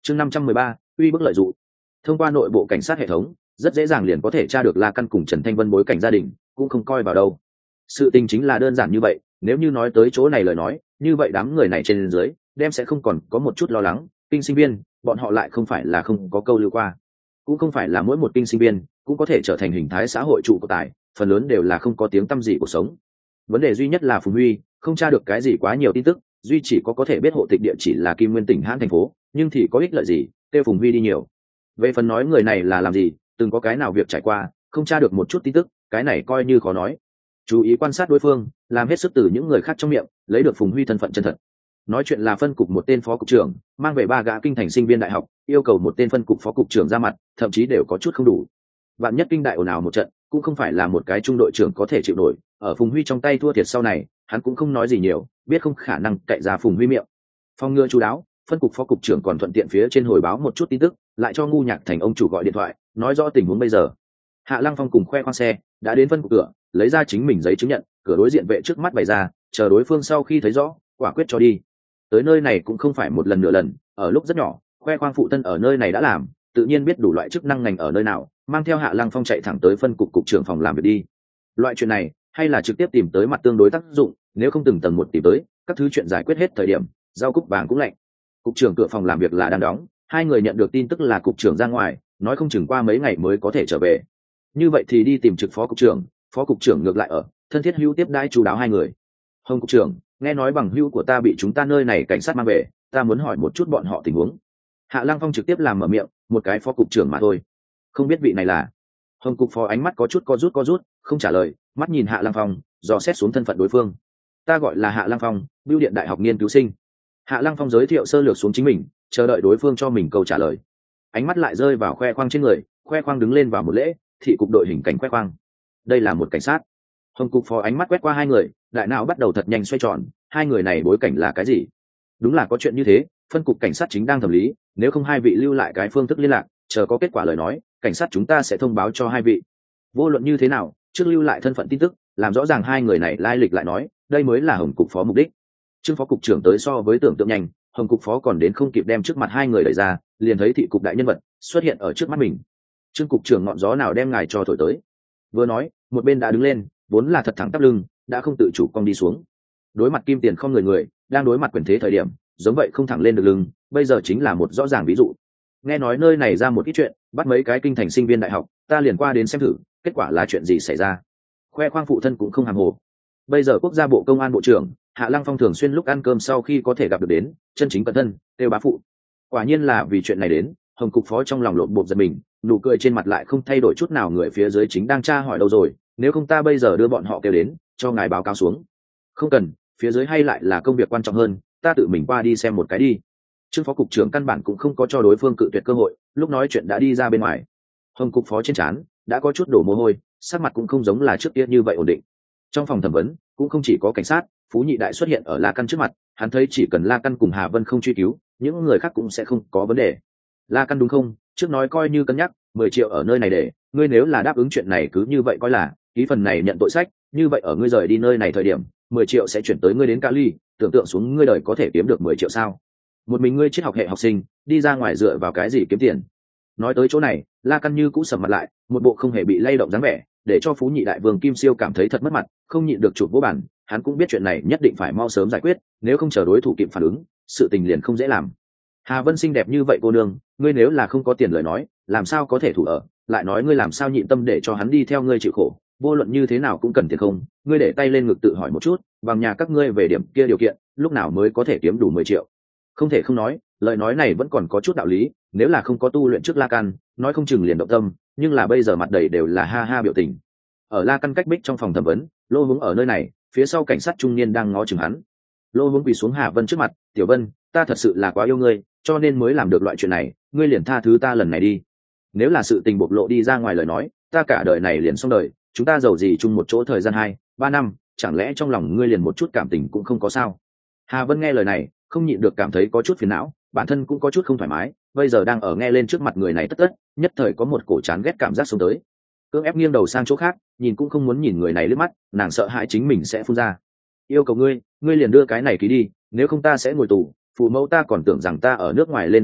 chương 513, uy bức lợi dụng. Thông qua nội bộ cảnh sát hệ thống, rất dễ dàng liền có thể tra được La Căn cùng Trần Thanh Vân bối cảnh gia đình, cũng không coi vào đâu. Sự tình chính là đơn giản như vậy, nếu như nói tới chỗ này lời nói, như vậy đám người này trên dưới đem sẽ không còn có một chút lo lắng. Kinh sinh viên, bọn họ lại không phải là không có câu lưu qua, cũng không phải là mỗi một kinh sinh viên cũng có thể trở thành hình thái xã hội trụ cột tài, phần lớn đều là không có tiếng tăm gì cuộc sống. Vấn đề duy nhất là Phùng Huy không tra được cái gì quá nhiều tin tức, duy chỉ có thể biết hộ tịch địa chỉ là Kim Nguyên tỉnh Hãn thành phố, nhưng thì có ích lợi gì, kêu Phùng Huy đi nhiều. Về phần nói người này là làm gì, từng có cái nào việc trải qua, không tra được một chút tin tức, cái này coi như khó nói. Chú ý quan sát đối phương, làm hết sức từ những người khác trong miệng lấy được Phùng Huy thân phận chân thật. Nói chuyện là phân cục một tên phó cục trưởng mang về 3 gã kinh thành sinh viên đại học, yêu cầu một tên phân cục phó cục trưởng ra mặt, thậm chí đều có chút không đủ. Vạn nhất kinh đại ồn ào một trận, cũng không phải là một cái trung đội trưởng có thể chịu nổi. Ở Phùng Huy trong tay thua thiệt sau này, hắn cũng không nói gì nhiều, biết không khả năng cậy ra Phùng Huy miệng. Phòng ngừa chú đáo, phân cục phó cục trưởng còn thuận tiện phía trên hồi báo một chút tin tức, lại cho Ngu Nhạc Thành ông chủ gọi điện thoại, nói rõ tình huống bây giờ. Hạ Lăng Phong cùng khoe khoang xe đã đến phân cục cửa, lấy ra chính mình giấy chứng nhận, cửa đối diện vệ trước mắt bày ra, chờ đối phương sau khi thấy rõ, quả quyết cho đi. Tới nơi này cũng không phải một lần nửa lần, ở lúc rất nhỏ, khoe khoang phụ thân ở nơi này đã làm, tự nhiên biết đủ loại chức năng ngành ở nơi nào, mang theo Hạ Lăng Phong chạy thẳng tới phân cục cục trưởng phòng làm việc đi. Loại chuyện này, hay là trực tiếp tìm tới mặt tương đối tác dụng, nếu không từng tầng một tìm tới, các thứ chuyện giải quyết hết thời điểm, rau cúc vàng cũng lạnh. Cục trưởng cửa phòng làm việc là đang đóng, hai người nhận được tin tức là cục trưởng ra ngoài, nói không chừng qua mấy ngày mới có thể trở về. Như vậy thì đi tìm trực phó cục trưởng ngược lại ở, thân thiết hữu tiếp đãi chú đáo hai người. Hồng cục trưởng, nghe nói bằng hữu của ta bị chúng ta nơi này cảnh sát mang về, ta muốn hỏi một chút bọn họ tình huống. Hạ Lăng Phong trực tiếp làm mở miệng, một cái phó cục trưởng mà thôi, không biết vị này là. Hồng cục phó ánh mắt có chút co rút, không trả lời, mắt nhìn Hạ Lăng Phong, dò xét xuống thân phận đối phương. Ta gọi là Hạ Lăng Phong, Bưu điện đại học nghiên cứu sinh. Hạ Lăng Phong giới thiệu sơ lược xuống chính mình, chờ đợi đối phương cho mình câu trả lời. Ánh mắt lại rơi vào khoe khoang trên người, khoe khoang đứng lên vào một lễ, thị cục đội hình cảnh khoe khoang. Đây là một cảnh sát. Hồng cục phó ánh mắt quét qua hai người, đại não bắt đầu thật nhanh xoay tròn, hai người này bối cảnh là cái gì? Đúng là có chuyện như thế, phân cục cảnh sát chính đang thẩm lý, nếu không hai vị lưu lại cái phương thức liên lạc, chờ có kết quả lời nói, cảnh sát chúng ta sẽ thông báo cho hai vị. Vô luận như thế nào, trước lưu lại thân phận tin tức, làm rõ ràng hai người này lai lịch lại nói, đây mới là Hồng cục phó mục đích. Trương phó cục trưởng tới so với tưởng tượng nhanh, Hồng cục phó còn đến không kịp đem trước mặt hai người đẩy ra, liền thấy thị cục đại nhân vật xuất hiện ở trước mắt mình. Trương cục trưởng ngọn gió nào đem ngài cho thổi tới? Vừa nói, một bên đã đứng lên, vốn là thật thẳng tắp lưng, đã không tự chủ cong đi xuống. Đối mặt Kim Tiền không người đang đối mặt quyền thế thời điểm, giống vậy không thẳng lên được lưng, bây giờ chính là một rõ ràng ví dụ. Nghe nói nơi này ra một ít chuyện, bắt mấy cái kinh thành sinh viên đại học, ta liền qua đến xem thử, kết quả là chuyện gì xảy ra. Khoe khoang phụ thân cũng không hàm hồ. Bây giờ quốc gia bộ công an bộ trưởng Hạ Lăng Phong thường xuyên lúc ăn cơm sau khi có thể gặp được đến, chân chính cẩn thân, kêu bá phụ. Quả nhiên là vì chuyện này đến, Hồng cục phó trong lòng lộn bột giật mình, nụ cười trên mặt lại không thay đổi chút nào. Người phía dưới chính đang tra hỏi đâu rồi, nếu không ta bây giờ đưa bọn họ kêu đến, cho ngài báo cáo xuống. Không cần, phía dưới hay lại là công việc quan trọng hơn, ta tự mình qua đi xem một cái đi. Trương phó cục trưởng căn bản cũng không có cho đối phương cự tuyệt cơ hội, lúc nói chuyện đã đi ra bên ngoài. Hồng cục phó trên trán đã có chút đổ mồ hôi, sắc mặt cũng không giống là trước kia như vậy ổn định. Trong phòng thẩm vấn cũng không chỉ có cảnh sát, Phú Nhị Đại xuất hiện ở La Căn trước mặt, hắn thấy chỉ cần La Căn cùng Hà Vân không truy cứu, những người khác cũng sẽ không có vấn đề. La Căn đúng không? Trước nói coi như cân nhắc, 10 triệu ở nơi này để, ngươi nếu là đáp ứng chuyện này cứ như vậy coi là, ký phần này nhận tội sách, như vậy ở ngươi rời đi nơi này thời điểm, 10 triệu sẽ chuyển tới ngươi đến Cali, tưởng tượng xuống ngươi đời có thể kiếm được 10 triệu sao? Một mình ngươi triết học hệ học sinh, đi ra ngoài dựa vào cái gì kiếm tiền? Nói tới chỗ này, La Căn như cũ sầm mặt lại, một bộ không hề bị lay động dáng vẻ, để cho Phú Nhị Đại Vương Kim Siêu cảm thấy thật mất mặt, không nhịn được chụp vỗ bàn, hắn cũng biết chuyện này nhất định phải mau sớm giải quyết, nếu không chờ đối thủ kịp phản ứng, sự tình liền không dễ làm. Hà Vân xinh đẹp như vậy cô nương, ngươi nếu là không có tiền lời nói, làm sao có thể thủ ở, lại nói ngươi làm sao nhịn tâm để cho hắn đi theo ngươi chịu khổ, vô luận như thế nào cũng cần tiền không, ngươi để tay lên ngực tự hỏi một chút, bằng nhà các ngươi về điểm kia điều kiện, lúc nào mới có thể kiếm đủ 10 triệu. Không thể không nói, lời nói này vẫn còn có chút đạo lý, nếu là không có tu luyện trước La Căn, nói không chừng liền động tâm, nhưng là bây giờ mặt đầy đều là ha ha biểu tình. Ở La Căn cách bích trong phòng thẩm vấn, Lô Hướng ở nơi này, phía sau cảnh sát trung niên đang ngó chừng hắn. Lô Hướng quỳ xuống Hà Vân trước mặt, "Tiểu Vân, ta thật sự là quá yêu ngươi, cho nên mới làm được loại chuyện này, ngươi liền tha thứ ta lần này đi. Nếu là sự tình bộc lộ đi ra ngoài lời nói, ta cả đời này liền xong đời, chúng ta giàu gì chung một chỗ thời gian 2-3 năm, chẳng lẽ trong lòng ngươi liền một chút cảm tình cũng không có sao?" Hà Vân nghe lời này, không nhịn được cảm thấy có chút phiền não, bản thân cũng có chút không thoải mái, bây giờ đang ở nghe lên trước mặt người này tất, nhất thời có một cổ chán ghét cảm giác xông tới. Cưỡng ép nghiêng đầu sang chỗ khác, nhìn cũng không muốn nhìn người này liếc mắt, nàng sợ hãi chính mình sẽ phun ra. "Yêu cầu ngươi liền đưa cái này ký đi, nếu không ta sẽ ngồi tù, phụ mẫu ta còn tưởng rằng ta ở nước ngoài lên đại học,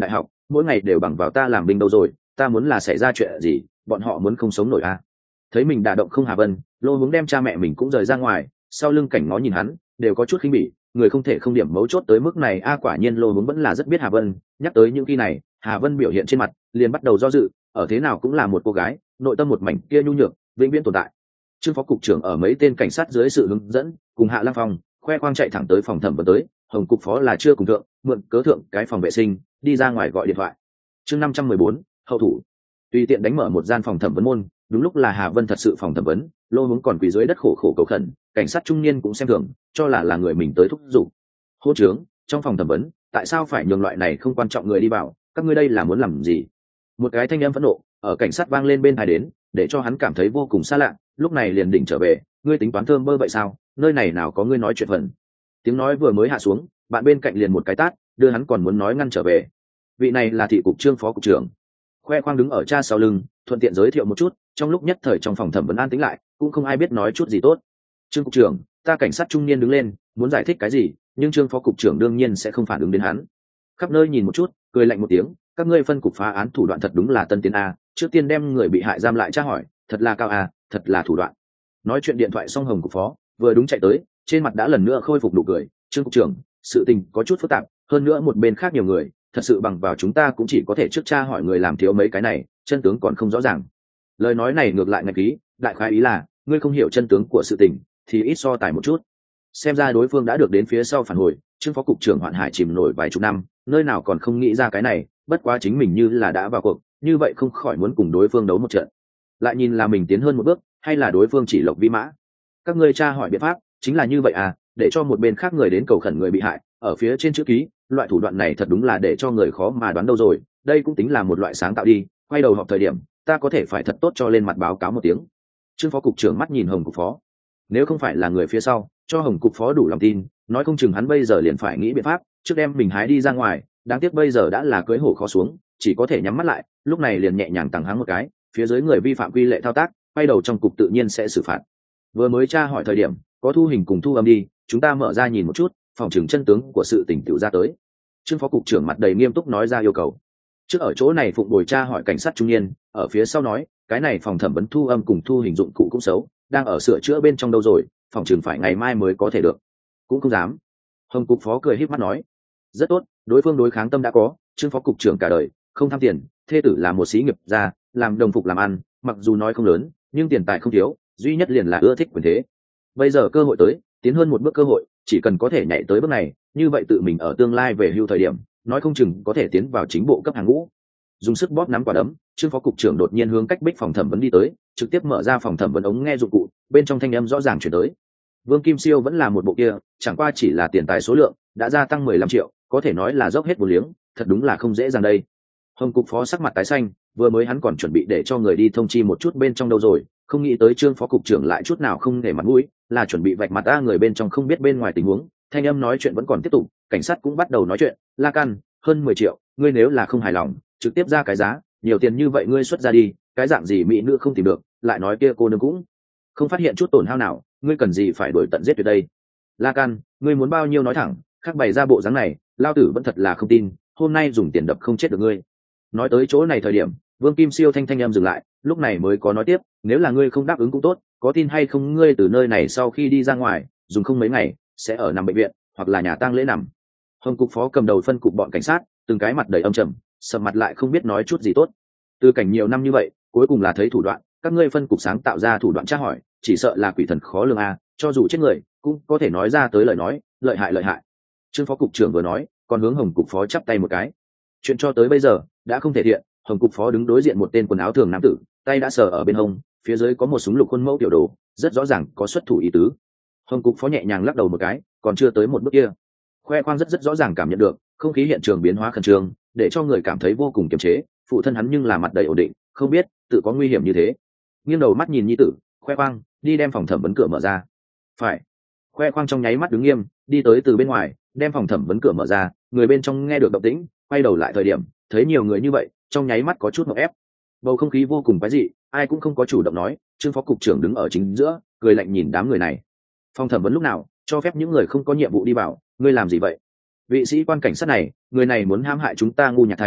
mỗi ngày đều bằng vào ta làm binh đâu rồi, ta muốn là xảy ra chuyện gì bọn họ muốn không sống nổi à. Thấy mình đả động không Hà Vân, Lô Hướng đem cha mẹ mình cũng rời ra ngoài, sau lưng cảnh ngó nhìn hắn đều có chút khinh bỉ, người không thể không điểm mấu chốt tới mức này a. Quả nhiên Lô Hướng vẫn là rất biết Hà Vân, nhắc tới những khi này Hà Vân biểu hiện trên mặt liền bắt đầu do dự, ở thế nào cũng là một cô gái, nội tâm một mảnh kia nhu nhược vĩnh viễn tồn tại. Trương phó cục trưởng ở mấy tên cảnh sát dưới sự hướng dẫn cùng Hạ Lăng Phong khoe khoang chạy thẳng tới phòng thẩm vấn tới. Hồng cục phó là chưa cùng thượng, mượn cớ thượng cái phòng vệ sinh đi ra ngoài gọi điện thoại. Chương 514, hậu thủ. Tùy tiện đánh mở một gian phòng thẩm vấn môn, đúng lúc là Hà Vân thật sự phòng thẩm vấn. Lô Hướng còn quỳ dưới đất khổ khổ cầu khẩn, cảnh sát trung niên cũng xem thường, cho là người mình tới thúc giục. Hô trướng, trong phòng thẩm vấn tại sao phải nhường loại này không quan trọng người đi vào, các ngươi đây là muốn làm gì? Một cái thanh âm phẫn nộ ở cảnh sát vang lên bên tai đến, để cho hắn cảm thấy vô cùng xa lạ. Lúc này liền đỉnh trở về, ngươi tính toán thơm bơ vậy sao, nơi này nào có ngươi nói chuyện phần. Tiếng nói vừa mới hạ xuống, bạn bên cạnh liền một cái tát đưa hắn còn muốn nói ngăn trở về. Vị này là thị cục Trương phó cục trưởng. Khoe khoang đứng ở cha sau lưng, thuận tiện giới thiệu một chút. Trong lúc nhất thời trong phòng thẩm vấn an tĩnh lại, cũng không ai biết nói chút gì tốt. Trương cục trưởng, ta cảnh sát trung niên đứng lên muốn giải thích cái gì, nhưng Trương phó cục trưởng đương nhiên sẽ không phản ứng đến hắn. Khắp nơi nhìn một chút, cười lạnh một tiếng, các ngươi phân cục phá án thủ đoạn thật đúng là tân tiến a, trước tiên đem người bị hại giam lại tra hỏi, thật là cao a, thật là thủ đoạn. Nói chuyện điện thoại xong Hồng cục phó vừa đúng chạy tới, trên mặt đã lần nữa khôi phục nụ cười. Trương cục trưởng, sự tình có chút phức tạp, hơn nữa một bên khác nhiều người, thật sự bằng vào chúng ta cũng chỉ có thể trước tra hỏi người làm thiếu mấy cái này, chân tướng còn không rõ ràng. Lời nói này ngược lại ngạch khí, đại khái ý là ngươi không hiểu chân tướng của sự tình thì ít so tài một chút. Xem ra đối phương đã được đến phía sau phản hồi. Trương phó cục trưởng Hoạn Hải chìm nổi vài chục năm, nơi nào còn không nghĩ ra cái này, bất quá chính mình như là đã vào cuộc, như vậy không khỏi muốn cùng đối phương đấu một trận. Lại nhìn là mình tiến hơn một bước, hay là đối phương chỉ lộc vi mã. Các ngươi tra hỏi biện pháp chính là như vậy à, để cho một bên khác người đến cầu khẩn người bị hại ở phía trên chữ ký, loại thủ đoạn này thật đúng là để cho người khó mà đoán đâu rồi. Đây cũng tính là một loại sáng tạo đi. Quay đầu họp thời điểm ta có thể phải thật tốt cho lên mặt báo cáo một tiếng. Trương phó cục trưởng mắt nhìn Hồng cục phó, nếu không phải là người phía sau cho Hồng cục phó đủ lòng tin, nói không chừng hắn bây giờ liền phải nghĩ biện pháp trước đem mình hái đi ra ngoài. Đáng tiếc bây giờ đã là cưới hổ khó xuống, chỉ có thể nhắm mắt lại. Lúc này liền nhẹ nhàng tằng hắng một cái, phía dưới người vi phạm quy lệ thao tác, quay đầu trong cục tự nhiên sẽ xử phạt. Vừa mới tra hỏi thời điểm có thu hình cùng thu âm đi, chúng ta mở ra nhìn một chút, phòng chừng chân tướng của sự tình tựu ra tới. Trương phó cục trưởng mặt đầy nghiêm túc nói ra yêu cầu. Trước ở chỗ này phụng bồi tra hỏi cảnh sát trung niên, ở phía sau nói cái này phòng thẩm vấn thu âm cùng thu hình dụng cụ cũng xấu, đang ở sửa chữa bên trong đâu rồi, phòng chừng phải ngày mai mới có thể được. Cũng không dám. Hồng cục phó cười híp mắt nói, rất tốt, đối phương đối kháng tâm đã có. Trương phó cục trưởng cả đời không tham tiền, thê tử là một sĩ nghiệp gia, làm đồng phục làm ăn, mặc dù nói không lớn nhưng tiền tài không thiếu, duy nhất liền là ưa thích quyền thế. Bây giờ cơ hội tới, tiến hơn một bước cơ hội, chỉ cần có thể nhảy tới bước này, như vậy tự mình ở tương lai về hưu thời điểm nói không chừng có thể tiến vào chính bộ cấp hàng ngũ. Dùng sức bóp nắm quả đấm, Trương phó cục trưởng đột nhiên hướng cách bích phòng thẩm vấn đi tới, trực tiếp mở ra phòng thẩm vấn ống nghe dụng cụ, bên trong thanh âm rõ ràng chuyển tới. Vương Kim Siêu vẫn là một bộ kia, chẳng qua chỉ là tiền tài số lượng đã gia tăng 15 triệu, có thể nói là dốc hết vốn liếng, thật đúng là không dễ dàng đây. Hồng cục phó sắc mặt tái xanh, vừa mới hắn còn chuẩn bị để cho người đi thông chi một chút bên trong đâu rồi, không nghĩ tới Trương phó cục trưởng lại chút nào không để mặt mũi, là chuẩn bị vạch mặt ta người bên trong không biết bên ngoài tình huống. Thanh âm nói chuyện vẫn còn tiếp tục, cảnh sát cũng bắt đầu nói chuyện. La Căn, hơn 10 triệu, ngươi nếu là không hài lòng trực tiếp ra cái giá, nhiều tiền như vậy ngươi xuất ra đi, cái dạng gì mỹ nữ không tìm được, lại nói kia cô nương cũng không phát hiện chút tổn hao nào, ngươi cần gì phải đuổi tận giết tuyệt đây. La Căn, ngươi muốn bao nhiêu nói thẳng, khác bày ra bộ dáng này, lao tử vẫn thật là không tin, hôm nay dùng tiền đập không chết được ngươi. Nói tới chỗ này thời điểm Vương Kim Siêu thanh em dừng lại, lúc này mới có nói tiếp, nếu là ngươi không đáp ứng cũng tốt, có tin hay không ngươi từ nơi này sau khi đi ra ngoài dùng không mấy ngày sẽ ở nằm bệnh viện hoặc là nhà tang lễ nằm. Hồng cục phó cầm đầu phân cục bọn cảnh sát, từng cái mặt đầy âm trầm, sầm mặt lại không biết nói chút gì tốt. Từ cảnh nhiều năm như vậy, cuối cùng là thấy thủ đoạn, các ngươi phân cục sáng tạo ra thủ đoạn tra hỏi, chỉ sợ là quỷ thần khó lường a, cho dù chết người cũng có thể nói ra tới lời nói, lợi hại lợi hại. Trương phó cục trưởng vừa nói, còn hướng Hồng cục phó chắp tay một cái. Chuyện cho tới bây giờ đã không thể thiện. Hồng cục phó đứng đối diện một tên quần áo thường nam tử, tay đã sờ ở bên hông, phía dưới có một súng lục khuôn mẫu tiểu đồ, rất rõ ràng có xuất thủ ý tứ. Hồng cục phó nhẹ nhàng lắc đầu một cái, còn chưa tới một bước kia. Khoe khoang rất rõ ràng cảm nhận được không khí hiện trường biến hóa khẩn trương, để cho người cảm thấy vô cùng kiềm chế. Phụ thân hắn nhưng là mặt đầy ổn định, không biết tự có nguy hiểm như thế. Nghiêng đầu mắt nhìn nhi tử, khoe khoang đi đem phòng thẩm vấn cửa mở ra. Phải. Khoe khoang trong nháy mắt đứng nghiêm, đi tới từ bên ngoài đem phòng thẩm vấn cửa mở ra. Người bên trong nghe được động tĩnh, quay đầu lại thời điểm thấy nhiều người như vậy, trong nháy mắt có chút ngợp ép. Bầu không khí vô cùng quái dị, ai cũng không có chủ động nói. Trương phó cục trưởng đứng ở chính giữa, cười lạnh nhìn đám người này. Phòng thẩm vấn lúc nào cho phép những người không có nhiệm vụ đi vào, ngươi làm gì vậy? Vị sĩ quan cảnh sát này, người này muốn hãm hại chúng ta Ngu Nhạc Thành,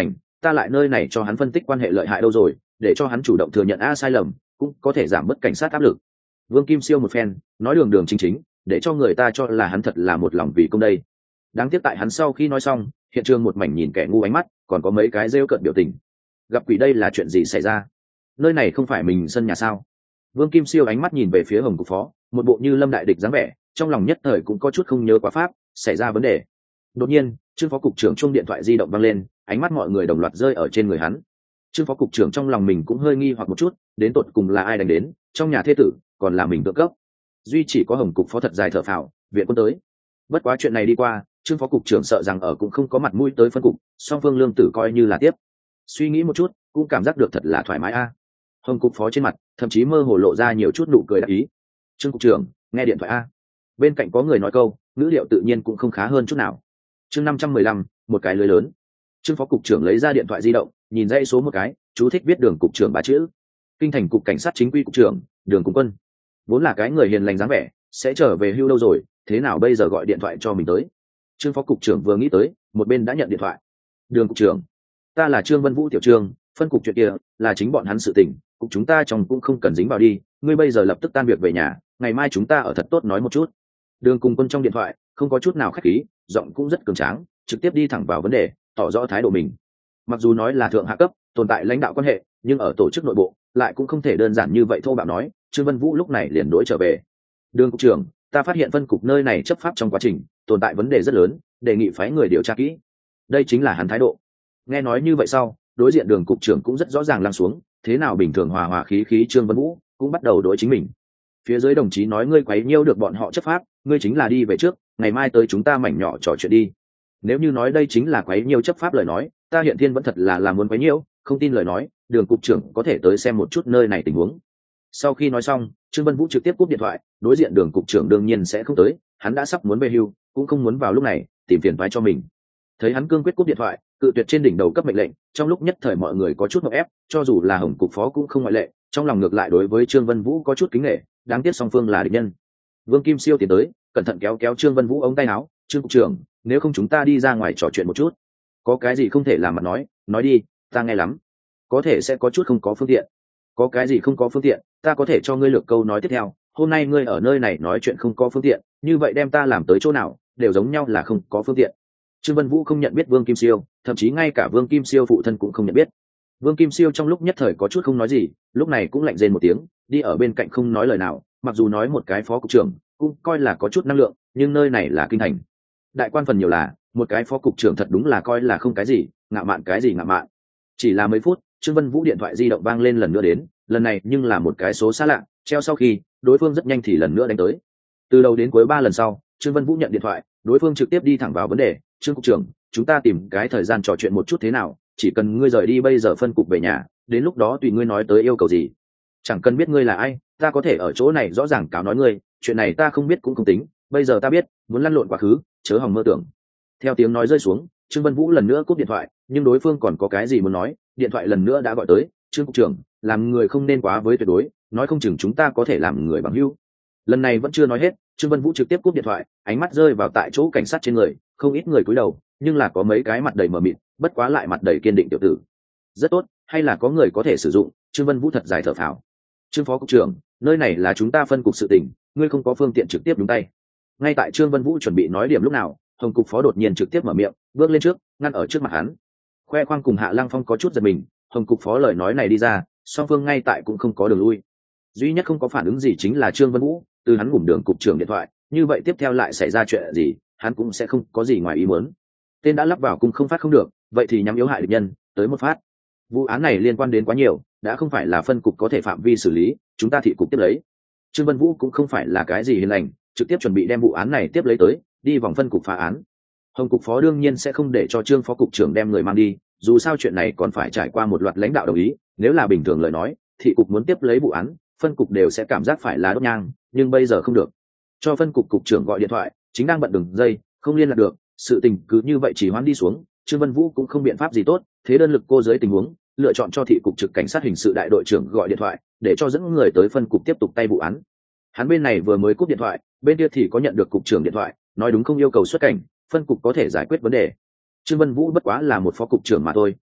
ta lại nơi này cho hắn phân tích quan hệ lợi hại đâu rồi, để cho hắn chủ động thừa nhận sai lầm cũng có thể giảm bớt cảnh sát áp lực. Vương Kim Siêu một phen nói đường đường chính chính, để cho người ta cho là hắn thật là một lòng vì công đây. Đáng tiếc tại hắn sau khi nói xong, hiện trường một mảnh nhìn kẻ ngu ánh mắt, còn có mấy cái rêu cợt biểu tình. Gặp quỷ, đây là chuyện gì xảy ra? Nơi này không phải mình sân nhà sao? Vương Kim Siêu ánh mắt nhìn về phía Hồng cục phó, một bộ như lâm đại địch dáng vẻ, trong lòng nhất thời cũng có chút không nhớ quá pháp, xảy ra vấn đề. Đột nhiên, Trương phó cục trưởng chuông điện thoại di động vang lên, ánh mắt mọi người đồng loạt rơi ở trên người hắn. Trương phó cục trưởng trong lòng mình cũng hơi nghi hoặc một chút, đến tột cùng là ai đánh đến, trong nhà thê tử, còn là mình tự cấp. Duy chỉ có Hồng cục phó thật dài thở phào, viện quân tới. Bất quá chuyện này đi qua, Trương phó cục trưởng sợ rằng ở cũng không có mặt mũi tới phân cục, song phương lương tử coi như là tiếp. Suy nghĩ một chút, cũng cảm giác được thật là thoải mái a. Hồng cục phó trên mặt thậm chí mơ hồ lộ ra nhiều chút nụ cười đắc ý. Trương cục trưởng, nghe điện thoại a. Bên cạnh có người nói câu, ngữ liệu tự nhiên cũng không khá hơn chút nào. Chương 515, một cái lưới lớn. Trương phó cục trưởng lấy ra điện thoại di động, nhìn dãy số một cái, chú thích viết Đường cục trưởng ba chữ. Kinh thành cục cảnh sát chính quy cục trưởng, Đường Cùng Quân. Vốn là cái người hiền lành dáng vẻ, sẽ trở về hưu đâu rồi, thế nào bây giờ gọi điện thoại cho mình tới? Trương phó cục trưởng vừa nghĩ tới, một bên đã nhận điện thoại. Đường cục trưởng, ta là Trương Vân Vũ tiểu Trương, phân cục chuyện kia là chính bọn hắn sự tình, cục chúng ta trong cũng không cần dính vào đi, ngươi bây giờ lập tức tan việc về nhà, ngày mai chúng ta ở thật tốt nói một chút. Đường Cùng Quân trong điện thoại không có chút nào khách khí, giọng cũng rất cường tráng, trực tiếp đi thẳng vào vấn đề, tỏ rõ thái độ mình. Mặc dù nói là thượng hạ cấp, tồn tại lãnh đạo quan hệ, nhưng ở tổ chức nội bộ lại cũng không thể đơn giản như vậy thô bạo nói. Trương Vân Vũ lúc này liền đối trở về. Đường cục trưởng, ta phát hiện phân cục nơi này chấp pháp trong quá trình tồn tại vấn đề rất lớn, đề nghị phái người điều tra kỹ. Đây chính là hắn thái độ. Nghe nói như vậy sau, đối diện Đường cục trưởng cũng rất rõ ràng lắng xuống, thế nào bình thường hòa hòa khí khí Trương Vân Vũ cũng bắt đầu đối chính mình. Phía dưới đồng chí nói ngươi quấy nhiễu được bọn họ chấp pháp, ngươi chính là đi về trước, ngày mai tới chúng ta mảnh nhỏ trò chuyện đi. Nếu như nói đây chính là quấy nhiễu chấp pháp lời nói, ta Hiện Thiên vẫn thật là muốn quấy nhiễu, không tin lời nói, Đường cục trưởng có thể tới xem một chút nơi này tình huống. Sau khi nói xong, Trương Vân Vũ trực tiếp cúp điện thoại, đối diện Đường cục trưởng đương nhiên sẽ không tới, hắn đã sắp muốn về hưu, cũng không muốn vào lúc này tìm phiền toái cho mình. Thấy hắn cương quyết cúp điện thoại, cự tuyệt trên đỉnh đầu cấp mệnh lệnh, trong lúc nhất thời mọi người có chút ngộp ép, cho dù là Hồng cục phó cũng không ngoại lệ, trong lòng ngược lại đối với Trương Vân Vũ có chút kính nể, đáng tiếc song phương là địch nhân. Vương Kim Siêu tiến tới, cẩn thận kéo kéo Trương Vân Vũ ống tay áo, "Trương cục trưởng, nếu không chúng ta đi ra ngoài trò chuyện một chút. Có cái gì không thể làm mà nói đi, ta nghe lắm. Có thể sẽ có chút không có phương tiện. Có cái gì không có phương tiện, ta có thể cho ngươi lược câu nói tiếp theo, hôm nay ngươi ở nơi này nói chuyện không có phương tiện, như vậy đem ta làm tới chỗ nào, đều giống nhau là không có phương tiện." Trương Vân Vũ không nhận biết Vương Kim Siêu, thậm chí ngay cả Vương Kim Siêu phụ thân cũng không nhận biết. Vương Kim Siêu trong lúc nhất thời có chút không nói gì, lúc này cũng lạnh rên một tiếng, đi ở bên cạnh không nói lời nào, mặc dù nói một cái phó cục trưởng cũng coi là có chút năng lượng, nhưng nơi này là kinh thành, đại quan phần nhiều, là một cái phó cục trưởng thật đúng là coi là không cái gì, ngạo mạn cái gì ngạo mạn. Chỉ là mấy phút, Trương Vân Vũ điện thoại di động vang lên lần nữa đến, lần này nhưng là một cái số xa lạ, treo sau khi, đối phương rất nhanh thì lần nữa đánh tới. Từ đầu đến cuối 3 lần sau, Trương Vân Vũ nhận điện thoại, đối phương trực tiếp đi thẳng vào vấn đề, "Trương cục trưởng, chúng ta tìm cái thời gian trò chuyện một chút thế nào, chỉ cần ngươi rời đi bây giờ phân cục về nhà, đến lúc đó tùy ngươi nói tới yêu cầu gì. Chẳng cần biết ngươi là ai, ta có thể ở chỗ này rõ ràng cáo nói ngươi, chuyện này ta không biết cũng không tính, bây giờ ta biết, muốn lăn lộn quá khứ, chớ hòng mơ tưởng." Theo tiếng nói rơi xuống, Trương Vân Vũ lần nữa cúp điện thoại, nhưng đối phương còn có cái gì muốn nói, điện thoại lần nữa đã gọi tới, "Trương cục trưởng, làm người không nên quá với tuyệt đối, nói không chừng chúng ta có thể làm người bằng hữu." Lần này vẫn chưa nói hết, Trương Vân Vũ trực tiếp cúp điện thoại, ánh mắt rơi vào tại chỗ cảnh sát trên người, không ít người cúi đầu, nhưng là có mấy cái mặt đầy mờ mịt, bất quá lại mặt đầy kiên định tiểu tử. Rất tốt, hay là có người có thể sử dụng. Trương Vân Vũ thật dài thở phào. "Trương phó cục trưởng, nơi này là chúng ta phân cục sự tình, ngươi không có phương tiện trực tiếp đúng tay." Ngay tại Trương Vân Vũ chuẩn bị nói điểm lúc nào, Hồng cục phó đột nhiên trực tiếp mở miệng, bước lên trước, ngăn ở trước mặt hắn. Khoe khoang cùng Hạ Lăng Phong có chút giật mình, Hồng cục phó lời nói này đi ra, song phương ngay tại cũng không có đường lui. Duy nhất không có phản ứng gì chính là Trương Vân Vũ, từ hắn ngủm Đường cục trưởng điện thoại, như vậy tiếp theo lại xảy ra chuyện gì, hắn cũng sẽ không có gì ngoài ý muốn. Tên đã lắp vào cung không phát không được, vậy thì nhắm yếu hại địch nhân, tới một phát. Vụ án này liên quan đến quá nhiều, đã không phải là phân cục có thể phạm vi xử lý, chúng ta thị cục tiếp lấy. Trương Vân Vũ cũng không phải là cái gì hiền lành, trực tiếp chuẩn bị đem vụ án này tiếp lấy tới, đi vòng phân cục phá án. Hồng cục phó đương nhiên sẽ không để cho Trương phó cục trưởng đem người mang đi, dù sao chuyện này còn phải trải qua một loạt lãnh đạo đồng ý, nếu là bình thường lời nói, thị cục muốn tiếp lấy vụ án, phân cục đều sẽ cảm giác phải là đốt nhang, nhưng bây giờ không được. Cho phân cục cục trưởng gọi điện thoại, chính đang bận đường dây, không liên lạc được, sự tình cứ như vậy chỉ hoãn đi xuống, Trương Vân Vũ cũng không biện pháp gì tốt, thế đơn lực cô dưới tình huống, lựa chọn cho thị cục trực cảnh sát hình sự đại đội trưởng gọi điện thoại, để cho dẫn người tới phân cục tiếp tục tay vụ án. Hắn bên này vừa mới cúp điện thoại, bên kia thì có nhận được cục trưởng điện thoại, nói đúng không yêu cầu xuất cảnh, phân cục có thể giải quyết vấn đề. Trương Vân Vũ bất quá là một phó cục trưởng mà thôi,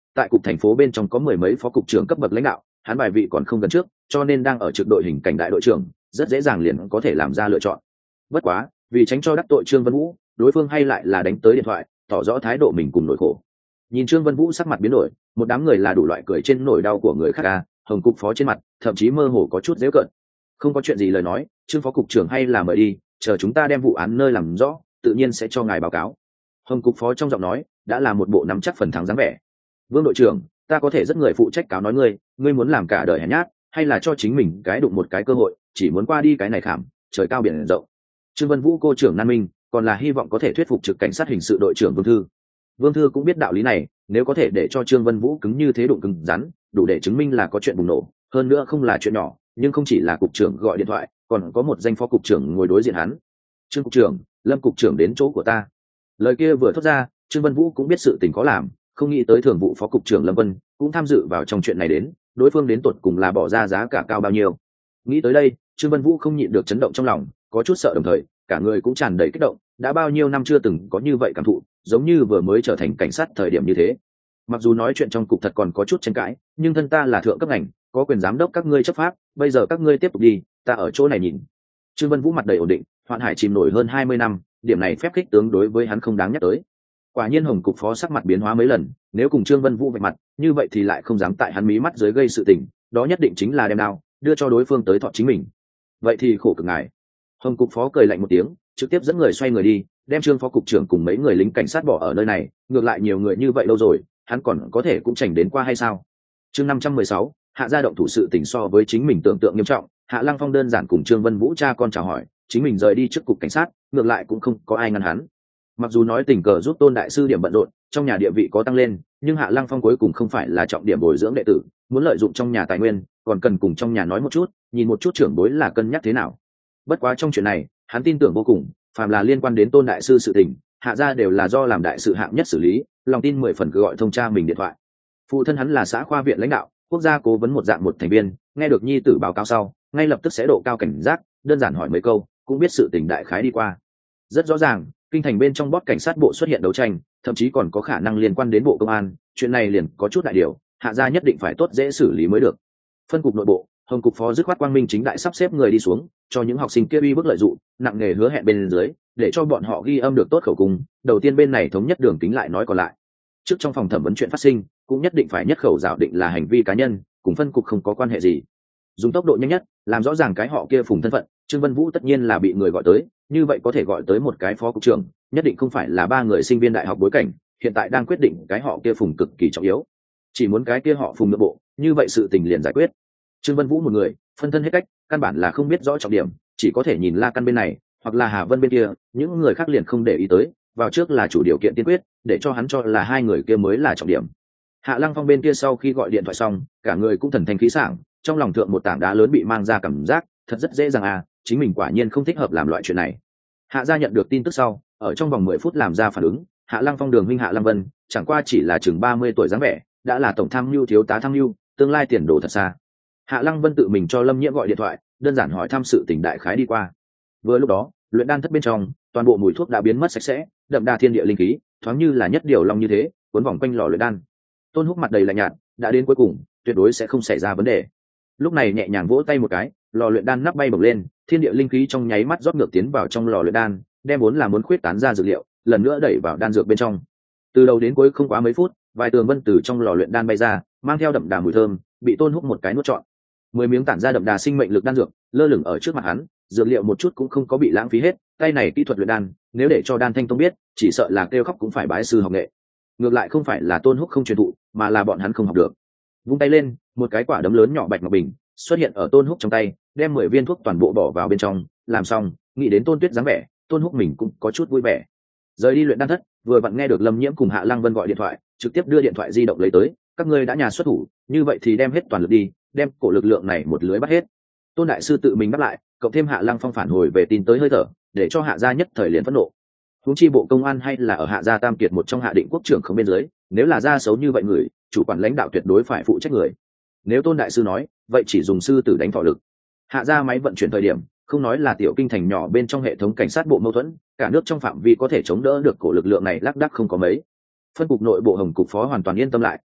tại cục thành phố bên trong có mười mấy phó cục trưởng cấp bậc lãnh đạo, hắn bài vị còn không gần trước, cho nên đang ở trực đội hình cảnh đại đội trưởng, rất dễ dàng liền có thể làm ra lựa chọn. Bất quá, vì tránh cho đắc tội Trương Vân Vũ, đối phương hay lại là đánh tới điện thoại, tỏ rõ thái độ mình cùng nỗi khổ. Nhìn Trương Vân Vũ sắc mặt biến đổi, một đám người là đủ loại cười trên nỗi đau của người khác à, Hồng cục phó trên mặt, thậm chí mơ hồ có chút giễu cợt. Không có chuyện gì lời nói, Trương phó cục trưởng hay là mời đi, chờ chúng ta đem vụ án nơi làm rõ, tự nhiên sẽ cho ngài báo cáo. Hồng cục phó trong giọng nói đã là một bộ nắm chắc phần thắng dáng vẻ. Vương đội trưởng, ta có thể rất người phụ trách cáo nói ngươi muốn làm cả đời hèn nhát, hay là cho chính mình cái đụng một cái cơ hội, chỉ muốn qua đi cái này khảm, trời cao biển rộng. Trương Vân Vũ cô trưởng Nan Minh, còn là hy vọng có thể thuyết phục trực cảnh sát hình sự đội trưởng Vương Thư. Vương Thư cũng biết đạo lý này, nếu có thể để cho Trương Vân Vũ cứng như thế đụng cứng rắn, đủ để chứng minh là có chuyện bùng nổ, hơn nữa không là chuyện nhỏ, nhưng không chỉ là cục trưởng gọi điện thoại, còn có một danh phó cục trưởng ngồi đối diện hắn. Trương cục trưởng, Lâm cục trưởng đến chỗ của ta. Lời kia vừa thốt ra, Trương Vân Vũ cũng biết sự tình có làm, không nghĩ tới thường vụ phó cục trưởng Lâm Vân cũng tham dự vào trong chuyện này đến, đối phương đến tột cùng là bỏ ra giá cả cao bao nhiêu. Nghĩ tới đây, Trương Vân Vũ không nhịn được chấn động trong lòng, có chút sợ đồng thời, cả người cũng tràn đầy kích động, đã bao nhiêu năm chưa từng có như vậy cảm thụ, giống như vừa mới trở thành cảnh sát thời điểm như thế. Mặc dù nói chuyện trong cục thật còn có chút tranh cãi, nhưng thân ta là thượng cấp ngành, có quyền giám đốc các ngươi chấp pháp, bây giờ các ngươi tiếp tục đi, ta ở chỗ này nhìn. Trương Vân Vũ mặt đầy ổn định, Hoạn Hải chìm nổi hơn 20 năm, điểm này phép khích tướng đối với hắn không đáng nhắc tới. Quả nhiên Hồng cục phó sắc mặt biến hóa mấy lần, nếu cùng Trương Vân Vũ vạch mặt, như vậy thì lại không dám tại hắn mí mắt dưới gây sự tình, đó nhất định chính là đem đao đưa cho đối phương tới thọ chính mình. Vậy thì khổ cực ngài. Hồng cục phó cười lạnh một tiếng, trực tiếp dẫn người xoay người đi, đem Trương phó cục trưởng cùng mấy người lính cảnh sát bỏ ở nơi này, ngược lại nhiều người như vậy lâu rồi, hắn còn có thể cũng chảnh đến qua hay sao? Chương 516, Hạ gia động thủ sự tình so với chính mình tưởng tượng nghiêm trọng, Hạ Lăng Phong đơn giản cùng Trương Vân Vũ cha con chào hỏi, chính mình rời đi trước cục cảnh sát, ngược lại cũng không có ai ngăn hắn. Mặc dù nói tình cờ giúp Tôn đại sư điểm bận rộn, trong nhà địa vị có tăng lên, nhưng Hạ Lăng Phong cuối cùng không phải là trọng điểm bồi dưỡng đệ tử, muốn lợi dụng trong nhà tài nguyên, còn cần cùng trong nhà nói một chút, nhìn một chút trưởng bối là cân nhắc thế nào. Bất quá trong chuyện này, hắn tin tưởng vô cùng, phàm là liên quan đến Tôn đại sư sự tình, Hạ gia đều là do làm đại sự hạng nhất xử lý, lòng tin 10 phần cứ gọi thông tra mình điện thoại. Phụ thân hắn là xã khoa viện lãnh đạo, quốc gia cố vấn một dạng một thành viên, nghe được nhi tử báo cáo sau, ngay lập tức sẽ độ cao cảnh giác, đơn giản hỏi mấy câu, cũng biết sự tình đại khái đi qua. Rất rõ ràng, kinh thành bên trong bót cảnh sát bộ xuất hiện đấu tranh, thậm chí còn có khả năng liên quan đến bộ công an, chuyện này liền có chút đại điều, Hạ gia nhất định phải tốt dễ xử lý mới được. Phân cục nội bộ, Hồng cục phó dứt khoát quang minh chính đại sắp xếp người đi xuống, cho những học sinh kia uy bức lợi dụng, nặng nghề hứa hẹn bên dưới, để cho bọn họ ghi âm được tốt khẩu cung. Đầu tiên bên này thống nhất đường kính lại nói còn lại. Trước trong phòng thẩm vấn chuyện phát sinh, cũng nhất định phải nhất khẩu rào định là hành vi cá nhân, cùng phân cục không có quan hệ gì. Dùng tốc độ nhanh nhất, làm rõ ràng cái họ kia Phùng thân phận, Trương Vân Vũ tất nhiên là bị người gọi tới, như vậy có thể gọi tới một cái phó cục trưởng, nhất định không phải là ba người sinh viên đại học bối cảnh, hiện tại đang quyết định cái họ kia Phùng cực kỳ trọng yếu. Chỉ muốn cái kia họ Phùng nội bộ, như vậy sự tình liền giải quyết. Trương Vân Vũ một người, phân thân hết cách, căn bản là không biết rõ trọng điểm, chỉ có thể nhìn La Căn bên này, hoặc là Hà Vân bên kia, những người khác liền không để ý tới, vào trước là chủ điều kiện tiên quyết, để cho hắn cho là hai người kia mới là trọng điểm. Hạ Lăng Phong bên kia sau khi gọi điện thoại xong, cả người cũng thần thanh khí sảng, trong lòng thượng một tảng đá lớn bị mang ra cảm giác, thật rất dễ dàng à, chính mình quả nhiên không thích hợp làm loại chuyện này. Hạ gia nhận được tin tức sau, ở trong vòng 10 phút làm ra phản ứng, Hạ Lăng Phong đường huynh Hạ Lăng Vân, chẳng qua chỉ là chừng 30 tuổi dáng vẻ, đã là tổng tham mưu thiếu tá tham mưu, tương lai tiền đồ thật xa. Hạ Lăng Vân tự mình cho Lâm Nhiễm gọi điện thoại, đơn giản hỏi thăm sự tình đại khái đi qua. Vừa lúc đó, luyện đan thất bên trong, toàn bộ mùi thuốc đã biến mất sạch sẽ, đậm đà thiên địa linh khí, thoáng như là nhất điều long như thế, cuốn vòng quanh lò luyện đan. Tôn Húc mặt đầy lạnh nhạt, đã đến cuối cùng, tuyệt đối sẽ không xảy ra vấn đề. Lúc này nhẹ nhàng vỗ tay một cái, lò luyện đan nắp bay bổng lên, thiên địa linh khí trong nháy mắt rót ngược tiến vào trong lò luyện đan, đem vốn là muốn khuyết tán ra dược liệu, lần nữa đẩy vào đan dược bên trong. Từ đầu đến cuối không quá mấy phút, vài tường vân từ trong lò luyện đan bay ra, mang theo đậm đà mùi thơm, bị Tôn Húc một cái nuốt trọn. 10 miếng tản ra đậm đà sinh mệnh lực đan dược, lơ lửng ở trước mặt hắn, dược liệu một chút cũng không có bị lãng phí hết, tay này kỹ thuật luyện đan, nếu để cho Đan Thanh Tông biết, chỉ sợ là kêu khóc cũng phải bái sư học nghệ. Ngược lại không phải là Tôn Húc không truyền thụ, mà là bọn hắn không học được. Vung tay lên, một cái quả đấm lớn nhỏ bạch ngọc bình xuất hiện ở Tôn Húc trong tay, đem 10 viên thuốc toàn bộ bỏ vào bên trong, làm xong, nghĩ đến Tôn Tuyết dáng vẻ, Tôn Húc mình cũng có chút vui vẻ. Rời đi luyện đan thất, vừa vặn nghe được Lâm Nhiễm cùng Hạ Lăng Vân gọi điện thoại, trực tiếp đưa điện thoại di động lấy tới, các ngươi đã nhà xuất thủ, như vậy thì đem hết toàn lực đi, đem cổ lực lượng này một lưới bắt hết. Tôn đại sư tự mình bắt lại, cộng thêm Hạ Lăng Phong phản hồi về tin tới hơi thở, để cho Hạ gia nhất thời liền phẫn nộ. Huống chi bộ công an hay là ở Hạ gia tam kiệt một trong Hạ Định quốc trưởng không bên dưới, nếu là gia xấu như vậy người, chủ quản lãnh đạo tuyệt đối phải phụ trách người. Nếu Tôn đại sư nói, vậy chỉ dùng sư tử đánh thọ lực. Hạ gia máy vận chuyển thời điểm, không nói là tiểu kinh thành nhỏ bên trong hệ thống cảnh sát bộ mâu thuẫn, cả nước trong phạm vi có thể chống đỡ được cổ lực lượng này lác đác không có mấy. Phân cục nội bộ Hồng cục phó hoàn toàn yên tâm lại,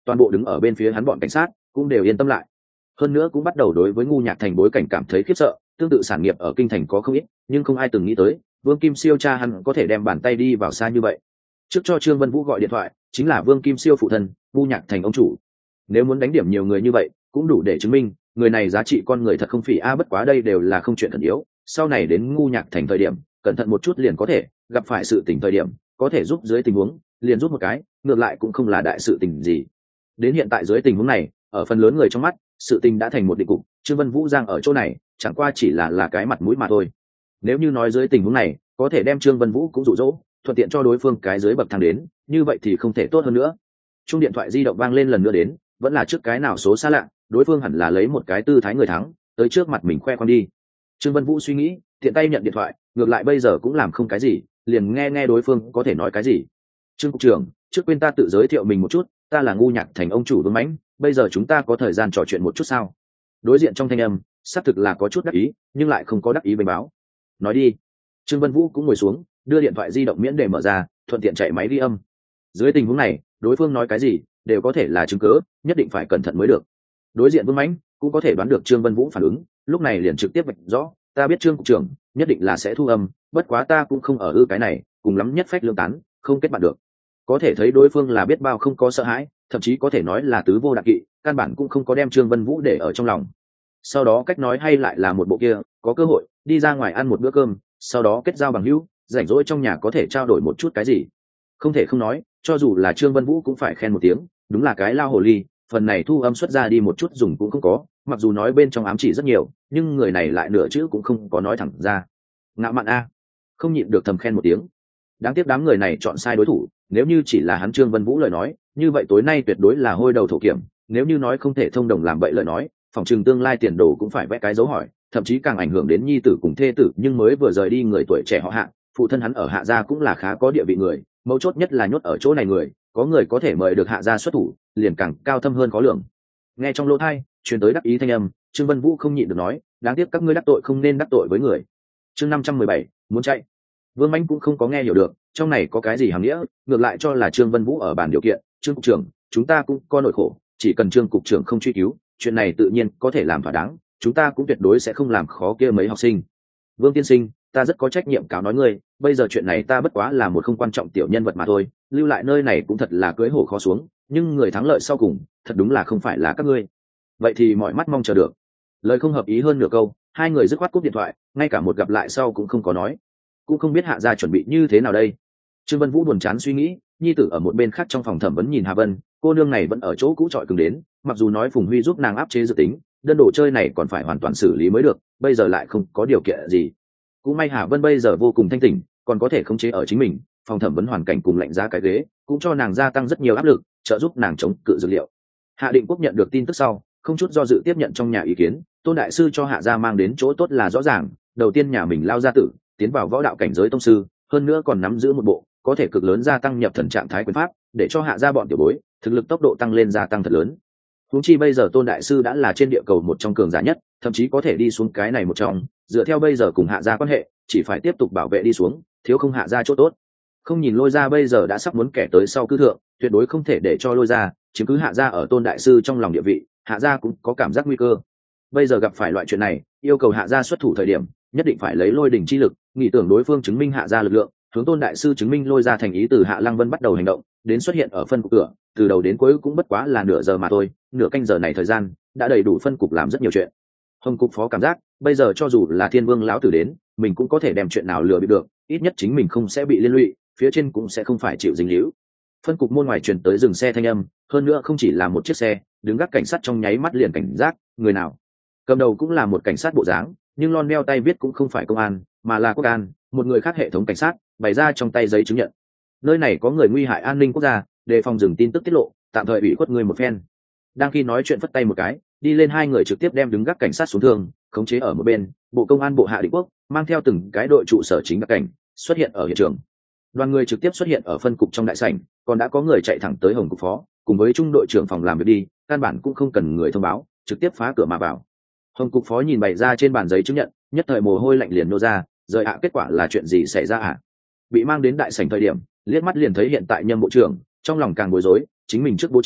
toàn bộ đứng ở bên phía hắn bọn cảnh sát cũng đều yên tâm lại. Hơn nữa cũng bắt đầu đối với Ngu Nhạc Thành bối cảnh cảm thấy khiếp sợ, tương tự sản nghiệp ở kinh thành có không ít, nhưng không ai từng nghĩ tới Vương Kim Siêu cha hắn có thể đem bàn tay đi vào xa như vậy. Trước cho Trương Vân Vũ gọi điện thoại chính là Vương Kim Siêu phụ thân, Ngu Nhạc Thành ông chủ. Nếu muốn đánh điểm nhiều người như vậy cũng đủ để chứng minh người này giá trị con người thật không phỉ bất quá đây đều là không chuyện thần yếu, sau này đến Ngu Nhạc Thành thời điểm cẩn thận một chút liền có thể, gặp phải sự tình thời điểm có thể giúp dưới tình huống liền giúp một cái, ngược lại cũng không là đại sự tình gì. Đến hiện tại dưới tình huống này, ở phần lớn người trong mắt sự tình đã thành một định cục, Trương Vân Vũ giang ở chỗ này chẳng qua chỉ là cái mặt mũi mà thôi. Nếu như nói dưới tình huống này có thể đem Trương Vân Vũ cũng dụ dỗ, thuận tiện cho đối phương cái dưới bậc thang đến, như vậy thì không thể tốt hơn nữa. Chung điện thoại di động vang lên lần nữa đến, vẫn là trước cái nào số xa lạ, đối phương hẳn là lấy một cái tư thái người thắng tới trước mặt mình khoe khoang đi. Trương Vân Vũ suy nghĩ, tiện tay nhận điện thoại, ngược lại bây giờ cũng làm không cái gì, liền nghe nghe đối phương có thể nói cái gì. Trương cục trưởng, trước quên ta tự giới thiệu mình một chút, ta là Ngu Nhạc Thành ông chủ Vương Mãnh, bây giờ chúng ta có thời gian trò chuyện một chút sao? Đối diện trong thanh âm xác thực là có chút đắc ý, nhưng lại không có đắc ý bày báo. Nói đi. Trương Vân Vũ cũng ngồi xuống, đưa điện thoại di động miễn để mở ra, thuận tiện chạy máy ghi âm. Dưới tình huống này đối phương nói cái gì đều có thể là chứng cứ, nhất định phải cẩn thận mới được. Đối diện Vương Mãnh cũng có thể đoán được Trương Vân Vũ phản ứng, lúc này liền trực tiếp vạch rõ, ta biết Trương cục trưởng nhất định là sẽ thu âm, bất quá ta cũng không ở cái này, cùng lắm nhất phách lương tán, không kết bạn được. Có thể thấy đối phương là biết bao không có sợ hãi, thậm chí có thể nói là tứ vô đạc kỵ, căn bản cũng không có đem Trương Vân Vũ để ở trong lòng. Sau đó cách nói hay lại là một bộ kia, có cơ hội đi ra ngoài ăn một bữa cơm, sau đó kết giao bằng hữu, rảnh rỗi trong nhà có thể trao đổi một chút cái gì. Không thể không nói, cho dù là Trương Vân Vũ cũng phải khen một tiếng, đúng là cái lao hồ ly, phần này thu âm xuất ra đi một chút dùng cũng không có, mặc dù nói bên trong ám chỉ rất nhiều, nhưng người này lại nửa chữ cũng không có nói thẳng ra. Ngạo mạn a, không nhịn được thầm khen một tiếng. Đáng tiếc đám người này chọn sai đối thủ, nếu như chỉ là hắn Trương Vân Vũ lời nói, như vậy tối nay tuyệt đối là hôi đầu thổ kiểm, nếu như nói không thể thông đồng làm bậy lời nói, phòng trường tương lai tiền đồ cũng phải vẽ cái dấu hỏi, thậm chí càng ảnh hưởng đến nhi tử cùng thê tử, nhưng mới vừa rời đi người tuổi trẻ họ Hạ, phụ thân hắn ở Hạ gia cũng là khá có địa vị người, mấu chốt nhất là nhốt ở chỗ này người, có người có thể mời được Hạ gia xuất thủ, liền càng cao thâm hơn khó lường. Nghe trong lỗ tai truyền tới đắc ý thanh âm, Trương Vân Vũ không nhịn được nói, đáng tiếc các ngươi đắc tội không nên đắc tội với người. Chương 517, muốn chạy. Vương Mãnh cũng không có nghe hiểu được trong này có cái gì hàm nghĩa, ngược lại cho là Trương Vân Vũ ở bàn điều kiện, Trương cục trưởng, chúng ta cũng có nỗi khổ, chỉ cần Trương cục trưởng không truy cứu, chuyện này tự nhiên có thể làm thỏa đáng, chúng ta cũng tuyệt đối sẽ không làm khó kia mấy học sinh. Vương tiên sinh, ta rất có trách nhiệm cáo nói ngươi, bây giờ chuyện này ta bất quá là một không quan trọng tiểu nhân vật mà thôi, lưu lại nơi này cũng thật là cưới hổ khó xuống, nhưng người thắng lợi sau cùng thật đúng là không phải là các ngươi. Vậy thì mọi mắt mong chờ được. Lời không hợp ý hơn nửa câu, hai người dứt khoát cúp điện thoại, ngay cả một gặp lại sau cũng không có nói. Cũng không biết Hạ gia chuẩn bị như thế nào đây. Trương Vân Vũ buồn chán suy nghĩ, nhi tử ở một bên khác trong phòng thẩm vấn nhìn Hà Vân, cô nương này vẫn ở chỗ cũ trọi cứng đến, mặc dù nói Phùng Huy giúp nàng áp chế dự tính, đơn đồ chơi này còn phải hoàn toàn xử lý mới được, bây giờ lại không có điều kiện gì. Cũng may Hà Vân bây giờ vô cùng thanh tỉnh, còn có thể khống chế ở chính mình, phòng thẩm vấn hoàn cảnh cùng lạnh giá cái ghế, cũng cho nàng gia tăng rất nhiều áp lực, trợ giúp nàng chống cự dữ liệu. Hạ Định Quốc nhận được tin tức sau, không chút do dự tiếp nhận trong nhà ý kiến, Tôn đại sư cho Hạ gia mang đến chỗ tốt là rõ ràng, đầu tiên nhà mình lao gia tử, tiến vào võ đạo cảnh giới tông sư, hơn nữa còn nắm giữ một bộ có thể cực lớn gia tăng nhập thần trạng thái quyền pháp, để cho Hạ gia bọn tiểu bối thực lực tốc độ tăng lên gia tăng thật lớn. Huống chi bây giờ Tôn đại sư đã là trên địa cầu một trong cường giả nhất, thậm chí có thể đi xuống cái này một trong, dựa theo bây giờ cùng Hạ gia quan hệ, chỉ phải tiếp tục bảo vệ đi xuống, thiếu không Hạ gia chỗ tốt. Không nhìn Lôi gia bây giờ đã sắp muốn kẻ tới sau cứ thượng, tuyệt đối không thể để cho Lôi gia chiếm cứ Hạ gia ở Tôn đại sư trong lòng địa vị, Hạ gia cũng có cảm giác nguy cơ. Bây giờ gặp phải loại chuyện này, yêu cầu Hạ gia xuất thủ thời điểm, nhất định phải lấy Lôi đỉnh chi lực, nghĩ tưởng đối phương chứng minh Hạ gia lực lượng, hướng Tôn đại sư chứng minh Lôi gia thành ý từ Hạ Lăng Vân bắt đầu hành động, đến xuất hiện ở phân cục cửa, từ đầu đến cuối cũng bất quá là nửa giờ mà thôi, nửa canh giờ này thời gian đã đầy đủ phân cục làm rất nhiều chuyện. Hồng cục phó cảm giác, bây giờ cho dù là Thiên Vương lão tử đến, mình cũng có thể đem chuyện nào lừa bị được, ít nhất chính mình không sẽ bị liên lụy, phía trên cũng sẽ không phải chịu dính líu. Phân cục môn ngoài truyền tới dừng xe thanh âm, hơn nữa không chỉ là một chiếc xe, đứng gác cảnh sát trong nháy mắt liền cảnh giác, người nào? Cầm đầu cũng là một cảnh sát bộ dáng, nhưng lon đeo tay viết cũng không phải công an, mà là quốc an, một người khác hệ thống cảnh sát, bày ra trong tay giấy chứng nhận. Nơi này có người nguy hại an ninh quốc gia, đề phòng dừng tin tức tiết lộ, tạm thời ủy khuất người một phen. Đang khi nói chuyện phất tay một cái, đi lên hai người trực tiếp đem đứng gác cảnh sát xuống thương, khống chế ở một bên, bộ công an bộ Hạ Định Quốc mang theo từng cái đội trụ sở chính đặc cảnh xuất hiện ở hiện trường. Đoàn người trực tiếp xuất hiện ở phân cục trong đại sảnh, còn đã có người chạy thẳng tới Hồng cục phó, cùng với trung đội trưởng phòng làm việc đi, căn bản cũng không cần người thông báo, trực tiếp phá cửa mà vào. Hồng cục phó nhìn bày ra trên bàn giấy chứng nhận, nhất thời mồ hôi lạnh liền nô ra, rời kết quả là chuyện gì xảy ra ạ? Bị mang đến đại sảnh thời điểm, liếc mắt liền thấy hiện tại Nhâm bộ trưởng, trong lòng càng bối rối, chính mình trước bố trí,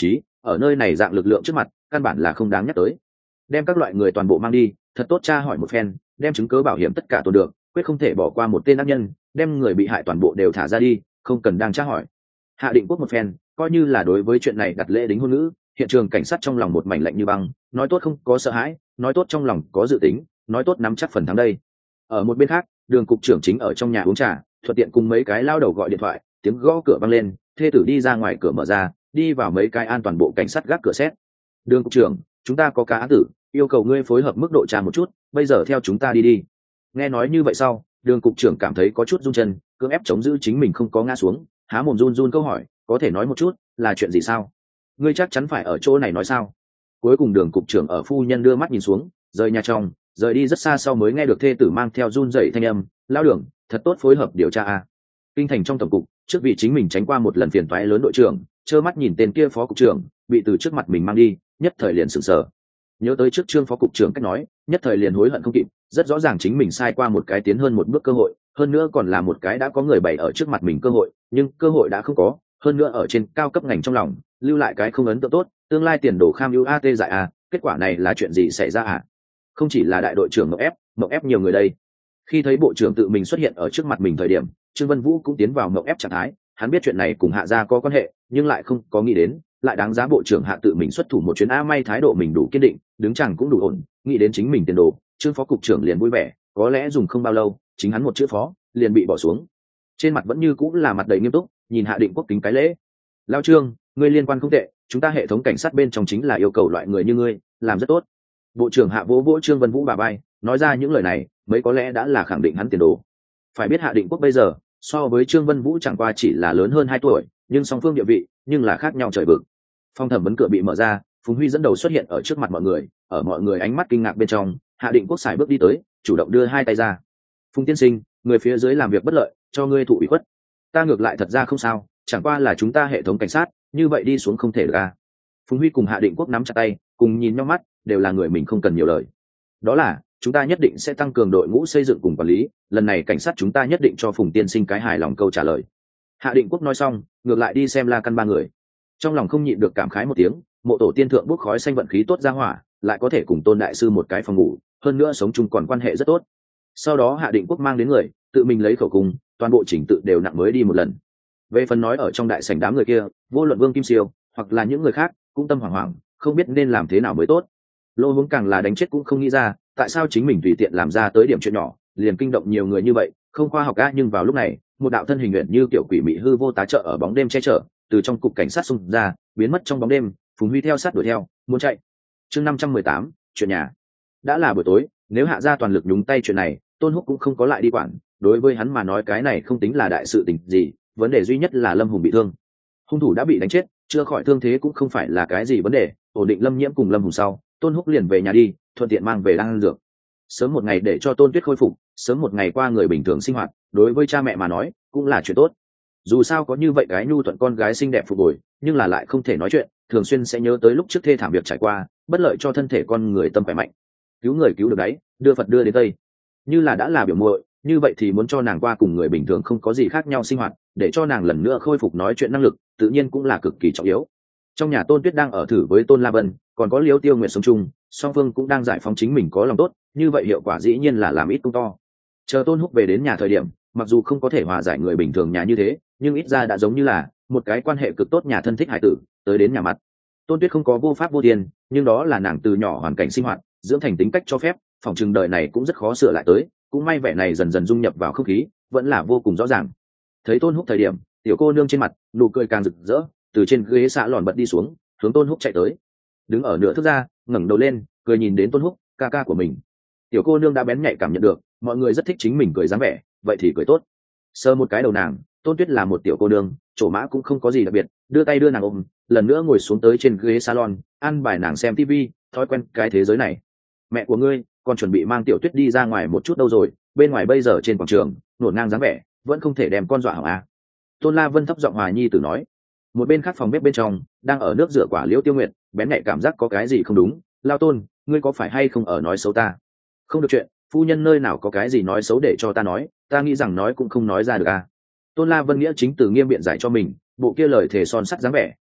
ở nơi này dạng lực lượng trước mặt căn bản là không đáng nhắc tới. Đem các loại người toàn bộ mang đi, thật tốt tra hỏi một phen, đem chứng cứ bảo hiểm tất cả tồn được, quyết không thể bỏ qua một tên ác nhân, đem người bị hại toàn bộ đều thả ra đi, không cần đang tra hỏi. Hạ Định Quốc một phen coi như là đối với chuyện này đặt lễ đính hôn ngữ. Hiện trường cảnh sát trong lòng một mảnh lạnh như băng, nói tốt không có sợ hãi, nói tốt trong lòng có dự tính, nói tốt nắm chắc phần thắng đây. Ở một bên khác, Đường cục trưởng chính ở trong nhà uống trà, thuận tiện cùng mấy cái lao đầu gọi điện thoại, tiếng gõ cửa vang lên, thê tử đi ra ngoài cửa mở ra, đi vào mấy cái an toàn bộ cảnh sát gác cửa xét. Đường cục trưởng, chúng ta có cá án tử, yêu cầu ngươi phối hợp mức độ trà một chút, bây giờ theo chúng ta đi đi. Nghe nói như vậy sau, Đường cục trưởng cảm thấy có chút run chân, cưỡng ép chống giữ chính mình không có ngã xuống, há mồm run run câu hỏi, có thể nói một chút, là chuyện gì sao? Ngươi chắc chắn phải ở chỗ này nói sao? Cuối cùng Đường cục trưởng ở phu nhân đưa mắt nhìn xuống, rời nhà trong, rời đi rất xa sau mới nghe được thê tử mang theo run rẩy thanh âm, lao Đường, thật tốt phối hợp điều tra a. Kinh thành trong tổng cục, trước vì chính mình tránh qua một lần phiền toái lớn đội trưởng, trơ mắt nhìn tên kia phó cục trưởng bị từ trước mặt mình mang đi, nhất thời liền sửng sở. Nhớ tới trước Trương phó cục trưởng cách nói, nhất thời liền hối hận không kịp, rất rõ ràng chính mình sai qua một cái tiến hơn một bước cơ hội, hơn nữa còn là một cái đã có người bày ở trước mặt mình cơ hội, nhưng cơ hội đã không có, hơn nữa ở trên cao cấp ngành trong lòng, lưu lại cái không ấn tượng tốt, tương lai tiền đồ kham ưu at dại a, kết quả này là chuyện gì xảy ra à? Không chỉ là đại đội trưởng mộng ép nhiều người đây. Khi thấy bộ trưởng tự mình xuất hiện ở trước mặt mình thời điểm, Trương Vân Vũ cũng tiến vào mộng ép trạng thái, hắn biết chuyện này cùng Hạ gia có quan hệ, nhưng lại không có nghĩ đến, lại đáng giá bộ trưởng Hạ tự mình xuất thủ một chuyến. A may thái độ mình đủ kiên định, đứng chẳng cũng đủ ổn, nghĩ đến chính mình tiền đồ, Trương phó cục trưởng liền vui vẻ, có lẽ dùng không bao lâu, chính hắn một chữ phó liền bị bỏ xuống. Trên mặt vẫn như cũng là mặt đầy nghiêm túc, nhìn Hạ Định Quốc kính cái lễ. Lao Trương, ngươi liên quan không tệ, chúng ta hệ thống cảnh sát bên trong chính là yêu cầu loại người như ngươi, làm rất tốt. Bộ trưởng Hạ vỗ vỗ Trương Vân Vũ bà bay, nói ra những lời này, mới có lẽ đã là khẳng định hắn tiền đồ. Phải biết Hạ Định Quốc bây giờ so với Trương Vân Vũ chẳng qua chỉ là lớn hơn 2 tuổi, nhưng song phương địa vị nhưng là khác nhau trời vực. Phòng thẩm vấn cửa bị mở ra, Phùng Huy dẫn đầu xuất hiện ở trước mặt mọi người, ở mọi người ánh mắt kinh ngạc bên trong, Hạ Định Quốc xài bước đi tới, chủ động đưa 2 tay ra. Phùng tiên sinh, người phía dưới làm việc bất lợi, cho ngươi thụ ủy khuất. Ta ngược lại thật ra không sao, chẳng qua là chúng ta hệ thống cảnh sát, như vậy đi xuống không thể được à. Phùng Huy cùng Hạ Định Quốc nắm chặt tay, cùng nhìn nhau mắt, đều là người mình không cần nhiều lời. Đó là, chúng ta nhất định sẽ tăng cường đội ngũ xây dựng cùng quản lý, lần này cảnh sát chúng ta nhất định cho Phùng tiên sinh cái hài lòng câu trả lời. Hạ Định Quốc nói xong, ngược lại đi xem La Căn 3 người. Trong lòng không nhịn được cảm khái một tiếng, mộ tổ tiên thượng bốc khói xanh vận khí tốt ra hỏa, lại có thể cùng Tôn đại sư một cái phòng ngủ, hơn nữa sống chung còn quan hệ rất tốt. Sau đó Hạ Định Quốc mang đến người, tự mình lấy khẩu cung, toàn bộ chỉnh tự đều nặng mới đi một lần. Về phần nói ở trong đại sảnh đám người kia, vô luận Vương Kim Siêu hoặc là những người khác, cũng tâm hoảng hoảng, không biết nên làm thế nào mới tốt. Lô Hướng càng là đánh chết cũng không nghĩ ra, tại sao chính mình tùy tiện làm ra tới điểm chuyện nhỏ, liền kinh động nhiều người như vậy, không khoa học a. Nhưng vào lúc này, một đạo thân hình nguyện như kiểu quỷ mị hư vô tá trợ ở bóng đêm che chở, từ trong cục cảnh sát xung ra, biến mất trong bóng đêm. Phùng Huy theo sát đuổi theo, muốn chạy. Chương 518, chuyện nhà. Đã là buổi tối, nếu Hạ gia toàn lực nhúng tay chuyện này, Tôn Húc cũng không có lại đi quản, đối với hắn mà nói cái này không tính là đại sự tình gì, vấn đề duy nhất là Lâm Hùng bị thương. Hung thủ đã bị đánh chết, chưa khỏi thương thế cũng không phải là cái gì vấn đề, ổn định Lâm Nhiễm cùng Lâm Hùng sau, Tôn Húc liền về nhà đi, thuận tiện mang về đan dược. Sớm một ngày để cho Tôn Tuyết khôi phục, sớm một ngày qua người bình thường sinh hoạt, đối với cha mẹ mà nói cũng là chuyện tốt. Dù sao có như vậy cái nhu thuận con gái xinh đẹp phục hồi, nhưng là lại không thể nói chuyện, thường xuyên sẽ nhớ tới lúc trước thê thảm việc trải qua, bất lợi cho thân thể con người tâm khỏe mạnh. Cứu người cứu được đấy, đưa Phật đưa đến Tây. Như là đã là biểu muội, như vậy thì muốn cho nàng qua cùng người bình thường không có gì khác nhau sinh hoạt, để cho nàng lần nữa khôi phục nói chuyện năng lực, tự nhiên cũng là cực kỳ trọng yếu. Trong nhà Tôn Tuyết đang ở thử với Tôn La Vân, còn có Liêu Tiêu Nguyệt sống chung, song phương cũng đang giải phóng chính mình có lòng tốt, như vậy hiệu quả dĩ nhiên là làm ít công to. Chờ Tôn Húc về đến nhà thời điểm, mặc dù không có thể hòa giải người bình thường nhà như thế, nhưng ít ra đã giống như là một cái quan hệ cực tốt nhà thân thích hải tử tới đến nhà mặt. Tôn Tuyết không có vô pháp vô thiên, nhưng đó là nàng từ nhỏ hoàn cảnh sinh hoạt dưỡng thành tính cách cho phép, phòng trường đời này cũng rất khó sửa lại tới, cũng may vẻ này dần dần dung nhập vào không khí, vẫn là vô cùng rõ ràng. Thấy Tôn Húc thời điểm, tiểu cô nương trên mặt nụ cười càng rực rỡ, từ trên ghế xạ lòn bật đi xuống, hướng Tôn Húc chạy tới. Đứng ở nửa thước ra, ngẩng đầu lên, cười nhìn đến Tôn Húc, ca ca của mình. Tiểu cô nương đã bén nhạy cảm nhận được, mọi người rất thích chính mình cười dáng vẻ, vậy thì cười tốt. Sờ một cái đầu nàng, Tôn Tuyết là một tiểu cô nương, chỗ mã cũng không có gì đặc biệt, đưa tay đưa nàng ôm, lần nữa ngồi xuống tới trên ghế salon, ăn bài nàng xem tivi, thói quen cái thế giới này. Mẹ của ngươi còn chuẩn bị mang Tiểu Tuyết đi ra ngoài một chút đâu rồi, bên ngoài bây giờ trên quảng trường nổ ngang dáng vẻ, vẫn không thể đem con dọa hỏng à. Tôn La Vân thấp giọng hòa nhi tử nói. Một bên khác phòng bếp bên trong đang ở nước rửa quả Liễu Tiêu Nguyệt, bén nhạy cảm giác có cái gì không đúng. Lao Tôn, ngươi có phải hay không ở nói xấu ta? Không được chuyện, phu nhân nơi nào có cái gì nói xấu để cho ta nói, ta nghĩ rằng nói cũng không nói ra được à. Tôn La Vân nghĩa chính từ nghiêm biện giải cho mình, bộ kia lời thề son sắt dáng vẻ,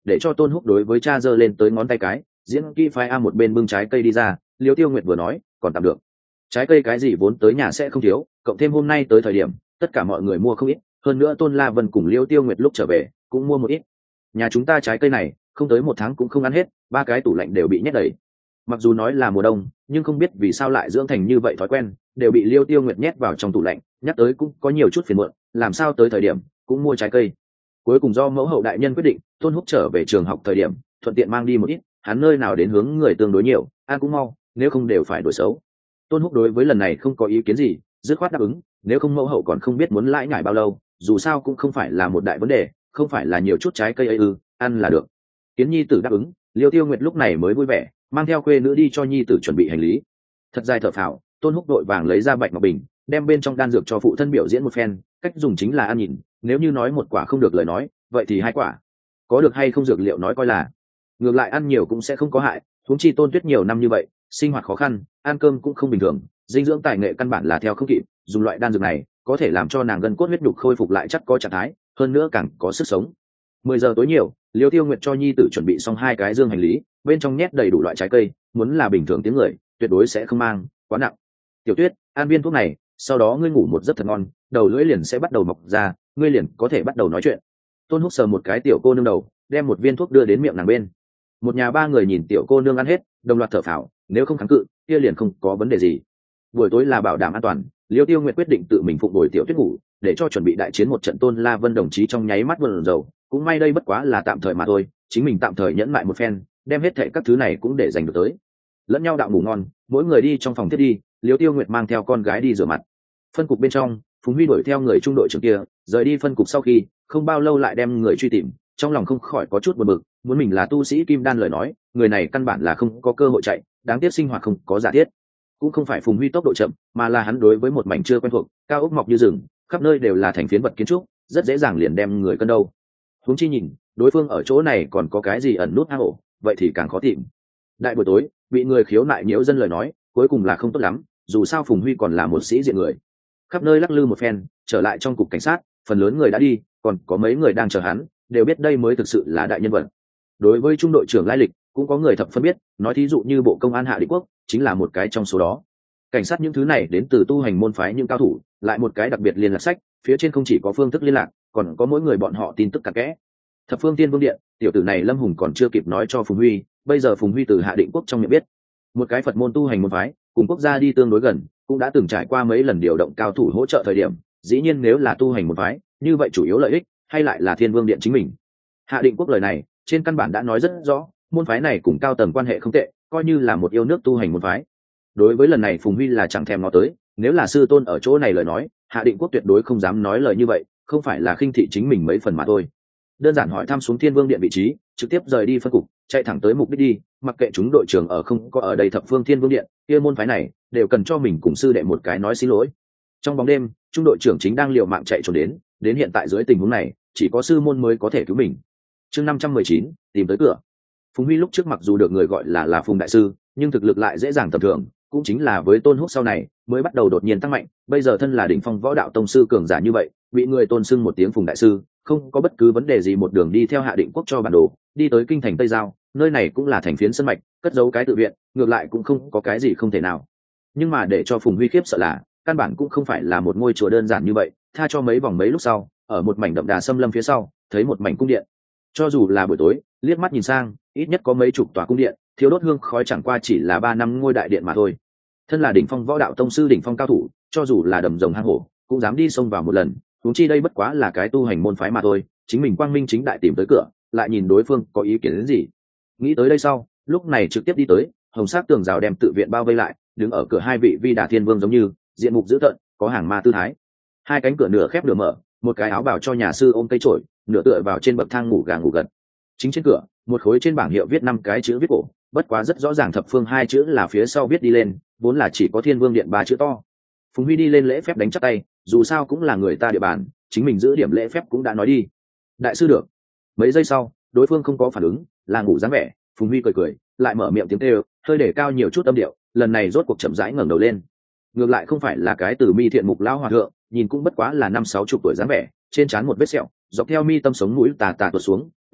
để cho Tôn Húc đối với cha giơ lên tới ngón tay cái, diễn kỹ phái a một bên bưng trái cây đi ra. Liêu Tiêu Nguyệt vừa nói còn tạm được, trái cây cái gì vốn tới nhà sẽ không thiếu, cộng thêm hôm nay tới thời điểm tất cả mọi người mua không ít, hơn nữa Tôn La Vân cùng Liêu Tiêu Nguyệt lúc trở về cũng mua một ít. Nhà chúng ta trái cây này không tới 1 tháng cũng không ăn hết, 3 cái tủ lạnh đều bị nhét đầy. Mặc dù nói là mùa đông, nhưng không biết vì sao lại dưỡng thành như vậy thói quen, đều bị Liêu Tiêu Nguyệt nhét vào trong tủ lạnh, nhắc tới cũng có nhiều chút phiền muộn, làm sao tới thời điểm cũng mua trái cây. Cuối cùng do mẫu hậu đại nhân quyết định, Tôn Húc trở về trường học thời điểm thuận tiện mang đi một ít, hắn nơi nào đến hướng người tương đối nhiều, ăn cũng mau, nếu không đều phải đổi xấu. Tôn Húc đối với lần này không có ý kiến gì, dứt khoát đáp ứng, nếu không mẫu hậu còn không biết muốn lãi ngại bao lâu, dù sao cũng không phải là một đại vấn đề, không phải là nhiều chút trái cây ấy ăn là được. Kiến nhi tử đáp ứng, Liêu Tiêu Nguyệt lúc này mới vui vẻ, mang theo khuê nữ đi cho nhi tử chuẩn bị hành lý. Thật dài thở phào, Tôn Húc đội vàng lấy ra bạch ngọc bình, đem bên trong đan dược cho phụ thân biểu diễn một phen, cách dùng chính là ăn nhìn, nếu như nói một quả không được lời nói, vậy thì 2 quả. Có được hay không dược liệu nói coi là, ngược lại ăn nhiều cũng sẽ không có hại, huống chi Tôn Tuyết nhiều năm như vậy, sinh hoạt khó khăn, ăn cơm cũng không bình thường, dinh dưỡng tài nghệ căn bản là theo không kịp, dùng loại đan dược này có thể làm cho nàng gân cốt huyết nhục khôi phục lại chắc có trạng thái, hơn nữa càng có sức sống. 10 giờ tối nhiều, Liêu Tiêu Nguyệt cho nhi tử chuẩn bị xong 2 cái dương hành lý, bên trong nhét đầy đủ loại trái cây, muốn là bình thường tiếng người tuyệt đối sẽ không mang quá nặng. Tiểu Tuyết, ăn viên thuốc này, sau đó ngươi ngủ một giấc thật ngon, đầu lưỡi liền sẽ bắt đầu mọc ra, ngươi liền có thể bắt đầu nói chuyện. Tôn Húc sờ một cái tiểu cô nương đầu, đem một viên thuốc đưa đến miệng nàng bên. Một nhà 3 người nhìn tiểu cô nương ăn hết, đồng loạt thở phào, nếu không kháng cự kia liền không có vấn đề gì. Buổi tối là bảo đảm an toàn, Liêu Tiêu Nguyệt quyết định tự mình phụng bồi tiểu Tuyết ngủ, để cho chuẩn bị đại chiến một trận. Tôn La Vân đồng chí trong nháy mắt buồn rầu, cũng may đây bất quá là tạm thời mà thôi, chính mình tạm thời nhẫn lại một phen, đem hết thệ các thứ này cũng để dành được tới. Lẫn nhau đạo ngủ ngon, mỗi người đi trong phòng thiết đi. Liêu Tiêu Nguyệt mang theo con gái đi rửa mặt. Phân cục bên trong, Phùng Huy đuổi theo người trung đội trưởng kia, rời đi phân cục sau khi không bao lâu lại đem người truy tìm, trong lòng không khỏi có chút buồn bực, muốn mình là tu sĩ kim đan lời nói, người này căn bản là không có cơ hội chạy, đáng tiếc sinh hoạt không có giả thiết. Cũng không phải Phùng Huy tốc độ chậm, mà là hắn đối với một mảnh chưa quen thuộc, cao ốc mọc như rừng, khắp nơi đều là thành phiến vật kiến trúc, rất dễ dàng liền đem người cân đâu. Huống chi nhìn, đối phương ở chỗ này còn có cái gì ẩn nút hang ổ, vậy thì càng khó tìm. Đại buổi tối, bị người khiếu nại nhiễu dân lời nói, cuối cùng là không tốt lắm, dù sao Phùng Huy còn là một sĩ diện người. Khắp nơi lắc lư một phen, trở lại trong cục cảnh sát, phần lớn người đã đi, còn có mấy người đang chờ hắn, đều biết đây mới thực sự là đại nhân vật. Đối với trung đội trưởng lai lịch, cũng có người thập phân biết, nói thí dụ như bộ công an Hạ Định Quốc chính là một cái trong số đó. Cảnh sát những thứ này đến từ tu hành môn phái những cao thủ, lại một cái đặc biệt liên lạc sách, phía trên không chỉ có phương thức liên lạc, còn có mỗi người bọn họ tin tức cặn kẽ. Thập Phương Tiên Vương Điện, tiểu tử này Lâm Hùng còn chưa kịp nói cho Phùng Huy, bây giờ Phùng Huy từ Hạ Định Quốc trong miệng biết, một cái Phật môn tu hành môn phái, cùng quốc gia đi tương đối gần, cũng đã từng trải qua mấy lần điều động cao thủ hỗ trợ thời điểm, dĩ nhiên nếu là tu hành môn phái, như vậy chủ yếu lợi ích hay lại là Thiên Vương Điện chính mình. Hạ Định Quốc lời này, trên căn bản đã nói rất rõ, môn phái này cùng cao tầng quan hệ không tệ, coi như là một yêu nước tu hành môn phái. Đối với lần này Phùng Huy là chẳng thèm ngó tới, nếu là sư tôn ở chỗ này lời nói, Hạ Định Quốc tuyệt đối không dám nói lời như vậy, không phải là khinh thị chính mình mấy phần mà thôi. Đơn giản hỏi thăm xuống Thiên Vương Điện vị trí, trực tiếp rời đi phân cục, chạy thẳng tới mục đích đi, mặc kệ chúng đội trưởng ở không có ở đây Thập Phương Thiên Vương Điện, kia môn phái này đều cần cho mình cùng sư đệ một cái nói xin lỗi. Trong bóng đêm, trung đội trưởng chính đang liều mạng chạy trốn đến hiện tại dưới tình huống này, chỉ có sư môn mới có thể cứu mình. Chương 519, tìm tới cửa. Phùng Huy lúc trước mặc dù được người gọi là Phùng đại sư, nhưng thực lực lại dễ dàng tầm thường, cũng chính là với Tôn Húc sau này mới bắt đầu đột nhiên tăng mạnh, bây giờ thân là đỉnh phong võ đạo tông sư cường giả như vậy, bị người tôn xưng một tiếng Phùng đại sư, không có bất cứ vấn đề gì, một đường đi theo Hạ Định Quốc cho bản đồ, đi tới kinh thành Tây Giao, nơi này cũng là thành phiến sân mạch, cất giấu cái tự viện, ngược lại cũng không có cái gì không thể nào. Nhưng mà để cho Phùng Huy khiếp sợ là, căn bản cũng không phải là một ngôi chùa đơn giản như vậy, tha cho mấy vòng mấy lúc sau, ở một mảnh đậm đà xâm lâm phía sau, thấy một mảnh cung điện. Cho dù là buổi tối, liếc mắt nhìn sang, ít nhất có mấy chục tòa cung điện, thiếu đốt hương khói chẳng qua chỉ là 3 năm ngôi đại điện mà thôi. Thân là đỉnh phong võ đạo tông sư đỉnh phong cao thủ, cho dù là đầm rồng hang hổ, cũng dám đi xông vào một lần, huống chi đây bất quá là cái tu hành môn phái mà thôi, chính mình quang minh chính đại tìm tới cửa, lại nhìn đối phương có ý kiến đến gì. Nghĩ tới đây sau, lúc này trực tiếp đi tới, hồng sắc tường rào đem tự viện bao vây lại, đứng ở cửa 2 vị Vi Đà Thiên Vương giống như, diện mục dữ tợn, có hàng ma tư thái. 2 cánh cửa nửa khép nửa mở, một cái áo bào cho nhà sư ôm cây chổi, nửa tựa vào trên bậc thang ngủ gà ngủ gật. Chính trên cửa, một khối trên bảng hiệu viết 5 cái chữ viết cổ, bất quá rất rõ ràng Thập Phương 2 chữ là phía sau viết đi lên, vốn là chỉ có Thiên Vương Điện 3 chữ to. Phùng Huy đi lên lễ phép đánh chắp tay, dù sao cũng là người ta địa bàn, chính mình giữ điểm lễ phép cũng đã nói đi. Đại sư được. Mấy giây sau, đối phương không có phản ứng, là ngủ dáng vẻ. Phùng Huy cười cười, lại mở miệng tiếng kêu, hơi để cao nhiều chút âm điệu, lần này rốt cuộc chậm rãi ngẩng đầu lên. Ngược lại không phải là cái Từ Mi thiện mục lão hòa thượng, nhìn cũng bất quá là 50-60 tuổi dáng vẻ, trên trán một vết sẹo, dọc theo mi tâm sống mũi tà tà tuột xuống,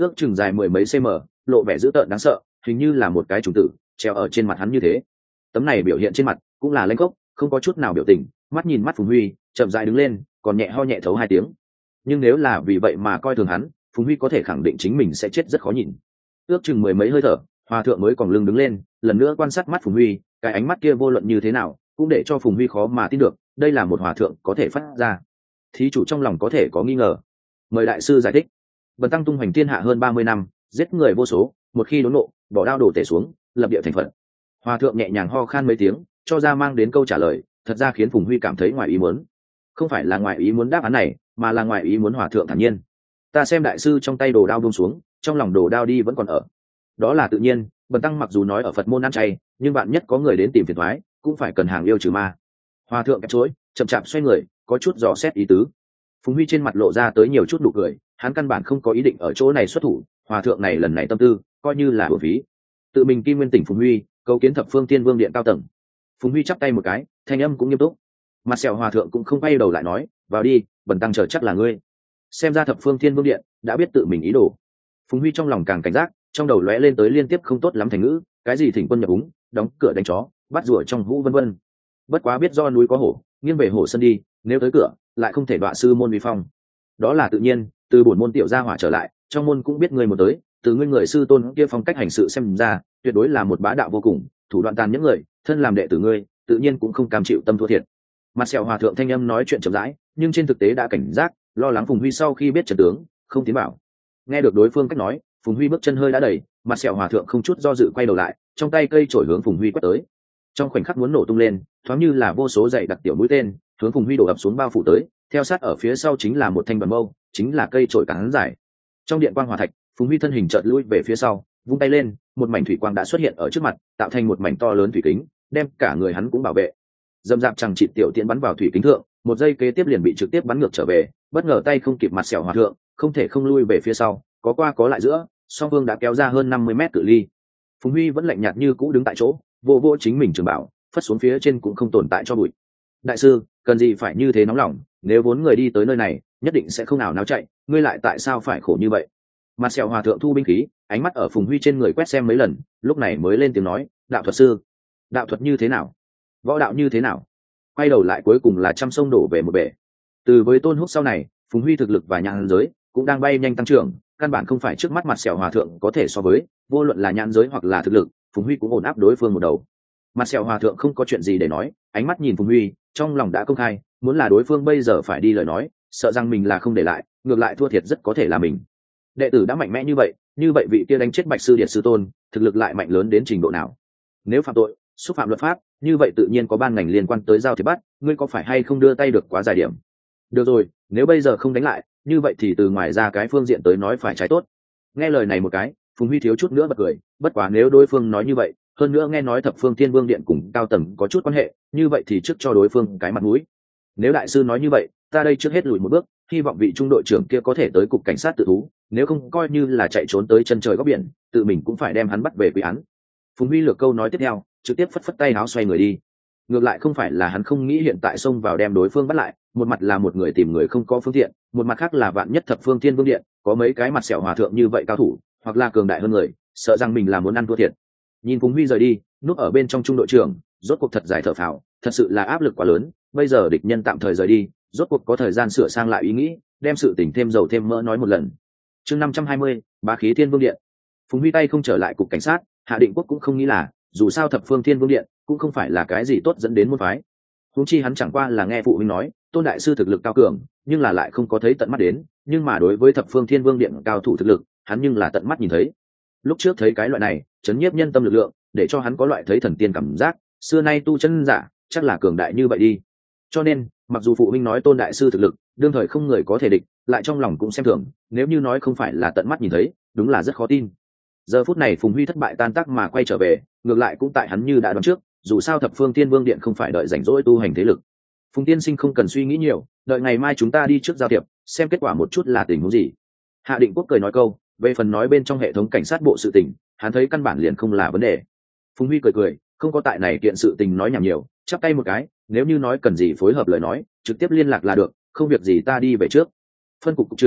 ước chừng dài mười mấy cm, lộ vẻ dữ tợn đáng sợ, hình như là một cái trùng tử treo ở trên mặt hắn như thế. Tấm này biểu hiện trên mặt cũng là lanh khốc, không có chút nào biểu tình, mắt nhìn mắt Phùng Huy, chậm rãi đứng lên, còn nhẹ ho nhẹ thấu hai tiếng. Nhưng nếu là vì vậy mà coi thường hắn, Phùng Huy có thể khẳng định chính mình sẽ chết rất khó nhìn. Ước chừng mười mấy hơi thở, hòa thượng mới còn lưng đứng lên, lần nữa quan sát mắt Phùng Huy, cái ánh mắt kia vô luận như thế nào cũng để cho Phùng Huy khó mà tin được đây là một hòa thượng có thể phát ra. Thí chủ trong lòng có thể có nghi ngờ, mời đại sư giải thích. Bần tăng tung hoành thiên hạ hơn 30 năm, giết người vô số, một khi đốn nộ bỏ đao đổ tể xuống, lập địa thành phật. Hòa thượng nhẹ nhàng ho khan mấy tiếng, cho ra mang đến câu trả lời, thật ra khiến Phùng Huy cảm thấy ngoài ý muốn. Không phải là ngoài ý muốn đáp án này, mà là ngoài ý muốn hòa thượng thản nhiên. Ta xem đại sư trong tay đồ đao buông xuống, trong lòng đồ đao đi vẫn còn ở. Đó là tự nhiên, bần tăng mặc dù nói ở Phật môn ăn chay, nhưng bạn nhất có người đến tìm phiền toái, cũng phải cần hàng yêu trừ ma. Hòa thượng kẹp chối, chậm chạp xoay người, có chút dò xét ý tứ. Phùng Huy trên mặt lộ ra tới nhiều chút nụ cười, hắn căn bản không có ý định ở chỗ này xuất thủ, hòa thượng này lần này tâm tư coi như là uổng phí. Tự mình Kim Nguyên Tỉnh Phùng Huy, cầu kiến Thập Phương Thiên Vương điện cao tầng. Phùng Huy chắp tay một cái, thanh âm cũng nghiêm túc. Mặt sẹo hòa thượng cũng không quay đầu lại nói, vào đi, bần tăng chờ chắc là ngươi. Xem ra Thập Phương Thiên Vương điện đã biết tự mình ý đồ. Phùng Huy trong lòng càng cảnh giác, trong đầu lóe lên tới liên tiếp không tốt lắm thành ngữ, cái gì thỉnh quân nhập úng, đóng cửa đánh chó, bắt rùa trong hũ vân vân. Bất quá biết do núi có hổ, nghiêng về hổ sân đi, nếu tới cửa lại không thể đọa sư môn uy phong. Đó là tự nhiên, từ bổn môn tiểu gia hỏa trở lại, trong môn cũng biết ngươi một tới, từ ngươi người sư tôn kia phong cách hành sự xem ra, tuyệt đối là một bá đạo vô cùng, thủ đoạn tàn nhẫn người, thân làm đệ tử ngươi, tự nhiên cũng không cam chịu tâm thua thiệt. Mặt sẹo hòa thượng thanh âm nói chuyện chậm rãi, nhưng trên thực tế đã cảnh giác, lo lắng Phùng Huy sau khi biết trận tướng, không tiến bảo. Nghe được đối phương cách nói, Phùng Huy bước chân hơi đã đẩy, mặt sẹo hòa thượng không chút do dự quay đầu lại, trong tay cây chổi hướng Phùng Huy quét tới. Trong khoảnh khắc muốn nổ tung lên, thoáng như là vô số dày đặc tiểu mũi tên, hướng Phùng Huy đổ ập xuống bao phủ tới, theo sát ở phía sau chính là một thanh đoàn mâu, chính là cây chổi cán dài. Trong điện quang hỏa thạch, Phùng Huy thân hình chợt lui về phía sau, vung tay lên, một mảnh thủy quang đã xuất hiện ở trước mặt, tạo thành một mảnh to lớn thủy kính, đem cả người hắn cũng bảo vệ. Dầm dạp chẳng chịt tiểu tiễn bắn vào thủy kính thượng, một giây kế tiếp liền bị trực tiếp bắn ngược trở về, bất ngờ tay không kịp mặt sẹo hòa thượng, không thể không lui về phía sau, có qua có lại giữa, song phương đã kéo ra hơn 50 mét cự ly. Phùng Huy vẫn lạnh nhạt như cũ đứng tại chỗ, vô vô chính mình trường bảo, phất xuống phía trên cũng không tồn tại cho bụi. Đại sư, cần gì phải như thế nóng lòng, nếu vốn người đi tới nơi này nhất định sẽ không nào náo chạy, ngươi lại tại sao phải khổ như vậy? Mặt sẹo hòa thượng thu binh khí, ánh mắt ở Phùng Huy trên người quét xem mấy lần, lúc này mới lên tiếng nói, đạo thuật sư, đạo thuật như thế nào, võ đạo như thế nào? Quay đầu lại cuối cùng là trăm sông đổ về một bể. Từ với Tôn Húc sau này, Phùng Huy thực lực và nhãn giới cũng đang bay nhanh tăng trưởng, căn bản không phải trước mắt mặt sẹo hòa thượng có thể so với, vô luận là nhãn giới hoặc là thực lực, Phùng Huy cũng ổn áp đối phương một đầu. Mặt sẹo hòa thượng không có chuyện gì để nói, ánh mắt nhìn Phùng Huy, trong lòng đã công khai, muốn là đối phương bây giờ phải đi lời nói, sợ rằng mình là không để lại, ngược lại thua thiệt rất có thể là mình. Đệ tử đã mạnh mẽ như vậy vị kia đánh chết Bạch sư điệt sư tôn, thực lực lại mạnh lớn đến trình độ nào? Nếu phạm tội, xúc phạm luật pháp, như vậy tự nhiên có ban ngành liên quan tới giao thiệp bắt, ngươi có phải hay không đưa tay được quá dài điểm? Được rồi, nếu bây giờ không đánh lại, như vậy thì từ ngoài ra cái phương diện tới nói phải trái tốt. Nghe lời này một cái, Phùng Huy thiếu chút nữa bật cười, bất quá nếu đối phương nói như vậy, hơn nữa nghe nói Thập Phương Thiên Vương điện cùng cao tầng có chút quan hệ, như vậy thì trước cho đối phương cái mặt mũi. Nếu đại sư nói như vậy, ta đây trước hết lùi một bước, hy vọng vị trung đội trưởng kia có thể tới cục cảnh sát tự thú, nếu không coi như là chạy trốn tới chân trời góc biển, tự mình cũng phải đem hắn bắt về quy án. Phùng Huy lược câu nói tiếp theo, trực tiếp phất phất tay áo xoay người đi. Ngược lại không phải là hắn không nghĩ hiện tại xông vào đem đối phương bắt lại, một mặt là một người tìm người không có phương tiện, một mặt khác là vạn nhất Thập Phương Thiên Vương điện có mấy cái mặt sẹo hòa thượng như vậy cao thủ, hoặc là cường đại hơn người, sợ rằng mình là muốn ăn thua thiệt. Nhìn Phùng Huy rời đi, núp ở bên trong trung đội trưởng, rốt cuộc thật giải thở phào, thật sự là áp lực quá lớn, bây giờ địch nhân tạm thời rời đi, rốt cuộc có thời gian sửa sang lại ý nghĩ, đem sự tình thêm dầu thêm mỡ nói một lần. Chương 520, Bá khí Thiên Vương điện. Phùng Huy tay không trở lại cục cảnh sát, Hạ Định Quốc cũng không nghĩ là, dù sao Thập Phương Thiên Vương điện cũng không phải là cái gì tốt dẫn đến môn phái. Huống chi hắn chẳng qua là nghe phụ huynh nói, Tôn đại sư thực lực cao cường, nhưng là lại không có thấy tận mắt đến, nhưng mà đối với Thập Phương Thiên Vương điện cao thủ thực lực, hắn nhưng là tận mắt nhìn thấy. Lúc trước thấy cái loại này, chấn nhiếp nhân tâm lực lượng, để cho hắn có loại thấy thần tiên cảm giác, xưa nay tu chân giả, chắc là cường đại như vậy đi. Cho nên, mặc dù phụ huynh nói Tôn đại sư thực lực, đương thời không người có thể địch, lại trong lòng cũng xem thường, nếu như nói không phải là tận mắt nhìn thấy, đúng là rất khó tin. Giờ phút này Phùng Huy thất bại tan tác mà quay trở về, ngược lại cũng tại hắn như đã đoán trước, dù sao Thập Phương Thiên Vương điện không phải đợi rảnh rỗi tu hành thế lực. Phùng tiên sinh không cần suy nghĩ nhiều, đợi ngày mai chúng ta đi trước giao thiệp, xem kết quả một chút là tình huống gì. Hạ Định Quốc cười nói câu, về phần nói bên trong hệ thống cảnh sát bộ sự tình, hắn thấy căn bản liền không là vấn đề. Phùng Huy cười, không có tại này kiện sự tình nói nhảm nhiều, chắp tay một cái, nếu như nói cần gì phối hợp lời nói, trực tiếp liên lạc là được, không việc gì ta đi về trước. Phân cục cục trưởng,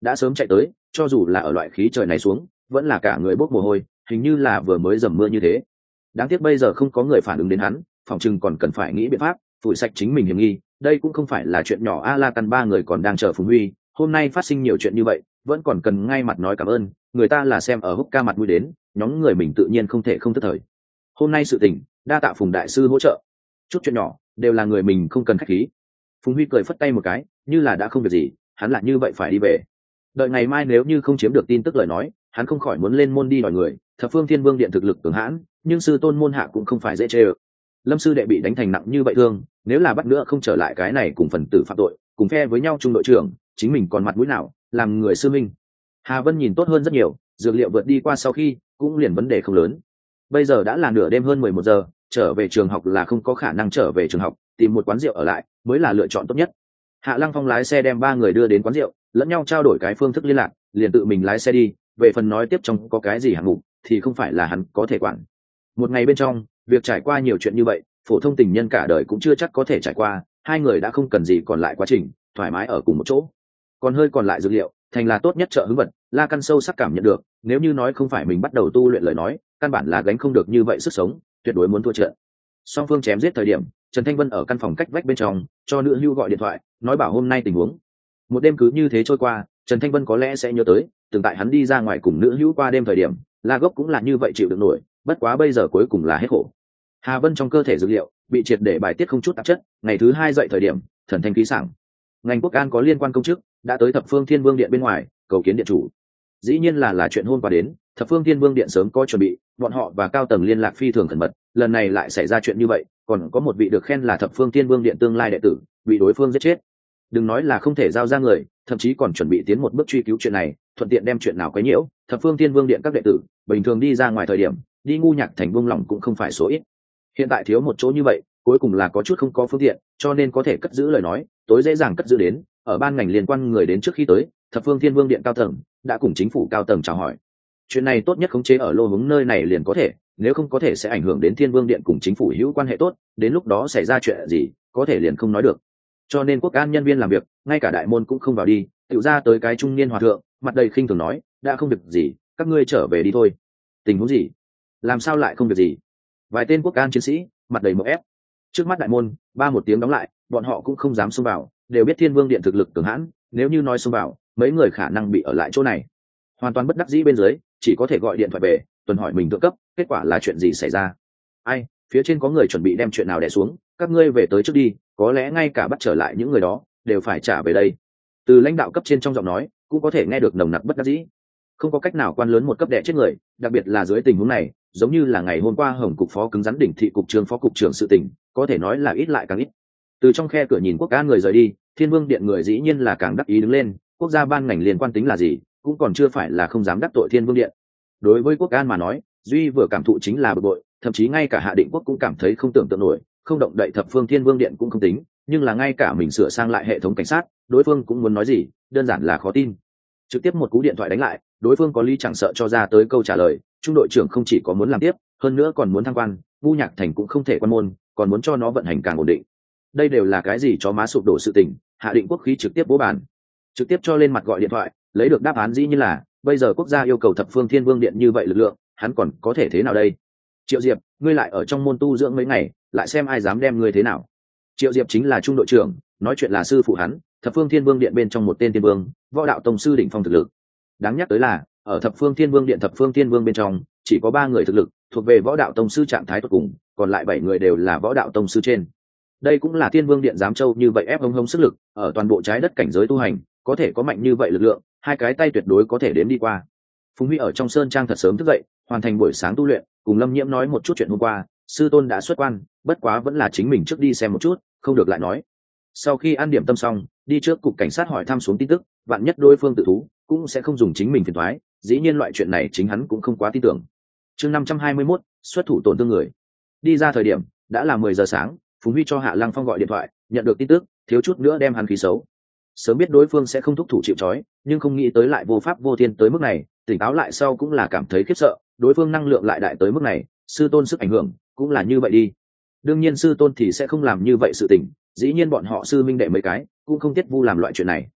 đã sớm chạy tới, cho dù là ở loại khí trời này xuống vẫn là cả người bốc mồ hôi, hình như là vừa mới dầm mưa như thế. Đáng tiếc bây giờ không có người phản ứng đến hắn, phòng chừng còn cần phải nghĩ biện pháp phủi sạch chính mình hiểm nghi. Đây cũng không phải là chuyện nhỏ a, La Căn ba người còn đang chờ Phùng Huy, hôm nay phát sinh nhiều chuyện như vậy vẫn còn cần ngay mặt nói cảm ơn, người ta là xem ở húc ca mặt mũi đến, nhóm người mình tự nhiên không thể không thất thời. Hôm nay sự tình đa tạ Phùng đại sư hỗ trợ, chút chuyện nhỏ đều là người mình không cần khách khí. Phùng Huy cười phất tay một cái, như là đã không việc gì, hắn lại như vậy phải đi về. Đợi ngày mai nếu như không chiếm được tin tức lời nói, hắn không khỏi muốn lên môn đi đòi người. Thập Phương Thiên Vương điện thực lực cường hãn, nhưng sư tôn môn hạ cũng không phải dễ chê ơ. Lâm sư đệ bị đánh thành nặng như vậy thương, nếu là bắt nữa không trở lại cái này cùng phần tử phạm tội, cùng phe với nhau trung đội trưởng, chính mình còn mặt mũi nào làm người sư minh. Hà Vân nhìn tốt hơn rất nhiều, dược liệu vượt đi qua sau khi cũng liền vấn đề không lớn. Bây giờ đã là nửa đêm hơn 11 giờ, trở về trường học là không có khả năng trở về trường học, tìm một quán rượu ở lại mới là lựa chọn tốt nhất. Hạ Lăng Phong lái xe đem ba người đưa đến quán rượu, lẫn nhau trao đổi cái phương thức liên lạc, liền tự mình lái xe đi. Về phần nói tiếp trong có cái gì hạng mục thì không phải là hắn có thể quản. Một ngày bên trong, việc trải qua nhiều chuyện như vậy, phổ thông tình nhân cả đời cũng chưa chắc có thể trải qua. Hai người đã không cần gì còn lại quá trình, thoải mái ở cùng một chỗ. Còn hơi còn lại dược liệu, thành là tốt nhất trợ hứng vật. La Căn sâu sắc cảm nhận được, nếu như nói không phải mình bắt đầu tu luyện lời nói, căn bản là gánh không được như vậy sức sống, tuyệt đối muốn thua trận. Song phương chém giết thời điểm, Trần Thanh Vân ở căn phòng cách vách bên trong cho nữ hưu gọi điện thoại, nói bảo hôm nay tình huống. Một đêm cứ như thế trôi qua, Trần Thanh Vân có lẽ sẽ nhớ tới từng tại hắn đi ra ngoài cùng nữ hữu qua đêm thời điểm, La Gốc cũng là như vậy chịu được nổi, bất quá bây giờ cuối cùng là hết khổ. Hà Vân trong cơ thể dược liệu bị triệt để bài tiết không chút tạp chất, ngày thứ hai dậy thời điểm thần thanh khí sảng. Ngành quốc an có liên quan công chức đã tới Thập Phương Thiên Vương điện bên ngoài cầu kiến điện chủ. Dĩ nhiên là chuyện hôm qua đến, Thập Phương Thiên Vương điện sớm có chuẩn bị, bọn họ và cao tầng liên lạc phi thường cẩn mật, lần này lại xảy ra chuyện như vậy, còn có một vị được khen là Thập Phương Thiên Vương điện tương lai đệ tử bị đối phương giết chết. Đừng nói là không thể giao ra người, thậm chí còn chuẩn bị tiến một bước truy cứu chuyện này, thuận tiện đem chuyện nào quấy nhiễu. Thập Phương Thiên Vương điện các đệ tử bình thường đi ra ngoài thời điểm đi ngu nhạc thành buông lỏng cũng không phải số ít, hiện tại thiếu một chỗ như vậy cuối cùng là có chút không có phương tiện, cho nên có thể cất giữ lời nói tối dễ dàng cất giữ đến ở ban ngành liên quan người đến trước khi tới. Thập Phương Thiên Vương điện cao tầng đã cùng chính phủ cao tầng chào hỏi, chuyện này tốt nhất khống chế ở lô hướng nơi này liền có thể, nếu không có thể sẽ ảnh hưởng đến Thiên Vương điện cùng chính phủ hữu quan hệ tốt, đến lúc đó xảy ra chuyện gì có thể liền không nói được. Cho nên quốc an nhân viên làm việc ngay cả đại môn cũng không vào đi, tự ra tới cái trung niên hòa thượng mặt đầy khinh thường nói, đã không việc gì các ngươi trở về đi thôi. Tình huống gì? Làm sao lại không việc gì? Vài tên quốc an chiến sĩ mặt đầy mộng ép. Trước mắt đại môn ba một tiếng đóng lại, bọn họ cũng không dám xông vào, đều biết Thiên Vương điện thực lực cường hãn, nếu như nói xông vào mấy người khả năng bị ở lại chỗ này. Hoàn toàn bất đắc dĩ bên dưới chỉ có thể gọi điện thoại về tuần hỏi mình thượng cấp kết quả là chuyện gì xảy ra. Ai, phía trên có người chuẩn bị đem chuyện nào đè xuống, các ngươi về tới trước đi, có lẽ ngay cả bắt trở lại những người đó đều phải trả về đây. Từ lãnh đạo cấp trên trong giọng nói cũng có thể nghe được nồng nặc bất đắc dĩ. Không có cách nào quan lớn một cấp đè chết người, đặc biệt là dưới tình huống này, giống như là ngày hôm qua Hồng cục phó cứng rắn đỉnh thị cục trưởng phó cục trưởng sự tình, có thể nói là ít lại càng ít. Từ trong khe cửa nhìn quốc an người rời đi, Thiên Vương điện người dĩ nhiên là càng đắc ý đứng lên, quốc gia ban ngành liên quan tính là gì, cũng còn chưa phải là không dám đắc tội Thiên Vương điện. Đối với quốc an mà nói, duy vừa cảm thụ chính là bực bội, thậm chí ngay cả Hạ Định Quốc cũng cảm thấy không tưởng tượng nổi, không động đậy Thập Phương Thiên Vương điện cũng không tính, nhưng là ngay cả mình sửa sang lại hệ thống cảnh sát, đối phương cũng muốn nói gì, đơn giản là khó tin. Trực tiếp một cú điện thoại đánh lại, đối phương có lý chẳng sợ cho ra tới câu trả lời, trung đội trưởng không chỉ có muốn làm tiếp, hơn nữa còn muốn thăng quan, ngu nhạc thành cũng không thể quan môn, còn muốn cho nó vận hành càng ổn định. Đây đều là cái gì chó má sụp đổ sự tình. Hạ Định Quốc khí trực tiếp bố bàn, trực tiếp cho lên mặt gọi điện thoại, lấy được đáp án dĩ nhiên là bây giờ quốc gia yêu cầu Thập Phương Thiên Vương điện như vậy lực lượng, hắn còn có thể thế nào đây? Triệu Diệp, ngươi lại ở trong môn tu dưỡng mấy ngày, lại xem ai dám đem ngươi thế nào. Triệu Diệp chính là trung đội trưởng, nói chuyện là sư phụ hắn, Thập Phương Thiên Vương điện bên trong một tên tiên vương, võ đạo tông sư đỉnh phong thực lực. Đáng nhắc tới là ở Thập Phương Thiên Vương điện Thập Phương Thiên Vương bên trong chỉ có 3 người thực lực thuộc về võ đạo tông sư trạng thái tuyệt cùng, còn lại 7 người đều là võ đạo tông sư trên. Đây cũng là Thiên Vương điện giám châu như vậy ép hông sức lực, ở toàn bộ trái đất cảnh giới tu hành có thể có mạnh như vậy lực lượng, hai cái tay tuyệt đối có thể đếm đi qua. Phùng Huy ở trong sơn trang thật sớm thức dậy, hoàn thành buổi sáng tu luyện, cùng Lâm Nhiễm nói một chút chuyện hôm qua, sư tôn đã xuất quan, bất quá vẫn là chính mình trước đi xem một chút, không được lại nói. Sau khi ăn điểm tâm xong, đi trước cục cảnh sát hỏi thăm xuống tin tức, vạn nhất đối phương tự thú cũng sẽ không dùng chính mình phiền toái, dĩ nhiên loại chuyện này chính hắn cũng không quá tin tưởng. Chương 521, xuất thủ tổn thương người. Đi ra thời điểm đã là 10 giờ sáng, Phùng Huy cho Hạ Lăng Phong gọi điện thoại, nhận được tin tức, thiếu chút nữa đem hắn khí xấu. Sớm biết đối phương sẽ không thúc thủ chịu trói, nhưng không nghĩ tới lại vô pháp vô thiên tới mức này, tỉnh táo lại sau cũng là cảm thấy khiếp sợ, đối phương năng lượng lại đại tới mức này, sư tôn sức ảnh hưởng cũng là như vậy đi. Đương nhiên sư tôn thì sẽ không làm như vậy sự tình, dĩ nhiên bọn họ sư minh đệ mấy cái cũng không tiết vu làm loại chuyện này.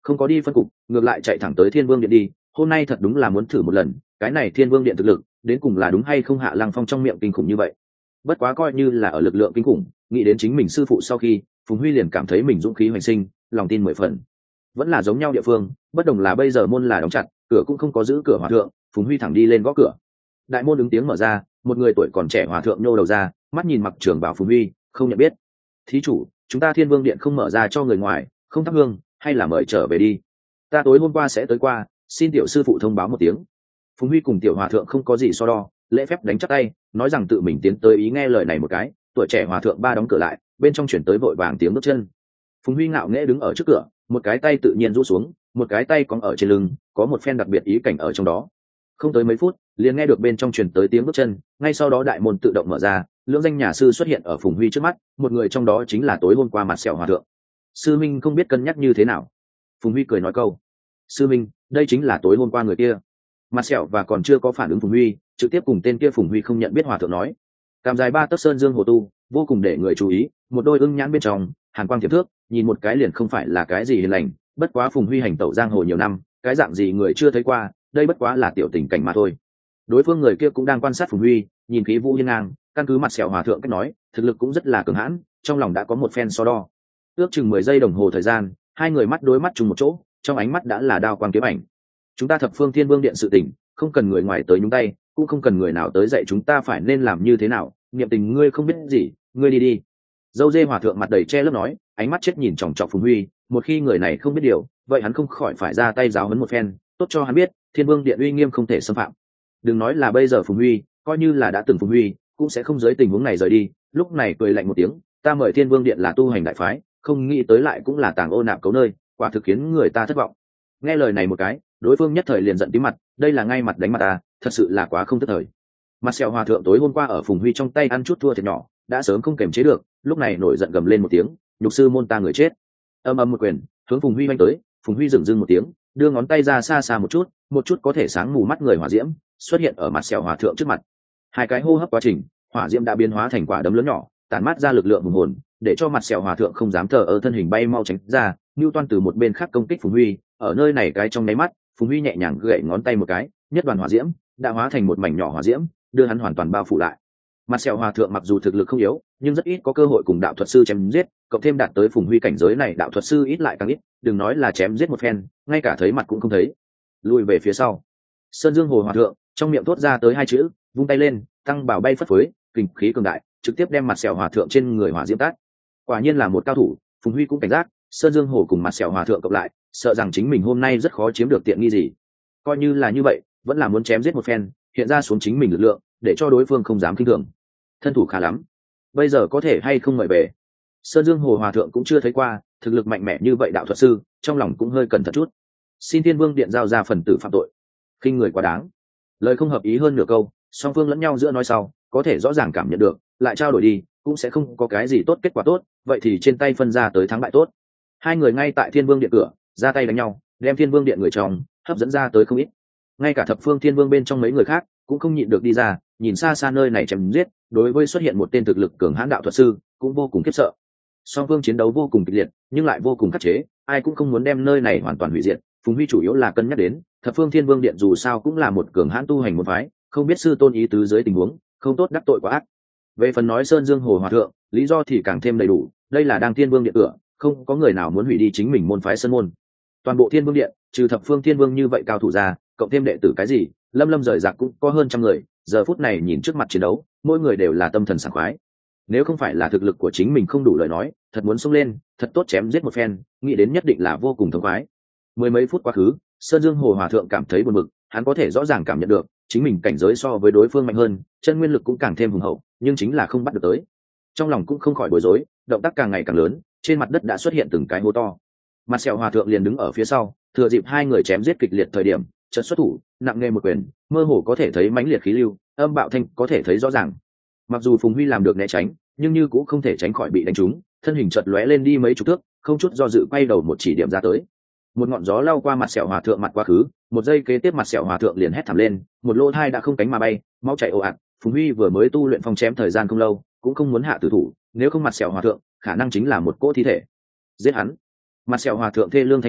không có đi phân cục, ngược lại chạy thẳng tới Thiên Vương Điện đi. Hôm nay thật đúng là muốn thử một lần, cái này Thiên Vương Điện thực lực đến cùng là đúng hay không Hạ Lăng Phong trong miệng kinh khủng như vậy. Bất quá coi như là ở lực lượng kinh khủng, nghĩ đến chính mình sư phụ sau khi, Phùng Huy liền cảm thấy mình dũng khí hoành sinh, lòng tin 10 phần. Vẫn là giống nhau địa phương, bất đồng là bây giờ môn là đóng chặt, cửa cũng không có giữ cửa hòa thượng. Phùng Huy thẳng đi lên gõ cửa. Đại môn ứng tiếng mở ra, một người tuổi còn trẻ hòa thượng nhô đầu ra, mắt nhìn mặc trường bảo Phùng Huy, không nhận biết. Thí chủ, chúng ta Thiên Vương Điện không mở ra cho người ngoài, không thắp hương, hay là mời trở về đi. Ta tối hôm qua sẽ tới qua, xin tiểu sư phụ thông báo một tiếng. Phùng Huy cùng tiểu hòa thượng không có gì so đo, lễ phép đánh chắc tay, nói rằng tự mình tiến tới ý nghe lời này một cái. Tuổi trẻ hòa thượng ba đóng cửa lại, bên trong chuyển tới vội vàng tiếng bước chân. Phùng Huy ngạo nghễ đứng ở trước cửa, một cái tay tự nhiên rũ xuống, một cái tay cong ở trên lưng, có một phen đặc biệt ý cảnh ở trong đó. Không tới mấy phút, liền nghe được bên trong truyền tới tiếng bước chân, ngay sau đó đại môn tự động mở ra, lưỡng danh nhà sư xuất hiện ở Phùng Huy trước mắt, một người trong đó chính là tối hôm qua mặt sẹo hòa thượng. Sư minh không biết cân nhắc như thế nào. Phùng Huy cười nói câu, sư minh, đây chính là tối hôm qua người kia. Mặt sẹo và còn chưa có phản ứng Phùng Huy, trực tiếp cùng tên kia Phùng Huy không nhận biết hòa thượng nói, cằm dài 3 tấc sơn dương hồ tu, vô cùng để người chú ý, một đôi ưng nhãn bên trong hàn quang thiệp thước, nhìn một cái liền không phải là cái gì hiền lành. Bất quá Phùng Huy hành tẩu giang hồ nhiều năm, cái dạng gì người chưa thấy qua, đây bất quá là tiểu tình cảnh mà thôi. Đối phương người kia cũng đang quan sát Phùng Huy, nhìn khí vũ hiên ngang, căn cứ mặt sẹo hòa thượng cách nói, thực lực cũng rất là cường hãn, trong lòng đã có một phen so đo. Ước chừng 10 giây đồng hồ thời gian, hai người mắt đối mắt chung một chỗ, trong ánh mắt đã là đao quang kiếm ảnh. Chúng ta Thập Phương Thiên Vương Điện sự tình, không cần người ngoài tới nhúng tay, cũng không cần người nào tới dạy chúng ta phải nên làm như thế nào. Niệm Tình ngươi không biết gì, ngươi đi đi. Dâu dê hòa thượng mặt đầy che lớp nói, ánh mắt chết nhìn chòng chọc Phùng Huy. Một khi người này không biết điều, vậy hắn không khỏi phải ra tay giáo huấn một phen, tốt cho hắn biết Thiên Vương Điện uy nghiêm không thể xâm phạm. Đừng nói là bây giờ Phùng Huy, coi như là đã từng Phùng Huy, cũng sẽ không dưới tình huống này rời đi. Lúc này cười lạnh một tiếng, ta mời Thiên Vương Điện là tu hành đại phái, không nghĩ tới lại cũng là tàng ô nạp cấu nơi, quả thực khiến người ta thất vọng. Nghe lời này một cái, đối phương nhất thời liền giận tí mặt, đây là ngay mặt đánh mặt ta, thật sự là quá không tức thời. Mặt sẹo hòa thượng tối hôm qua ở Phùng Huy trong tay ăn chút thua thiệt nhỏ, đã sớm không kềm chế được, lúc này nổi giận gầm lên một tiếng, nhục sư môn ta người chết. Âm âm một quyền hướng Phùng Huy vung tới. Phùng Huy dừng dưng một tiếng, đưa ngón tay ra xa xa một chút có thể sáng mù mắt người hỏa diễm xuất hiện ở mặt sẹo hòa thượng trước mặt. Hai cái hô hấp quá trình, hỏa diễm đã biến hóa thành quả đấm lớn nhỏ, tản mát ra lực lượng hùng hồn, để cho mặt sẹo hòa thượng không dám thờ ơ, thân hình bay mau tránh ra. Nưu Toan từ một bên khác công kích Phùng Huy, ở nơi này cái trong nháy mắt, Phùng Huy nhẹ nhàng gậy ngón tay một cái, nhất đoàn hỏa diễm đã hóa thành một mảnh nhỏ hỏa diễm, đưa hắn hoàn toàn bao phủ lại. Mặt sẹo hòa thượng mặc dù thực lực không yếu, nhưng rất ít có cơ hội cùng đạo thuật sư chém giết, cộng thêm đạt tới Phùng Huy cảnh giới này đạo thuật sư ít lại càng ít, đừng nói là chém giết một phen, ngay cả thấy mặt cũng không thấy. Lùi về phía sau. Sơn Dương Hồ hòa thượng trong miệng thốt ra tới hai chữ, vung tay lên, tăng bảo bay phất phới, kình khí cường đại, trực tiếp đem mặt sẹo hòa thượng trên người hỏa diễm tát. Quả nhiên là một cao thủ. Phùng Huy cũng cảnh giác, Sơn Dương Hồ cùng mặt sẹo hòa thượng cộng lại, sợ rằng chính mình hôm nay rất khó chiếm được tiện nghi gì. Coi như là như vậy, vẫn là muốn chém giết một phen, hiện ra xuống chính mình lực lượng, để cho đối phương không dám khinh thường. Thân thủ khá lắm, bây giờ có thể hay không mời về. Sơn Dương Hồ hòa thượng cũng chưa thấy qua thực lực mạnh mẽ như vậy đạo thuật sư, trong lòng cũng hơi cẩn thận chút. Xin Thiên Vương Điện giao ra phần tử phạm tội, khinh người quá đáng. Lời không hợp ý hơn nửa câu, song phương lẫn nhau giữa nói sau, có thể rõ ràng cảm nhận được, lại trao đổi đi cũng sẽ không có cái gì tốt kết quả tốt, vậy thì trên tay phân ra tới thắng bại tốt. Hai người ngay tại Thiên Vương Điện cửa ra tay đánh nhau, đem Thiên Vương Điện người trong hấp dẫn ra tới không ít. Ngay cả Thập Phương Thiên Vương bên trong mấy người khác cũng không nhịn được đi ra, nhìn xa xa nơi này chém giết, đối với xuất hiện một tên thực lực cường hãn đạo thuật sư cũng vô cùng khiếp sợ. Song phương chiến đấu vô cùng kịch liệt, nhưng lại vô cùng khắc chế, ai cũng không muốn đem nơi này hoàn toàn hủy diệt. Phùng Huy chủ yếu là cân nhắc đến Thập Phương Thiên Vương Điện dù sao cũng là một cường hãn tu hành môn phái, không biết sư tôn ý tứ dưới tình huống không tốt đắc tội quá ác. Về phần nói Sơn Dương Hồ hòa thượng, lý do thì càng thêm đầy đủ, đây là đang Thiên Vương Điện cửa, không có người nào muốn hủy đi chính mình môn phái sơn môn. Toàn bộ Thiên Vương Điện trừ Thập Phương Thiên Vương như vậy cao thủ ra, cộng thêm đệ tử cái gì lâm rời rạc cũng có hơn trăm người. Giờ phút này nhìn trước mặt chiến đấu, mỗi người đều là tâm thần sảng khoái. Nếu không phải là thực lực của chính mình không đủ lời nói, thật muốn xông lên thật tốt chém giết một phen, nghĩ đến nhất định là vô cùng thống khoái. Mười mấy phút quá khứ, Sơn Dương Hồ hòa thượng cảm thấy buồn bực, hắn có thể rõ ràng cảm nhận được chính mình cảnh giới so với đối phương mạnh hơn, chân nguyên lực cũng càng thêm hùng hậu, nhưng chính là không bắt được tới. Trong lòng cũng không khỏi bối rối, động tác càng ngày càng lớn, trên mặt đất đã xuất hiện từng cái hố to. Mặt sẹo hòa thượng liền đứng ở phía sau, thừa dịp hai người chém giết kịch liệt thời điểm, chợt xuất thủ, nặng nề một quyền, mơ hồ có thể thấy mãnh liệt khí lưu, âm bạo thanh có thể thấy rõ ràng. Mặc dù Phùng Huy làm được né tránh, nhưng như cũng không thể tránh khỏi bị đánh trúng, thân hình chợt lóe lên đi mấy chục thước, không chút do dự quay đầu một chỉ điểm ra tới. Một ngọn gió lao qua mặt sẹo hòa thượng mặt quá khứ, một giây kế tiếp mặt sẹo hòa thượng liền hét thảm lên, một lỗ thai đã không cánh mà bay, máu chảy ồ ạt. Phùng Huy vừa mới tu luyện phong chém thời gian không lâu, cũng không muốn hạ tử thủ, nếu không mặt sẹo hòa thượng khả năng chính là một cỗ thi thể. Giết hắn! Mặt sẹo hòa thượng thê lương thanh âm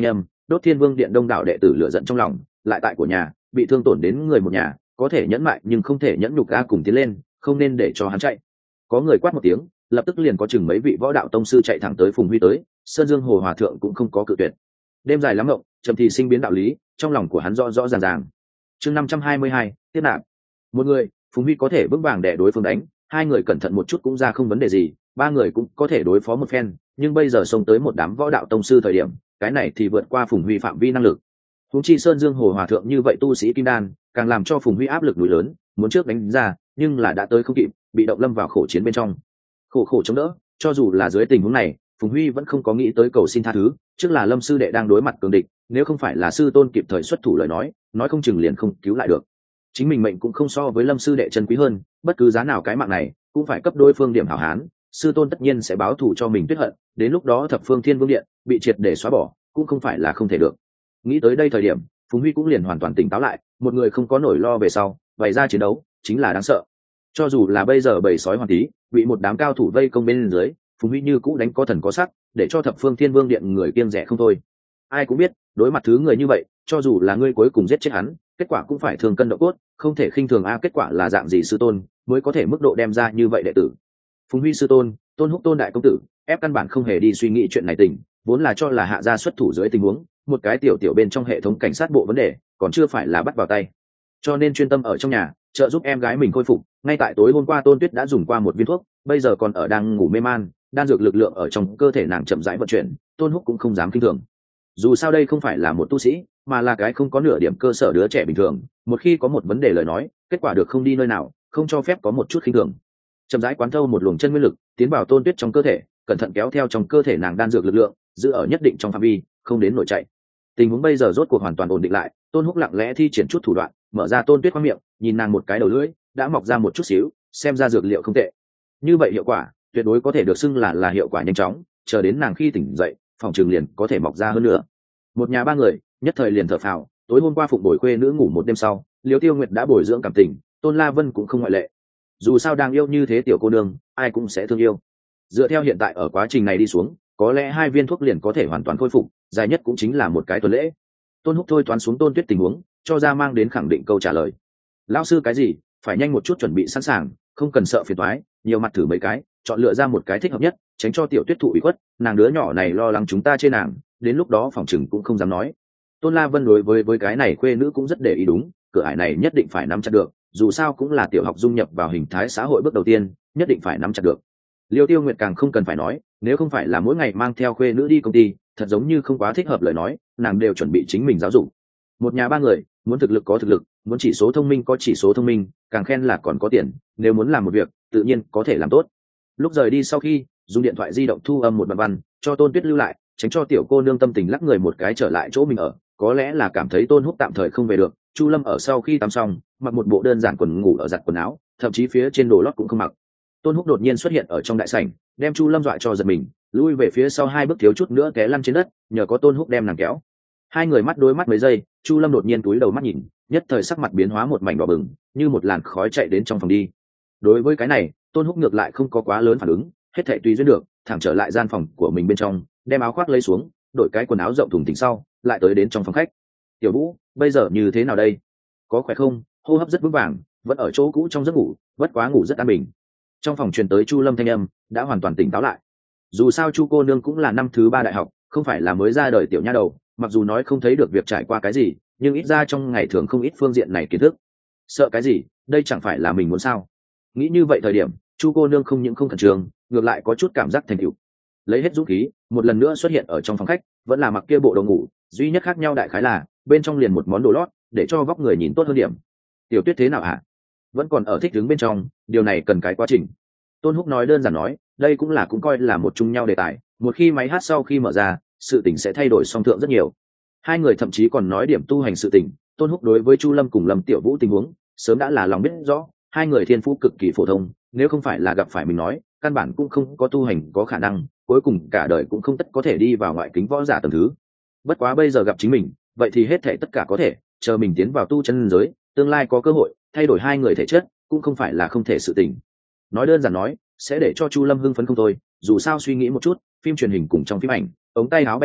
đốt Thiên Vương Điện đông đảo đệ tử lửa giận trong lòng, lại tại của nhà bị thương tổn đến người một nhà, có thể nhẫn mại nhưng không thể nhẫn nhục a cùng tiến lên, không nên để cho hắn chạy. Có người quát một tiếng, lập tức liền có chừng mấy vị võ đạo tông sư chạy thẳng tới Phùng Huy tới, Sơn Dương Hồ Hòa thượng cũng không có cự tuyệt. Đêm dài lắm ngộng, trầm thì sinh biến đạo lý, trong lòng của hắn rõ rõ ràng ràng. Chương 522, tiếp nạp. Một người, Phùng Huy có thể vững vàng để đối phương đánh, hai người cẩn thận một chút cũng ra không vấn đề gì, ba người cũng có thể đối phó một phen, nhưng bây giờ xông tới một đám võ đạo tông sư thời điểm, cái này thì vượt qua Phùng Huy phạm vi năng lực. Huống chi Sơn Dương Hồ Hòa thượng như vậy tu sĩ kim đan, càng làm cho Phùng Huy áp lực núi lớn, muốn trước đánh ra, nhưng là đã tới không kịp, bị động lâm vào khổ chiến bên trong. Khổ chống đỡ, cho dù là dưới tình huống này, Phùng Huy vẫn không có nghĩ tới cầu xin tha thứ, trước là Lâm sư đệ đang đối mặt cường địch, nếu không phải là sư tôn kịp thời xuất thủ lời nói không chừng liền không cứu lại được. Chính mình mệnh cũng không so với Lâm sư đệ chân quý hơn, bất cứ giá nào cái mạng này cũng phải cấp đối phương điểm hảo hán, sư tôn tất nhiên sẽ báo thù cho mình tuyết hận, đến lúc đó thập phương Thiên Vương Điện bị triệt để xóa bỏ, cũng không phải là không thể được. Nghĩ tới đây thời điểm, Phùng Huy cũng liền hoàn toàn tỉnh táo lại, một người không có nỗi lo về sau, bày ra chiến đấu chính là đáng sợ. Cho dù là bây giờ bầy sói hoàn tí bị một đám cao thủ vây công bên dưới, Phùng Huy như cũ đánh có thần có sắc, để cho thập phương Thiên Vương Điện người kiêng rẻ không thôi. Ai cũng biết, đối mặt thứ người như vậy, cho dù là ngươi cuối cùng giết chết hắn, kết quả cũng phải thường cân độ cốt, không thể khinh thường kết quả là dạng gì sư tôn mới có thể mức độ đem ra như vậy đệ tử. Phùng Huy sư tôn, Tôn Húc Tôn đại công tử, ép căn bản không hề đi suy nghĩ chuyện này tình, vốn là cho là hạ gia xuất thủ dưới tình huống, một cái tiểu bên trong hệ thống cảnh sát bộ vấn đề, còn chưa phải là bắt vào tay. Cho nên chuyên tâm ở trong nhà, trợ giúp em gái mình khôi phục. Ngay tại tối hôm qua Tôn Tuyết đã dùng qua một viên thuốc, bây giờ còn ở đang ngủ mê man, đan dược lực lượng ở trong cơ thể nàng chậm rãi vận chuyển, Tôn Húc cũng không dám kinh thường. Dù sao đây không phải là một tu sĩ, mà là cái không có nửa điểm cơ sở đứa trẻ bình thường, một khi có một vấn đề lời nói, kết quả được không đi nơi nào, không cho phép có một chút khinh thường. Chậm rãi quán thâu một luồng chân nguyên lực tiến vào Tôn Tuyết trong cơ thể, cẩn thận kéo theo trong cơ thể nàng đan dược lực lượng, giữ ở nhất định trong phạm vi, không đến nổi chạy. Tình huống bây giờ rốt cuộc hoàn toàn ổn định lại, Tôn Húc lặng lẽ thi triển chút thủ đoạn, mở ra Tôn Tuyết khoang miệng, nhìn nàng một cái đầu lưỡi đã mọc ra một chút xíu, xem ra dược liệu không tệ. Như vậy hiệu quả tuyệt đối có thể được xưng là hiệu quả nhanh chóng, chờ đến nàng khi tỉnh dậy, phòng trường liền có thể mọc ra hơn nữa. Một nhà ba người nhất thời liền thở phào, tối hôm qua phụng bồi khuê nữ ngủ một đêm sau, Liêu Tiêu Nguyệt đã bồi dưỡng cảm tình, Tôn La Vân cũng không ngoại lệ. Dù sao đang yêu như thế tiểu cô nương, ai cũng sẽ thương yêu. Dựa theo hiện tại ở quá trình này đi xuống, có lẽ 2 viên thuốc liền có thể hoàn toàn khôi phục, dài nhất cũng chính là một cái tuần lễ. Tôn Húc thôi toán xuống Tôn Tuyết tình huống, cho ra mang đến khẳng định câu trả lời. Lão sư cái gì, phải nhanh một chút chuẩn bị sẵn sàng, không cần sợ phiền toái, nhiều mặt thử mấy cái, chọn lựa ra một cái thích hợp nhất, tránh cho tiểu Tuyết thụ ủy khuất, nàng đứa nhỏ này lo lắng chúng ta trên nàng, đến lúc đó phòng chừng cũng không dám nói. Tôn La Vân đối với cái này khuê nữ cũng rất để ý đúng, cửa ải này nhất định phải nắm chặt được, dù sao cũng là tiểu học dung nhập vào hình thái xã hội bước đầu tiên, nhất định phải nắm chặt được. Liêu Tiêu Nguyệt càng không cần phải nói, nếu không phải là mỗi ngày mang theo khuê nữ đi công ty, thật giống như không quá thích hợp lời nói, nàng đều chuẩn bị chính mình giáo dục. Một nhà ba người, muốn thực lực có thực lực, muốn chỉ số thông minh có chỉ số thông minh, càng khen là còn có tiền, nếu muốn làm một việc, tự nhiên có thể làm tốt. Lúc rời đi sau khi, dùng điện thoại di động thu âm một đoạn văn, cho Tôn Tuyết lưu lại, tránh cho tiểu cô nương tâm tình lắc người một cái trở lại chỗ mình ở, có lẽ là cảm thấy Tôn Húc tạm thời không về được. Chu Lâm ở sau khi tắm xong, mặc một bộ đơn giản quần ngủ ở giặt quần áo, thậm chí phía trên đồ lót cũng không mặc. Tôn Húc đột nhiên xuất hiện ở trong đại sảnh, đem Chu Lâm dọa cho giật mình, lui về phía sau 2 bước thiếu chút nữa té lăn trên đất, nhờ có Tôn Húc đem nàng kéo. Hai người mắt đối mắt mấy giây, Chu Lâm đột nhiên túi đầu mắt nhìn, nhất thời sắc mặt biến hóa một mảnh đỏ bừng, như một làn khói chạy đến trong phòng đi. Đối với cái này, Tôn Húc ngược lại không có quá lớn phản ứng, hết thảy tùy duyên được, thẳng trở lại gian phòng của mình bên trong, đem áo khoác lấy xuống, đổi cái quần áo rộng thùng thình sau, lại tới đến trong phòng khách. Tiểu Vũ, bây giờ như thế nào đây? Có khỏe không? Hô hấp rất vững vàng, vẫn ở chỗ cũ trong giấc ngủ, bất quá ngủ rất an bình. Trong phòng truyền tới Chu Lâm thanh âm, đã hoàn toàn tỉnh táo lại. Dù sao Chu cô nương cũng là năm thứ 3 đại học, không phải là mới ra đời tiểu nha đầu, mặc dù nói không thấy được việc trải qua cái gì, nhưng ít ra trong ngày thường không ít phương diện này kiến thức. Sợ cái gì, đây chẳng phải là mình muốn sao? Nghĩ như vậy thời điểm, Chu cô nương không những không khẩn trương, ngược lại có chút cảm giác thành tựu. Lấy hết dũng khí, một lần nữa xuất hiện ở trong phòng khách, vẫn là mặc kia bộ đồ ngủ, duy nhất khác nhau đại khái là bên trong liền một món đồ lót, để cho vóc người nhìn tốt hơn điểm. Tiểu Tuyết thế nào hả? Vẫn còn ở thích đứng bên trong, điều này cần cái quá trình. Tôn Húc nói đơn giản nói, đây cũng coi là một chung nhau đề tài, một khi máy hát sau khi mở ra, sự tình sẽ thay đổi song thượng rất nhiều. Hai người thậm chí còn nói điểm tu hành sự tình. Tôn Húc đối với Chu Lâm cùng Lâm Tiểu Vũ tình huống sớm đã là lòng biết rõ, hai người thiên phú cực kỳ phổ thông, nếu không phải là gặp phải mình nói, căn bản cũng không có tu hành có khả năng, cuối cùng cả đời cũng không tất có thể đi vào ngoại kính võ giả tầng thứ. Bất quá bây giờ gặp chính mình, vậy thì hết thảy tất cả có thể, chờ mình tiến vào tu chân giới, tương lai có cơ hội thay đổi hai người thể chất, cũng không phải là không thể sự tình. Nói đơn giản nói, sẽ để cho Chu Lâm hưng phấn không thôi, dù sao suy nghĩ một chút, phim truyền hình cùng trong phim ảnh, ống tay áo bay lượn,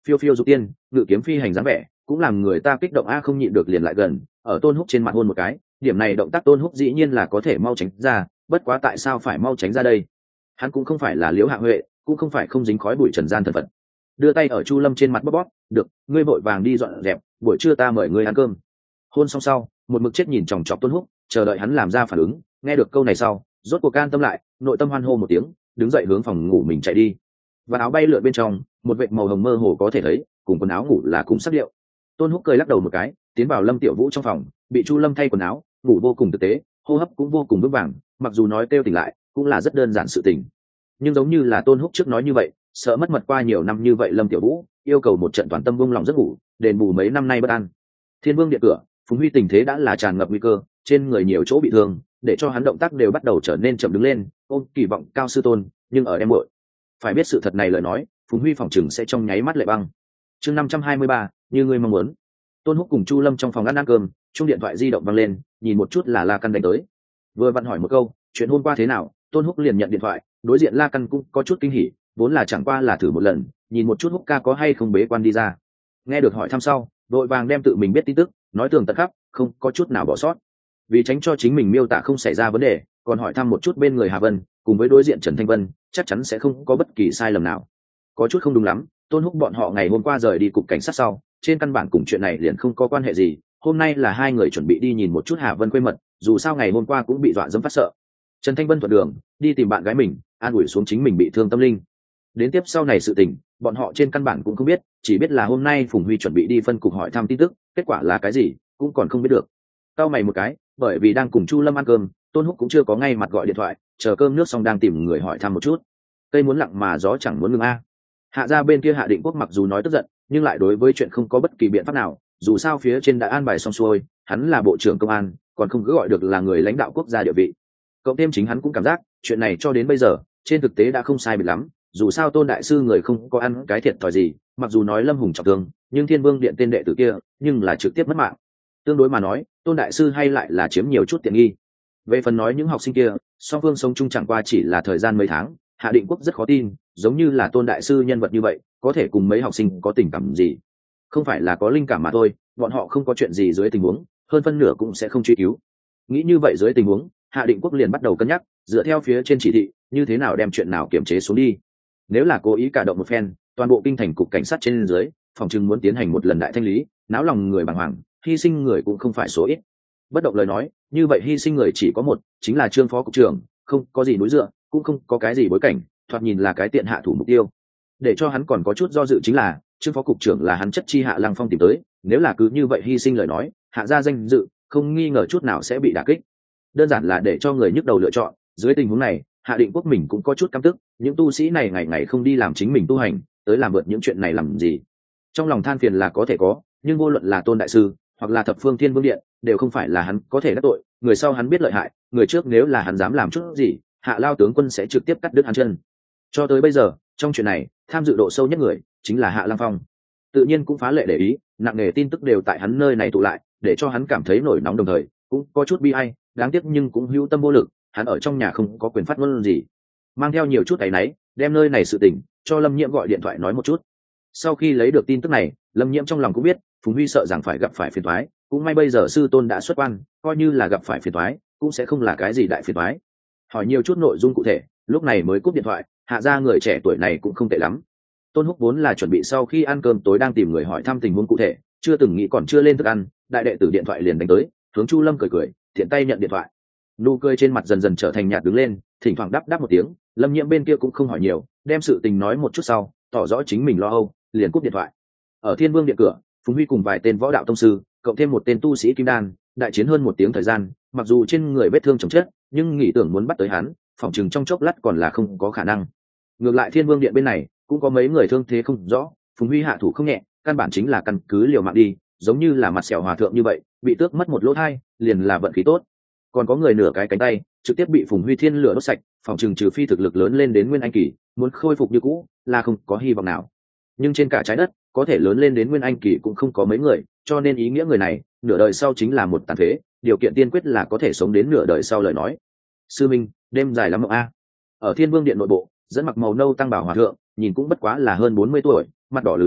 phiêu phiêu dục tiên ngự kiếm phi hành dáng vẻ cũng làm người ta kích động không nhịn được liền lại gần ở Tôn Húc trên mặt hôn một cái. Điểm này động tác Tôn Húc dĩ nhiên là có thể mau tránh ra, bất quá tại sao phải mau tránh ra đây? Hắn cũng không phải là Liễu Hạ Huệ, cũng không phải không dính khói bụi trần gian thần vật. Đưa tay ở Chu Lâm trên mặt bóp bóp, được, ngươi vội vàng đi dọn dẹp, buổi trưa ta mời ngươi ăn cơm. Hôn xong sau, một mực chết nhìn chòng chọc Tôn Húc, chờ đợi hắn làm ra phản ứng. Nghe được câu này sau, rốt cuộc can tâm lại, nội tâm hoan hô một tiếng, đứng dậy hướng phòng ngủ mình chạy đi. Và áo bay lượn bên trong, một vệt màu hồng mơ hồ có thể thấy, cùng quần áo ngủ là cùng sắc điệu. Tôn Húc cười lắc đầu một cái, tiến vào Lâm Tiểu Vũ trong phòng, bị Chu Lâm thay quần áo, ngủ vô cùng thực tế, hô hấp cũng vô cùng vững vàng, mặc dù nói kêu tỉnh lại, cũng là rất đơn giản sự tình. Nhưng giống như là Tôn Húc trước nói như vậy, sợ mất mật qua nhiều năm như vậy Lâm Tiểu Vũ yêu cầu một trận toàn tâm buông lòng giấc ngủ, đền bù mấy năm nay bất an. Thiên Vương điện cửa, Phùng Huy tình thế đã là tràn ngập nguy cơ, trên người nhiều chỗ bị thương, để cho hắn động tác đều bắt đầu trở nên chậm đứng lên, ôm kỳ vọng cao sư tôn, nhưng ở đem muội. Phải biết sự thật này lời nói, Phùng Huy phòng chừng sẽ trong nháy mắt lệ băng. Chương 523, như ngươi mong muốn. Tôn Húc cùng Chu Lâm trong phòng ăn cơm, chung điện thoại di động vang lên, nhìn một chút là La Căn đánh tới. Vừa vặn hỏi một câu, chuyện hôm qua thế nào, Tôn Húc liền nhận điện thoại, đối diện La Căn cũng có chút kinh hỉ, vốn là chẳng qua là thử một lần, nhìn một chút Húc ca có hay không bế quan đi ra. Nghe được hỏi thăm sau, đội vàng đem tự mình biết tin tức nói tường tận khắp, không có chút nào bỏ sót. Vì tránh cho chính mình miêu tả không xảy ra vấn đề, còn hỏi thăm một chút bên người Hà Vân, cùng với đối diện Trần Thanh Vân, chắc chắn sẽ không có bất kỳ sai lầm nào. Có chút không đúng lắm, Tôn Húc bọn họ ngày hôm qua rời đi cục cảnh sát sau, trên căn bản cùng chuyện này liền không có quan hệ gì. Hôm nay là hai người chuẩn bị đi nhìn một chút Hà Vân quê mật, dù sao ngày hôm qua cũng bị dọa dẫm phát sợ. Trần Thanh Vân thuận đường đi tìm bạn gái mình, an ủi xuống chính mình bị thương tâm linh. Đến tiếp sau này sự tình, bọn họ trên căn bản cũng không biết, chỉ biết là hôm nay Phùng Huy chuẩn bị đi phân cục hỏi thăm tin tức, kết quả là cái gì cũng còn không biết được. Cau mày một cái, bởi vì đang cùng Chu Lâm ăn cơm, Tôn Húc cũng chưa có ngay mặt gọi điện thoại, chờ cơm nước xong đang tìm người hỏi thăm một chút. Cây muốn lặng mà gió chẳng muốn ngừng a. Hạ gia bên kia Hạ Định Quốc mặc dù nói tức giận, nhưng lại đối với chuyện không có bất kỳ biện pháp nào, dù sao phía trên đã an bài xong xuôi, hắn là bộ trưởng công an, còn không cứ gọi được là người lãnh đạo quốc gia địa vị. Cộng thêm chính hắn cũng cảm giác, chuyện này cho đến bây giờ, trên thực tế đã không sai biệt lắm, dù sao Tôn đại sư người không có ăn cái thiệt thòi gì, mặc dù nói Lâm Hùng trọng thương, nhưng Thiên Vương điện tên đệ tử kia, nhưng là trực tiếp mất mạng. Tương đối mà nói, Tôn đại sư hay lại là chiếm nhiều chút tiện nghi. Về phần nói những học sinh kia, song phương sống chung chẳng qua chỉ là thời gian mấy tháng, Hạ Định Quốc rất khó tin, giống như là Tôn đại sư nhân vật như vậy, có thể cùng mấy học sinh có tình cảm gì? Không phải là có linh cảm mà thôi, bọn họ không có chuyện gì dưới tình huống, hơn phân nửa cũng sẽ không truy cứu. Nghĩ như vậy dưới tình huống, Hạ Định Quốc liền bắt đầu cân nhắc, dựa theo phía trên chỉ thị, như thế nào đem chuyện nào kiểm chế xuống đi. Nếu là cố ý cả động một phen, toàn bộ kinh thành cục cảnh sát trên dưới, phòng trừng muốn tiến hành một lần đại thanh lý, náo lòng người bàng hoàng, hy sinh người cũng không phải số ít. Bất động lời nói, như vậy hy sinh người chỉ có một, chính là Trương phó cục trưởng, không có gì núi dựa, cũng không có cái gì bối cảnh, thoạt nhìn là cái tiện hạ thủ mục tiêu. Để cho hắn còn có chút do dự chính là, Trương phó cục trưởng là hắn chất chi Hạ Lăng Phong tìm tới, nếu là cứ như vậy hy sinh lời nói, Hạ gia danh dự, không nghi ngờ chút nào sẽ bị đả kích. Đơn giản là để cho người nhức đầu lựa chọn, dưới tình huống này, Hạ Định Quốc mình cũng có chút căm tức, những tu sĩ này ngày ngày không đi làm chính mình tu hành, tới làm vượt những chuyện này làm gì? Trong lòng than phiền là có thể có, nhưng vô luận là Tôn đại sư, hoặc là Thập Phương Thiên Vương điện, đều không phải là hắn có thể đắc tội, người sau hắn biết lợi hại, người trước nếu là hắn dám làm chút gì, Hạ Lao tướng quân sẽ trực tiếp cắt đứt hắn chân. Cho tới bây giờ, trong chuyện này, tham dự độ sâu nhất người chính là Hạ Lăng Phong. Tự nhiên cũng phá lệ để ý, nặng nề tin tức đều tại hắn nơi này tụ lại, để cho hắn cảm thấy nổi nóng đồng thời, cũng có chút bi ai, đáng tiếc nhưng cũng hữu tâm vô lực, hắn ở trong nhà không có quyền phát ngôn gì. Mang theo nhiều chút áy náy, đem nơi này sự tình cho Lâm Nhiễm gọi điện thoại nói một chút. Sau khi lấy được tin tức này, Lâm Nhiễm trong lòng cũng biết, Phùng Huy sợ rằng phải gặp phải phiền toái, cũng may bây giờ sư tôn đã xuất quan, coi như là gặp phải phiền toái, cũng sẽ không là cái gì đại phiền toái. Hỏi nhiều chút nội dung cụ thể, lúc này mới cúp điện thoại, Hạ gia người trẻ tuổi này cũng không tệ lắm. Tôn Húc vốn là chuẩn bị sau khi ăn cơm tối đang tìm người hỏi thăm tình huống cụ thể, chưa từng nghĩ còn chưa lên thức ăn, đại đệ tử điện thoại liền đánh tới, hướng Chu Lâm cười cười, thiện tay nhận điện thoại. Nụ cười trên mặt dần dần trở thành nhạt đứng lên, thỉnh thoảng đáp đáp một tiếng. Lâm Nhiễm bên kia cũng không hỏi nhiều, đem sự tình nói một chút sau, tỏ rõ chính mình lo âu, liền cúp điện thoại. Ở Thiên Vương điện cửa, Phùng Huy cùng vài tên võ đạo tông sư, cộng thêm một tên tu sĩ kim đan, đại chiến hơn một tiếng thời gian, mặc dù trên người vết thương chồng chết, nhưng nghĩ tưởng muốn bắt tới hắn, phòng chừng trong chốc lát còn là không có khả năng. Ngược lại Thiên Vương điện bên này, cũng có mấy người thương thế không rõ, Phùng Huy hạ thủ không nhẹ, căn bản chính là căn cứ liều mạng đi, giống như là mặt sẹo hòa thượng như vậy, bị tước mất một lỗ thai, liền là vận khí tốt. Còn có người nửa cái cánh tay, trực tiếp bị Phùng Huy thiên lửa đốt sạch, phòng chừng trừ phi thực lực lớn lên đến nguyên anh kỳ, muốn khôi phục như cũ là không có hy vọng nào. Nhưng trên cả trái đất, có thể lớn lên đến nguyên anh kỳ cũng không có mấy người, cho nên ý nghĩa người này, nửa đời sau chính là một tàn phế, điều kiện tiên quyết là có thể sống đến nửa đời sau lời nói. Sư Minh, đêm dài lắm mộng a. Ở Thiên Vương điện nội bộ, dẫn mặc màu nâu tăng bảo hòa thượng, nhìn cũng bất quá là hơn 40 tuổi, mặt đỏ lừ lừ,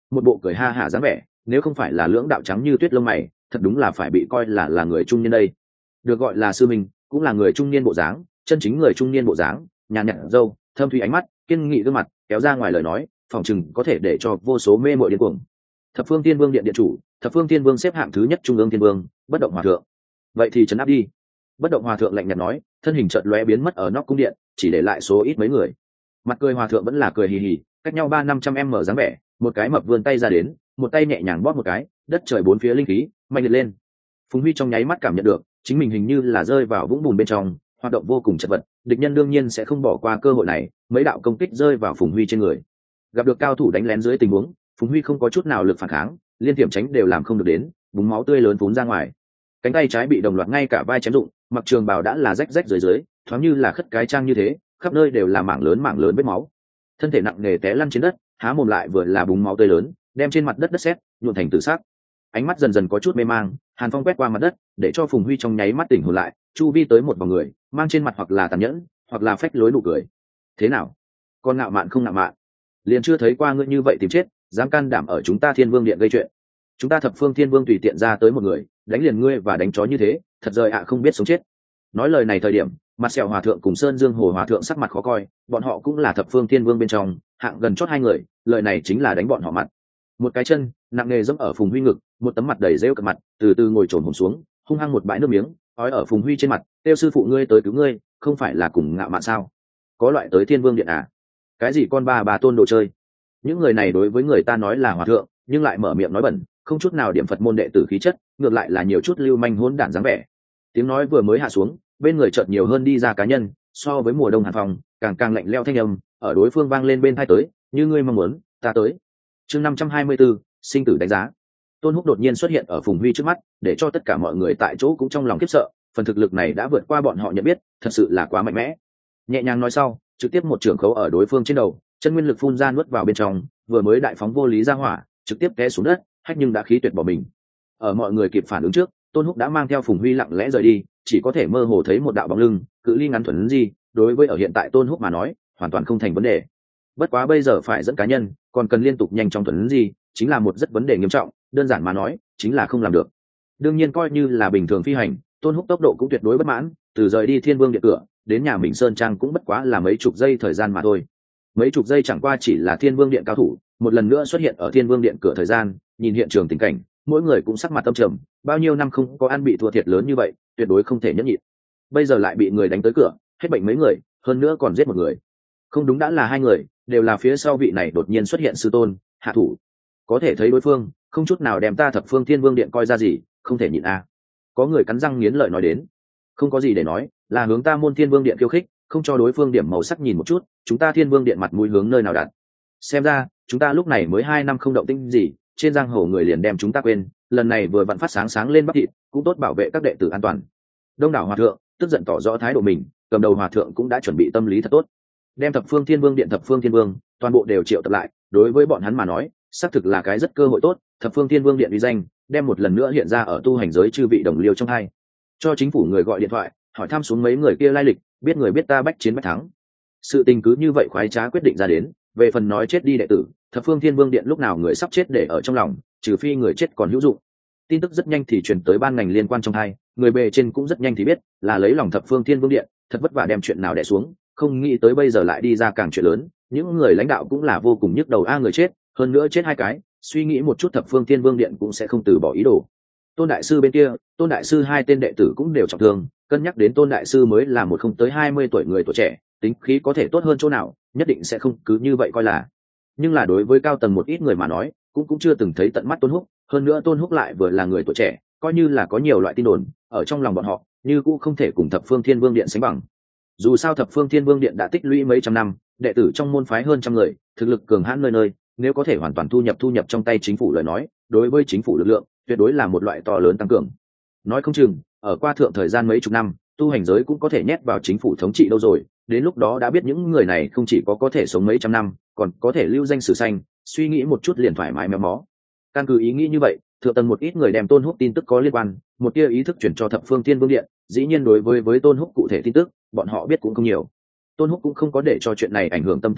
một bộ cười ha hả dáng vẻ, nếu không phải là lưỡng đạo trắng như tuyết lông mày, thật đúng là phải bị coi là người trung niên đây. Được gọi là sư minh, cũng là người trung niên bộ dáng, chân chính người trung niên bộ dáng, nhàn nhạt râu, thâm thủy ánh mắt, kiên nghị gương mặt, kéo ra ngoài lời nói, phòng chừng có thể để cho vô số mê muội điên cuồng. Thập Phương Thiên Vương điện điện chủ, Thập Phương Thiên Vương xếp hạng thứ nhất trung ương thiên vương, Bất Động Hòa thượng. Vậy thì trấn áp đi. Bất Động Hòa thượng lạnh nhạt nói, thân hình chợt lóe biến mất ở nóc cung điện, chỉ để lại số ít mấy người. Mặt cười hòa thượng vẫn là cười hì hì, cách nhau 300-500 m dáng vẻ, một cái mập vươn tay ra đến, một tay nhẹ nhàng bóp một cái, đất trời bốn phía linh khí mạnh liệt lên. Phùng Huy trong nháy mắt cảm nhận được, chính mình hình như là rơi vào vũng bùn bên trong, hoạt động vô cùng chật vật, địch nhân đương nhiên sẽ không bỏ qua cơ hội này, mấy đạo công kích rơi vào Phùng Huy trên người. Gặp được cao thủ đánh lén dưới tình huống, Phùng Huy không có chút nào lực phản kháng, liên tiệm tránh đều làm không được đến, búng máu tươi lớn phún ra ngoài. Cánh tay trái bị đồng loạt ngay cả vai chém rụng, mặc trường bào đã là rách rách dưới, thoáng như là khất cái trang như thế, khắp nơi đều là mảng lớn vết máu. Thân thể nặng nề té lăn trên đất, há mồm lại vừa là búng máu tươi lớn, đem trên mặt đất sét nhuộn thành tử sắc. Ánh mắt dần dần có chút mê mang, hàn phong quét qua mặt đất, để cho Phùng Huy trong nháy mắt tỉnh hồn lại, chu vi tới một vòng người, mang trên mặt hoặc là tàn nhẫn, hoặc là phách lối nụ cười. Thế nào? Con ngạo mạn không ngạo mạn? Liền chưa thấy qua ngươi như vậy tìm chết, dám can đảm ở chúng ta Thiên Vương điện gây chuyện. Chúng ta Thập Phương Thiên Vương tùy tiện ra tới một người, đánh liền ngươi và đánh chó như thế, thật rời ạ không biết sống chết. Nói lời này thời điểm, mặt sẹo hòa thượng cùng Sơn Dương Hồ hòa thượng sắc mặt khó coi, bọn họ cũng là Thập Phương Thiên Vương bên trong, hạng gần chót hai người, lời này chính là đánh bọn họ mặt. Một cái chân nặng nề giẫm ở Phùng Huy ngực, một tấm mặt đầy rêu cặp mặt, từ từ ngồi trồn hổm xuống, hung hăng một bãi nước miếng, ói ở Phùng Huy trên mặt, tiêu sư phụ ngươi tới cứu ngươi, không phải là cùng ngạo mạn sao? Có loại tới Thiên Vương điện à? Cái gì con bà tôn đồ chơi? Những người này đối với người ta nói là hòa thượng, nhưng lại mở miệng nói bẩn, không chút nào điểm Phật môn đệ tử khí chất, ngược lại là nhiều chút lưu manh hỗn đản dáng vẻ. Tiếng nói vừa mới hạ xuống, bên người chợt nhiều hơn đi ra cá nhân, so với mùa đông hàn phòng, càng lạnh lẽo thanh âm ở đối phương vang lên bên tai tới, như ngươi mong muốn, ta tới. Chương 524, sinh tử đánh giá. Tôn Húc đột nhiên xuất hiện ở Phùng Huy trước mắt, để cho tất cả mọi người tại chỗ cũng trong lòng khiếp sợ, phần thực lực này đã vượt qua bọn họ nhận biết, thật sự là quá mạnh mẽ. Nhẹ nhàng nói sau, trực tiếp một trường khấu ở đối phương trên đầu, chân nguyên lực phun ra nuốt vào bên trong, vừa mới đại phóng vô lý ra hỏa, trực tiếp té xuống đất, hách nhưng đã khí tuyệt bỏ mình. Ở mọi người kịp phản ứng trước, Tôn Húc đã mang theo Phùng Huy lặng lẽ rời đi, chỉ có thể mơ hồ thấy một đạo bóng lưng, cự ly ngắn thuần gì, đối với ở hiện tại Tôn Húc mà nói, hoàn toàn không thành vấn đề. Bất quá bây giờ phải dẫn cá nhân, còn cần liên tục nhanh trong thuần gì, chính là một rất vấn đề nghiêm trọng, đơn giản mà nói, chính là không làm được. Đương nhiên coi như là bình thường phi hành, Tôn Húc tốc độ cũng tuyệt đối bất mãn, từ rời đi Thiên Vương điện cửa, đến nhà mình Sơn Trang cũng bất quá là mấy chục giây thời gian mà thôi. Mấy chục giây chẳng qua chỉ là Thiên Vương điện cao thủ, một lần nữa xuất hiện ở Thiên Vương điện cửa thời gian, nhìn hiện trường tình cảnh, mỗi người cũng sắc mặt tâm trầm, bao nhiêu năm không có ăn bị thua thiệt lớn như vậy, tuyệt đối không thể nhẫn nhịn. Bây giờ lại bị người đánh tới cửa, hết bệnh mấy người, hơn nữa còn giết một người. Không đúng đã là hai người, đều là phía sau vị này đột nhiên xuất hiện sư tôn, hạ thủ. Có thể thấy đối phương, không chút nào đem ta Thập Phương Thiên Vương điện coi ra gì, không thể nhịn a. Có người cắn răng nghiến lợi nói đến, không có gì để nói, là hướng ta môn Thiên Vương điện khiêu khích, không cho đối phương điểm màu sắc nhìn một chút, chúng ta Thiên Vương điện mặt mũi hướng nơi nào đặt. Xem ra, chúng ta lúc này mới 2 năm không động tĩnh gì, trên giang hồ người liền đem chúng ta quên, lần này vừa vặn phát sáng lên bắp thịt, cũng tốt bảo vệ các đệ tử an toàn. Đông đảo hòa thượng tức giận tỏ rõ thái độ mình, cầm đầu hòa thượng cũng đã chuẩn bị tâm lý thật tốt, đem Thập Phương Thiên Vương điện Thập Phương Thiên Vương toàn bộ đều triệu tập lại, đối với bọn hắn mà nói, xác thực là cái rất cơ hội tốt. Thập Phương Thiên Vương điện uy danh đem một lần nữa hiện ra ở tu hành giới chư vị đồng liêu trong hai. Cho chính phủ người gọi điện thoại hỏi thăm xuống mấy người kia lai lịch, biết người biết ta bách chiến bách thắng. Sự tình cứ như vậy khoái trá quyết định ra đến. Về phần nói chết đi đệ tử, Thập Phương Thiên Vương điện lúc nào người sắp chết để ở trong lòng, trừ phi người chết còn hữu dụng. Tin tức rất nhanh thì truyền tới ban ngành liên quan trong hai, người bề trên cũng rất nhanh thì biết, là lấy lòng Thập Phương Thiên Vương điện, thật vất vả đem chuyện nào đè xuống, không nghĩ tới bây giờ lại đi ra càng chuyện lớn. Những người lãnh đạo cũng là vô cùng nhức đầu, người chết, hơn nữa chết hai cái, suy nghĩ một chút Thập Phương Thiên Vương điện cũng sẽ không từ bỏ ý đồ. Tôn đại sư bên kia, Tôn đại sư hai tên đệ tử cũng đều trọng thương, cân nhắc đến Tôn đại sư mới là một không tới 20 tuổi người tuổi trẻ, tính khí có thể tốt hơn chỗ nào, nhất định sẽ không cứ như vậy coi là. Nhưng là đối với cao tầng một ít người mà nói, cũng chưa từng thấy tận mắt Tôn Húc, hơn nữa Tôn Húc lại vừa là người tuổi trẻ, coi như là có nhiều loại tin đồn ở trong lòng bọn họ, như cũng không thể cùng Thập Phương Thiên Vương điện sánh bằng. Dù sao Thập Phương Thiên Vương điện đã tích lũy mấy trăm năm, đệ tử trong môn phái hơn trăm người, thực lực cường hãn nơi nơi, nếu có thể hoàn toàn thu nhập trong tay chính phủ lời nói, đối với chính phủ lực lượng tuyệt đối là một loại to lớn tăng cường. Nói không chừng ở qua thượng thời gian mấy chục năm, tu hành giới cũng có thể nhét vào chính phủ thống trị đâu rồi, đến lúc đó đã biết những người này không chỉ có thể sống mấy trăm năm, còn có thể lưu danh sử xanh, suy nghĩ một chút liền thoải mái méo mó. Căn cứ ý nghĩ như vậy, thượng tầng một ít người đem Tôn Húc tin tức có liên quan, một tia ý thức chuyển cho Thập Phương Thiên Vương điện, dĩ nhiên đối với Tôn Húc cụ thể tin tức, bọn họ biết cũng không nhiều. Tôn Húc cũng không có để cho chuyện này ảnh hưởng tâm tình mình,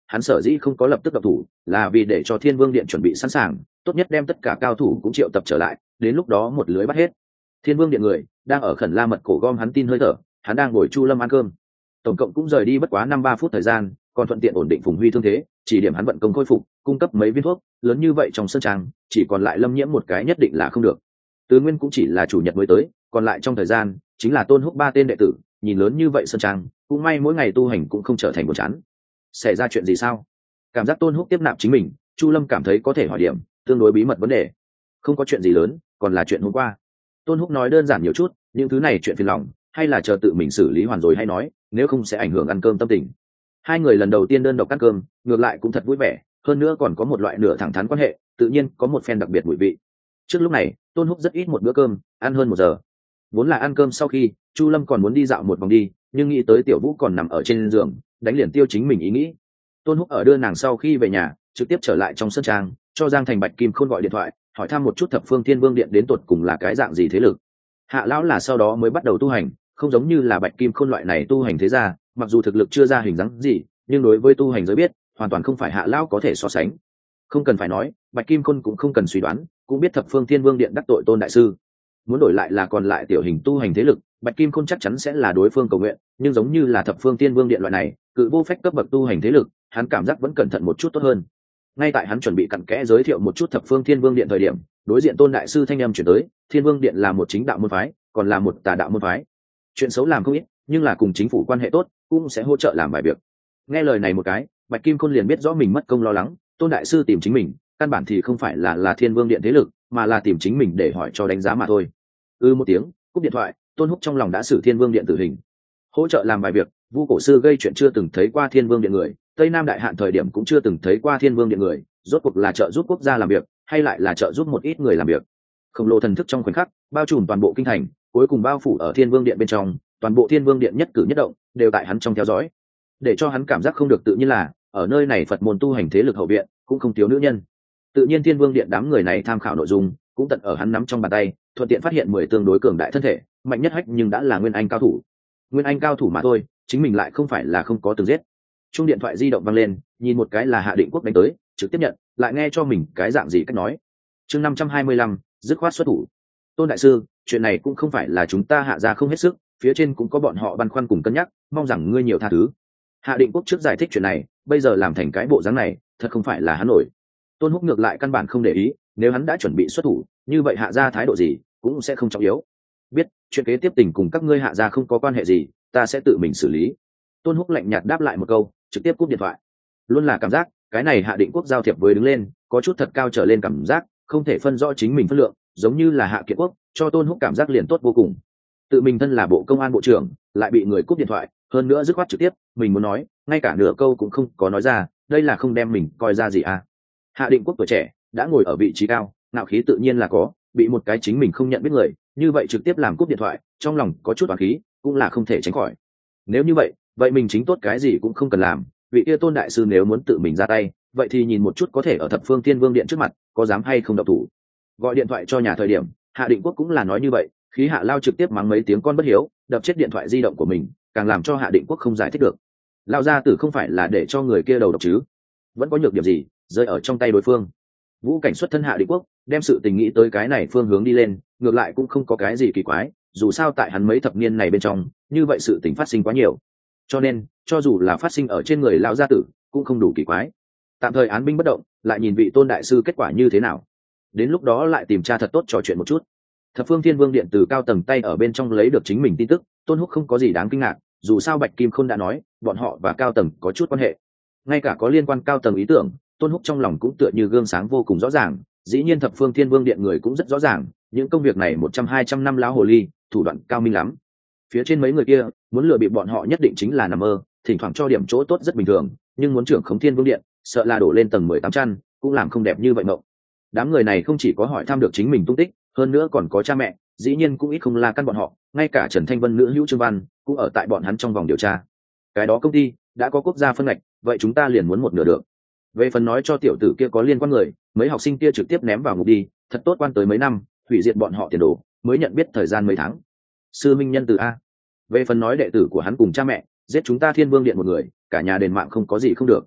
hắn sở dĩ không có lập tức động thủ là vì để cho Thiên Vương Điện chuẩn bị sẵn sàng, tốt nhất đem tất cả cao thủ cũng triệu tập trở lại, đến lúc đó một lưới bắt hết. Thiên Vương Điện người đang ở khẩn la mật cổ gom hắn tin hơi thở, hắn đang ngồi Chu Lâm ăn cơm. Tổng cộng cũng rời đi bất quá 5-3 phút thời gian, còn thuận tiện ổn định Phùng Huy thương thế, chỉ điểm hắn vận công khôi phục, cung cấp mấy viên thuốc, lớn như vậy trong sân trang, chỉ còn lại Lâm Nhiễm một cái nhất định là không được. Tứ Nguyên cũng chỉ là chủ nhật mới tới, còn lại trong thời gian chính là Tôn Húc 3 tên đệ tử, nhìn lớn như vậy sân trang, cũng may mỗi ngày tu hành cũng không trở thành buồn chán. Xảy ra chuyện gì sao? Cảm giác Tôn Húc tiếp nạp chính mình, Chu Lâm cảm thấy có thể hỏi điểm tương đối bí mật vấn đề. Không có chuyện gì lớn, còn là chuyện hôm qua. Tôn Húc nói đơn giản nhiều chút, những thứ này chuyện phiền lòng, hay là chờ tự mình xử lý hoàn rồi hay nói, nếu không sẽ ảnh hưởng ăn cơm tâm tình. Hai người lần đầu tiên đơn độc ăn cơm, ngược lại cũng thật vui vẻ, hơn nữa còn có một loại nửa thẳng thắn quan hệ, tự nhiên có một phen đặc biệt mùi vị. Trước lúc này, Tôn Húc rất ít một bữa cơm, ăn hơn 1 giờ. Vốn là ăn cơm sau khi, Chu Lâm còn muốn đi dạo một vòng đi, nhưng nghĩ tới Tiểu Vũ còn nằm ở trên giường, đánh liền tiêu chính mình ý nghĩ. Tôn Húc ở đưa nàng sau khi về nhà, trực tiếp trở lại trong sân trang, cho Giang Thành Bạch Kim Khôn gọi điện thoại, hỏi thăm một chút Thập Phương Thiên Vương Điện đến tột cùng là cái dạng gì thế lực. Hạ lão là sau đó mới bắt đầu tu hành, không giống như là Bạch Kim Khôn loại này tu hành thế gia, mặc dù thực lực chưa ra hình dáng gì, nhưng đối với tu hành giới biết, hoàn toàn không phải Hạ lão có thể so sánh. Không cần phải nói, Bạch Kim Khôn cũng không cần suy đoán, cũng biết Thập Phương Thiên Vương Điện đắc tội Tôn đại sư. Muốn đổi lại là còn lại tiểu hình tu hành thế lực, Bạch Kim Khôn chắc chắn sẽ là đối phương cầu nguyện, nhưng giống như là Thập Phương Thiên Vương Điện loại này, cự vô phách cấp bậc tu hành thế lực, hắn cảm giác vẫn cẩn thận một chút tốt hơn. Ngay tại hắn chuẩn bị cặn kẽ giới thiệu một chút Thập Phương Thiên Vương Điện thời điểm, đối diện Tôn đại sư thanh âm chuyển tới, Thiên Vương Điện là một chính đạo môn phái, còn là một tà đạo môn phái. Chuyện xấu làm không ít, nhưng là cùng chính phủ quan hệ tốt, cũng sẽ hỗ trợ làm vài việc. Nghe lời này một cái, Bạch Kim Khôn liền biết rõ mình mất công lo lắng, Tôn đại sư tìm chính mình, căn bản thì không phải là Thiên Vương Điện thế lực, mà là tìm chính mình để hỏi cho đánh giá mà thôi. Một tiếng, cúp điện thoại, Tôn Húc trong lòng đã xử Thiên Vương Điện tử hình. Hỗ trợ làm vài việc, Vu cổ sư gây chuyện chưa từng thấy qua Thiên Vương Điện người, Tây Nam đại hạn thời điểm cũng chưa từng thấy qua Thiên Vương Điện người, rốt cuộc là trợ giúp quốc gia làm việc, hay lại là trợ giúp một ít người làm việc. Khổng lồ thần thức trong khoảnh khắc, bao trùm toàn bộ kinh thành, cuối cùng bao phủ ở Thiên Vương Điện bên trong, toàn bộ Thiên Vương Điện nhất cử nhất động đều tại hắn trong theo dõi. Để cho hắn cảm giác không được tự nhiên là, ở nơi này Phật môn tu hành thế lực hậu viện, cũng không thiếu nữ nhân. Tự nhiên Thiên Vương Điện đám người này tham khảo nội dung, cũng tận ở hắn nắm trong bàn tay, thuận tiện phát hiện 10 tương đối cường đại thân thể, mạnh nhất hách nhưng đã là nguyên anh cao thủ. Nguyên anh cao thủ mà thôi, chính mình lại không phải là không có từng giết. Chung điện thoại di động vang lên, nhìn một cái là Hạ Định Quốc đánh tới, trực tiếp nhận, lại nghe cho mình cái dạng gì cách nói. Chương 525, dứt khoát xuất thủ. Tôn đại sư, chuyện này cũng không phải là chúng ta Hạ gia không hết sức, phía trên cũng có bọn họ băn khoăn cùng cân nhắc, mong rằng ngươi nhiều tha thứ. Hạ Định Quốc trước giải thích chuyện này, bây giờ làm thành cái bộ dáng này, thật không phải là hắn nổi. Tôn Húc ngược lại căn bản không để ý, nếu hắn đã chuẩn bị xuất thủ, như vậy Hạ gia thái độ gì cũng sẽ không trọng yếu. Biết, chuyện kế tiếp tình cùng các ngươi Hạ gia không có quan hệ gì, ta sẽ tự mình xử lý. Tôn Húc lạnh nhạt đáp lại một câu, trực tiếp cúp điện thoại. Luôn là cảm giác, cái này Hạ Định Quốc giao thiệp với đứng lên, có chút thật cao trở lên cảm giác, không thể phân rõ chính mình phân lượng, giống như là Hạ Kiệt Quốc, cho Tôn Húc cảm giác liền tốt vô cùng. Tự mình thân là bộ công an bộ trưởng, lại bị người cúp điện thoại, hơn nữa dứt khoát trực tiếp, mình muốn nói, ngay cả nửa câu cũng không có nói ra, đây là không đem mình coi ra gì à? Hạ Định Quốc tuổi trẻ, đã ngồi ở vị trí cao, ngạo khí tự nhiên là có, bị một cái chính mình không nhận biết người, như vậy trực tiếp làm cúp điện thoại, trong lòng có chút oán khí, cũng là không thể tránh khỏi. Nếu như vậy, vậy mình chính tốt cái gì cũng không cần làm, vị kia Tôn đại sư nếu muốn tự mình ra tay, vậy thì nhìn một chút có thể ở Thập Phương Thiên Vương Điện trước mặt, có dám hay không động thủ. Gọi điện thoại cho nhà thời điểm, Hạ Định Quốc cũng là nói như vậy, khí Hạ Lao trực tiếp mắng mấy tiếng con bất hiếu, đập chết điện thoại di động của mình, càng làm cho Hạ Định Quốc không giải thích được. Lao gia tử không phải là để cho người kia đầu độc chứ? Vẫn có nhược điểm gì rơi ở trong tay đối phương. Vũ Cảnh xuất thân Hạ Định Quốc, đem sự tình nghĩ tới cái này phương hướng đi lên, ngược lại cũng không có cái gì kỳ quái, dù sao tại hắn mấy thập niên này bên trong, như vậy sự tình phát sinh quá nhiều. Cho nên, cho dù là phát sinh ở trên người lão gia tử, cũng không đủ kỳ quái. Tạm thời án binh bất động, lại nhìn vị Tôn đại sư kết quả như thế nào. Đến lúc đó lại tìm tra thật tốt trò chuyện một chút. Thập Phương Thiên Vương Điện từ cao tầng tay ở bên trong lấy được chính mình tin tức, Tôn Húc không có gì đáng kinh ngạc, dù sao Bạch Kim Khôn đã nói, bọn họ và cao tầng có chút quan hệ. Ngay cả có liên quan cao tầng ý tưởng, Tôn Húc trong lòng cũng tựa như gương sáng vô cùng rõ ràng, dĩ nhiên Thập Phương Thiên Vương Điện người cũng rất rõ ràng, những công việc này 100-200 năm lão hồ ly, thủ đoạn cao minh lắm. Phía trên mấy người kia, muốn lừa bịp bọn họ nhất định chính là nằm mơ, thỉnh thoảng cho điểm chỗ tốt rất bình thường, nhưng muốn trưởng khống Thiên Vương Điện, sợ là đổ lên tầng 18 chăn, cũng làm không đẹp như vậy mộng. Đám người này không chỉ có hỏi thăm được chính mình tung tích, hơn nữa còn có cha mẹ, dĩ nhiên cũng ít không la căn bọn họ, ngay cả Trần Thanh Vân nữ hữu Trương Văn cũng ở tại bọn hắn trong vòng điều tra. Cái đó công ty đã có quốc gia phân ngạch, vậy chúng ta liền muốn một nửa được. Về phần nói cho tiểu tử kia có liên quan người, mấy học sinh kia trực tiếp ném vào ngục đi, thật tốt quan tới mấy năm, hủy diệt bọn họ tiền đồ, mới nhận biết thời gian mấy tháng. Sư minh nhân từ a. Về phần nói đệ tử của hắn cùng cha mẹ, giết chúng ta Thiên Vương Điện một người, cả nhà đền mạng không có gì không được.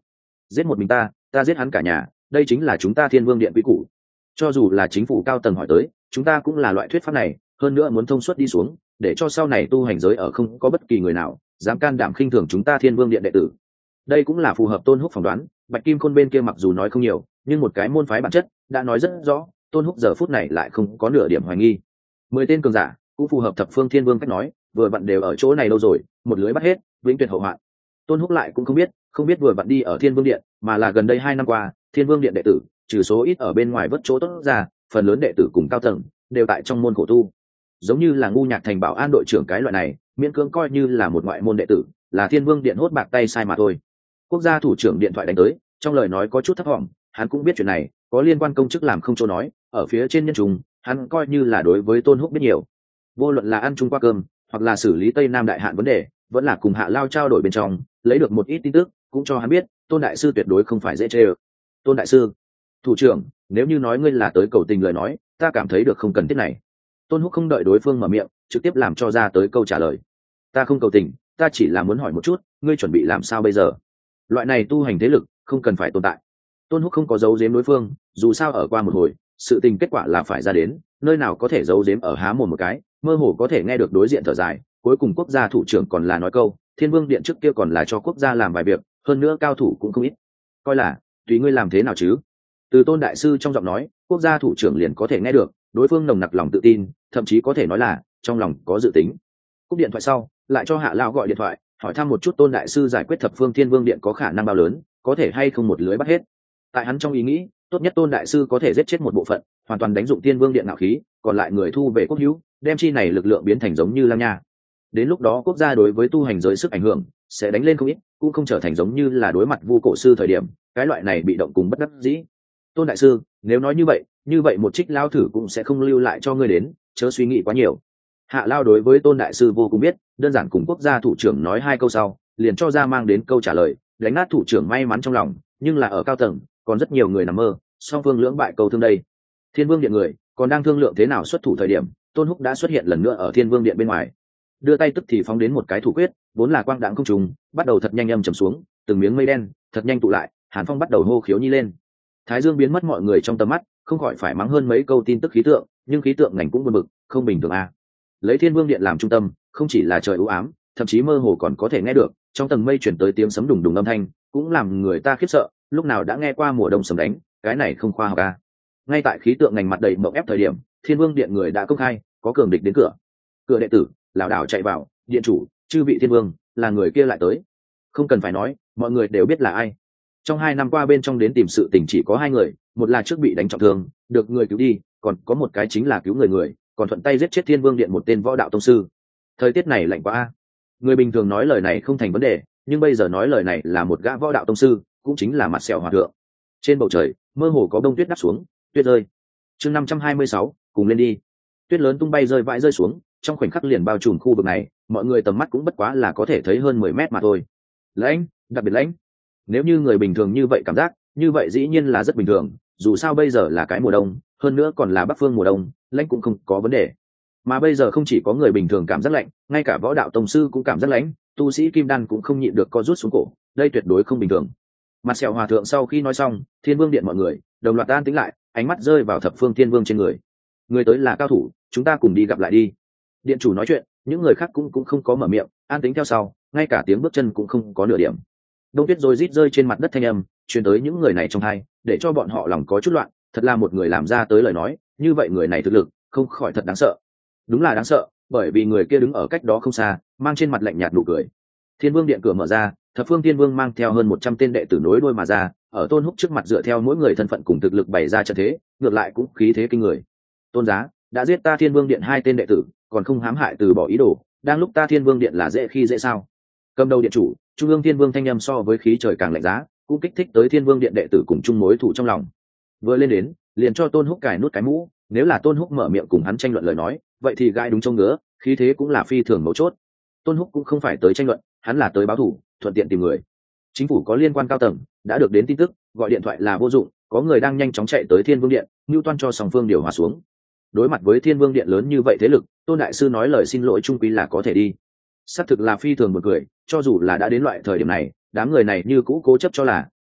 giết một mình ta giết hắn cả nhà, đây chính là chúng ta Thiên Vương Điện quy củ. Cho dù là chính phủ cao tầng hỏi tới, chúng ta cũng là loại thuyết pháp này, hơn nữa muốn thông suốt đi xuống, để cho sau này tu hành giới ở không có bất kỳ người nào dám can đảm khinh thường chúng ta Thiên Vương Điện đệ tử. Đây cũng là phù hợp Tôn Húc phỏng đoán. Bạch Kim Khôn bên kia mặc dù nói không nhiều, nhưng một cái môn phái bản chất đã nói rất rõ, Tôn Húc giờ phút này lại không có nửa điểm hoài nghi. 10 tên cường giả cũng phù hợp thập phương Thiên Vương cách nói, vừa vặn đều ở chỗ này lâu rồi, một lưới bắt hết, vĩnh tuyệt hậu hoạn. Tôn Húc lại cũng không biết vừa vặn đi ở Thiên Vương Điện, mà là gần đây 2 năm qua, Thiên Vương Điện đệ tử, trừ số ít ở bên ngoài vất chỗ tốt ra, phần lớn đệ tử cùng cao tầng đều tại trong môn khổ tu. Giống như là Ngu Nhạc Thành bảo an đội trưởng cái loại này, miễn cưỡng coi như là một ngoại môn đệ tử, là Thiên Vương Điện hốt bạc tay sai mà thôi. Quốc gia thủ trưởng điện thoại đánh tới, trong lời nói có chút thấp vọng, hắn cũng biết chuyện này có liên quan công chức làm không chỗ nói, ở phía trên nhân trùng, hắn coi như là đối với Tôn Húc biết nhiều. Vô luận là ăn chung qua cơm, hoặc là xử lý Tây Nam đại hạn vấn đề, vẫn là cùng Hạ Lao trao đổi bên trong, lấy được một ít tin tức, cũng cho hắn biết, Tôn đại sư tuyệt đối không phải dễ chơi. Tôn đại sư, thủ trưởng, nếu như nói ngươi là tới cầu tình lời nói, ta cảm thấy được không cần thiết này. Tôn Húc không đợi đối phương mở miệng, trực tiếp làm cho ra tới câu trả lời. Ta không cầu tình, ta chỉ là muốn hỏi một chút, ngươi chuẩn bị làm sao bây giờ? Loại này tu hành thế lực không cần phải tồn tại. Tôn Húc không có giấu giếm đối phương, dù sao ở qua một hồi, sự tình kết quả là phải ra đến, nơi nào có thể giấu giếm ở há mồm một cái, mơ hồ có thể nghe được đối diện thở dài. Cuối cùng quốc gia thủ trưởng còn là nói câu, Thiên Vương Điện trước kia còn là cho quốc gia làm vài việc, hơn nữa cao thủ cũng không ít. Coi là tùy ngươi làm thế nào chứ. Từ Tôn đại sư trong giọng nói, quốc gia thủ trưởng liền có thể nghe được đối phương nồng nặc lòng tự tin, thậm chí có thể nói là trong lòng có dự tính. Cúp điện thoại sau, lại cho Hạ Lão gọi điện thoại, hỏi thăm một chút Tôn đại sư giải quyết thập phương Thiên Vương Điện có khả năng bao lớn, có thể hay không một lưới bắt hết. Tại hắn trong ý nghĩ, tốt nhất Tôn đại sư có thể giết chết một bộ phận, hoàn toàn đánh dụng Thiên Vương Điện ngạo khí, còn lại người thu về quốc hữu, đem chi này lực lượng biến thành giống như Lam Nha. Đến lúc đó quốc gia đối với tu hành giới sức ảnh hưởng sẽ đánh lên không ít, cũng không trở thành giống như là đối mặt Vu cổ sư thời điểm, cái loại này bị động cùng bất đắc dĩ. Tôn đại sư, nếu nói như vậy một trích lao thử cũng sẽ không lưu lại cho ngươi đến, chớ suy nghĩ quá nhiều. Hạ Lao đối với Tôn đại sư vô cùng biết, đơn giản cùng quốc gia thủ trưởng nói 2 câu sau, liền cho ra mang đến câu trả lời, đánh nát thủ trưởng may mắn trong lòng, nhưng là ở cao tầng còn rất nhiều người nằm mơ, song phương lưỡng bại cầu thương đây. Thiên Vương Điện người còn đang thương lượng thế nào xuất thủ thời điểm, Tôn Húc đã xuất hiện lần nữa ở Thiên Vương Điện bên ngoài, đưa tay tức thì phóng đến một cái thủ quyết, vốn là quang đãng không trùng, bắt đầu thật nhanh âm trầm xuống, từng miếng mây đen thật nhanh tụ lại, Hàn Phong bắt đầu hô khiếu nhi lên. Thái Dương biến mất mọi người trong tầm mắt, không khỏi phải mắng hơn mấy câu tin tức khí tượng, nhưng khí tượng ngành cũng buồn bực, không bình thường a. Lấy Thiên Vương Điện làm trung tâm, không chỉ là trời u ám, thậm chí mơ hồ còn có thể nghe được trong tầng mây chuyển tới tiếng sấm đùng đùng âm thanh, cũng làm người ta khiếp sợ. Lúc nào đã nghe qua mùa đông sấm đánh, cái này không khoa học a. Ngay tại khí tượng ngành mặt đầy mộng ép thời điểm, Thiên Vương Điện người đã công khai có cường địch đến cửa. Cửa đệ tử lảo đảo chạy vào, điện chủ, chư vị thiên vương, là người kia lại tới. Không cần phải nói, mọi người đều biết là ai. Trong 2 năm qua bên trong đến tìm sự tình chỉ có 2 người, một là trước bị đánh trọng thương, được người cứu đi, còn có một cái chính là cứu người, còn thuận tay giết chết Thiên Vương Điện một tên võ đạo tông sư. Thời tiết này lạnh quá a. Người bình thường nói lời này không thành vấn đề, nhưng bây giờ nói lời này là một gã võ đạo tông sư, cũng chính là mặt sẹo hòa thượng. Trên bầu trời, mơ hồ có bông tuyết đắp xuống, tuyết rơi. Chương 526, cùng lên đi. Tuyết lớn tung bay rơi vãi rơi xuống, trong khoảnh khắc liền bao trùm khu vực này, mọi người tầm mắt cũng bất quá là có thể thấy hơn 10 mét mà thôi. Lãnh, đặc biệt lãnh. Nếu như người bình thường như vậy cảm giác, như vậy dĩ nhiên là rất bình thường, dù sao bây giờ là cái mùa đông, hơn nữa còn là bắc phương mùa đông, lãnh cũng không có vấn đề. Mà bây giờ không chỉ có người bình thường cảm giác lạnh, ngay cả võ đạo tông sư cũng cảm giác lạnh, tu sĩ kim đan cũng không nhịn được co rút xuống cổ, đây tuyệt đối không bình thường. Mặt sẹo hòa thượng sau khi nói xong, Thiên Vương Điện mọi người đồng loạt an tĩnh lại, ánh mắt rơi vào thập phương Thiên Vương trên người. Người tới là cao thủ, chúng ta cùng đi gặp lại đi. Điện chủ nói chuyện, những người khác cũng không có mở miệng, an tĩnh theo sau, ngay cả tiếng bước chân cũng không có nửa điểm. Đông tuyết rồi rít rơi trên mặt đất thanh âm, truyền tới những người này trong tai, để cho bọn họ lòng có chút loạn. Thật là một người làm ra tới lời nói, như vậy người này thực lực không khỏi thật đáng sợ. Đúng là đáng sợ, bởi vì người kia đứng ở cách đó không xa, mang trên mặt lạnh nhạt nụ cười. Thiên Vương Điện cửa mở ra, thập phương Thiên Vương mang theo hơn 100 tên đệ tử nối đuôi mà ra, ở Tôn Húc trước mặt dựa theo mỗi người thân phận cùng thực lực bày ra trận thế, ngược lại cũng khí thế kinh người. Tôn giá đã giết ta Thiên Vương Điện 2 tên đệ tử, còn không hãm hại từ bỏ ý đồ, đang lúc ta Thiên Vương Điện là dễ khi dễ sao? Cầm đầu điện chủ, Trung ương Thiên Vương thanh âm so với khí trời càng lạnh giá, cũng kích thích tới Thiên Vương Điện đệ tử cùng chung mối thù trong lòng. Vừa lên đến, liền cho Tôn Húc cài nút cái mũ, nếu là Tôn Húc mở miệng cùng hắn tranh luận lời nói, vậy thì gai đúng trông ngứa, khí thế cũng là phi thường mấu chốt. Tôn Húc cũng không phải tới tranh luận, hắn là tới báo thù, thuận tiện tìm người. Chính phủ có liên quan cao tầng đã được đến tin tức, gọi điện thoại là vô dụng, có người đang nhanh chóng chạy tới Thiên Vương Điện, nưu toan cho song phương điều hòa xuống. Đối mặt với Thiên Vương Điện lớn như vậy thế lực, Tôn đại sư nói lời xin lỗi trung quy là có thể đi. Xác thực là phi thường một người, cho dù là đã đến loại thời điểm này, đám người này như cũ cố chấp cho là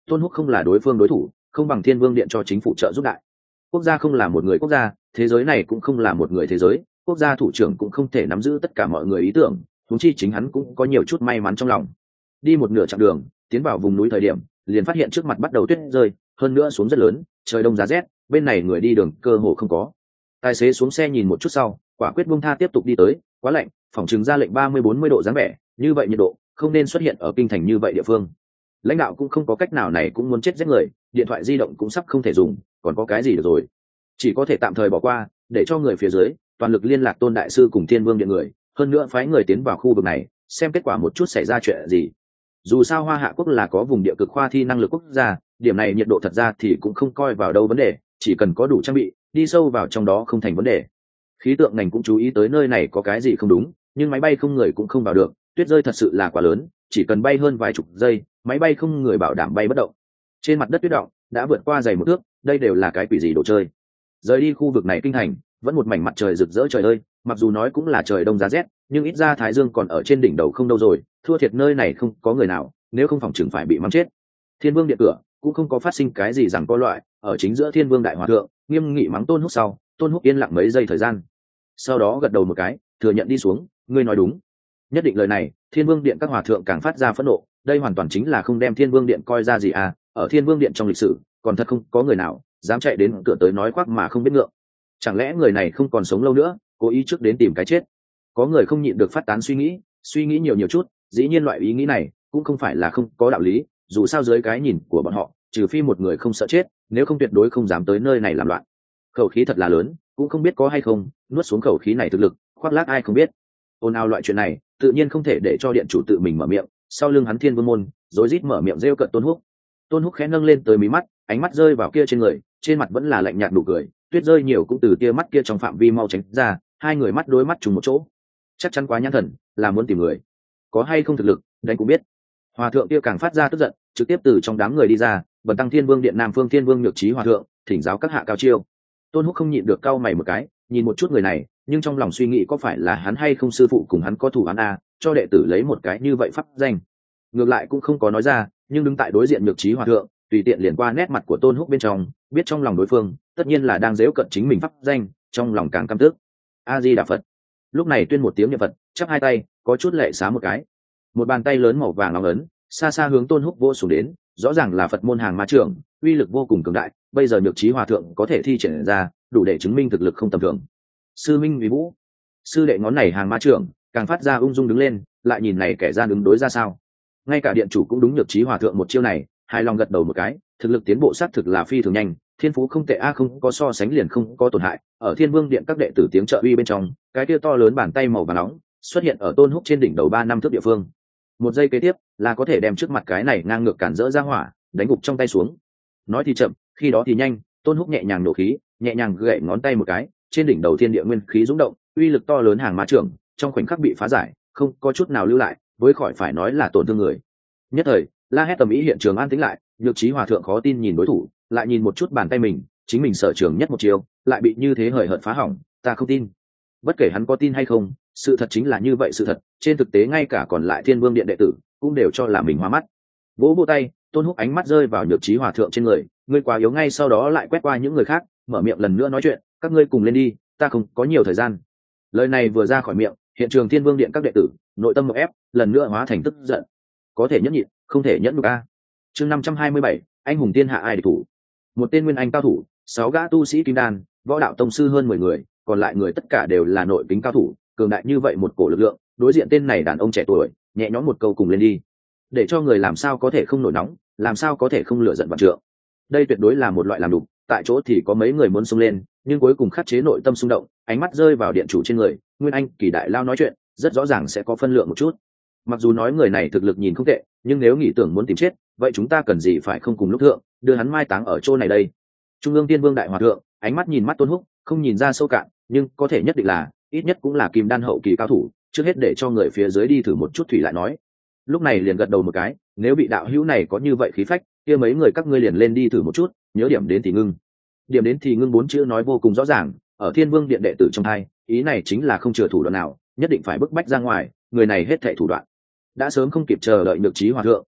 Tôn Húc không là đối phương đối thủ, không bằng Thiên Vương Điện cho chính phủ trợ giúp đại. Quốc gia không là một người quốc gia, thế giới này cũng không là một người thế giới, quốc gia thủ trưởng cũng không thể nắm giữ tất cả mọi người ý tưởng, huống chi chính hắn cũng có nhiều chút may mắn trong lòng. Đi một nửa chặng đường, tiến vào vùng núi thời điểm, liền phát hiện trước mặt bắt đầu tuyết rơi, hơn nữa xuống rất lớn, trời đông giá rét, bên này người đi đường cơ hồ không có. Tài xế xuống xe nhìn một chút sau, quả quyết buông tha tiếp tục đi tới, quá lạnh, phỏng chừng ra lệnh 30-40 độ dáng vẻ, như vậy nhiệt độ không nên xuất hiện ở kinh thành như vậy địa phương. Lãnh đạo cũng không có cách nào này cũng muốn chết giết người, điện thoại di động cũng sắp không thể dùng, còn có cái gì được rồi, chỉ có thể tạm thời bỏ qua, để cho người phía dưới toàn lực liên lạc Tôn đại sư cùng Thiên Vương Điện người, hơn nữa phái người tiến vào khu vực này xem kết quả một chút xảy ra chuyện gì. Dù sao Hoa Hạ quốc là có vùng địa cực khoa thi năng lực quốc gia, điểm này nhiệt độ thật ra thì cũng không coi vào đâu vấn đề, chỉ cần có đủ trang bị, đi sâu vào trong đó không thành vấn đề. Khí tượng ngành cũng chú ý tới nơi này có cái gì không đúng, nhưng máy bay không người cũng không vào được, tuyết rơi thật sự là quá lớn, chỉ cần bay hơn vài chục giây, máy bay không người bảo đảm bay bất động. Trên mặt đất tuyết động đã vượt qua dày một thước, đây đều là cái quỷ gì đồ chơi. Rời đi khu vực này kinh thành, vẫn một mảnh mặt trời rực rỡ trời ơi, mặc dù nói cũng là trời đông giá rét, nhưng ít ra thái dương còn ở trên đỉnh đầu không đâu rồi, thua thiệt nơi này không có người nào, nếu không phòng chừng phải bị mắng chết. Thiên Vương Điện cửa cũng không có phát sinh cái gì rằng có loại, ở chính giữa Thiên Vương đại hòa thượng nghiêm nghị mắng Tôn Húc sau, Tôn Húc yên lặng mấy giây thời gian, sau đó gật đầu một cái, thừa nhận đi xuống, ngươi nói đúng. Nhất định lời này, Thiên Vương Điện các hòa thượng càng phát ra phẫn nộ, đây hoàn toàn chính là không đem Thiên Vương Điện coi ra gì à, ở Thiên Vương Điện trong lịch sử, còn thật không có người nào dám chạy đến cửa tới nói khoác mà không biết ngượng. Chẳng lẽ người này không còn sống lâu nữa, cố ý trước đến tìm cái chết? Có người không nhịn được phát tán suy nghĩ nhiều chút, dĩ nhiên loại ý nghĩ này cũng không phải là không có đạo lý, dù sao dưới cái nhìn của bọn họ, trừ phi một người không sợ chết, nếu không tuyệt đối không dám tới nơi này làm loạn. Khẩu khí thật là lớn, cũng không biết có hay không nuốt xuống khẩu khí này thực lực, khoác lác ai không biết. Ôn ào loại chuyện này tự nhiên không thể để cho điện chủ tự mình mở miệng, sau lưng hắn Thiên Vương môn rối rít mở miệng rêu cợt Tôn Húc. Tôn Húc khẽ nâng lên tới mí mắt, ánh mắt rơi vào kia trên người, trên mặt vẫn là lạnh nhạt nụ cười, tuyết rơi nhiều cũng từ tia mắt kia trong phạm vi mau tránh ra, hai người mắt đối mắt trùng một chỗ. Chắc chắn quá nhãn thần, là muốn tìm người. Có hay không thực lực, đánh cũng biết. Hòa thượng kia càng phát ra tức giận, trực tiếp từ trong đám người đi ra, bần tăng Thiên Vương Điện Nam Phương Thiên Vương Nhược Trí hòa thượng, thỉnh giáo các hạ cao chiêu. Tôn Húc không nhịn được cau mày một cái, nhìn một chút người này, nhưng trong lòng suy nghĩ có phải là hắn hay không sư phụ cùng hắn có thủ án a, cho đệ tử lấy một cái như vậy pháp danh. Ngược lại cũng không có nói ra, nhưng đứng tại đối diện Nhược Trí hòa thượng, tùy tiện liền qua nét mặt của Tôn Húc bên trong, biết trong lòng đối phương tất nhiên là đang giễu cận chính mình pháp danh, trong lòng càng căm tức. A Di Đà Phật. Lúc này tuyên một tiếng niệm Phật, chắp hai tay, có chút lệ xá một cái. Một bàn tay lớn màu vàng nóng ấn, xa xa hướng Tôn Húc vỗ xuống đến, rõ ràng là Phật môn hàng ma trưởng, uy lực vô cùng cường đại, bây giờ Nhược Trí hòa thượng có thể thi triển ra, đủ để chứng minh thực lực không tầm thường. Sư minh vì vũ, sư đệ ngón này hàng ma trưởng, càng phát ra ung dung đứng lên, lại nhìn này kẻ gian ứng đối ra sao. Ngay cả điện chủ cũng đúng Nhược Trí hòa thượng một chiêu này, hài lòng gật đầu một cái, thực lực tiến bộ xác thực là phi thường nhanh, thiên phú không tệ a, không có so sánh liền không có tổn hại. Ở Thiên Vương Điện các đệ tử tiếng trợ uy bên trong, cái kia to lớn bàn tay màu vàng nóng xuất hiện ở Tôn Húc trên đỉnh đầu 3 năm thước địa phương. Một giây kế tiếp là có thể đem trước mặt cái này ngang ngược cản rỡ ra hỏa, đánh gục trong tay xuống. Nói thì chậm, khi đó thì nhanh, Tôn Húc nhẹ nhàng nổ khí, nhẹ nhàng gậy ngón tay một cái, trên đỉnh đầu thiên địa nguyên khí rung động, uy lực to lớn hàng ma trưởng trong khoảnh khắc bị phá giải, không có chút nào lưu lại, với khỏi phải nói là tổn thương người. Nhất thời, la hét tầm ý hiện trường an tĩnh lại, Nhược Trí hòa thượng khó tin nhìn đối thủ, lại nhìn một chút bàn tay mình, chính mình sở trường nhất một chiều, lại bị như thế hời hợt phá hỏng, ta không tin. Bất kể hắn có tin hay không, sự thật chính là như vậy sự thật, trên thực tế ngay cả còn lại Thiên Vương Điện đệ tử cũng đều cho là mình hoa mắt. Vỗ vỗ tay, Tôn Húc ánh mắt rơi vào Nhược Trí hòa thượng trên người, ngươi quá yếu, ngay sau đó lại quét qua những người khác, mở miệng lần nữa nói chuyện, các ngươi cùng lên đi, ta không có nhiều thời gian. Lời này vừa ra khỏi miệng, hiện trường Thiên Vương Điện các đệ tử nội tâm ngộp ép, lần nữa hóa thành tức giận. Có thể nhẫn nhịn, không thể nhẫn nhục a. Chương 527, anh hùng thiên hạ ai địch thủ. Một tên nguyên anh cao thủ, 6 gã tu sĩ kim đan, võ đạo tông sư hơn 10 người, còn lại người tất cả đều là nội kính cao thủ, cường đại như vậy một cổ lực lượng, đối diện tên này đàn ông trẻ tuổi, nhẹ nhõm một câu cùng lên đi. Để cho người làm sao có thể không nổi nóng, làm sao có thể không lửa giận vạn trượng. Đây tuyệt đối là một loại làm đục, tại chỗ thì có mấy người muốn xông lên, nhưng cuối cùng khắc chế nội tâm xung động, ánh mắt rơi vào điện chủ trên người, Nguyên Anh Kỳ đại lao nói chuyện, rất rõ ràng sẽ có phân lượng một chút. Mặc dù nói người này thực lực nhìn không tệ, nhưng nếu nghĩ tưởng muốn tìm chết, vậy chúng ta cần gì phải không cùng lúc thượng, đưa hắn mai táng ở chỗ này đây. Trung ương Tiên Vương đại hòa thượng, ánh mắt nhìn mắt Tôn Húc, không nhìn ra sâu cạn, nhưng có thể nhất định là, ít nhất cũng là kim đan hậu kỳ cao thủ, trước hết để cho người phía dưới đi thử một chút thủy lại nói. Lúc này liền gật đầu một cái, nếu bị đạo hữu này có như vậy khí phách, kia mấy người các ngươi liền lên đi thử một chút, nhớ điểm đến thì ngưng. Điểm đến thì ngưng 4 chữ nói vô cùng rõ ràng, ở Thiên Vương Điện đệ tử trong hai, ý này chính là không chừa thủ đoạn nào, nhất định phải bức bách ra ngoài, người này hết thảy thủ đoạn đã sớm không kịp chờ đợi Nhược Trí hòa thượng,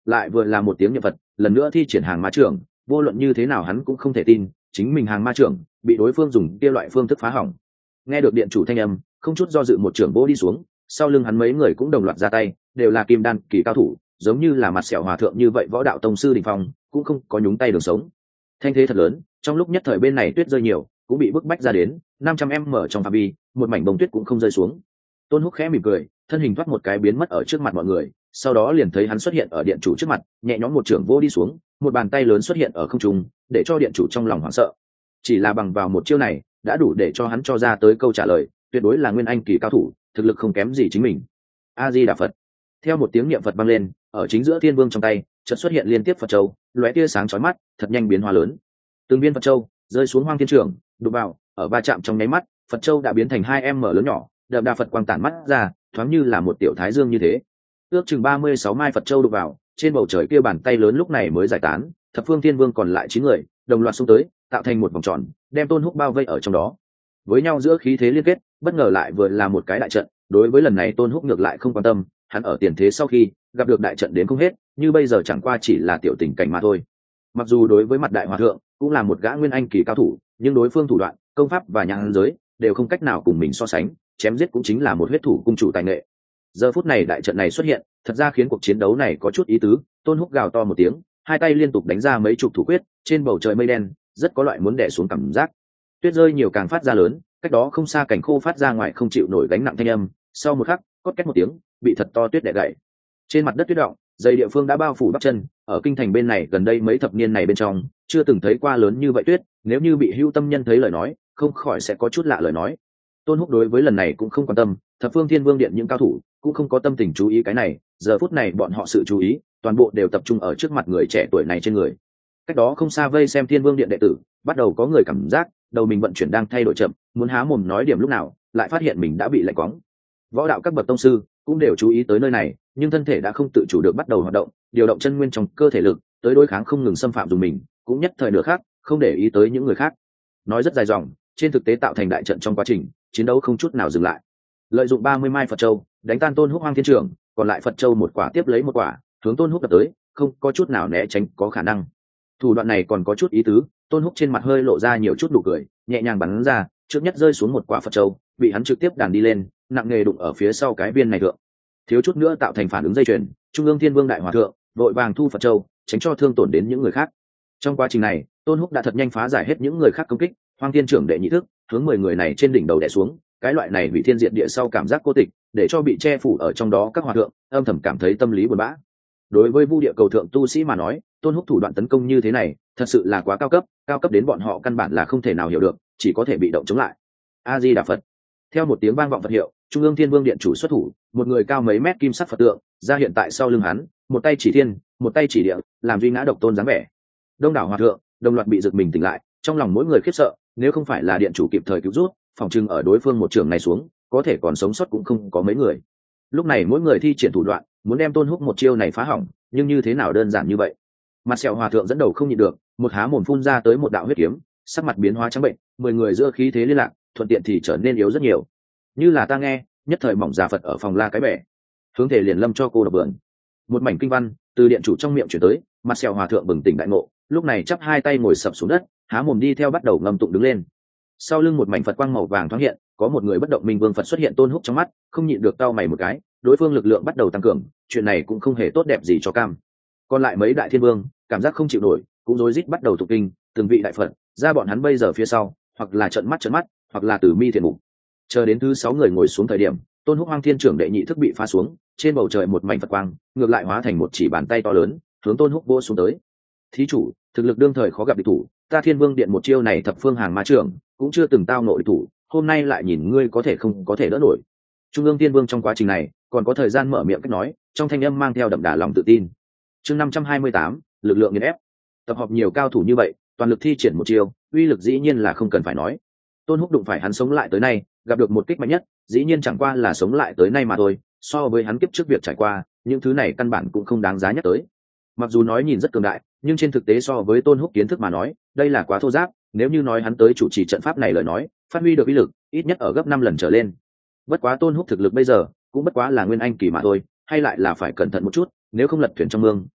lại vừa là một tiếng niệm Phật, lần nữa thi triển hàng ma trưởng, vô luận như thế nào hắn cũng không thể tin chính mình hàng ma trưởng bị đối phương dùng kia loại phương thức phá hỏng. Nghe được điện chủ thanh âm, không chút do dự một trưởng vỗ đi xuống, sau lưng hắn mấy người cũng đồng loạt ra tay, đều là kim đan kỳ cao thủ, giống như là mặt sẹo hòa thượng như vậy võ đạo tông sư đỉnh phong, cũng không có nhúng tay đường sống. Thanh thế thật lớn, trong lúc nhất thời bên này tuyết rơi nhiều, cũng bị bức bách ra đến 500m trong phạm vi, một mảnh bông tuyết cũng không rơi xuống. Tôn Húc khẽ mỉm cười, thân hình thoát một cái biến mất ở trước mặt mọi người, sau đó liền thấy hắn xuất hiện ở điện chủ trước mặt, nhẹ nhõm một trưởng vô đi xuống, một bàn tay lớn xuất hiện ở không trung, để cho điện chủ trong lòng hoảng sợ. Chỉ là bằng vào một chiêu này, đã đủ để cho hắn cho ra tới câu trả lời, tuyệt đối là nguyên anh kỳ cao thủ, thực lực không kém gì chính mình. A Di Đà Phật. Theo một tiếng niệm Phật vang lên, ở chính giữa Thiên Vương trong tay, chợt xuất hiện liên tiếp Phật châu, lóe tia sáng chói mắt, thật nhanh biến hóa lớn. Từng viên Phật châu rơi xuống Hoang Thiên Trưởng, đụng vào, ở va chạm trong nháy mắt, Phật châu đã biến thành 2m lớn nhỏ, đậm đà Phật quang tản mắt ra, thoáng như là một tiểu thái dương như thế. Ước chừng 36 mai Phật châu đụng vào, trên bầu trời kia bàn tay lớn lúc này mới giải tán, thập phương Thiên Vương còn lại 9 người, đồng loạt xông tới, tạo thành một vòng tròn, đem Tôn Húc bao vây ở trong đó. Với nhau giữa khí thế liên kết, bất ngờ lại vừa là một cái đại trận, đối với lần này Tôn Húc ngược lại không quan tâm, hắn ở tiền thế sau khi gặp được đại trận đến không hết, như bây giờ chẳng qua chỉ là tiểu tình cảnh mà thôi. Mặc dù đối với mặt đại hòa thượng cũng là một gã nguyên anh kỳ cao thủ, nhưng đối phương thủ đoạn, công pháp và nhãn giới đều không cách nào cùng mình so sánh, chém giết cũng chính là một huyết thủ cung chủ tài nghệ. Giờ phút này đại trận này xuất hiện, thật ra khiến cuộc chiến đấu này có chút ý tứ. Tôn Húc gào to một tiếng, hai tay liên tục đánh ra mấy chục thủ quyết, trên bầu trời mây đen rất có loại muốn đè xuống cảm giác. Tuyết rơi nhiều càng phát ra lớn, cách đó không xa cảnh khô phát ra ngoài không chịu nổi gánh nặng thanh âm, sau một khắc, cốt két một tiếng, bị thật to tuyết đè gãy. Trên mặt đất tuyết động, dày địa phương đã bao phủ bắp chân, ở kinh thành bên này gần đây mấy thập niên này bên trong, chưa từng thấy qua lớn như vậy tuyết, nếu như bị hưu tâm nhân thấy lời nói, không khỏi sẽ có chút lạ lời nói. Tôn Húc đối với lần này cũng không quan tâm, thập phương Thiên Vương điện những cao thủ cũng không có tâm tình chú ý cái này, giờ phút này bọn họ sự chú ý toàn bộ đều tập trung ở trước mặt người trẻ tuổi này trên người. Cách đó không xa vây xem Thiên Vương điện đệ tử, bắt đầu có người cảm giác đầu mình vận chuyển đang thay đổi chậm, muốn há mồm nói điểm lúc nào, lại phát hiện mình đã bị lạnh quóng. Võ đạo các bậc tông sư cũng đều chú ý tới nơi này, nhưng thân thể đã không tự chủ được bắt đầu hoạt động, điều động chân nguyên trong cơ thể lực tới đối kháng không ngừng xâm phạm dùng mình, cũng nhất thời nửa khác không để ý tới những người khác. Nói rất dài dòng, trên thực tế tạo thành đại trận trong quá trình chiến đấu không chút nào dừng lại. Lợi dụng 30 mai Phật châu đánh tan Tôn Húc Hoang Thiên Trưởng, còn lại Phật châu một quả tiếp lấy một quả hướng Tôn Húc đập tới, không có chút nào né tránh có khả năng. Thủ đoạn này còn có chút ý tứ. Tôn Húc trên mặt hơi lộ ra nhiều chút nụ cười, nhẹ nhàng bắn ra, trước nhất rơi xuống một quả Phật châu, bị hắn trực tiếp đàn đi lên, nặng nề đụng ở phía sau cái viên này thượng, thiếu chút nữa tạo thành phản ứng dây chuyền. Trung ương Thiên Vương đại hòa thượng vội vàng thu Phật châu, tránh cho thương tổn đến những người khác. Trong quá trình này, Tôn Húc đã thật nhanh phá giải hết những người khác công kích, Hoang Thiên Trưởng đệ nhị thức hướng 10 người này trên đỉnh đầu đè xuống, cái loại này bị thiên diệt địa sau cảm giác cô tịch, để cho bị che phủ ở trong đó các hòa thượng âm thầm cảm thấy tâm lý buồn bã. Đối với Vu Địa cầu thượng tu sĩ mà nói, Tôn Húc thủ đoạn tấn công như thế này thật sự là quá cao cấp đến bọn họ căn bản là không thể nào hiểu được, chỉ có thể bị động chống lại. A Di Đà Phật. Theo một tiếng vang vọng Phật hiệu, Trung ương Thiên Vương điện chủ xuất thủ, một người cao mấy mét kim sắc Phật tượng ra hiện tại sau lưng hắn, một tay chỉ thiên, một tay chỉ địa, làm duy ngã độc tôn dáng vẻ. Đông đảo hòa thượng đồng loạt bị giật mình tỉnh lại, trong lòng mỗi người khiếp sợ, nếu không phải là điện chủ kịp thời cứu rút, phòng trưng ở đối phương một trường này xuống, có thể còn sống sót cũng không có mấy người. Lúc này mỗi người thi triển thủ đoạn, muốn đem Tôn Húc một chiêu này phá hỏng, nhưng như thế nào đơn giản như vậy. Mặt sẹo hòa thượng dẫn đầu không nhịn được, một há mồm phun ra tới một đạo huyết kiếm, sắc mặt biến hóa trắng bệnh, 10 người giữa khí thế liên lạc, thuận tiện thì trở nên yếu rất nhiều. Như là ta nghe, nhất thời mỏng già Phật ở phòng la cái bẻ, hướng thể liền lâm cho cô độc vườn. Một mảnh kinh văn từ điện chủ trong miệng chuyển tới, mặt sẹo hòa thượng bừng tỉnh đại ngộ, lúc này chắp hai tay ngồi sập xuống đất, há mồm đi theo bắt đầu ngâm tụng đứng lên. Sau lưng một mảnh Phật quang màu vàng thoáng hiện, có một người bất động minh vương Phật xuất hiện. Tôn Húc trong mắt không nhịn được cau mày một cái, đối phương lực lượng bắt đầu tăng cường, chuyện này cũng không hề tốt đẹp gì cho cam. Còn lại mấy đại thiên vương cảm giác không chịu nổi, cũng rối rít bắt đầu tụng kinh, từng vị đại Phật ra bọn hắn bây giờ phía sau, hoặc là trợn mắt, hoặc là từ mi thiền mục. Chờ đến thứ 6 người ngồi xuống thời điểm, Tôn Húc Hoang Thiên Trưởng đệ nhị thức bị phá xuống, trên bầu trời một mảnh Phật quang ngược lại hóa thành một chỉ bàn tay to lớn, hướng Tôn Húc vỗ xuống tới. Thí chủ, thực lực đương thời khó gặp địch thủ, ta Thiên Vương điện một chiêu này thập phương hàng ma trưởng cũng chưa từng tao nội địch thủ, hôm nay lại nhìn ngươi có thể không có thể đỡ nổi. Trung ương Thiên Vương trong quá trình này còn có thời gian mở miệng cách nói, trong thanh âm mang theo đậm đà lòng tự tin. Chương 528, lực lượng nghiền ép. Tập hợp nhiều cao thủ như vậy, toàn lực thi triển một chiêu, uy lực dĩ nhiên là không cần phải nói. Tôn Húc đụng phải hắn sống lại tới nay, gặp được một kích mạnh nhất, dĩ nhiên chẳng qua là sống lại tới nay mà thôi, so với hắn kiếp trước việc trải qua, những thứ này căn bản cũng không đáng giá nhắc tới. Mặc dù nói nhìn rất cường đại, nhưng trên thực tế so với Tôn Húc kiến thức mà nói, đây là quá thô giáp, nếu như nói hắn tới chủ trì trận pháp này lời nói, phát huy được uy lực ít nhất ở gấp 5 lần trở lên. Bất quá Tôn Húc thực lực bây giờ cũng bất quá là nguyên anh kỳ mà thôi, hay lại là phải cẩn thận một chút, nếu không lật thuyền trong mương,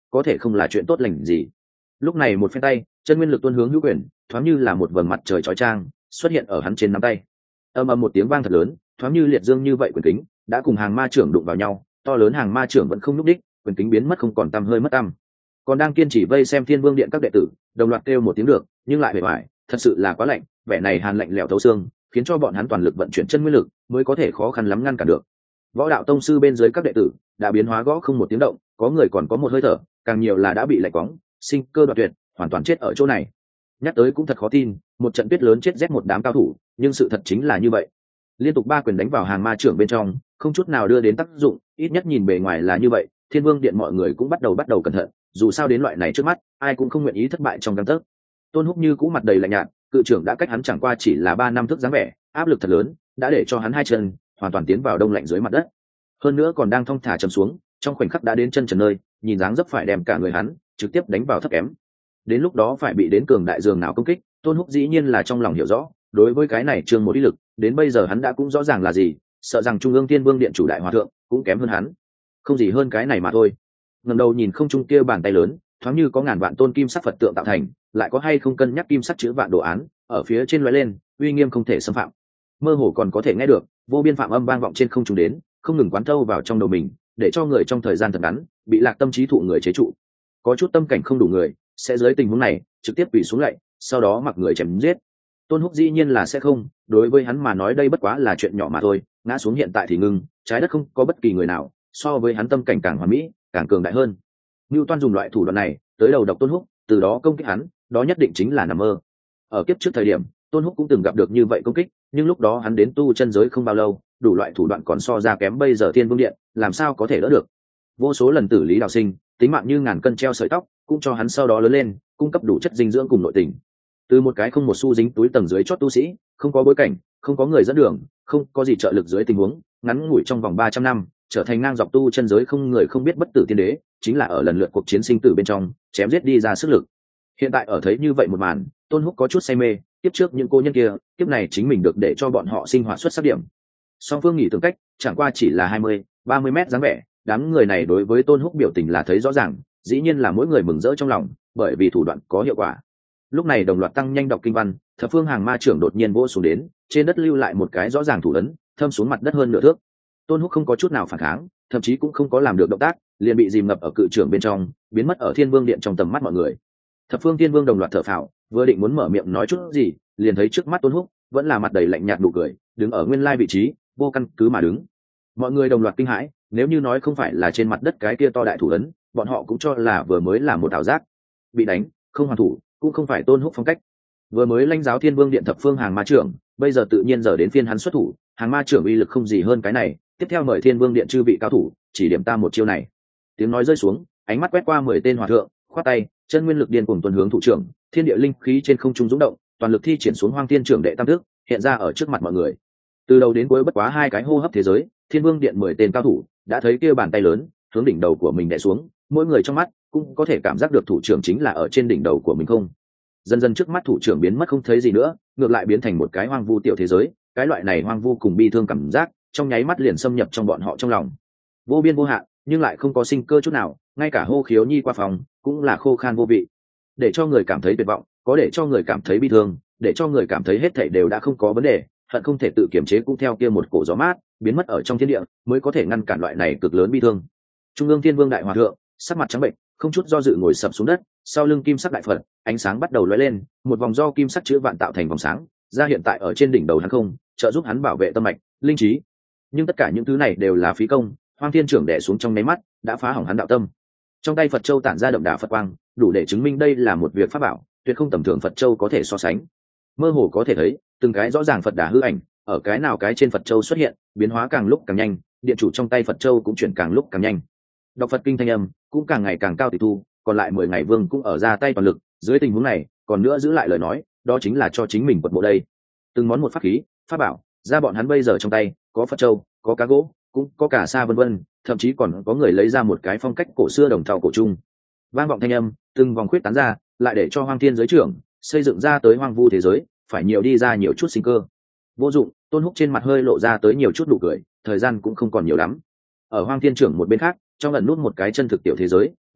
có thể không là chuyện tốt lành gì. Lúc này một phen tay chân nguyên lực tuôn hướng hữu quyền, thoáng như là một vầng mặt trời chói chang xuất hiện ở hắn trên nắm tay. Ầm ầm một tiếng vang thật lớn, thoáng như liệt dương như vậy quyền kính đã cùng hàng ma trưởng đụng vào nhau, to lớn hàng ma trưởng vẫn không nhúc đích, quyền kính biến mất không còn tăm hơi mất tăm. Còn đang kiên trì vây xem Thiên Vương Điện các đệ tử đồng loạt kêu một tiếng được, nhưng lại bề ngoài thật sự là quá lạnh, vẻ này hàn lạnh lẽo thấu xương, khiến cho bọn hắn toàn lực vận chuyển chân nguyên lực mới có thể khó khăn lắm ngăn cản được. Võ đạo tông sư bên dưới các đệ tử đã biến hóa gõ không một tiếng động, có người còn có một hơi thở, càng nhiều là đã bị lạnh quóng, sinh cơ đoạt tuyệt, hoàn toàn chết ở chỗ này. Nhắc tới cũng thật khó tin, một trận tuyết lớn chết rét một đám cao thủ, nhưng sự thật chính là như vậy. Liên tục 3 quyền đánh vào hàng ma trưởng bên trong, không chút nào đưa đến tác dụng, ít nhất nhìn bề ngoài là như vậy. Thiên Vương Điện mọi người cũng bắt đầu cẩn thận, dù sao đến loại này trước mắt, ai cũng không nguyện ý thất bại trong gang tấc. Tôn Húc như cũ mặt đầy lạnh nhạt, cự trưởng đã cách hắn chẳng qua chỉ là 3 năm thước dáng vẻ, áp lực thật lớn, đã để cho hắn hai chân hoàn toàn tiến vào đông lạnh dưới mặt đất. Hơn nữa còn đang thong thả chầm xuống, trong khoảnh khắc đã đến chân trần nơi, nhìn dáng dấp phải đem cả người hắn trực tiếp đánh vào thấp kém. Đến lúc đó phải bị đến cường đại dường nào công kích, Tôn Húc dĩ nhiên là trong lòng hiểu rõ, đối với cái này trương một ý lực, đến bây giờ hắn đã cũng rõ ràng là gì, sợ rằng Trung ương Thiên Vương Điện chủ đại hòa thượng cũng kém hơn hắn, không gì hơn cái này mà thôi. Ngẩng đầu nhìn không trung kia bàn tay lớn, thoáng như có ngàn vạn tôn kim sắc Phật tượng tạo thành, lại có hay không cân nhắc kim sắc chữ vạn đồ án ở phía trên lóe lên, uy nghiêm không thể xâm phạm. Mơ hồ còn có thể nghe được vô biên phạm âm vang vọng trên không trung đến, không ngừng quán thâu vào trong đầu mình, để cho người trong thời gian thật ngắn bị lạc tâm trí thụ người chế trụ. Có chút tâm cảnh không đủ người sẽ dưới tình huống này trực tiếp quỳ xuống lạy, sau đó mặc người chém giết. Tôn Húc dĩ nhiên là sẽ không, đối với hắn mà nói đây bất quá là chuyện nhỏ mà thôi, ngã xuống hiện tại thì ngưng, trái đất không có bất kỳ người nào so với hắn tâm cảnh càng hoàn mỹ, càng cường đại hơn. Nưu Toan dùng loại thủ đoạn này tới đầu độc Tôn Húc, từ đó công kích hắn, đó nhất định chính là nằm mơ. Ở kiếp trước thời điểm, Tôn Húc cũng từng gặp được như vậy công kích, nhưng lúc đó hắn đến tu chân giới không bao lâu, đủ loại thủ đoạn còn so ra kém bây giờ Thiên Vương Điện, làm sao có thể đỡ được. Vô số lần tử lý đào sinh, tính mạng như ngàn cân treo sợi tóc, cũng cho hắn sau đó lớn lên, cung cấp đủ chất dinh dưỡng cùng nội tình. Từ một cái không một xu dính túi tầng dưới chót tu sĩ, không có bối cảnh, không có người dẫn đường, không có gì trợ lực dưới tình huống ngắn ngủi trong vòng 300 năm, trở thành ngang dọc tu chân giới không người không biết bất tử tiên đế, chính là ở lần lượt cuộc chiến sinh tử bên trong chém giết đi ra sức lực. Hiện tại ở thấy như vậy một màn, Tôn Húc có chút say mê, tiếp trước những cô nhân kia, tiếp này chính mình được để cho bọn họ sinh hoạt xuất sắc điểm. Song phương nghỉ tưởng cách chẳng qua chỉ là 20-30 mét dáng vẻ, đám người này đối với Tôn Húc biểu tình là thấy rõ ràng, dĩ nhiên là mỗi người mừng rỡ trong lòng, bởi vì thủ đoạn có hiệu quả. Lúc này đồng loạt tăng nhanh đọc kinh văn, thập phương hàng ma trưởng đột nhiên vỗ xuống đến, trên đất lưu lại một cái rõ ràng thủ ấn, thâm xuống mặt đất hơn nửa thước. Tôn Húc không có chút nào phản kháng, thậm chí cũng không có làm được động tác, liền bị dìm ngập ở cự trưởng bên trong, biến mất ở Thiên Vương Điện trong tầm mắt mọi người. Thập phương Thiên Vương đồng loạt thở phào, vừa định muốn mở miệng nói chút gì, liền thấy trước mắt Tôn Húc vẫn là mặt đầy lạnh nhạt nụ cười, đứng ở nguyên lai vị trí, vô căn cứ mà đứng. Mọi người đồng loạt kinh hãi, nếu như nói không phải là trên mặt đất cái kia to đại thủ ấn, bọn họ cũng cho là vừa mới là một ảo giác. Bị đánh, không hoàn thủ, cũng không phải Tôn Húc phong cách. Vừa mới lãnh giáo Thiên Vương Điện thập phương hàng ma trưởng, bây giờ tự nhiên giờ đến phiên hắn xuất thủ, hàng ma trưởng uy lực không gì hơn cái này, tiếp theo mời Thiên Vương Điện chư vị cao thủ, chỉ điểm ta một chiêu này. Tiếng nói rơi xuống, ánh mắt quét qua 10 tên hòa thượng, khoát tay, chân nguyên lực điên cuồng tuần hướng thủ trưởng, thiên địa linh khí trên không trung dũng động, toàn lực thi triển xuống Hoang Thiên trưởng đệ tam thức, hiện ra ở trước mặt mọi người. Từ đầu đến cuối bất quá 2 cái hô hấp thế giới, Thiên Vương Điện 10 tên cao thủ đã thấy kia bàn tay lớn hướng đỉnh đầu của mình đè xuống, mỗi người trong mắt cũng có thể cảm giác được thủ trưởng chính là ở trên đỉnh đầu của mình không. Dần dần trước mắt thủ trưởng biến mất không thấy gì nữa, ngược lại biến thành một cái hoang vu tiểu thế giới, cái loại này hoang vu cùng bi thương cảm giác, trong nháy mắt liền xâm nhập trong bọn họ trong lòng. Vô biên vô hạn, nhưng lại không có sinh cơ chút nào, ngay cả hô khiếu nhi qua phòng cũng là khô khan vô vị. Để cho người cảm thấy tuyệt vọng, có để cho người cảm thấy bi thương, để cho người cảm thấy hết thảy đều đã không có vấn đề, hận không thể tự kiềm chế cũng theo kia một cổ gió mát, biến mất ở trong thiên địa, mới có thể ngăn cản loại này cực lớn bi thương. Trung ương Thiên Vương đại hòa thượng, sắc mặt trắng bệnh, không chút do dự ngồi sập xuống đất, sau lưng kim sắc đại Phật, ánh sáng bắt đầu lóe lên, một vòng do kim sắc chữ vạn tạo thành vòng sáng, ra hiện tại ở trên đỉnh đầu hắn không, trợ giúp hắn bảo vệ tâm mạch, linh trí. Nhưng tất cả những thứ này đều là phí công, Hoang Thiên trưởng đè xuống trong nháy mắt, đã phá hỏng hắn đạo tâm. Trong tay Phật châu tản ra đậm đà Phật quang, đủ để chứng minh đây là một việc pháp bảo, tuyệt không tầm thường Phật châu có thể so sánh. Mơ hồ có thể thấy, từng cái rõ ràng Phật đà hư ảnh, ở cái nào cái trên Phật châu xuất hiện, biến hóa càng lúc càng nhanh, điện chủ trong tay Phật châu cũng chuyển càng lúc càng nhanh. Đọc Phật kinh thanh âm cũng càng ngày càng cao tịch thu, còn lại 10 ngày vương cũng ở ra tay toàn lực, dưới tình huống này, còn nữa giữ lại lời nói, đó chính là cho chính mình quật mộ đây. Từng món một pháp khí, pháp bảo, ra bọn hắn bây giờ trong tay, có Phật châu, có cá gỗ, cũng có cả sa vân vân, thậm chí còn có người lấy ra một cái phong cách cổ xưa đồng thau cổ trung. Vang vọng thanh âm, từng vòng khuyết tán ra, lại để cho Hoang Thiên giới trưởng xây dựng ra tới hoang vu thế giới, phải nhiều đi ra nhiều chút sinh cơ. Vô dụng, Tôn Húc trên mặt hơi lộ ra tới nhiều chút nụ cười, thời gian cũng không còn nhiều lắm. Ở Hoang Thiên trưởng một bên khác, trong ẩn nút một cái chân thực tiểu thế giới,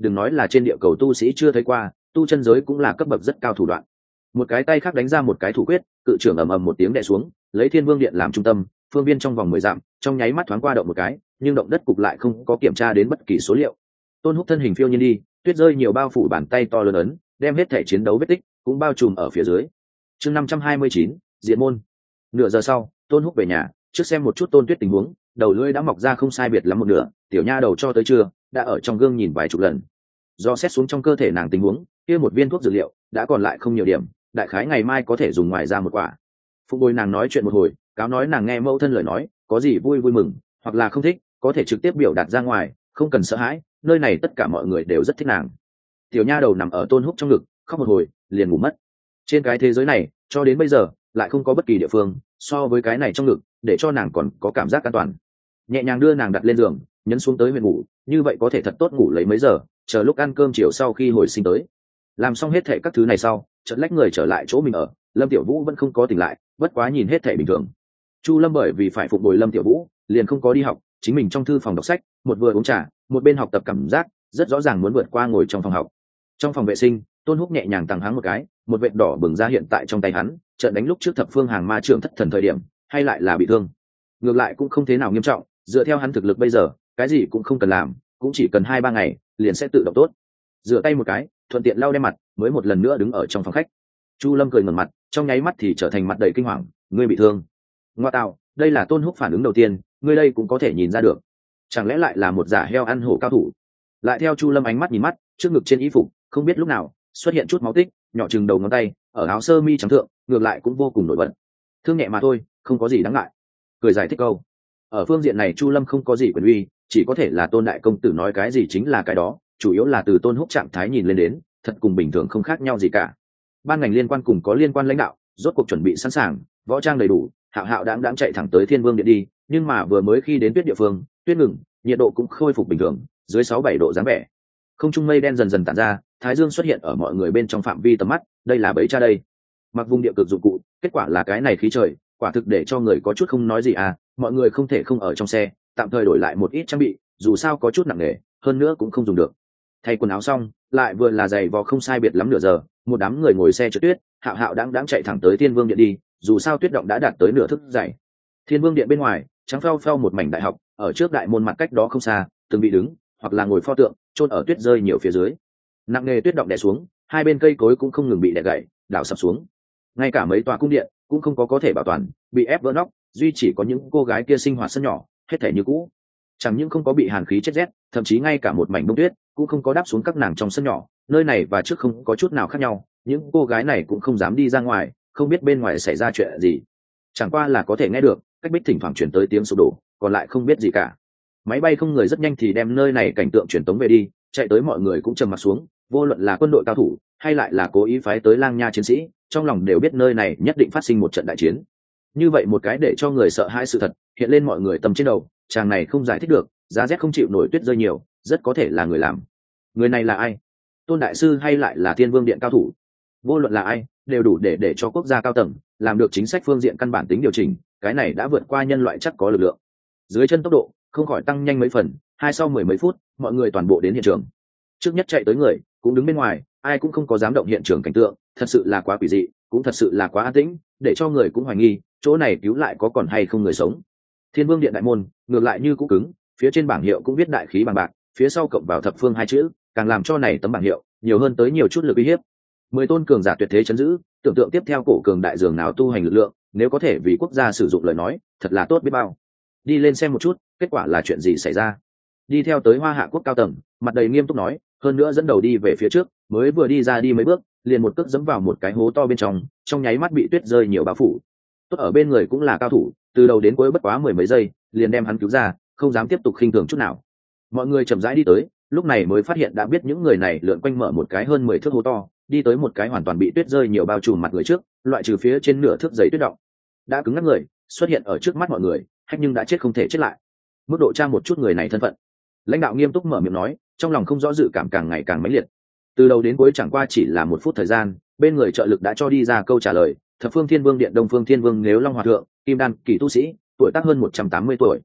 đừng nói là trên địa cầu tu sĩ chưa thấy qua, tu chân giới cũng là cấp bậc rất cao thủ đoạn. Một cái tay khác đánh ra một cái thủ quyết, cự trưởng ầm ầm một tiếng đè xuống, lấy Thiên Vương Điện làm trung tâm, phương viên trong vòng 10 dặm, trong nháy mắt thoáng qua động một cái, nhưng động đất cục lại không có kiểm tra đến bất kỳ số liệu. Tôn Húc thân hình phiêu nhiên đi, tuyết rơi nhiều bao phủ bàn tay to lớn ấn, đem hết thể chiến đấu vết tích cũng bao trùm ở phía dưới. Chương 529, Diện môn. Nửa giờ sau, Tôn Húc về nhà, trước xem một chút Tôn Tuyết tình huống, đầu lưỡi đã mọc ra không sai biệt lắm một nửa, tiểu nha đầu cho tới trưa, đã ở trong gương nhìn vài chục lần. Do xét xuống trong cơ thể nàng tình huống, kia một viên thuốc dược liệu đã còn lại không nhiều điểm, đại khái ngày mai có thể dùng ngoài ra một quả. Phụng Bồi nàng nói chuyện một hồi, cáo nói nàng nghe mẫu thân lời nói, có gì vui vui mừng, hoặc là không thích, có thể trực tiếp biểu đạt ra ngoài, không cần sợ hãi, nơi này tất cả mọi người đều rất thích nàng. Tiểu nha đầu nằm ở Tôn Húc trong ngực, khóc một hồi, liền ngủ mất. Trên cái thế giới này, cho đến bây giờ, lại không có bất kỳ địa phương so với cái này trong ngực, để cho nàng còn có cảm giác an toàn. Nhẹ nhàng đưa nàng đặt lên giường, nhấn xuống tới huyện ngủ, như vậy có thể thật tốt ngủ lấy mấy giờ, chờ lúc ăn cơm chiều sau khi hồi sinh tới. Làm xong hết thệ các thứ này sau, chợt lách người trở lại chỗ mình ở, Lâm Tiểu Vũ vẫn không có tỉnh lại, bất quá nhìn hết thệ bình thường. Chu Lâm bởi vì phải phụng bồi Lâm Tiểu Vũ, liền không có đi học, chính mình trong thư phòng đọc sách, một vừa uống trà, một bên học tập, cảm giác rất rõ ràng muốn vượt qua ngồi trong phòng học. Trong phòng vệ sinh, Tôn Húc nhẹ nhàng tàng háng một cái, một vệt đỏ bừng ra hiện tại trong tay hắn, chợt đánh lúc trước Thập Phương Hàng Ma trưởng thất thần thời điểm, hay lại là bị thương. Ngược lại cũng không thế nào nghiêm trọng, dựa theo hắn thực lực bây giờ, cái gì cũng không cần làm, cũng chỉ cần 2-3 ngày, liền sẽ tự động tốt. Rửa tay một cái, thuận tiện lau đem mặt, mới một lần nữa đứng ở trong phòng khách. Chu Lâm cười ngẩng mặt, trong nháy mắt thì trở thành mặt đầy kinh hoàng, ngươi bị thương? Ngoa tạo, đây là Tôn Húc phản ứng đầu tiên, ngươi đây cũng có thể nhìn ra được. Chẳng lẽ lại là một giả heo ăn hổ cao thủ? Lại theo Chu Lâm ánh mắt nhìn mắt, trước ngực trên y phục, không biết lúc nào xuất hiện chút máu tích, nhỏ chừng đầu ngón tay, ở áo sơ mi trắng thượng, ngược lại cũng vô cùng nổi bật. Thương nhẹ mà thôi, không có gì đáng ngại. Cười giải thích câu. Ở phương diện này Chu Lâm không có gì quyền uy, chỉ có thể là Tôn đại công tử nói cái gì chính là cái đó, chủ yếu là từ Tôn Húc trạng thái nhìn lên đến, thật cùng bình thường không khác nhau gì cả. Ban ngành liên quan cùng có liên quan lãnh đạo, rốt cuộc chuẩn bị sẵn sàng, võ trang đầy đủ, hạo hạo đãng chạy thẳng tới Thiên Vương Điện đi, nhưng mà vừa mới khi đến tuyết địa phương, tuyết ngừng, nhiệt độ cũng khôi phục bình thường, dưới 6-7 độ dáng vẻ. Không trung mây đen dần dần tản ra, thái dương xuất hiện ở mọi người bên trong phạm vi tầm mắt, đây là bẫy cha đây. Mặc vùng địa cực dụng cụ, kết quả là cái này khí trời, quả thực để cho người có chút không nói gì à, mọi người không thể không ở trong xe, tạm thời đổi lại một ít trang bị, dù sao có chút nặng nề, hơn nữa cũng không dùng được. Thay quần áo xong, lại vừa là giày vò không sai biệt lắm nửa giờ, một đám người ngồi xe trượt tuyết, hạo hạo đãng chạy thẳng tới Thiên Vương Điện đi, dù sao tuyết động đã đạt tới nửa thước dày. Thiên Vương Điện bên ngoài, trắng phao phao một mảnh đại học, ở trước đại môn mặt cách đó không xa, từng bị đứng, hoặc là ngồi pho tượng, chôn ở tuyết rơi nhiều phía dưới. Nặng nề tuyết động đè xuống, hai bên cây cối cũng không ngừng bị đè gãy, đảo sập xuống. Ngay cả mấy tòa cung điện cũng không có thể bảo toàn, bị ép vỡ nóc, duy chỉ có những cô gái kia sinh hoạt sân nhỏ, hết thảy như cũ. Chẳng những không có bị hàn khí chết rét, thậm chí ngay cả một mảnh bông tuyết cũng không có đáp xuống các nàng trong sân nhỏ, nơi này và trước không có chút nào khác nhau, những cô gái này cũng không dám đi ra ngoài, không biết bên ngoài xảy ra chuyện gì. Chẳng qua là có thể nghe được, cách bích thỉnh thoảng truyền tới tiếng sụp đổ, còn lại không biết gì cả. Máy bay không người rất nhanh thì đem nơi này cảnh tượng truyền tống về đi, chạy tới mọi người cũng trầm mặt xuống, vô luận là quân đội cao thủ hay lại là cố ý phái tới lang nha chiến sĩ, trong lòng đều biết nơi này nhất định phát sinh một trận đại chiến. Như vậy một cái để cho người sợ hãi sự thật hiện lên mọi người tâm trên đầu, chàng này không giải thích được, giá rét không chịu nổi tuyết rơi nhiều, rất có thể là người làm. Người này là ai? Tôn đại sư hay lại là Thiên Vương Điện cao thủ? Vô luận là ai, đều đủ để cho quốc gia cao tầng làm được chính sách phương diện căn bản tính điều chỉnh, cái này đã vượt qua nhân loại chắc có lực lượng. Dưới chân tốc độ không khỏi tăng nhanh mấy phần, sau 10 mấy phút, mọi người toàn bộ đến hiện trường. Trước nhất chạy tới người cũng đứng bên ngoài, ai cũng không có dám động hiện trường cảnh tượng, thật sự là quá quỷ dị, cũng thật sự là quá an tĩnh, để cho người cũng hoài nghi, chỗ này cứu lại có còn hay không người sống. Thiên Vương Điện đại môn ngược lại như cũ cứng, phía trên bảng hiệu cũng viết đại khí bằng bạc, phía sau cộng vào thập phương 2 chữ, càng làm cho này tấm bảng hiệu nhiều hơn tới nhiều chút lực uy hiếp. 10 tôn cường giả tuyệt thế chấn giữ, tưởng tượng tiếp theo cổ cường đại dường nào tu hành lực lượng, nếu có thể vì quốc gia sử dụng lời nói, thật là tốt biết bao. Đi lên xem một chút, kết quả là chuyện gì xảy ra. Đi theo tới Hoa Hạ quốc cao tầng, mặt đầy nghiêm túc nói, hơn nữa dẫn đầu đi về phía trước, mới vừa đi ra đi mấy bước, liền một cước dẫm vào một cái hố to bên trong nháy mắt bị tuyết rơi nhiều bao phủ. Tốt ở bên người cũng là cao thủ, từ đầu đến cuối bất quá 10 mấy giây, liền đem hắn cứu ra, không dám tiếp tục khinh thường chút nào. Mọi người chậm rãi đi tới, lúc này mới phát hiện đã biết những người này lượn quanh mở một cái hơn 10 thước hố to, đi tới một cái hoàn toàn bị tuyết rơi nhiều bao trùm mặt người trước, loại trừ phía trên nửa thước giấy tuyết động, đã cứng ngắc người xuất hiện ở trước mắt mọi người, hách nhưng đã chết không thể chết lại. Mức độ tra một chút người này thân phận. Lãnh đạo nghiêm túc mở miệng nói, trong lòng không rõ dự cảm càng ngày càng mãnh liệt. Từ đầu đến cuối chẳng qua chỉ là 1 phút thời gian, bên người trợ lực đã cho đi ra câu trả lời, Thập Phương Thiên Vương Điện Đông Phương Thiên Vương Nếu Long Hòa Thượng, Kim Đan kỳ tu sĩ, tuổi tác hơn 180 tuổi.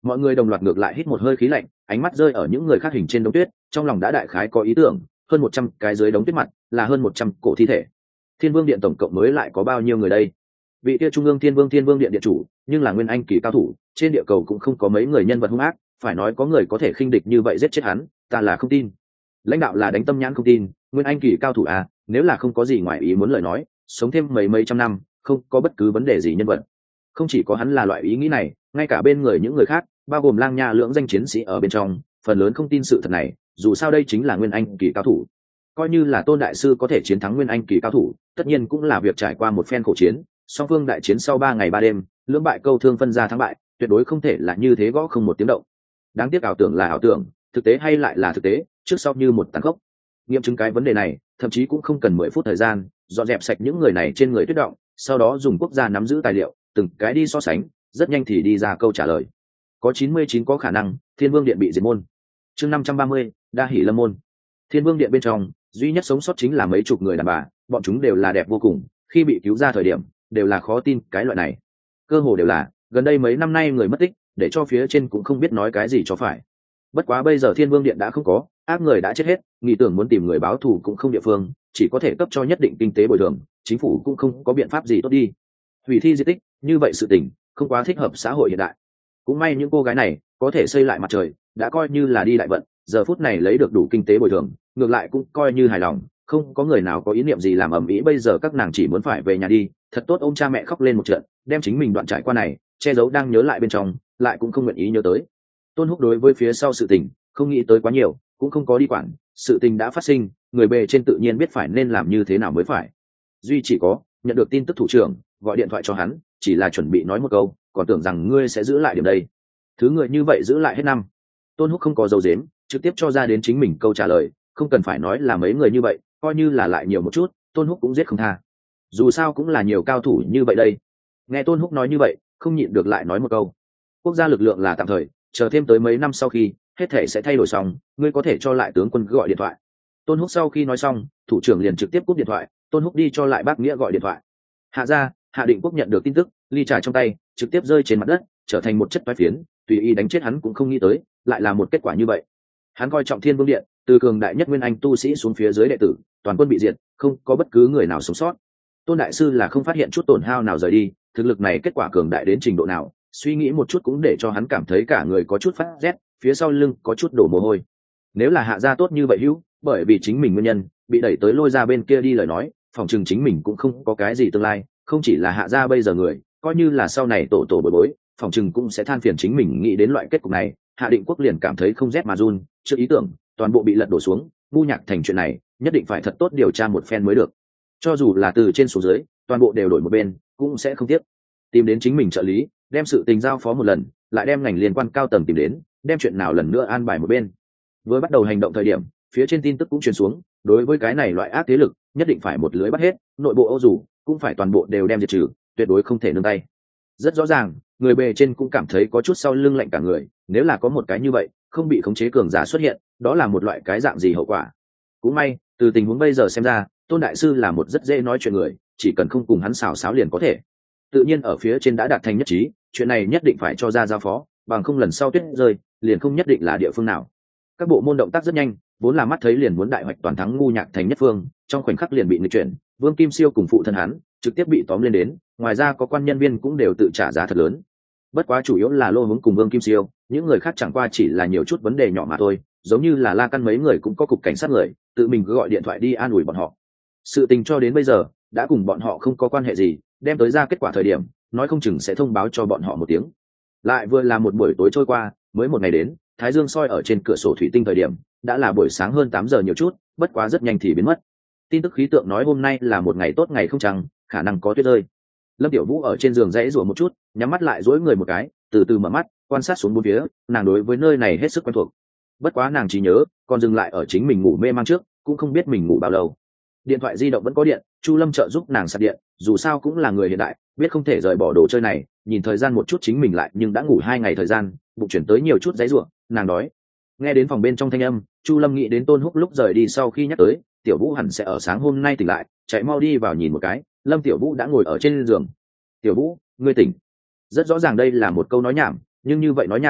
Mọi người đồng loạt ngược lại hít một hơi khí lạnh, ánh mắt rơi ở những người khác hình trên đống tuyết, trong lòng đã đại khái có ý tưởng, hơn 100 cái dưới đống tuyết mặt là hơn 100 cổ thi thể. Thiên Vương Điện tổng cộng mới lại có bao nhiêu người đây? Vị kia Trung ương Thiên Vương Điện điện chủ, nhưng là nguyên anh kỳ cao thủ, trên địa cầu cũng không có mấy người nhân vật hung ác, phải nói có người có thể khinh địch như vậy giết chết hắn, ta là không tin. Lãnh đạo là đánh tâm nhãn không tin, nguyên anh kỳ cao thủ à, nếu là không có gì ngoài ý muốn lời nói, sống thêm mấy trăm năm, không có bất cứ vấn đề gì nhân vật. Không chỉ có hắn là loại ý nghĩ này, ngay cả bên người những người khác, bao gồm Lang Nha lưỡng danh chiến sĩ ở bên trong, phần lớn không tin sự thật này, dù sao đây chính là nguyên anh kỳ cao thủ. Coi như là Tôn đại sư có thể chiến thắng nguyên anh kỳ cao thủ, tất nhiên cũng là việc trải qua một phen khổ chiến, song phương đại chiến sau 3 ngày 3 đêm, lưỡng bại câu thương phân ra thắng bại, tuyệt đối không thể là như thế gõ không một tiếng động. Đáng tiếc ảo tưởng là ảo tưởng, thực tế hay lại là thực tế, trước sau như một tàn khốc. Nghiệm chứng cái vấn đề này, thậm chí cũng không cần 10 phút thời gian, dọn dẹp sạch những người này trên người tuyết động, sau đó dùng quốc gia nắm giữ tài liệu, từng cái đi so sánh, rất nhanh thì đi ra câu trả lời. Có 99 có khả năng, Thiên Vương Điện bị diệt môn. Chương 530, Đa Hỷ Lâm môn. Thiên Vương Điện bên trong, duy nhất sống sót chính là mấy chục người đàn bà, bọn chúng đều là đẹp vô cùng, khi bị cứu ra thời điểm, đều là khó tin cái loại này. Cơ hồ đều là, gần đây mấy năm nay người mất tích, để cho phía trên cũng không biết nói cái gì cho phải. Bất quá bây giờ Thiên Vương Điện đã không có, ác người đã chết hết, nghĩ tưởng muốn tìm người báo thù cũng không địa phương, chỉ có thể cấp cho nhất định kinh tế bồi thường, chính phủ cũng không có biện pháp gì tốt đi. Hủy thi di tích, như vậy sự tình, không quá thích hợp xã hội hiện đại. Cũng may những cô gái này có thể xây lại mặt trời, đã coi như là đi đại vận, giờ phút này lấy được đủ kinh tế bồi thường, ngược lại cũng coi như hài lòng, không có người nào có ý niệm gì làm ầm ĩ. Bây giờ các nàng chỉ muốn phải về nhà đi, thật tốt ôm cha mẹ khóc lên một trận, đem chính mình đoạn trải qua này che giấu đang nhớ lại bên trong, lại cũng không nguyện ý nhớ tới. Tôn Húc đối với phía sau sự tình không nghĩ tới quá nhiều, cũng không có đi quản, sự tình đã phát sinh, người bề trên tự nhiên biết phải nên làm như thế nào mới phải. Duy chỉ có nhận được tin tức thủ trưởng gọi điện thoại cho hắn, chỉ là chuẩn bị nói một câu, còn tưởng rằng ngươi sẽ giữ lại điểm đây. Thứ người như vậy giữ lại hết năm. Tôn Húc không có dấu dếm, trực tiếp cho ra đến chính mình câu trả lời, không cần phải nói là mấy người như vậy, coi như là lại nhiều một chút, Tôn Húc cũng giết không tha. Dù sao cũng là nhiều cao thủ như vậy đây. Nghe Tôn Húc nói như vậy, không nhịn được lại nói một câu. Quốc gia lực lượng là tạm thời, chờ thêm tới mấy năm sau khi hết thể sẽ thay đổi xong, ngươi có thể cho lại tướng quân gọi điện thoại. Tôn Húc sau khi nói xong, thủ trưởng liền trực tiếp cúp điện thoại, Tôn Húc đi cho lại bác nghĩa gọi điện thoại. Hạ gia, Hạ Định Quốc nhận được tin tức, ly trà trong tay trực tiếp rơi trên mặt đất, trở thành một chất toái phiến, tùy ý đánh chết hắn cũng không nghĩ tới, lại là một kết quả như vậy. Hắn coi trọng Thiên Vương Điện, từ cường đại nhất nguyên anh tu sĩ xuống phía dưới đệ tử, toàn quân bị diệt, không có bất cứ người nào sống sót. Tôn đại sư là không phát hiện chút tổn hao nào rời đi, thực lực này kết quả cường đại đến trình độ nào, suy nghĩ một chút cũng để cho hắn cảm thấy cả người có chút phát rét, phía sau lưng có chút đổ mồ hôi. Nếu là Hạ gia tốt như vậy hữu, bởi vì chính mình nguyên nhân bị đẩy tới lôi ra bên kia đi lời nói, phòng chừng chính mình cũng không có cái gì tương lai, không chỉ là Hạ gia bây giờ người, coi như là sau này tổ bối bối, phòng chừng cũng sẽ than phiền chính mình nghĩ đến loại kết cục này. Hạ Định Quốc liền cảm thấy không rét mà run, trước ý tưởng toàn bộ bị lật đổ xuống, ngu nhạc thành chuyện này nhất định phải thật tốt điều tra một phen mới được, cho dù là từ trên xuống dưới toàn bộ đều đổi một bên cũng sẽ không tiếc. Tìm đến chính mình trợ lý, đem sự tình giao phó một lần, lại đem ngành liên quan cao tầng tìm đến, đem chuyện nào lần nữa an bài một bên. Với bắt đầu hành động thời điểm, phía trên tin tức cũng truyền xuống, đối với cái này loại ác thế lực nhất định phải một lưới bắt hết, nội bộ Âu dù cũng phải toàn bộ đều đem diệt trừ, tuyệt đối không thể nương tay. Rất rõ ràng, người bề trên cũng cảm thấy có chút sau lưng lạnh cả người, nếu là có một cái như vậy không bị khống chế cường giả xuất hiện, đó là một loại cái dạng gì hậu quả. Cũng may từ tình huống bây giờ xem ra, Tôn đại sư là một rất dễ nói chuyện người, chỉ cần không cùng hắn xào xáo liền có thể. Tự nhiên ở phía trên đã đạt thành nhất trí, chuyện này nhất định phải cho ra giao phó, bằng không lần sau tuyết rơi liền không nhất định là địa phương nào. Các bộ môn động tác rất nhanh, vốn là mắt thấy liền muốn đại hoạch toàn thắng ngu nhạc thành nhất phương, trong khoảnh khắc liền bị nghịch chuyển, Vương Kim Siêu cùng phụ thân hắn trực tiếp bị tóm lên đến, ngoài ra có quan nhân viên cũng đều tự trả giá thật lớn. Bất quá chủ yếu là Lô Hướng cùng Vương Kim Siêu, những người khác chẳng qua chỉ là nhiều chút vấn đề nhỏ mà thôi, giống như là La Căn mấy người cũng có cục cảnh sát người, tự mình cứ gọi điện thoại đi an ủi bọn họ. Sự tình cho đến bây giờ đã cùng bọn họ không có quan hệ gì, đem tới ra kết quả thời điểm, nói không chừng sẽ thông báo cho bọn họ một tiếng. Lại vừa là một buổi tối trôi qua, mới một ngày đến, thái dương soi ở trên cửa sổ thủy tinh thời điểm, đã là buổi sáng hơn 8 giờ nhiều chút, bất quá rất nhanh thì biến mất. Tin tức khí tượng nói hôm nay là một ngày tốt ngày không trăng, khả năng có tuyết rơi. Lâm Tiểu Vũ ở trên giường dãy rủa một chút, nhắm mắt lại duỗi người một cái, từ từ mở mắt, quan sát xuống bốn phía, nàng đối với nơi này hết sức quen thuộc. Bất quá nàng chỉ nhớ, còn dừng lại ở chính mình ngủ mê man trước, cũng không biết mình ngủ bao lâu. Điện thoại di động vẫn có điện, Chu Lâm trợ giúp nàng sạc điện, dù sao cũng là người hiện đại, biết không thể rời bỏ đồ chơi này, nhìn thời gian một chút chính mình lại nhưng đã ngủ 2 ngày thời gian, bụng chuyển tới nhiều chút giãy giụa, nàng đói. Nghe đến phòng bên trong thanh âm, Chu Lâm nghĩ đến Tôn Húc lúc rời đi sau khi nhắc tới, Tiểu Vũ hẳn sẽ ở sáng hôm nay tỉnh lại, chạy mau đi vào nhìn một cái, Lâm Tiểu Vũ đã ngồi ở trên giường. "Tiểu Vũ, ngươi tỉnh?" Rất rõ ràng đây là một câu nói nhảm, nhưng như vậy nói nhảm,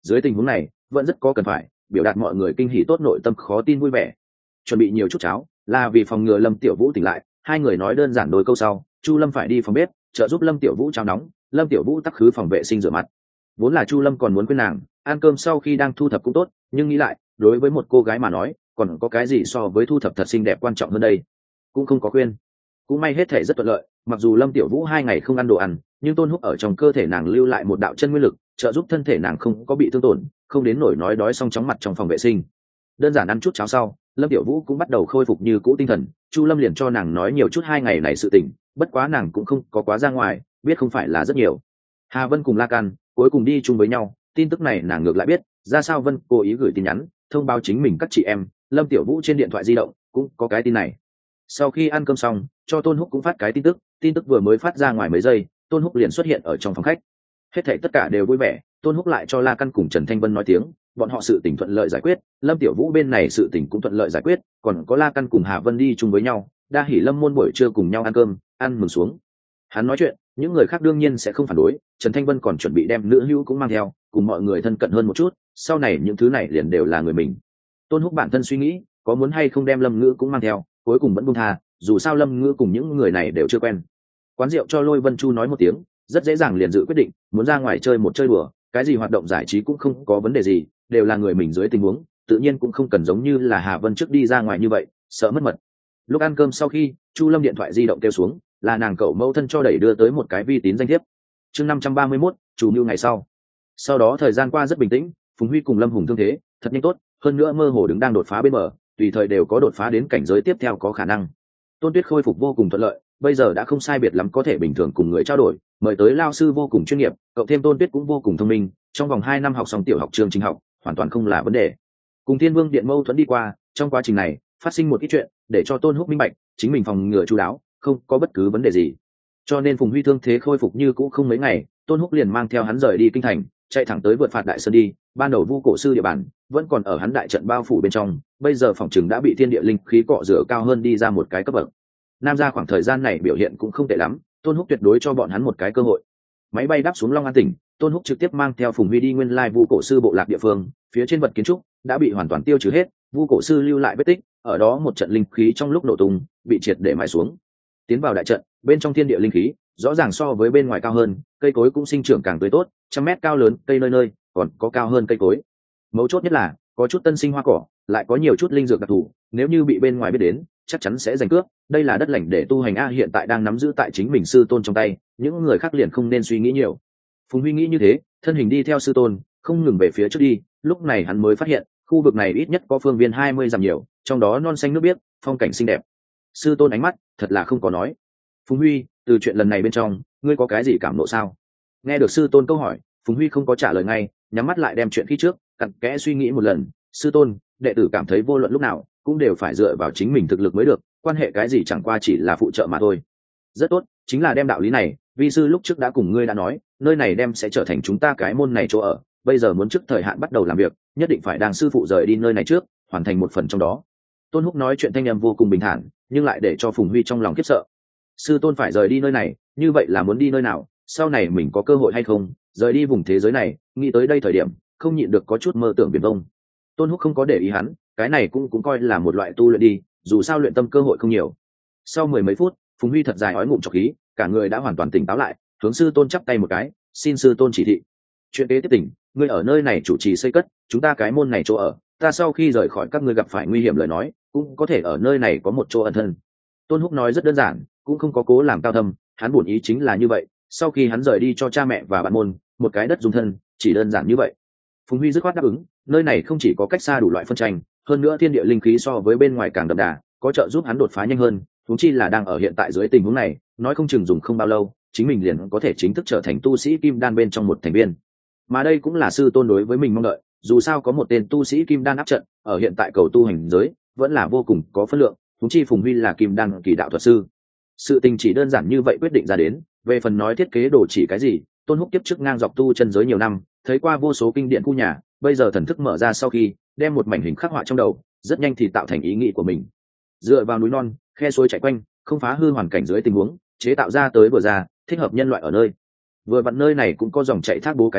dưới tình huống này vẫn rất có cần phải biểu đạt mọi người kinh hỉ tốt nội tâm khó tin vui vẻ. Chuẩn bị nhiều chút cháo là vì phòng ngừa Lâm Tiểu Vũ tỉnh lại, hai người nói đơn giản đôi câu sau, Chu Lâm phải đi phòng bếp trợ giúp Lâm Tiểu Vũ cháo nóng, Lâm Tiểu Vũ tắc khứ phòng vệ sinh rửa mặt. Vốn là Chu Lâm còn muốn khuyên nàng ăn cơm sau khi đang thu thập cũng tốt, nhưng nghĩ lại đối với một cô gái mà nói còn có cái gì so với thu thập thật xinh đẹp quan trọng hơn đây, cũng không có khuyên. Cũng may hết thể rất thuận lợi, mặc dù Lâm Tiểu Vũ 2 ngày không ăn đồ ăn, nhưng Tôn Húc ở trong cơ thể nàng lưu lại một đạo chân nguyên lực, trợ giúp thân thể nàng không có bị thương tổn, không đến nỗi nói đói xong chóng mặt trong phòng vệ sinh. Đơn giản ăn chút cháo sau, Lâm Tiểu Vũ cũng bắt đầu khôi phục như cũ tinh thần. Chu Lâm liền cho nàng nói nhiều chút 2 ngày này sự tình, bất quá nàng cũng không có quá ra ngoài, biết không phải là rất nhiều. Hà Vân cùng La Can cuối cùng đi chung với nhau, tin tức này nàng ngược lại biết, ra sao Vân cố ý gửi tin nhắn thông báo chính mình các chị em. Lâm Tiểu Vũ trên điện thoại di động cũng có cái tin này. Sau khi ăn cơm xong, cho Tôn Húc cũng phát cái tin tức vừa mới phát ra ngoài mấy giây, Tôn Húc liền xuất hiện ở trong phòng khách. Hết thảy tất cả đều vui vẻ, Tôn Húc lại cho La Căn cùng Trần Thanh Vân nói tiếng, bọn họ sự tình thuận lợi giải quyết, Lâm Tiểu Vũ bên này sự tình cũng thuận lợi giải quyết, còn có La Căn cùng Hà Vân đi chung với nhau, đa hỉ Lâm môn buổi trưa cùng nhau ăn cơm, ăn mừng xuống. Hắn nói chuyện, những người khác đương nhiên sẽ không phản đối, Trần Thanh Vân còn chuẩn bị đem nữ hữu cũng mang theo, cùng mọi người thân cận hơn một chút, sau này những thứ này liền đều là người mình. Tôn Húc bản thân suy nghĩ, có muốn hay không đem Lâm Ngữ cũng mang theo, cuối cùng vẫn buông tha, dù sao Lâm Ngữ cùng những người này đều chưa quen. Quán rượu cho Lôi Vân Chu nói một tiếng, rất dễ dàng liền dự quyết định, muốn ra ngoài chơi một chơi đùa, cái gì hoạt động giải trí cũng không có vấn đề gì, đều là người mình dưới tình huống, tự nhiên cũng không cần giống như là Hà Vân trước đi ra ngoài như vậy, sợ mất mật. Lúc ăn cơm sau khi, Chu Lâm điện thoại di động kêu xuống, là nàng cậu mẫu thân cho đẩy đưa tới một cái vi tín danh thiếp. Chương 531, chủ mưu ngày sau. Sau đó thời gian qua rất bình tĩnh, Phùng Huy cùng Lâm Hùng thương thế thật nhanh tốt, hơn nữa mơ hồ đứng đang đột phá bên bờ, tùy thời đều có đột phá đến cảnh giới tiếp theo có khả năng. Tôn Tuyết khôi phục vô cùng thuận lợi, bây giờ đã không sai biệt lắm có thể bình thường cùng người trao đổi, mời tới lao sư vô cùng chuyên nghiệp, cộng thêm Tôn Tuyết cũng vô cùng thông minh, trong vòng 2 năm học xong tiểu học trường trình học, hoàn toàn không là vấn đề. Cùng Thiên Vương Điện mâu thuẫn đi qua, trong quá trình này phát sinh một ít chuyện, để cho Tôn Húc minh bạch, chính mình phòng ngừa chu đáo, không có bất cứ vấn đề gì. Cho nên Phùng Huy thương thế khôi phục như cũ không mấy ngày, Tôn Húc liền mang theo hắn rời đi kinh thành, chạy thẳng tới vượt phạt Đại Sơn đi. Ban đầu Vu cổ sư địa bàn vẫn còn ở hắn đại trận bao phủ bên trong, bây giờ phòng trường đã bị thiên địa linh khí cọ rửa cao hơn đi ra một cái cấp bậc. Nam gia khoảng thời gian này biểu hiện cũng không tệ lắm, Tôn Húc tuyệt đối cho bọn hắn một cái cơ hội. Máy bay đáp xuống Long An tỉnh, Tôn Húc trực tiếp mang theo Phùng Huy đi nguyên lai Vu cổ sư bộ lạc địa phương, phía trên vật kiến trúc đã bị hoàn toàn tiêu trừ hết, Vu cổ sư lưu lại vết tích, ở đó một trận linh khí trong lúc nổ tung bị triệt để mài xuống. Tiến vào đại trận, bên trong thiên địa linh khí rõ ràng so với bên ngoài cao hơn, cây cối cũng sinh trưởng càng tươi tốt, trăm mét cao lớn cây nơi nơi còn có cao hơn cây cối. Mấu chốt nhất là có chút tân sinh hoa cỏ, lại có nhiều chút linh dược đặc thù, nếu như bị bên ngoài biết đến chắc chắn sẽ giành cướp. Đây là đất lành để tu hành a, hiện tại đang nắm giữ tại chính mình sư tôn trong tay, những người khác liền không nên suy nghĩ nhiều. Phùng Huy nghĩ như thế, thân hình đi theo sư tôn không ngừng về phía trước đi. Lúc này hắn mới phát hiện khu vực này ít nhất có phương viên 20 dặm nhiều, trong đó non xanh nước biếc, phong cảnh xinh đẹp. Sư tôn ánh mắt thật là không có nói. Phùng Huy, từ chuyện lần này bên trong ngươi có cái gì cảm nộ sao? Nghe được sư tôn câu hỏi, Phùng Huy không có trả lời ngay, nhắm mắt lại đem chuyện khi trước cặn kẽ suy nghĩ một lần. Sư tôn, đệ tử cảm thấy vô luận lúc nào cũng đều phải dựa vào chính mình thực lực mới được, quan hệ cái gì chẳng qua chỉ là phụ trợ mà thôi. Rất tốt, chính là đem đạo lý này, vi sư lúc trước đã cùng ngươi đã nói, nơi này đem sẽ trở thành chúng ta cái môn này chỗ ở, bây giờ muốn trước thời hạn bắt đầu làm việc, nhất định phải đang sư phụ rời đi nơi này trước, hoàn thành một phần trong đó. Tôn Húc nói chuyện thanh âm vô cùng bình thản, nhưng lại để cho Phùng Huy trong lòng khiếp sợ. Sư tôn phải rời đi nơi này, như vậy là muốn đi nơi nào? Sau này mình có cơ hội hay không rời đi vùng thế giới này? Nghĩ tới đây thời điểm không nhịn được có chút mơ tưởng viển vông. Tôn Húc không có để ý hắn, cái này cũng coi là một loại tu luyện đi, dù sao luyện tâm cơ hội không nhiều. Sau 10 mấy phút, Phùng Huy thật dài ói ngụm trọc khí, cả người đã hoàn toàn tỉnh táo lại, hướng sư tôn chắp tay một cái, xin sư tôn chỉ thị. Chuyện kế tiếp tỉnh, ngươi ở nơi này chủ trì xây cất chúng ta cái môn này chỗ ở, ta sau khi rời khỏi các ngươi gặp phải nguy hiểm lời nói, cũng có thể ở nơi này có một chỗ ẩn thân. Tôn Húc nói rất đơn giản, cũng không có cố làm cao thâm, hắn bổn ý chính là như vậy. Sau khi hắn rời đi cho cha mẹ và bạn môn một cái đất dung thân, chỉ đơn giản như vậy. Phùng Huy dứt khoát đáp ứng, nơi này không chỉ có cách xa đủ loại phân tranh, hơn nữa thiên địa linh khí so với bên ngoài càng đậm đà, có trợ giúp hắn đột phá nhanh hơn. Huống chi là đang ở hiện tại dưới tình huống này, nói không chừng dùng không bao lâu, chính mình liền có thể chính thức trở thành tu sĩ kim đan bên trong một thành viên. Mà đây cũng là sư tôn đối với mình mong đợi, dù sao có một tên tu sĩ kim đan áp trận, ở hiện tại cầu tu hành giới vẫn là vô cùng có phân lượng. Huống chi Phùng Huy là kim đan kỳ đạo thuật sư, sự tình chỉ đơn giản như vậy quyết định ra đến. Về phần nói thiết kế đồ chỉ cái gì, Tôn Húc tiếp trước ngang dọc tu chân giới nhiều năm, thấy qua vô số kinh điển khu nhà, bây giờ thần thức mở ra sau khi đem một mảnh hình khắc họa trong đầu, rất nhanh thì tạo thành ý nghĩ của mình. Dựa vào núi non khe suối chảy quanh, không phá hư hoàn cảnh dưới tình huống chế tạo ra tới vừa ra thích hợp nhân loại ở nơi. Vừa vặn nơi này cũng có dòng chảy thác bố cái gì,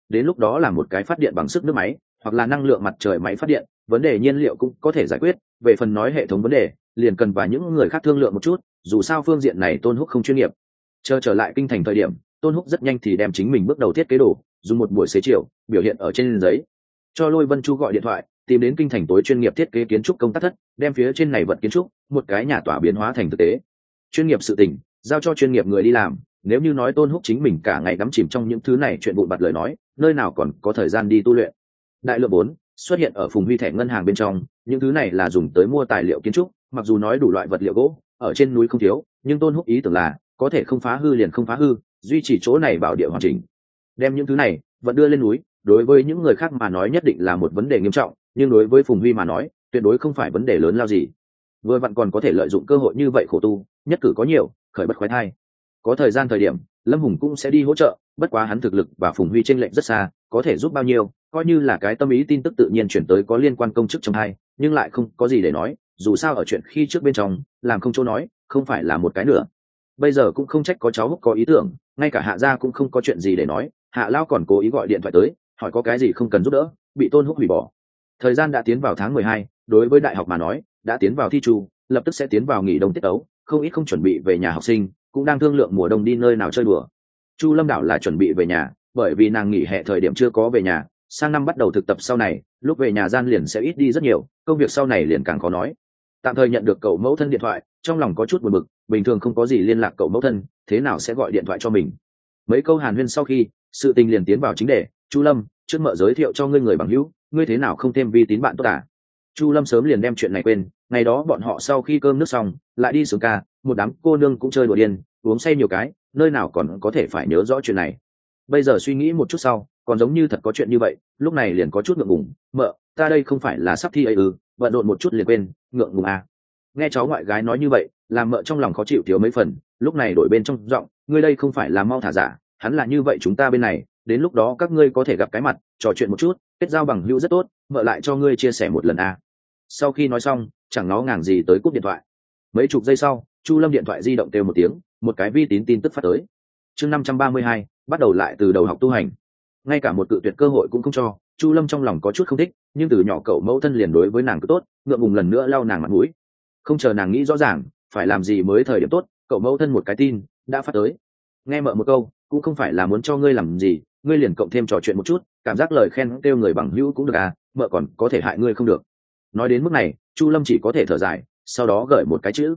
đến lúc đó là một cái phát điện bằng sức nước máy hoặc là năng lượng mặt trời máy phát điện, vấn đề nhiên liệu cũng có thể giải quyết. Về phần nói hệ thống vấn đề liền cần và những người khác thương lượng một chút, dù sao phương diện này Tôn Húc không chuyên nghiệp. Trở lại kinh thành thời điểm, Tôn Húc rất nhanh thì đem chính mình bước đầu thiết kế đồ dùng một buổi xế chiều biểu hiện ở trên giấy, cho Lôi Vân Chu gọi điện thoại tìm đến kinh thành tối chuyên nghiệp thiết kế kiến trúc công tác thất, đem phía trên này vật kiến trúc một cái nhà tòa biến hóa thành thực tế. Chuyên nghiệp sự tình giao cho chuyên nghiệp người đi làm, nếu như nói Tôn Húc chính mình cả ngày đắm chìm trong những thứ này chuyện vụn vặt lời nói, nơi nào còn có thời gian đi tu luyện. Đại lượng 4 xuất hiện ở Phùng Huy thẻ ngân hàng bên trong, những thứ này là dùng tới mua tài liệu kiến trúc, mặc dù nói đủ loại vật liệu gỗ ở trên núi không thiếu, nhưng Tôn Húc ý tưởng là có thể không phá hư liền không phá hư, duy trì chỗ này bảo địa hoàn chỉnh. Đem những thứ này vẫn đưa lên núi, đối với những người khác mà nói nhất định là một vấn đề nghiêm trọng, nhưng đối với Phùng Huy mà nói tuyệt đối không phải vấn đề lớn lao gì. Vừa vặn còn có thể lợi dụng cơ hội như vậy khổ tu, nhất cử có nhiều, khởi bất khoái thai. Có thời gian thời điểm Lâm Hùng cũng sẽ đi hỗ trợ, bất quá hắn thực lực và Phùng Huy chênh lệch rất xa, có thể giúp bao nhiêu coi như là cái tâm ý tin tức tự nhiên chuyển tới có liên quan công chức trong hai, nhưng lại không có gì để nói, dù sao ở chuyện khi trước bên trong làm không chỗ nói, không phải là một cái nữa. Bây giờ cũng không trách có cháu Húc có ý tưởng, ngay cả Hạ gia cũng không có chuyện gì để nói, Hạ Lao còn cố ý gọi điện thoại tới hỏi có cái gì không cần giúp đỡ, bị Tôn Húc hủy bỏ. Thời gian đã tiến vào tháng 12, đối với đại học mà nói đã tiến vào thi chu, lập tức sẽ tiến vào nghỉ đông tiết tấu, không ít không chuẩn bị về nhà học sinh cũng đang thương lượng mùa đông đi nơi nào chơi đùa. Chu Lâm Đảo là chuẩn bị về nhà, bởi vì nàng nghỉ hè thời điểm chưa có về nhà, sang năm bắt đầu thực tập sau này lúc về nhà gian liền sẽ ít đi rất nhiều, công việc sau này liền càng khó nói. Tạm thời nhận được cậu mẫu thân điện thoại, trong lòng có chút buồn bực, bình thường không có gì liên lạc cậu mẫu thân, thế nào sẽ gọi điện thoại cho mình. Mấy câu hàn huyên sau khi, sự tình liền tiến vào chính đề. Chu Lâm, trước mợ giới thiệu cho ngươi người bằng hữu, ngươi thế nào không thêm vi tín bạn tốt à? Chu Lâm sớm liền đem chuyện này quên, ngày đó bọn họ sau khi cơm nước xong lại đi sướng ca, một đám cô nương cũng chơi đùa điên uống say nhiều cái, nơi nào còn có thể phải nhớ rõ chuyện này. Bây giờ suy nghĩ một chút sau, còn giống như thật có chuyện như vậy, lúc này liền có chút ngượng ngùng. Mợ, ta đây không phải là sắp thi ấy ư? Bận rộn một chút liền quên, ngượng ngùng à? Nghe cháu ngoại gái nói như vậy, làm mợ trong lòng khó chịu thiếu mấy phần, lúc này đổi bên trong giọng, ngươi đây không phải là mau thả giả, hắn là như vậy chúng ta bên này, đến lúc đó các ngươi có thể gặp cái mặt, trò chuyện một chút, kết giao bằng hữu rất tốt, mợ lại cho ngươi chia sẻ một lần à. Sau khi nói xong, chẳng nó ngàng gì tới cúp điện thoại. Mấy chục giây sau, Chu Lâm điện thoại di động kêu một tiếng, một cái vi tín tin tức phát tới. Chương 532, bắt đầu lại từ đầu học tu hành. Ngay cả một cự tuyệt cơ hội cũng không cho, Chu Lâm trong lòng có chút không thích, nhưng từ nhỏ cậu mẫu thân liền đối với nàng cứ tốt, ngượng ngùng lần nữa lau nàng mặt mũi. Không chờ nàng nghĩ rõ ràng phải làm gì mới thời điểm tốt, cậu mẫu thân một cái tin đã phát tới. Nghe mợ một câu, cũng không phải là muốn cho ngươi làm gì, ngươi liền cộng thêm trò chuyện một chút, cảm giác lời khen kêu người bằng hữu cũng được à, mợ còn có thể hại ngươi không được. Nói đến mức này, Chu Lâm chỉ có thể thở dài, sau đó gửi một cái chữ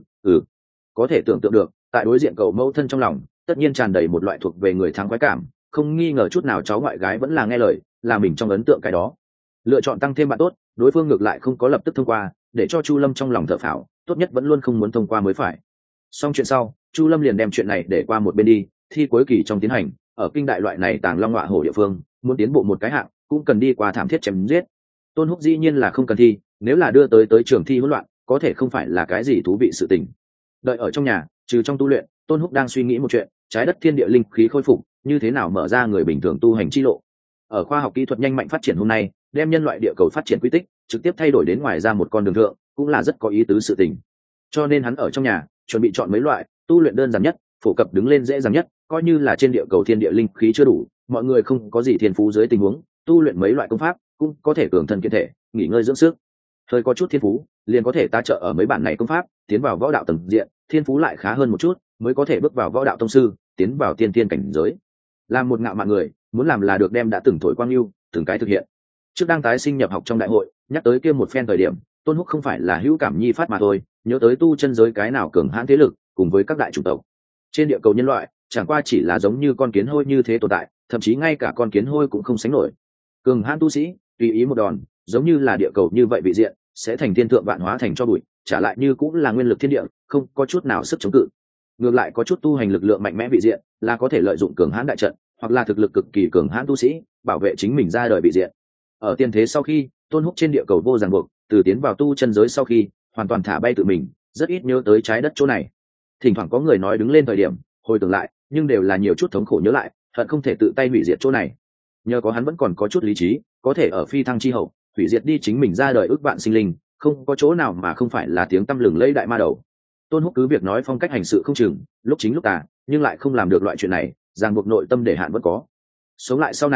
có thể tưởng tượng được, tại đối diện cậu mẫu thân trong lòng tất nhiên tràn đầy một loại thuộc về người thắng khoái cảm, không nghi ngờ chút nào cháu ngoại gái vẫn là nghe lời, là mình trong ấn tượng cái đó. Lựa chọn tăng thêm bạn tốt, đối phương ngược lại không có lập tức thông qua, để cho Chu Lâm trong lòng thở phào, tốt nhất vẫn luôn không muốn thông qua mới phải. Xong chuyện sau, Chu Lâm liền đem chuyện này để qua một bên đi, thi cuối kỳ trong tiến hành, ở kinh đại loại này tàng long ngọa hổ địa phương, muốn tiến bộ một cái hạng cũng cần đi qua thảm thiết chém giết. Tôn Húc dĩ nhiên là không cần thi, nếu là đưa tới trường thi hỗn loạn, có thể không phải là cái gì thú vị sự tình. Đợi ở trong nhà, trừ trong tu luyện, Tôn Húc đang suy nghĩ một chuyện, trái đất thiên địa linh khí khôi phục, như thế nào mở ra người bình thường tu hành chi lộ. Ở khoa học kỹ thuật nhanh mạnh phát triển hôm nay, đem nhân loại địa cầu phát triển quy tích trực tiếp thay đổi đến ngoài ra một con đường thượng, cũng là rất có ý tứ sự tình. Cho nên hắn ở trong nhà chuẩn bị chọn mấy loại tu luyện đơn giản nhất, phổ cập đứng lên dễ dàng nhất, coi như là trên địa cầu thiên địa linh khí chưa đủ, mọi người không có gì thiên phú dưới tình huống, tu luyện mấy loại công pháp cũng có thể cường thân kiện thể, nghỉ ngơi dưỡng sức. Hơi có chút thiên phú, liền có thể ta trợ ở mấy bản này công pháp, tiến vào võ đạo tầng diện, thiên phú lại khá hơn một chút, mới có thể bước vào võ đạo tông sư, tiến vào tiên tiên cảnh giới. Làm một ngạo mạn người, muốn làm là được đem đã từng thổi quang lưu, từng cái thực hiện. Trước đang tái sinh nhập học trong đại hội, nhắc tới kia một phen thời điểm, Tôn Húc không phải là hữu cảm nhi phát mà thôi, nhớ tới tu chân giới cái nào cường hãn thế lực, cùng với các đại chủng tộc. Trên địa cầu nhân loại, chẳng qua chỉ là giống như con kiến hôi như thế tồn tại, thậm chí ngay cả con kiến hôi cũng không sánh nổi. Cường hãn tu sĩ, tùy ý một đòn, giống như là địa cầu như vậy vị diện, sẽ thành thiên thượng vạn hóa thành cho bụi, trả lại như cũng là nguyên lực thiên địa, không có chút nào sức chống cự. Ngược lại có chút tu hành lực lượng mạnh mẽ vị diện, là có thể lợi dụng cường hãn đại trận, hoặc là thực lực cực kỳ cường hãn tu sĩ, bảo vệ chính mình ra đời vị diện. Ở tiên thế sau khi, Tôn Húc trên địa cầu vô ràng buộc, từ tiến vào tu chân giới sau khi, hoàn toàn thả bay tự mình, rất ít nhớ tới trái đất chỗ này. Thỉnh thoảng có người nói đứng lên thời điểm, hồi tưởng lại, nhưng đều là nhiều chút thống khổ nhớ lại, hận không thể tự tay hủy diệt chỗ này. Nhờ có hắn vẫn còn có chút lý trí, có thể ở phi thăng chi hậu, hủy diệt đi chính mình ra đời ước vạn sinh linh, không có chỗ nào mà không phải là tiếng tăm lừng lẫy đại ma đầu. Tôn Húc cứ việc nói phong cách hành sự không chừng, lúc chính lúc tà, nhưng lại không làm được loại chuyện này, ràng buộc nội tâm để hạn vẫn có. Sống lại sau này,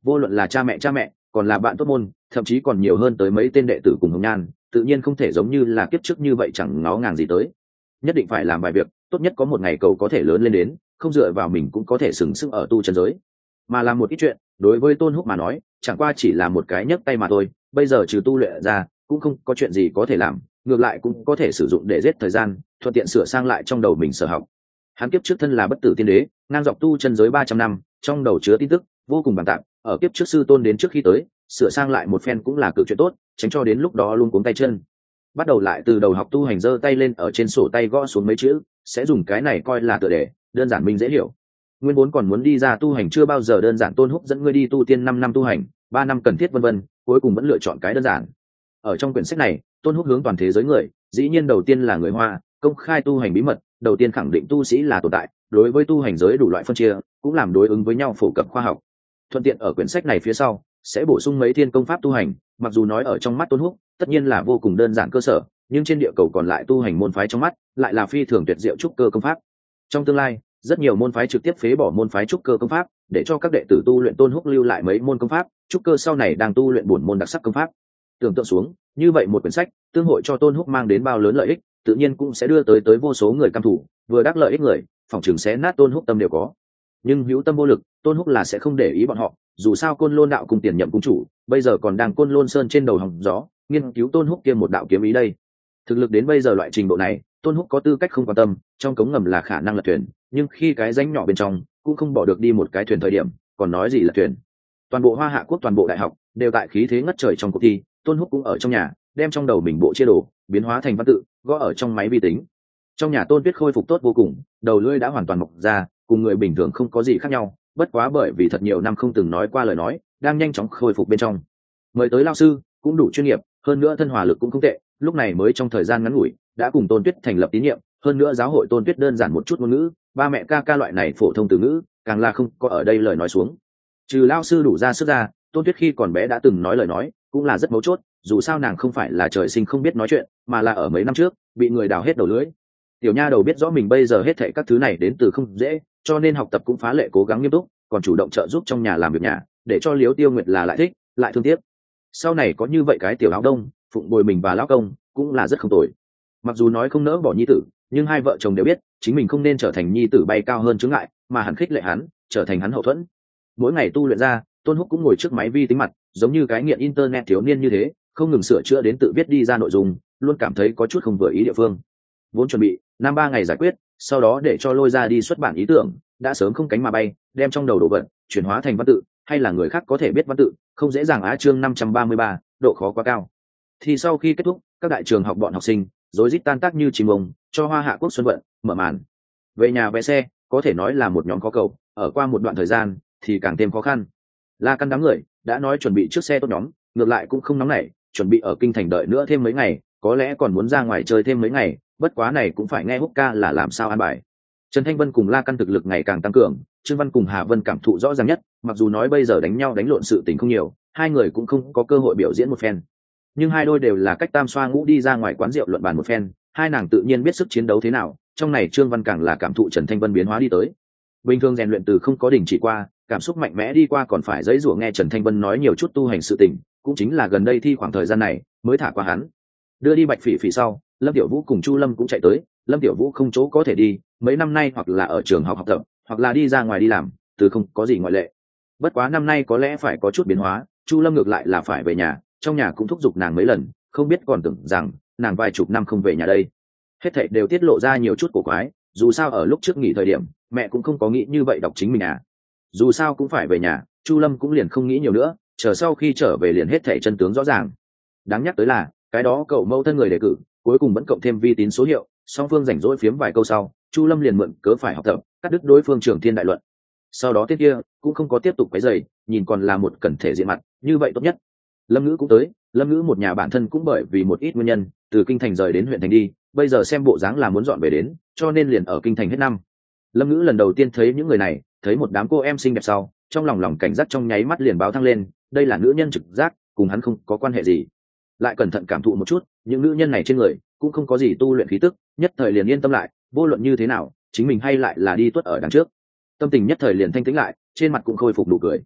vô luận là cha mẹ còn là bạn tốt môn, thậm chí còn nhiều hơn tới mấy tên đệ tử cùng hồng nhan, tự nhiên không thể giống như là kiếp trước như vậy chẳng ngó ngàng gì tới. Nhất định phải làm vài việc, tốt nhất có một ngày cầu có thể lớn lên đến, không dựa vào mình cũng có thể sừng sững ở tu chân giới. Mà làm một ít chuyện, đối với Tôn Húc mà nói, chẳng qua chỉ là một cái nhấc tay mà thôi, bây giờ trừ tu luyện ra, cũng không có chuyện gì có thể làm, ngược lại cũng có thể sử dụng để giết thời gian, thuận tiện sửa sang lại trong đầu mình sở học. Hắn kiếp trước thân là bất tử tiên đế, ngang dọc tu chân giới 300 năm, trong đầu chứa tin tức vô cùng bằng tạp, ở kiếp trước sư tôn đến trước khi tới, sửa sang lại một phen cũng là cực chuyện tốt, tránh cho đến lúc đó luôn cuống tay chân. Bắt đầu lại từ đầu học tu hành, giơ tay lên ở trên sổ tay gõ xuống mấy chữ, sẽ dùng cái này coi là tựa đề, đơn giản minh dễ hiểu. Nguyên vốn còn muốn đi ra tu hành chưa bao giờ đơn giản, Tôn Húc dẫn ngươi đi tu tiên 5 năm tu hành, 3 năm cần thiết vân vân, cuối cùng vẫn lựa chọn cái đơn giản. Ở trong quyển sách này, Tôn Húc hướng toàn thế giới người, dĩ nhiên đầu tiên là người Hoa, công khai tu hành bí mật, đầu tiên khẳng định tu sĩ là tồn tại, đối với tu hành giới đủ loại phân chia, cũng làm đối ứng với nhau phổ cập khoa học. Thuận tiện ở quyển sách này phía sau sẽ bổ sung mấy thiên công pháp tu hành, mặc dù nói ở trong mắt Tôn Húc tất nhiên là vô cùng đơn giản cơ sở, nhưng trên địa cầu còn lại tu hành môn phái trong mắt lại là phi thường tuyệt diệu trúc cơ công pháp. Trong tương lai rất nhiều môn phái trực tiếp phế bỏ môn phái trúc cơ công pháp, để cho các đệ tử tu luyện Tôn Húc lưu lại mấy môn công pháp trúc cơ sau này đang tu luyện bổn môn đặc sắc công pháp. Tưởng tượng xuống, như vậy một quyển sách tương hội cho Tôn Húc mang đến bao lớn lợi ích, tự nhiên cũng sẽ đưa tới vô số người căm thủ, vừa đắc lợi ích người, phòng trường sẽ nát Tôn Húc tâm đều có. Nhưng hữu tâm vô lực, Tôn Húc là sẽ không để ý bọn họ, dù sao Côn Lôn đạo cùng tiền nhậm cung chủ bây giờ còn đang Côn Lôn sơn trên đầu hòng gió nghiên cứu Tôn Húc kia một đạo kiếm ý đây. Thực lực đến bây giờ loại trình độ này, Tôn Húc có tư cách không quan tâm, trong cống ngầm là khả năng lật thuyền, nhưng khi cái rãnh nhỏ bên trong cũng không bỏ được đi một cái thuyền thời điểm, còn nói gì là thuyền. Toàn bộ Hoa Hạ quốc, toàn bộ đại học đều tại khí thế ngất trời trong cuộc thi, Tôn Húc cũng ở trong nhà đem trong đầu mình bộ chia đồ biến hóa thành văn tự, gõ ở trong máy vi tính. Trong nhà Tôn Tuyết khôi phục tốt vô cùng, đầu lưỡi đã hoàn toàn mọc ra, cùng người bình thường không có gì khác nhau, bất quá bởi vì thật nhiều năm không từng nói qua lời nói, đang nhanh chóng khôi phục bên trong. Mời tới lao sư cũng đủ chuyên nghiệp, hơn nữa thân hòa lực cũng không tệ, lúc này mới trong thời gian ngắn ngủi đã cùng Tôn Tuyết thành lập tín nhiệm, hơn nữa giáo hội Tôn Tuyết đơn giản một chút ngôn ngữ, ba mẹ ca loại này phổ thông từ ngữ, càng là không có ở đây lời nói xuống. Trừ lao sư đủ ra sức ra, Tôn Tuyết khi còn bé đã từng nói lời nói, cũng là rất mấu chốt, dù sao nàng không phải là trời sinh không biết nói chuyện, mà là ở mấy năm trước bị người đào hết đầu lưỡi. Tiểu nha đầu biết rõ mình bây giờ hết thảy các thứ này đến từ không dễ, cho nên học tập cũng phá lệ cố gắng nghiêm túc, còn chủ động trợ giúp trong nhà làm việc nhà, để cho Liễu Tiêu Nguyệt là lại thích lại thương tiếc. Sau này có như vậy cái tiểu áo đông phụng bồi mình và lão công cũng là rất không tồi. Mặc dù nói không nỡ bỏ nhi tử, nhưng hai vợ chồng đều biết chính mình không nên trở thành nhi tử bay cao hơn chướng ngại, mà hẳn khích lệ hắn, trở thành hắn hậu thuẫn. Mỗi ngày tu luyện ra, Tôn Húc cũng ngồi trước máy vi tính mặt, giống như cái nghiện internet thiếu niên như thế, không ngừng sửa chữa đến tự viết đi ra nội dung, luôn cảm thấy có chút không vừa ý địa phương. Vốn chuẩn bị 5-3 ngày giải quyết, sau đó để cho Lôi ra đi xuất bản ý tưởng, đã sớm không cánh mà bay, đem trong đầu đồ vật chuyển hóa thành văn tự, hay là người khác có thể biết văn tự, không dễ dàng á. Chương 533, độ khó quá cao. Thì sau khi kết thúc, các đại trường học bọn học sinh rối rít tan tác như chim ông, cho Hoa Hạ quốc xuân vận mở màn. Về nhà vé xe có thể nói là một nhóm khó cầu, ở qua một đoạn thời gian thì càng thêm khó khăn. La Căn đám người đã nói chuẩn bị trước xe tốt nhóm, ngược lại cũng không nóng nảy, chuẩn bị ở kinh thành đợi nữa thêm mấy ngày, có lẽ còn muốn ra ngoài chơi thêm mấy ngày, bất quá này cũng phải nghe Húc ca là làm sao an bài. Trần Thanh Vân cùng La Căn thực lực ngày càng tăng cường, Trương Văn cùng Hà Vân cảm thụ rõ ràng nhất, mặc dù nói bây giờ đánh nhau đánh lộn sự tình không nhiều, hai người cũng không có cơ hội biểu diễn một phen, nhưng hai đôi đều là cách tam xoa ngũ đi ra ngoài quán rượu luận bàn một phen, hai nàng tự nhiên biết sức chiến đấu thế nào. Trong này Trương Văn càng là cảm thụ Trần Thanh Vân biến hóa đi tới, bình thường rèn luyện từ không có đình chỉ qua, cảm xúc mạnh mẽ đi qua còn phải giãy giụa nghe Trần Thanh Vân nói nhiều chút tu hành sự tình, cũng chính là gần đây thi khoảng thời gian này mới thả qua hắn. Đưa đi Bạch Phỉ Phỉ sau, Lâm Tiểu Vũ cùng Chu Lâm cũng chạy tới. Lâm Tiểu Vũ không chỗ có thể đi, mấy năm nay hoặc là ở trường học học tập, hoặc là đi ra ngoài đi làm, từ không có gì ngoại lệ. Bất quá năm nay có lẽ phải có chút biến hóa, Chu Lâm ngược lại là phải về nhà, trong nhà cũng thúc giục nàng mấy lần, không biết còn tưởng rằng nàng vài chục năm không về nhà đây. Hết thảy đều tiết lộ ra nhiều chút cổ quái, dù sao ở lúc trước nghỉ thời điểm, mẹ cũng không có nghĩ như vậy đọc chính mình à. Dù sao cũng phải về nhà, Chu Lâm cũng liền không nghĩ nhiều nữa, chờ sau khi trở về liền hết thảy chân tướng rõ ràng. Đáng nhắc tới là, cái đó cậu mẫu thân người đề cử, cuối cùng vẫn cộng thêm vi tín số hiệu, song phương rảnh rỗi phiếm vài câu sau, Chu Lâm liền mượn cớ phải học tập, cắt đứt đối phương Trường Thiên đại luận. Sau đó tiết kia cũng không có tiếp tục quấy rầy, nhìn còn là một cẩn thể diện mặt, như vậy tốt nhất. Lâm Ngữ cũng tới, Lâm Ngữ một nhà bản thân cũng bởi vì một ít nguyên nhân, từ kinh thành rời đến huyện thành đi, bây giờ xem bộ dáng là muốn dọn về đến, cho nên liền ở kinh thành hết năm. Lâm Ngữ lần đầu tiên thấy những người này, thấy một đám cô em xinh đẹp sau, trong lòng cảnh giác trong nháy mắt liền báo thăng lên, đây là nữ nhân trực giác, cùng hắn không có quan hệ gì. Lại cẩn thận cảm thụ một chút, những nữ nhân này trên người cũng không có gì tu luyện khí tức, nhất thời liền yên tâm lại, vô luận như thế nào, chính mình hay lại là đi tuất ở đằng trước. Tâm tình nhất thời liền thanh tĩnh lại, trên mặt cũng khôi phục nụ cười.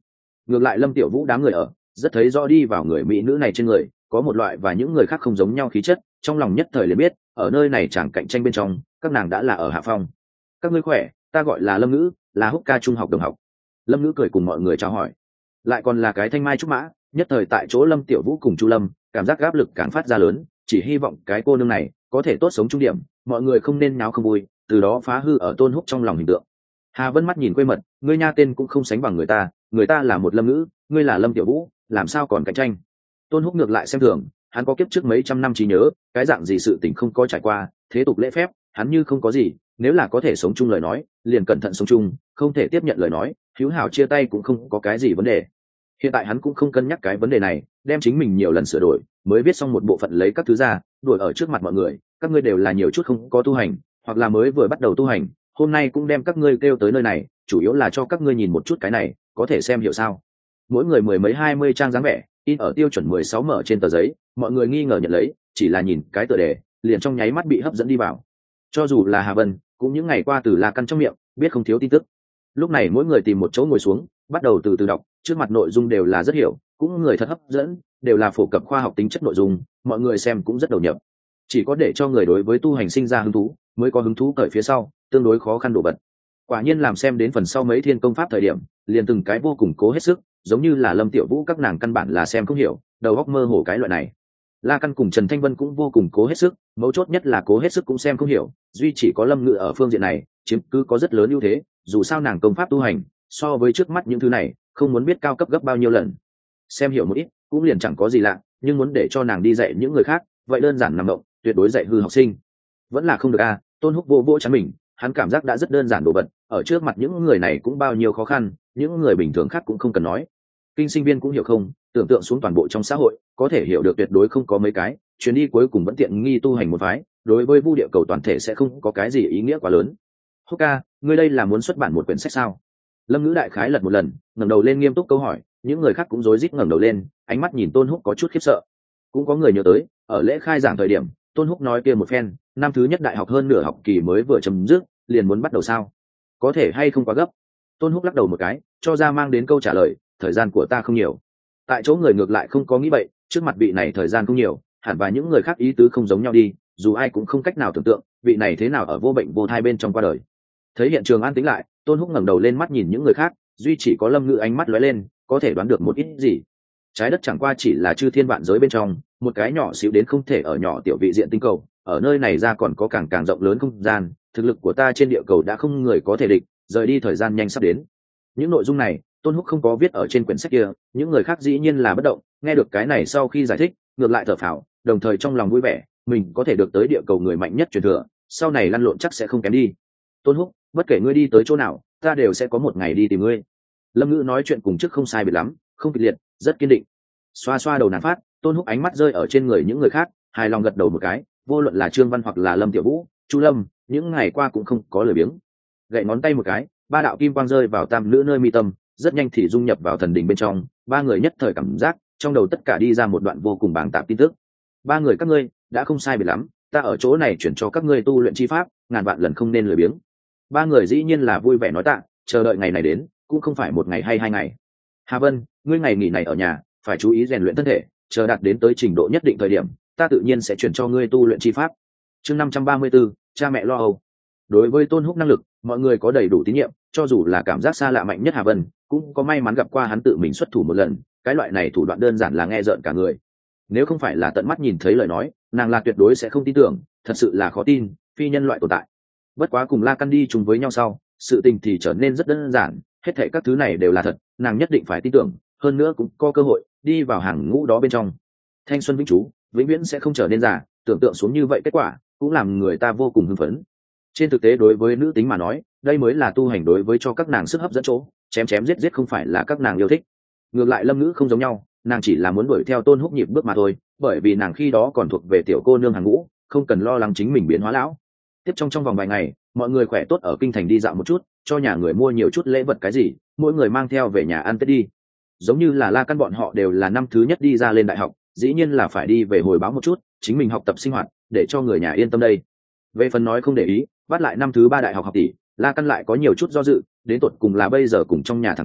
ngược lại Lâm Tiểu Vũ đám người ở rất thấy rõ đi vào người mỹ nữ này trên người có một loại và những người khác không giống nhau khí chất, trong lòng nhất thời liền biết ở nơi này chẳng cạnh tranh bên trong các nàng đã là ở hạ phong. Các ngươi khỏe, ta gọi là Lâm Ngữ, là Húc ca trung học đồng học. Lâm Ngữ cười cùng mọi người chào hỏi, lại còn là cái thanh mai trúc mã. Nhất thời tại chỗ Lâm Tiểu Vũ cùng Chu Lâm cảm giác áp lực càng phát ra lớn, chỉ hy vọng cái cô nương này có thể tốt sống trung điểm, mọi người không nên náo không vui, từ đó phá hư ở Tôn Húc trong lòng hình tượng. Hà Vân mắt nhìn quê mật, ngươi nha tên cũng không sánh bằng người ta là một Lâm Ngữ, ngươi là Lâm Tiểu Vũ, làm sao còn cạnh tranh. Tôn Húc ngược lại xem thường, hắn có kiếp trước mấy trăm năm trí nhớ, cái dạng gì sự tình không có trải qua, thế tục lễ phép hắn như không có gì, nếu là có thể sống chung lời nói liền cẩn thận sống chung, không thể tiếp nhận lời nói hữu hảo chia tay cũng không có cái gì vấn đề. Hiện tại hắn cũng không cân nhắc cái vấn đề này, đem chính mình nhiều lần sửa đổi mới viết xong một bộ phận lấy các thứ ra đuổi ở trước mặt mọi người, các ngươi đều là nhiều chút không có tu hành hoặc là mới vừa bắt đầu tu hành, hôm nay cũng đem các ngươi kêu tới nơi này chủ yếu là cho các ngươi nhìn một chút cái này có thể xem hiểu sao. Mỗi người mười mấy 20 trang dáng vẻ in ở tiêu chuẩn 16 mở trên tờ giấy, mọi người nghi ngờ nhận lấy, chỉ là nhìn cái tựa đề liền trong nháy mắt bị hấp dẫn đi vào. Cho dù là Hà Vân cũng những ngày qua từ La Căn trong miệng biết không thiếu tin tức. Lúc này mỗi người tìm một chỗ ngồi xuống bắt đầu từ từ đọc, trước mặt nội dung đều là rất hiểu, cũng người thật hấp dẫn, đều là phổ cập khoa học tính chất nội dung, mọi người xem cũng rất đầu nhập. Chỉ có để cho người đối với tu hành sinh ra hứng thú mới có hứng thú cởi phía sau tương đối khó khăn đổ bật. Quả nhiên làm xem đến phần sau mấy thiên công pháp thời điểm liền từng cái vô cùng cố hết sức, giống như là Lâm Tiểu Vũ các nàng căn bản là xem không hiểu, đầu óc mơ hồ cái loại này. La Căn cùng Trần Thanh Vân cũng vô cùng cố hết sức, mấu chốt nhất là cố hết sức cũng xem không hiểu, duy chỉ có Lâm Ngự ở phương diện này chiếm cứ có rất lớn ưu thế, dù sao nàng công pháp tu hành so với trước mắt những thứ này không muốn biết cao cấp gấp bao nhiêu lần. Xem hiểu một ít cũng liền chẳng có gì lạ, nhưng muốn để cho nàng đi dạy những người khác vậy đơn giản nằm động, tuyệt đối dạy hư học sinh vẫn là không được a. Tôn Húc vô chán mình, hắn cảm giác đã rất đơn giản đồ vật, ở trước mặt những người này cũng bao nhiêu khó khăn, những người bình thường khác cũng không cần nói, kinh sinh viên cũng hiểu không, tưởng tượng xuống toàn bộ trong xã hội có thể hiểu được tuyệt đối không có mấy cái, chuyến đi cuối cùng vẫn tiện nghi tu hành một phái, đối với vu địa cầu toàn thể sẽ không có cái gì ý nghĩa quá lớn. Húc ca, ngươi đây là muốn xuất bản một quyển sách sao? Lâm Ngữ đại khái lật một lần ngẩng đầu lên nghiêm túc câu hỏi, những người khác cũng rối rít ngẩng đầu lên, ánh mắt nhìn Tôn Húc có chút khiếp sợ. Cũng có người nhớ tới ở lễ khai giảng thời điểm Tôn Húc nói kia một phen, năm thứ nhất đại học hơn nửa học kỳ mới vừa chấm dứt liền muốn bắt đầu sao, có thể hay không quá gấp? Tôn Húc lắc đầu một cái cho ra mang đến câu trả lời, thời gian của ta không nhiều. Tại chỗ người ngược lại không có nghĩ vậy, trước mặt vị này thời gian không nhiều hẳn và những người khác ý tứ không giống nhau đi, dù ai cũng không cách nào tưởng tượng vị này thế nào ở vô bệnh vô thai bên trong qua đời. Thấy hiện trường an tĩnh lại, Tôn Húc ngẩng đầu lên mắt nhìn những người khác, duy chỉ có Lâm Ngự ánh mắt lóe lên, có thể đoán được một ít gì. Trái đất chẳng qua chỉ là chư thiên vạn giới bên trong một cái nhỏ xíu đến không thể ở nhỏ tiểu vị diện tinh cầu, ở nơi này ra còn có càng rộng lớn không gian, thực lực của ta trên địa cầu đã không người có thể địch, rời đi thời gian nhanh sắp đến. Những nội dung này Tôn Húc không có viết ở trên quyển sách kia, những người khác dĩ nhiên là bất động, nghe được cái này sau khi giải thích ngược lại thở phào, đồng thời trong lòng vui vẻ, mình có thể được tới địa cầu người mạnh nhất truyền thừa, sau này lăn lộn chắc sẽ không kém đi. Tôn Húc, bất kể ngươi đi tới chỗ nào ta đều sẽ có một ngày đi tìm ngươi. Lâm Ngữ nói chuyện cùng trước không sai biệt lắm, không kịch liệt, rất kiên định. Xoa xoa đầu nàn phát, Tôn Húc ánh mắt rơi ở trên người những người khác, hài lòng gật đầu một cái, vô luận là Trương Văn hoặc là Lâm Tiểu Vũ, Chu Lâm, những ngày qua cũng không có lười biếng. Gậy ngón tay một cái, ba đạo kim quang rơi vào tam nữ nơi mi tâm, rất nhanh thì dung nhập vào thần đình bên trong, ba người nhất thời cảm giác trong đầu tất cả đi ra một đoạn vô cùng bàng tạp tin tức. Ba người các ngươi đã không sai biệt lắm, ta ở chỗ này chuyển cho các ngươi tu luyện chi pháp, ngàn vạn lần không nên lười biếng. Ba người dĩ nhiên là vui vẻ nói tạ, chờ đợi ngày này đến cũng không phải một ngày hay 2 ngày. Hà Vân, ngươi ngày nghỉ này ở nhà phải chú ý rèn luyện thân thể, chờ đạt đến tới trình độ nhất định thời điểm ta tự nhiên sẽ chuyển cho ngươi tu luyện chi pháp. Chương 534, cha mẹ lo âu. Đối với Tôn Húc năng lực mọi người có đầy đủ tín nhiệm, cho dù là cảm giác xa lạ mạnh nhất Hà Vân cũng có may mắn gặp qua hắn tự mình xuất thủ một lần, cái loại này thủ đoạn đơn giản là nghe rợn cả người. Nếu không phải là tận mắt nhìn thấy lời nói nàng là tuyệt đối sẽ không tin tưởng, thật sự là khó tin phi nhân loại tồn tại. Bất quá cùng La Căn đi chung với nhau sau sự tình thì trở nên rất đơn giản, hết thảy các thứ này đều là thật, nàng nhất định phải tin tưởng, hơn nữa cũng có cơ hội đi vào hàng ngũ đó bên trong. Thanh xuân vĩnh chú vĩnh viễn sẽ không trở nên già, tưởng tượng xuống như vậy kết quả cũng làm người ta vô cùng hưng phấn. Trên thực tế đối với nữ tính mà nói đây mới là tu hành đối với cho các nàng sức hấp dẫn chỗ, chém giết không phải là các nàng yêu thích. Ngược lại Lâm Ngữ không giống nhau, nàng chỉ là muốn đuổi theo Tôn Húc nhịp bước mà thôi, bởi vì nàng khi đó còn thuộc về tiểu cô nương hàng ngũ, không cần lo lắng chính mình biến hóa lão. Tiếp trong vòng vài ngày mọi người khỏe tốt ở kinh thành đi dạo một chút, cho nhà người mua nhiều chút lễ vật cái gì mỗi người mang theo về nhà ăn Tết đi. Giống như là La Căn bọn họ đều là năm thứ nhất đi ra lên đại học, dĩ nhiên là phải đi về hồi báo một chút chính mình học tập sinh hoạt để cho người nhà yên tâm đây. Về phần nói không để ý bắt lại năm thứ 3 đại học học tỷ, La Căn lại có nhiều chút do dự, đến tột cùng là bây giờ cùng trong nhà thẳng thắn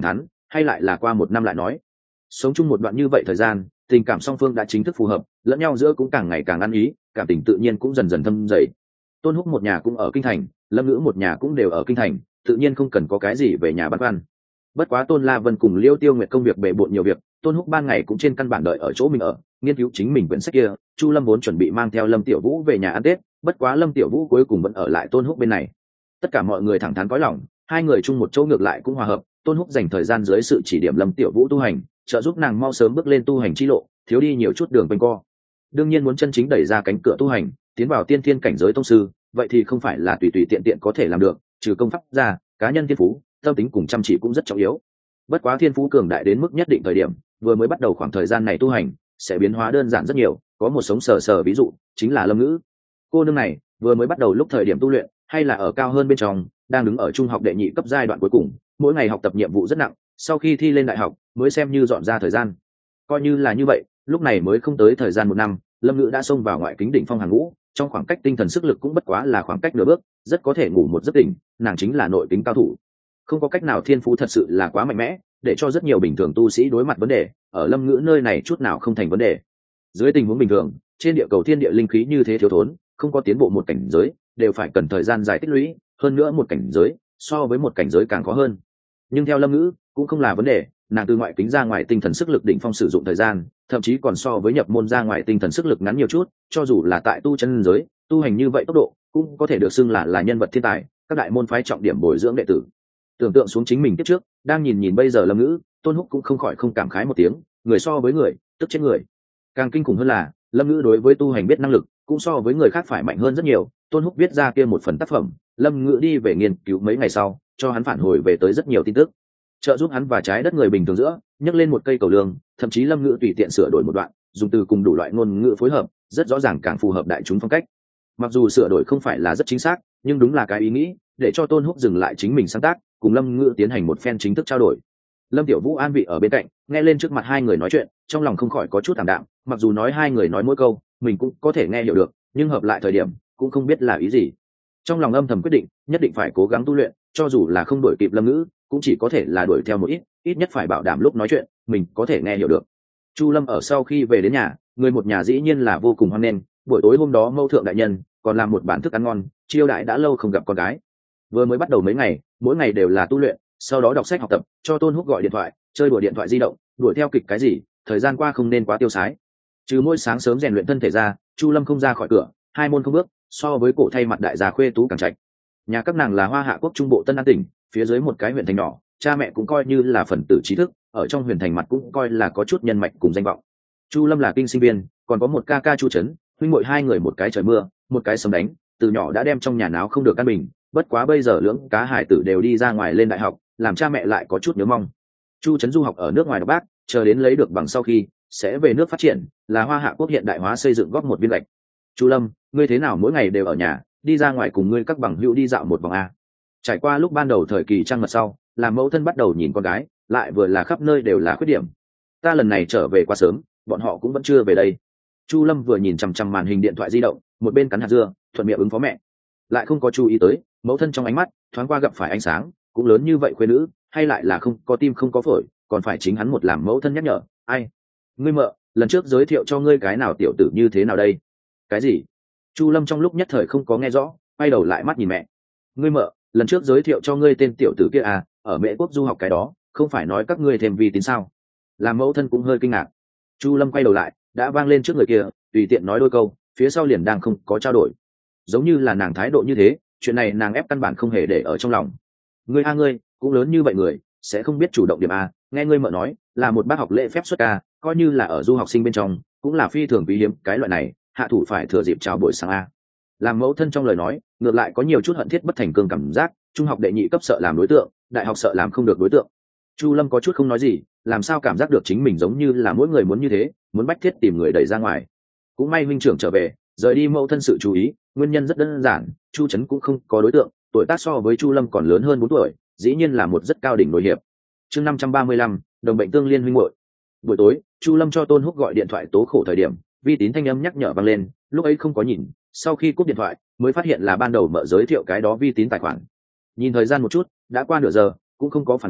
hay lại là qua một năm lại nói. Sống chung một đoạn như vậy thời gian, tình cảm song phương đã chính thức phù hợp, lẫn nhau giữa cũng càng ngày càng ăn ý, cảm tình tự nhiên cũng dần dần thâm dày. Tôn Húc một nhà cũng ở kinh thành, Lâm Ngữ một nhà cũng đều ở kinh thành, tự nhiên không cần có cái gì về nhà băn khoăn. Bất quá Tôn La Vân cùng Liêu Tiêu Nguyệt công việc bề bộn nhiều việc, Tôn Húc ban ngày cũng trên căn bản đợi ở chỗ mình ở, nghiên cứu chính mình quyển sách kia. Chu Lâm vốn chuẩn bị mang theo Lâm Tiểu Vũ về nhà ăn Tết, bất quá Lâm Tiểu Vũ cuối cùng vẫn ở lại Tôn Húc bên này. Tất cả mọi người thẳng thắn cõi lòng, hai người chung một chỗ ngược lại cũng hòa hợp. Tôn Húc dành thời gian dưới sự chỉ điểm Lâm Tiểu Vũ tu hành, trợ giúp nàng mau sớm bước lên tu hành chi lộ, thiếu đi nhiều chút đường quanh co. Đương nhiên muốn chân chính đẩy ra cánh cửa tu hành, tiến vào tiên thiên cảnh giới tông sư, vậy thì không phải là tùy tùy tiện tiện có thể làm được, trừ công pháp ra, cá nhân thiên phú, tâm tính cùng chăm chỉ cũng rất trọng yếu. Bất quá thiên phú cường đại đến mức nhất định thời điểm, vừa mới bắt đầu khoảng thời gian này tu hành sẽ biến hóa đơn giản rất nhiều, có một sống sờ sờ ví dụ chính là Lâm Ngữ. Cô nương này vừa mới bắt đầu lúc thời điểm tu luyện hay là ở cao hơn bên trong, đang đứng ở trung học đệ nhị cấp giai đoạn cuối cùng, mỗi ngày học tập nhiệm vụ rất nặng, sau khi thi lên đại học mới xem như dọn ra thời gian. Coi như là như vậy, lúc này mới không tới thời gian một năm, Lâm Ngữ đã xông vào ngoại kính đỉnh phong hàng ngũ, trong khoảng cách tinh thần sức lực cũng bất quá là khoảng cách nửa bước, rất có thể ngủ một giấc tỉnh, nàng chính là nội kính cao thủ. Không có cách nào, thiên phú thật sự là quá mạnh mẽ, để cho rất nhiều bình thường tu sĩ đối mặt vấn đề, ở Lâm Ngữ nơi này chút nào không thành vấn đề. Dưới tình huống bình thường, trên địa cầu thiên địa linh khí như thế thiếu thốn, không có tiến bộ một cảnh giới, đều phải cần thời gian dài tích lũy, hơn nữa một cảnh giới so với một cảnh giới càng khó hơn. Nhưng theo Lâm Ngữ, cũng không là vấn đề, nàng từ ngoại kính ra ngoài tinh thần sức lực đỉnh phong sử dụng thời gian, thậm chí còn so với nhập môn ra ngoài tinh thần sức lực ngắn nhiều chút, cho dù là tại tu chân giới, tu hành như vậy tốc độ, cũng có thể được xưng là nhân vật thiên tài, các đại môn phái trọng điểm bồi dưỡng đệ tử. Tưởng tượng xuống chính mình tiếp trước, đang nhìn bây giờ Lâm Ngữ, Tôn Húc cũng không khỏi không cảm khái một tiếng, người so với người, tức chết người. Càng kinh khủng hơn là, Lâm Ngữ đối với tu hành biết năng lực, cũng so với người khác phải mạnh hơn rất nhiều. Tôn Húc viết ra kia một phần tác phẩm, Lâm Ngữ đi về nghiên cứu mấy ngày sau, cho hắn phản hồi về tới rất nhiều tin tức, trợ giúp hắn và trái đất người bình thường giữa nhấc lên một cây cầu lương. Thậm chí Lâm Ngữ tùy tiện sửa đổi một đoạn, dùng từ cùng đủ loại ngôn ngữ phối hợp, rất rõ ràng càng phù hợp đại chúng phong cách. Mặc dù sửa đổi không phải là rất chính xác, nhưng đúng là cái ý nghĩ để cho Tôn Húc dừng lại chính mình sáng tác, cùng Lâm Ngữ tiến hành một phen chính thức trao đổi. Lâm Tiểu Vũ an vị ở bên cạnh, nghe lên trước mặt hai người nói chuyện, trong lòng không khỏi có chút ảm đạm. Mặc dù nói hai người nói mỗi câu mình cũng có thể nghe hiểu được, nhưng hợp lại thời điểm cũng không biết là ý gì. Trong lòng âm thầm quyết định, nhất định phải cố gắng tu luyện, cho dù là không đuổi kịp Lâm Ngữ, cũng chỉ có thể là đuổi theo một ít nhất phải bảo đảm lúc nói chuyện mình có thể nghe hiểu được. Chu Lâm ở sau khi về đến nhà, người một nhà dĩ nhiên là vô cùng hoan nghênh. Buổi tối hôm đó Mâu Thượng đại nhân còn làm một bản thức ăn ngon, chiêu đãi đã lâu không gặp con gái. Vừa mới bắt đầu mấy ngày, mỗi ngày đều là tu luyện, sau đó đọc sách học tập, cho Tôn Húc gọi điện thoại, chơi đùa điện thoại di động, đuổi theo kịch cái gì, thời gian qua không nên quá tiêu sái. Trừ mỗi sáng sớm rèn luyện thân thể ra, Chu Lâm không ra khỏi cửa, hai môn không bước, so với cổ thay mặt đại gia khuê tú càng trạch. Nhà các nàng là Hoa Hạ quốc trung bộ Tân An tỉnh, phía dưới một cái huyện thành nhỏ, cha mẹ cũng coi như là phần tử trí thức, ở trong huyện thành mặt cũng coi là có chút nhân mạch cùng danh vọng. Chu Lâm là kinh sinh viên, còn có một ca ca Chu Trấn, huynh muội hai người một cái trời mưa, một cái sấm đánh, từ nhỏ đã đem trong nhà náo không được căn bình. Bất quá bây giờ lưỡng cá hải tử đều đi ra ngoài lên đại học, làm cha mẹ lại có chút nhớ mong. Chu Trấn du học ở nước ngoài đọc bác, chờ đến lấy được bằng sau khi sẽ về nước phát triển, là Hoa Hạ quốc hiện đại hóa xây dựng góp một viên gạch. Chu Lâm, ngươi thế nào mỗi ngày đều ở nhà, đi ra ngoài cùng ngươi các bằng hữu đi dạo một vòng a? Trải qua lúc ban đầu thời kỳ trăng mật sau, làm mẫu thân bắt đầu nhìn con gái, lại vừa là khắp nơi đều là khuyết điểm. Ta lần này trở về quá sớm, bọn họ cũng vẫn chưa về đây. Chu Lâm vừa nhìn chằm chằm màn hình điện thoại di động, một bên cắn hạt dưa, thuận miệng ứng phó mẹ. Lại không có chú ý tới, mẫu thân trong ánh mắt thoáng qua gặp phải ánh sáng, cũng lớn như vậy khuê nữ, hay lại là không có tim không có phổi, còn phải chính hắn một làm mẫu thân nhắc nhở. Ai? Ngươi mợ, lần trước giới thiệu cho ngươi cái nào tiểu tử như thế nào đây? Cái gì? Chu Lâm trong lúc nhất thời không có nghe rõ, quay đầu lại mắt nhìn mẹ. Ngươi mợ, lần trước giới thiệu cho ngươi tên tiểu tử kia à, ở Mễ Quốc du học cái đó, không phải nói các ngươi thêm vi tín sao? Làm mẫu thân cũng hơi kinh ngạc. Chu Lâm quay đầu lại, đã vang lên trước người kia, tùy tiện nói đôi câu, phía sau liền đang không có trao đổi. Giống như là nàng thái độ như thế, chuyện này nàng ép căn bản không hề để ở trong lòng. Ngươi ngươi cũng lớn như vậy người, sẽ không biết chủ động điểm a? Nghe ngươi mợ nói, là một bác học lễ phép xuất ca, coi như là ở du học sinh bên trong, cũng là phi thường quý hiếm, cái loại này, hạ thủ phải thừa dịp chào buổi sáng a. Làm mẫu thân trong lời nói, ngược lại có nhiều chút hận thiết bất thành cương cảm giác, trung học đệ nhị cấp sợ làm đối tượng, đại học sợ làm không được đối tượng. Chu Lâm có chút không nói gì, làm sao cảm giác được chính mình giống như là mỗi người muốn như thế, muốn bách thiết tìm người đẩy ra ngoài. Cũng may huynh trưởng trở về, rời đi mẫu thân sự chú ý, nguyên nhân rất đơn giản, Chu Trấn cũng không có đối tượng, tuổi tác so với Chu Lâm còn lớn hơn 4 tuổi, dĩ nhiên là một rất cao đỉnh nội hiệp. Chương 535, đồng bệnh tương liên huynh muội. Buổi tối, Chu Lâm cho Tôn Húc gọi điện thoại tố khổ thời điểm, vi tín thanh âm nhắc nhở vang lên, lúc ấy không có nhìn, sau khi cúp điện thoại, mới phát hiện là ban đầu mợ giới thiệu cái đó vi tín tài khoản. Nhìn thời gian một chút, đã qua nửa giờ, cũng không có phản ứng,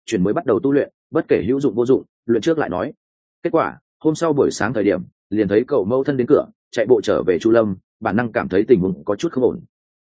chuyển mới bắt đầu tu luyện, bất kể hữu dụng vô dụng, luyện trước lại nói. Kết quả hôm sau buổi sáng thời điểm liền thấy cậu mẫu thân đến cửa, chạy bộ trở về Chu Lâm, bản năng cảm thấy tình huống có chút không ổn.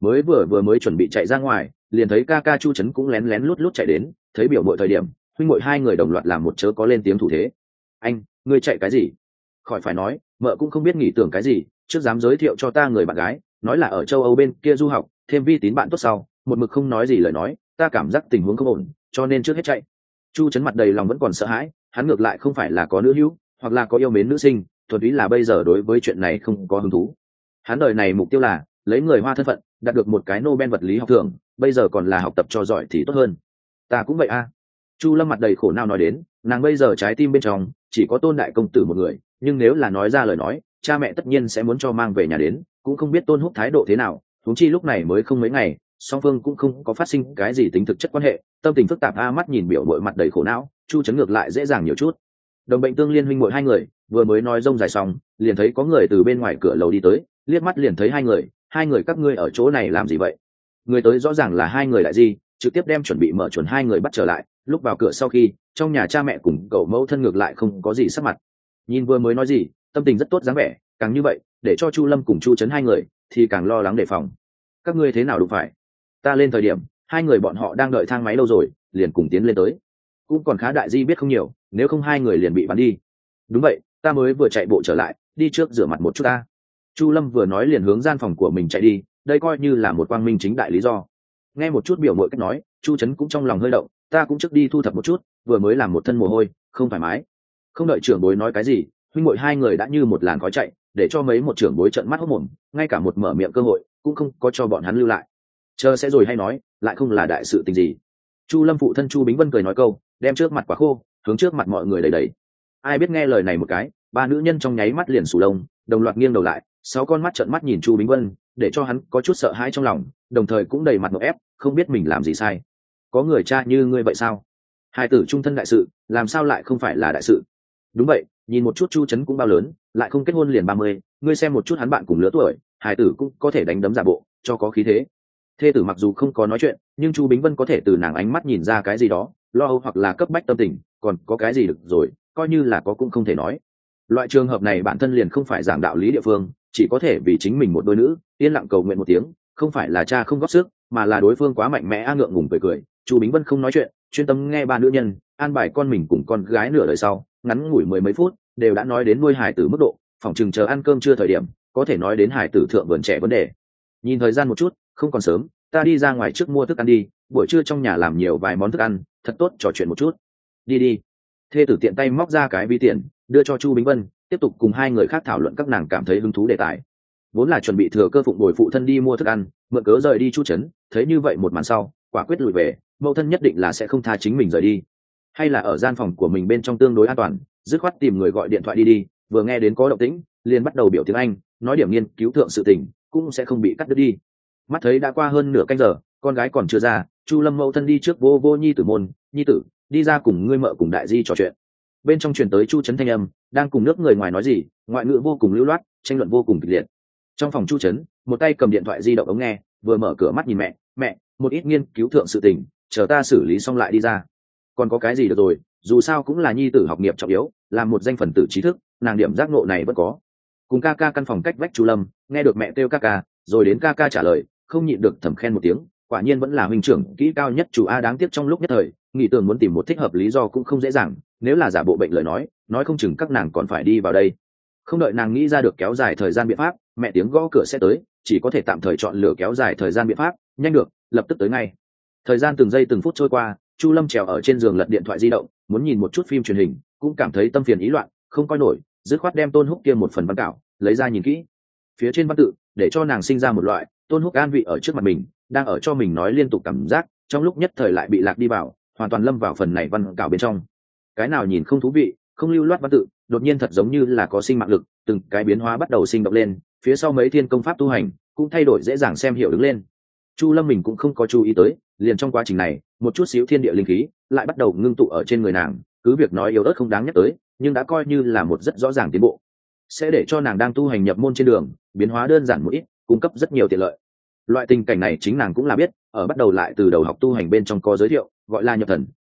Mới chuẩn bị chạy ra ngoài, liền thấy ca ca Chu Trấn cũng lén lén lút lút chạy đến, thấy biểu mội thời điểm, huynh muội hai người đồng loạt làm một chớ có lên tiếng thủ thế. Anh, ngươi chạy cái gì? Khỏi phải nói, mợ cũng không biết nghĩ tưởng cái gì, trước dám giới thiệu cho ta người bạn gái, nói là ở châu Âu bên kia du học, thêm vi tín bạn tốt sau, một mực không nói gì lời nói, ta cảm giác tình huống không ổn, cho nên trước hết chạy. Chu Trấn mặt đầy lòng vẫn còn sợ hãi, hắn ngược lại không phải là có nữ hữu, hoặc là có yêu mến nữ sinh, thuần túy là bây giờ đối với chuyện này không có hứng thú. Hắn đời này mục tiêu là lấy người Hoa thân phận, đạt được một cái Nobel vật lý học thưởng, bây giờ còn là học tập cho giỏi thì tốt hơn. Ta cũng vậy a. Chu Lâm mặt đầy khổ não nói đến, nàng bây giờ trái tim bên trong chỉ có Tôn đại công tử một người, nhưng nếu là nói ra lời nói, cha mẹ tất nhiên sẽ muốn cho mang về nhà đến, cũng không biết Tôn Húc thái độ thế nào, huống chi lúc này mới không mấy ngày, song phương cũng không có phát sinh cái gì tính thực chất quan hệ, tâm tình phức tạp a. Mắt nhìn biểu bội mặt đầy khổ não, Chu Trấn ngược lại dễ dàng nhiều chút. Đồng bệnh tương liên huynh muội hai người vừa mới nói rông dài xong, liền thấy có người từ bên ngoài cửa lầu đi tới, liếc mắt liền thấy hai người các ngươi ở chỗ này làm gì vậy? Người tới rõ ràng là hai người đại di, trực tiếp đem chuẩn bị mở chuẩn hai người bắt trở lại. Lúc vào cửa sau khi, trong nhà cha mẹ cùng cậu mẫu thân ngược lại không có gì sắc mặt, nhìn vừa mới nói gì, tâm tình rất tốt dáng vẻ, càng như vậy để cho Chu Lâm cùng Chu Trấn hai người thì càng lo lắng đề phòng. Các ngươi thế nào đụng phải? Ta lên thời điểm hai người bọn họ đang đợi thang máy lâu rồi, liền cùng tiến lên tới. Cũng còn khá đại di biết không nhiều, nếu không hai người liền bị bắn đi. Đúng vậy, ta mới vừa chạy bộ trở lại, đi trước rửa mặt một chút ta. Chu Lâm vừa nói liền hướng gian phòng của mình chạy đi, đây coi như là một quang minh chính đại lý do. Nghe một chút biểu mội cách nói, Chu Trấn cũng trong lòng hơi động, ta cũng trước đi thu thập một chút, vừa mới làm một thân mồ hôi, không thoải mái. Không đợi trưởng bối nói cái gì, huynh muội hai người đã như một làn khói chạy, để cho mấy một trưởng bối trợn mắt hốt mồm, ngay cả một mở miệng cơ hội cũng không có cho bọn hắn lưu lại. Chờ sẽ rồi hay nói, lại không là đại sự tình gì. Chu Lâm phụ thân Chu Bính Vân cười nói câu, đem trước mặt quả khô hướng trước mặt mọi người đầy đầy. Ai biết nghe lời này một cái, ba nữ nhân trong nháy mắt liền sù lông, đồng loạt nghiêng đầu lại, sáu con mắt trợn mắt nhìn Chu Bính Vân, để cho hắn có chút sợ hãi trong lòng, đồng thời cũng đầy mặt ngộp ép, không biết mình làm gì sai. Có người cha như ngươi vậy sao? Hai tử trung thân đại sự, làm sao lại không phải là đại sự? Đúng vậy, nhìn một chút Chu Trấn cũng bao lớn, lại không kết hôn liền 30, ngươi xem một chút hắn bạn cùng lứa tuổi, hai tử cũng có thể đánh đấm giả bộ, cho có khí thế. Thê tử mặc dù không có nói chuyện, nhưng Chu Bính Vân có thể từ nàng ánh mắt nhìn ra cái gì đó, lo âu hoặc là cấp bách tâm tình, còn có cái gì được rồi, coi như là có cũng không thể nói. Loại trường hợp này bản thân liền không phải giảng đạo lý địa phương, chỉ có thể vì chính mình một đôi nữ yên lặng cầu nguyện một tiếng, không phải là cha không góp sức, mà là đối phương quá mạnh mẽ ngượng ngùng cười. Chu Bính Vân không nói chuyện, chuyên tâm nghe ba nữ nhân an bài con mình cùng con gái nửa đời sau, ngắn ngủi mười mấy phút đều đã nói đến nuôi hài tử mức độ, phỏng chừng chờ ăn cơm trưa thời điểm có thể nói đến hài tử thượng vườn trẻ vấn đề. Nhìn thời gian một chút, không còn sớm, ta đi ra ngoài trước mua thức ăn đi, buổi trưa trong nhà làm nhiều vài món thức ăn, thật tốt trò chuyện một chút. Đi. Thê tử tiện tay móc ra cái ví tiền đưa cho Chu Bính Vân, tiếp tục cùng hai người khác thảo luận các nàng cảm thấy hứng thú đề tài. Vốn là chuẩn bị thừa cơ phụng bồi phụ thân đi mua thức ăn, mượn cớ rời đi Chu Trấn, thấy như vậy một màn sau, quả quyết lùi về, mẫu thân nhất định là sẽ không tha chính mình rời đi, hay là ở gian phòng của mình bên trong tương đối an toàn, dứt khoát tìm người gọi điện thoại đi. Vừa nghe đến có động tĩnh, liền bắt đầu biểu tiếng Anh, nói điểm nghiên cứu thượng sự tình, cũng sẽ không bị cắt đứt đi. Mắt thấy đã qua hơn nửa canh giờ, con gái còn chưa ra, Chu Lâm mẫu thân đi trước vô nhi tử môn, nhi tử đi ra cùng ngươi mợ cùng đại di trò chuyện. Bên trong truyền tới Chu Trấn thanh âm, đang cùng nước người ngoài nói gì, ngoại ngữ vô cùng lưu loát, tranh luận vô cùng kịch liệt. Trong phòng Chu Trấn, một tay cầm điện thoại di động ống nghe, vừa mở cửa mắt nhìn mẹ, một ít nghiên cứu thượng sự tình, chờ ta xử lý xong lại đi ra. Còn có cái gì được rồi, dù sao cũng là nhi tử học nghiệp trọng yếu, làm một danh phần tử trí thức, nàng điểm giác ngộ này vẫn có. Cùng ca căn phòng cách vách Chu Lâm nghe được mẹ kêu ca, rồi đến ca trả lời, không nhịn được thầm khen một tiếng, quả nhiên vẫn là huynh trưởng kỹ cao nhất chủ a. Đáng tiếc trong lúc nhất thời, nghĩ tưởng muốn tìm một thích hợp lý do cũng không dễ dàng, nếu là giả bộ bệnh lời nói không chừng các nàng còn phải đi vào đây. Không đợi nàng nghĩ ra được kéo dài thời gian biện pháp, mẹ tiếng gõ cửa sẽ tới, chỉ có thể tạm thời chọn lựa kéo dài thời gian biện pháp, nhanh được, lập tức tới ngay. Thời gian từng giây từng phút trôi qua, Chu Lâm trèo ở trên giường lật điện thoại di động, muốn nhìn một chút phim truyền hình, cũng cảm thấy tâm phiền ý loạn, không coi nổi, dứt khoát đem Tôn Húc kia một phần văn cảo lấy ra nhìn kỹ. Phía trên văn tự để cho nàng sinh ra một loại Tôn Húc an vị ở trước mặt mình, đang ở cho mình nói liên tục cảm giác, trong lúc nhất thời lại bị lạc đi vào, hoàn toàn lâm vào phần này văn cảo bên trong. Cái nào nhìn không thú vị, không lưu loát văn tự, đột nhiên thật giống như là có sinh mạng lực, từng cái biến hóa bắt đầu sinh động lên, phía sau mấy thiên công pháp tu hành cũng thay đổi dễ dàng xem hiểu đứng lên. Chu Lâm mình cũng không có chú ý tới, liền trong quá trình này, một chút xíu thiên địa linh khí lại bắt đầu ngưng tụ ở trên người nàng, cứ việc nói yếu ớt không đáng nhắc tới, nhưng đã coi như là một rất rõ ràng tiến bộ, sẽ để cho nàng đang tu hành nhập môn trên đường biến hóa đơn giản một ít, cung cấp rất nhiều tiện lợi. Loại tình cảnh này chính nàng cũng là biết, ở bắt đầu lại từ đầu học tu hành bên trong có giới thiệu, gọi là nhập thần,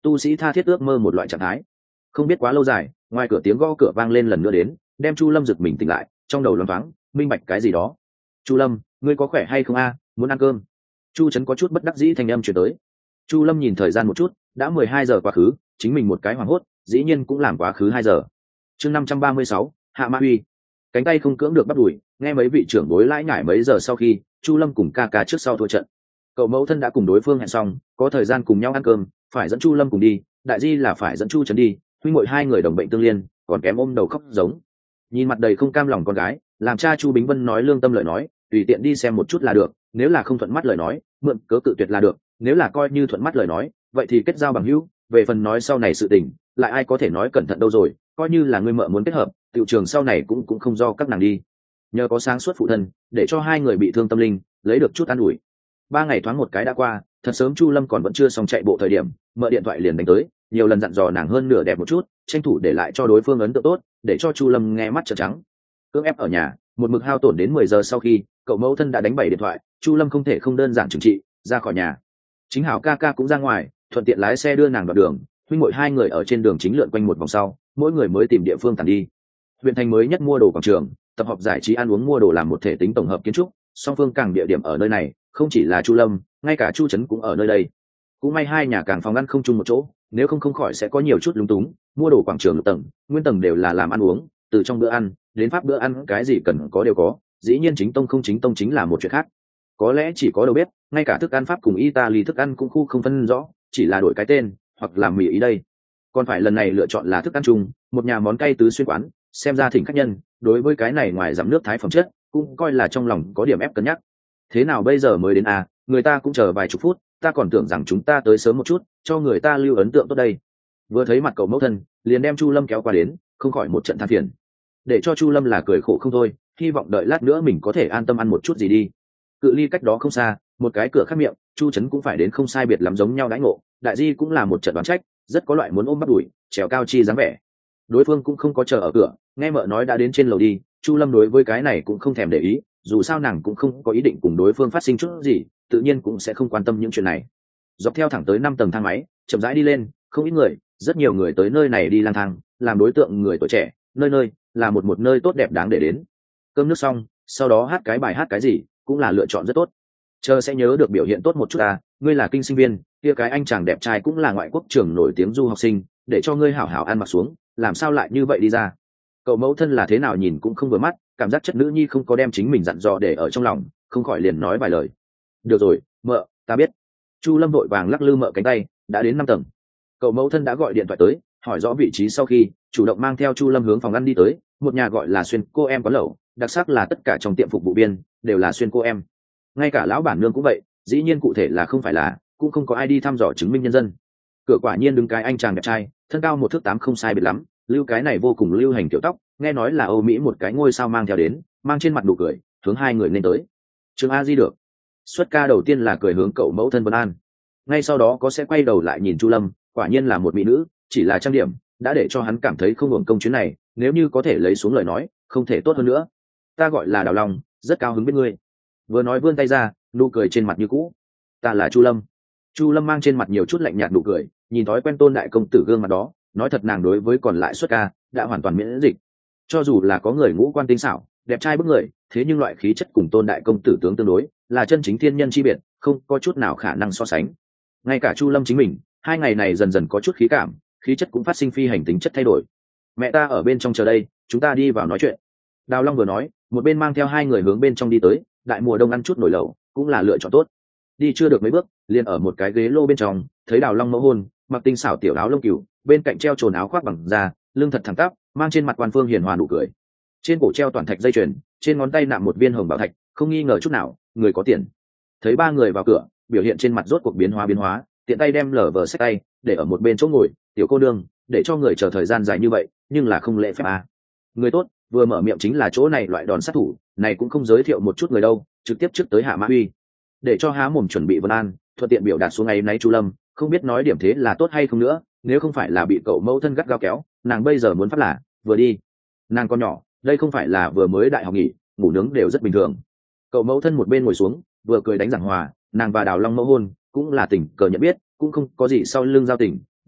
tu sĩ tha thiết ước mơ một loại trạng thái. Không biết quá lâu dài, ngoài cửa tiếng gõ cửa vang lên lần nữa đến, đem Chu Lâm giật mình tỉnh lại, trong đầu loáng thoáng minh bạch cái gì đó. Chu Lâm, ngươi có khỏe hay không a? Muốn ăn cơm? Chu Trấn có chút bất đắc dĩ thanh âm truyền tới. Chu Lâm nhìn thời gian một chút, đã 12 giờ quá khứ, chính mình một cái hoảng hốt, dĩ nhiên cũng làm quá khứ 2 giờ. Chương 536, Hạ Ma Huy. Cánh tay không cưỡng được bắt đuổi, nghe mấy vị trưởng bối lãi nhải mấy giờ sau khi, Chu Lâm cùng ca ca trước sau thua trận. Cậu mẫu thân đã cùng đối phương hẹn xong, có thời gian cùng nhau ăn cơm, phải dẫn Chu Lâm cùng đi, đại di là phải dẫn Chu Trấn đi, huynh muội hai người đồng bệnh tương liên, còn kém ôm đầu khóc giống. Nhìn mặt đầy không cam lòng con gái, làm cha Chu Bính Vân nói lương tâm lời nói, tùy tiện đi xem một chút là được, nếu là không thuận mắt lời nói, mượn cớ cự tuyệt là được, nếu là coi như thuận mắt lời nói, vậy thì kết giao bằng hữu, về phần nói sau này sự tình, lại ai có thể nói cẩn thận đâu rồi, coi như là người mợ muốn kết hợp, tiểu trường sau này cũng không do các nàng đi. Nhờ có sáng suốt phụ thân, để cho hai người bị thương tâm linh, lấy được chút an ủi. 3 ngày thoáng một cái đã qua, thật sớm Chu Lâm còn vẫn chưa xong chạy bộ thời điểm, mợ điện thoại liền đánh tới, nhiều lần dặn dò nàng hơn nửa đẹp một chút, tranh thủ để lại cho đối phương ấn tượng tốt, để cho Chu Lâm nghe mắt trợn trắng. Cưỡng ép ở nhà, một mực hao tổn đến 10 giờ sau khi, cậu mẫu thân đã đánh 7 điện thoại, Chu Lâm không thể không đơn giản trừng trị, ra khỏi nhà. Chính Hảo ca ca cũng ra ngoài, thuận tiện lái xe đưa nàng đoạn đường, huynh muội hai người ở trên đường chính lượn quanh một vòng sau, mỗi người mới tìm địa phương tản đi. Huyện thành mới nhất mua đồ quảng trường, tập hợp giải trí ăn uống mua đồ làm một thể tính tổng hợp kiến trúc, song phương càng địa điểm ở nơi này, không chỉ là Chu Lâm, ngay cả Chu Trấn cũng ở nơi đây. Cũng may hai nhà càng phòng ăn không chung một chỗ, nếu không khỏi sẽ có nhiều chút lúng túng. Mua đồ quảng trường lục tầng, nguyên tầng đều là làm ăn uống, từ trong bữa ăn đến pháp bữa ăn, cái gì cần có đều có. Dĩ nhiên chính tông không chính tông chính là một chuyện khác. Có lẽ chỉ có đầu bếp, ngay cả thức ăn pháp cùng Italy thức ăn cũng khu không phân rõ, chỉ là đổi cái tên hoặc làm mì ý đây. Còn phải lần này lựa chọn là thức ăn chung, một nhà món cay tứ xuyên quán, xem ra thỉnh khách nhân, đối với cái này ngoài giảm nước thái phẩm chất, cũng coi là trong lòng có điểm ép cân nhắc. Thế nào bây giờ mới đến à, người ta cũng chờ vài chục phút, ta còn tưởng rằng chúng ta tới sớm một chút, cho người ta lưu ấn tượng tốt đây. Vừa thấy mặt cậu mẫu thân, liền đem Chu Lâm kéo qua đến, không khỏi một trận than phiền. Để cho Chu Lâm là cười khổ không thôi, hy vọng đợi lát nữa mình có thể an tâm ăn một chút gì đi. Cự ly cách đó không xa, một cái cửa khác miệng, Chu Trấn cũng phải đến không sai biệt lắm giống nhau đãi ngộ, đại di cũng là một trận đoán trách, rất có loại muốn ôm bắt đuổi, trèo cao chi dáng vẻ. Đối phương cũng không có chờ ở cửa, nghe mợ nói đã đến trên lầu đi, Chu Lâm đối với cái này cũng không thèm để ý, dù sao nàng cũng không có ý định cùng đối phương phát sinh chút gì, tự nhiên cũng sẽ không quan tâm những chuyện này. Dọc theo thẳng tới 5 tầng thang máy, chậm rãi đi lên, không ít người, rất nhiều người tới nơi này đi lang thang, làm đối tượng người tuổi trẻ, nơi nơi là một nơi tốt đẹp đáng để đến. Cơm nước xong, sau đó hát cái bài hát cái gì, cũng là lựa chọn rất tốt. Chờ sẽ nhớ được biểu hiện tốt một chút à, ngươi là kinh sinh viên, kia cái anh chàng đẹp trai cũng là ngoại quốc trường nổi tiếng du học sinh, để cho ngươi hảo hảo ăn mặc xuống, làm sao lại như vậy đi ra. Cậu mẫu thân là thế nào nhìn cũng không vừa mắt, cảm giác chất nữ nhi không có đem chính mình dặn dò để ở trong lòng, không khỏi liền nói vài lời. Được rồi, mợ, ta biết. Chu Lâm vội vàng lắc lư mợ cánh tay, đã đến 5 tầng. Cậu mẫu thân đã gọi điện thoại tới, hỏi rõ vị trí sau khi, chủ động mang theo Chu Lâm hướng phòng ăn đi tới, một nhà gọi là Xuyên cô em quán lẩu, đặc sắc là tất cả trong tiệm phục vụ viên đều là Xuyên cô em. Ngay cả lão bản nương cũng vậy, dĩ nhiên cụ thể là không phải là, cũng không có ai đi thăm dò chứng minh nhân dân. Cửa quả nhiên đứng cái anh chàng đẹp trai, thân cao 1 thước 8 không sai biệt lắm, lưu cái này vô cùng lưu hành tiểu tóc, nghe nói là Âu Mỹ một cái ngôi sao mang theo đến, mang trên mặt nụ cười, hướng hai người nên tới. Trường A Di được. Xuất ca đầu tiên là cười hướng cậu mẫu thân Vân An, ngay sau đó có sẽ quay đầu lại nhìn Chu Lâm, quả nhiên là một mỹ nữ, chỉ là trang điểm đã để cho hắn cảm thấy không hưởng công chuyến này, nếu như có thể lấy xuống lời nói, không thể tốt hơn nữa. Ta gọi là Đào Long, rất cao hứng biết ngươi. Vừa nói vươn tay ra, nụ cười trên mặt như cũ. Ta là Chu Lâm. Chu Lâm mang trên mặt nhiều chút lạnh nhạt nụ cười, nhìn thói quen Tôn đại công tử gương mặt đó, nói thật nàng đối với còn lại xuất ca đã hoàn toàn miễn dịch. Cho dù là có người ngũ quan tinh xảo, đẹp trai bức người, thế nhưng loại khí chất cùng Tôn đại công tử tướng tương đối, là chân chính thiên nhân chi biệt, không có chút nào khả năng so sánh. Ngay cả Chu Lâm chính mình, 2 ngày này dần dần có chút khí cảm, khí chất cũng phát sinh phi hành tính chất thay đổi. Mẹ ta ở bên trong chờ đây, chúng ta đi vào nói chuyện. Đào Long vừa nói, một bên mang theo 2 người hướng bên trong đi tới, đại mùa đông ăn chút nổi lẩu cũng là lựa chọn tốt. Đi chưa được mấy bước, liền ở một cái ghế lô bên trong, thấy Đào Long mẫu hôn, mặc tinh xảo tiểu áo lông cừu, bên cạnh treo trồn áo khoác bằng da, lưng thật thẳng tắp, mang trên mặt quan phương hiền hòa nụ cười. Trên cổ treo toàn thạch dây chuyền, trên ngón tay nạm một viên hồng bảo thạch, không nghi ngờ chút nào, người có tiền. Thấy 3 người vào cửa, biểu hiện trên mặt rốt cuộc biến hóa, tiện tay đem lở vờ xách tay để ở một bên chỗ ngồi. Tiểu cô nương, để cho người chờ thời gian dài như vậy, nhưng là không lễ phép à. Người tốt, vừa mở miệng chính là chỗ này loại đòn sát thủ, này cũng không giới thiệu một chút người đâu, trực tiếp trước tới Hạ Mã Uy, để cho há mồm chuẩn bị Vân An, thuận tiện biểu đạt xuống ngày nay Chu Lâm, không biết nói điểm thế là tốt hay không nữa, nếu không phải là bị cậu mẫu thân gắt gao kéo, nàng bây giờ muốn phát là vừa đi. Nàng con nhỏ, đây không phải là vừa mới đại học nghỉ, ngủ nướng đều rất bình thường. Cậu mẫu thân một bên ngồi xuống, vừa cười đánh giảng hòa, nàng và Đào Long mẫu hôn cũng là tình cờ nhận biết, cũng không có gì sau lưng giao tình,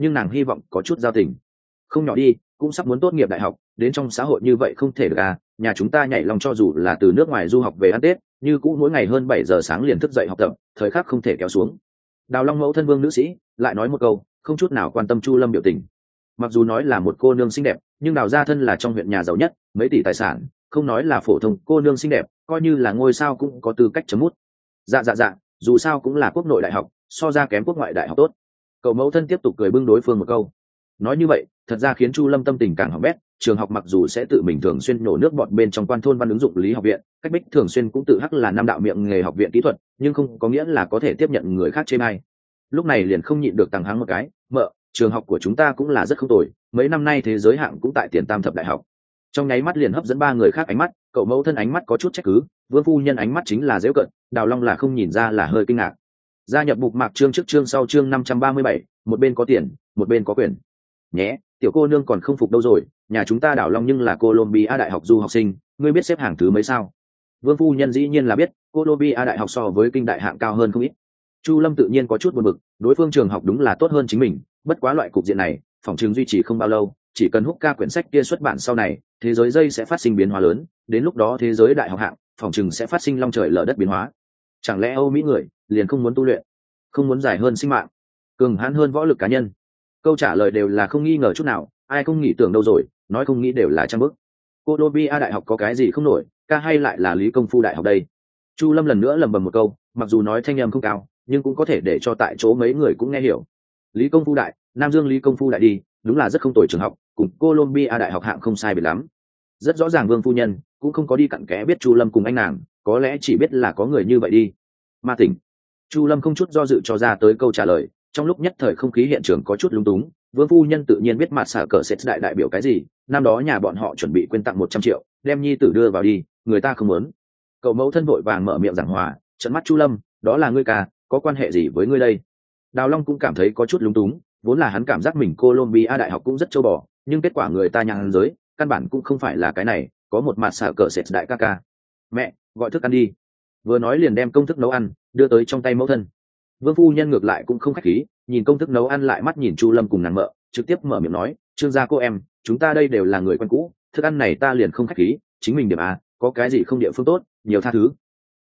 nhưng nàng hy vọng có chút giao tình. Không nhỏ đi, cũng sắp muốn tốt nghiệp đại học, đến trong xã hội như vậy không thể được à, nhà chúng ta nhảy lòng cho dù là từ nước ngoài du học về ăn Tết, như cũ mỗi ngày hơn 7 giờ sáng liền thức dậy học tập, thời khắc không thể kéo xuống. Đào Long mẫu thân Vương nữ sĩ lại nói một câu, không chút nào quan tâm Chu Lâm biểu tình. Mặc dù nói là một cô nương xinh đẹp, nhưng Đào gia thân là trong huyện nhà giàu nhất, mấy tỷ tài sản, không nói là phổ thông cô nương xinh đẹp, coi như là ngôi sao cũng có tư cách chấm mút. Dạ, dù sao cũng là quốc nội đại học, so ra kém quốc ngoại đại học tốt. Cậu mẫu thân tiếp tục cười bưng đối phương một câu. Nói như vậy, thật ra khiến Chu Lâm tâm tình càng hỏng bét. Trường học mặc dù sẽ tự mình thường xuyên nổ nước bọt bên trong quan thôn văn ứng dụng lý học viện, cách bích thường xuyên cũng tự hắc là năm đạo miệng nghề học viện kỹ thuật, nhưng không có nghĩa là có thể tiếp nhận người khác chê bai. Lúc này liền không nhịn được tăng hắng một cái, mợ, trường học của chúng ta cũng là rất không tồi, mấy năm nay thế giới hạng cũng tại tiền tam thập đại học. Trong nháy mắt liền hấp dẫn ba người khác ánh mắt, cậu mẫu thân ánh mắt có chút trách cứ, Vương phu nhân ánh mắt chính là giễu cận, Đào Long là không nhìn ra là hơi kinh ngạc. Gia nhập mục mạc chương trước chương sau chương 537, một bên có tiền, một bên có quyền. Nhé, tiểu cô nương còn không phục đâu rồi, nhà chúng ta Đào Long nhưng là Colombia đại học du học sinh, ngươi biết xếp hạng thứ mấy sao? Vương phu nhân dĩ nhiên là biết, Colombia đại học so với kinh đại hạng cao hơn không ít. Chu Lâm tự nhiên có chút buồn bực, đối phương trường học đúng là tốt hơn chính mình, bất quá loại cục diện này, phòng trường duy trì không bao lâu, chỉ cần húc ca quyển sách kia xuất bản sau này, thế giới dây sẽ phát sinh biến hóa lớn, đến lúc đó thế giới đại học hạng, phòng trường sẽ phát sinh long trời lở đất biến hóa. Chẳng lẽ Âu Mỹ người liền không muốn tu luyện, không muốn giải hơn sinh mạng, cường hãn hơn võ lực cá nhân? Câu trả lời đều là không nghi ngờ chút nào, ai không nghĩ tưởng đâu rồi, nói không nghĩ đều là trăm bức. Colombia đại học có cái gì không nổi, ca hay lại là lý công phu đại học đây? Chu Lâm lần nữa lầm bầm một câu, mặc dù nói thanh âm không cao, nhưng cũng có thể để cho tại chỗ mấy người cũng nghe hiểu. Lý công phu đại, Nam Dương Lý công phu đại đi, đúng là rất không tồi trường học, cùng Colombia đại học hạng không sai biệt lắm. Rất rõ ràng Vương phu nhân cũng không có đi cặn kẽ biết Chu Lâm cùng anh nàng, có lẽ chỉ biết là có người như vậy đi. Ma tỉnh. Chu Lâm không chút do dự cho ra tới câu trả lời, trong lúc nhất thời không khí hiện trường có chút lung túng. Vương phu nhân tự nhiên biết mặt xả cờ sẽ đại biểu cái gì, năm đó nhà bọn họ chuẩn bị quyên tặng 100 triệu, đem nhi tử đưa vào đi, người ta không muốn. Cậu mẫu thân vội vàng mở miệng giảng hòa, trợn mắt Chu Lâm, đó là ngươi ca, có quan hệ gì với ngươi đây? Đào Long cũng cảm thấy có chút lung túng, vốn là hắn cảm giác mình Colombia đại học cũng rất châu bò, nhưng kết quả người ta nhang giới, căn bản cũng không phải là cái này, có một mặt xả cờ sệt đại ca ca. Mẹ, gọi thức ăn đi. Vừa nói liền đem công thức nấu ăn đưa tới trong tay mẫu thân. Vương phu nhân ngược lại cũng không khách khí, nhìn công thức nấu ăn lại mắt nhìn Chu Lâm cùng nàng mợ, trực tiếp mở miệng nói, Trương gia cô em, chúng ta đây đều là người quen cũ, thức ăn này ta liền không khách khí, chính mình điểm à, có cái gì không địa phương tốt, nhiều tha thứ.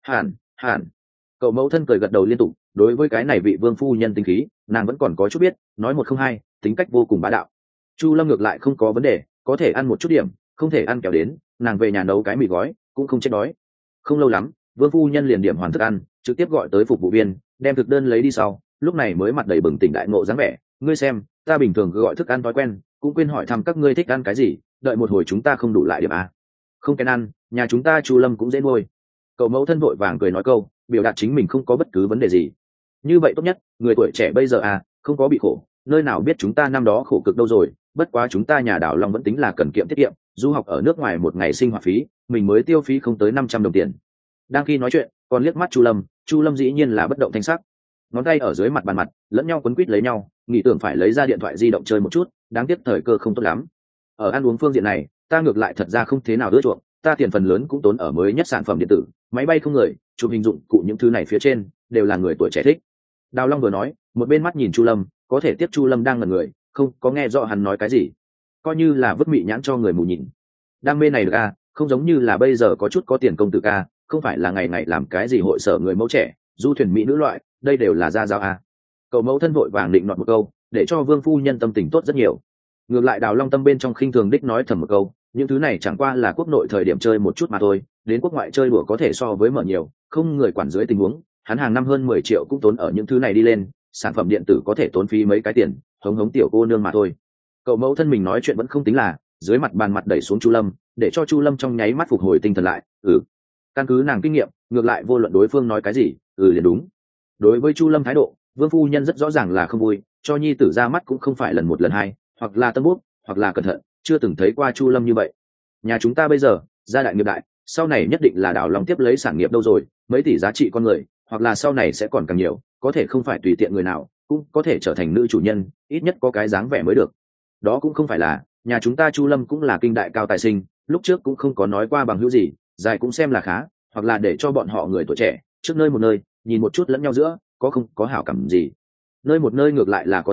Hẳn. Cậu mẫu thân cười gật đầu liên tục, đối với cái này vị vương phu nhân tính khí, nàng vẫn còn có chút biết, nói một không hai, tính cách vô cùng bá đạo. Chu Lâm ngược lại không có vấn đề, có thể ăn một chút điểm, không thể ăn kéo đến, nàng về nhà nấu cái mì gói, cũng không chết đói. Không lâu lắm, vương phu nhân liền điểm hoàn thức ăn, trực tiếp gọi tới phục vụ viên, đem thực đơn lấy đi sau, lúc này mới mặt đầy bừng tỉnh đại ngộ dáng vẻ, ngươi xem, ta bình thường cứ gọi thức ăn thói quen, cũng quên hỏi thăm các ngươi thích ăn cái gì, đợi một hồi chúng ta không đủ lại điểm à. Không kén ăn, nhà chúng ta Chu Lâm cũng dễ nuôi. Cậu mẫu thân vội vàng cười nói câu, biểu đạt chính mình không có bất cứ vấn đề gì. Như vậy tốt nhất, người tuổi trẻ bây giờ à, không có bị khổ, nơi nào biết chúng ta năm đó khổ cực đâu rồi, bất quá chúng ta nhà Đào Long vẫn tính là cần kiệm tiết kiệm, du học ở nước ngoài một ngày sinh hoạt phí, mình mới tiêu phí không tới 500 đồng tiền. Đang khi nói chuyện, còn liếc mắt Chu Lâm dĩ nhiên là bất động thanh sắc. Ngón tay ở dưới mặt bàn mặt, lẫn nhau quấn quýt lấy nhau, nghĩ tưởng phải lấy ra điện thoại di động chơi một chút, đáng tiếc thời cơ không tốt lắm. Ở ăn uống phương diện này, ta ngược lại thật ra không thế nào ưa chuộng, ta tiền phần lớn cũng tốn ở mới nhất sản phẩm điện tử, máy bay không người, chụp hình dụng cụ những thứ này phía trên, đều là người tuổi trẻ thích. Đào Long vừa nói, một bên mắt nhìn Chu Lâm, có thể tiếp Chu Lâm đang ngẩn người, không có nghe rõ hắn nói cái gì, coi như là vứt mị nhãn cho người mù nhìn. Đam mê này được à, không giống như là bây giờ có chút có tiền công tử ca, không phải là ngày ngày làm cái gì hội sở người mẫu trẻ, du thuyền mỹ nữ loại, đây đều là gia giáo à. Cậu mẫu thân vội vàng định nọt một câu, để cho vương phu nhân tâm tình tốt rất nhiều. Ngược lại Đào Long tâm bên trong khinh thường đích nói thầm một câu, những thứ này chẳng qua là quốc nội thời điểm chơi một chút mà thôi, đến quốc ngoại chơi đùa có thể so với mở nhiều, không người quản dưới tình huống, hắn hàng năm hơn 10 triệu cũng tốn ở những thứ này đi lên, sản phẩm điện tử có thể tốn phí mấy cái tiền, hống hống tiểu cô nương mà thôi. Cậu mẫu thân mình nói chuyện vẫn không tính là, dưới mặt bàn mặt đẩy xuống Chu Lâm, để cho Chu Lâm trong nháy mắt phục hồi tinh thần lại, căn cứ nàng kinh nghiệm, ngược lại vô luận đối phương nói cái gì, liền đúng. Đối với Chu Lâm thái độ, vương phu nhân rất rõ ràng là không vui, cho nhi tử ra mắt cũng không phải lần một lần hai, hoặc là tân bút, hoặc là cẩn thận, chưa từng thấy qua Chu Lâm như vậy. Nhà chúng ta bây giờ gia đại nghiệp đại, sau này nhất định là Đào Long tiếp lấy sản nghiệp đâu rồi, mấy tỷ giá trị con người, hoặc là sau này sẽ còn càng nhiều, có thể không phải tùy tiện người nào cũng có thể trở thành nữ chủ nhân, ít nhất có cái dáng vẻ mới được. Đó cũng không phải là, nhà chúng ta Chu Lâm cũng là kinh đại cao tài sinh, lúc trước cũng không có nói qua bằng hữu gì, dài cũng xem là khá, hoặc là để cho bọn họ người tuổi trẻ trước nơi một nơi nhìn một chút lẫn nhau giữa có không có hảo cảm gì, nơi một nơi ngược lại là có thể,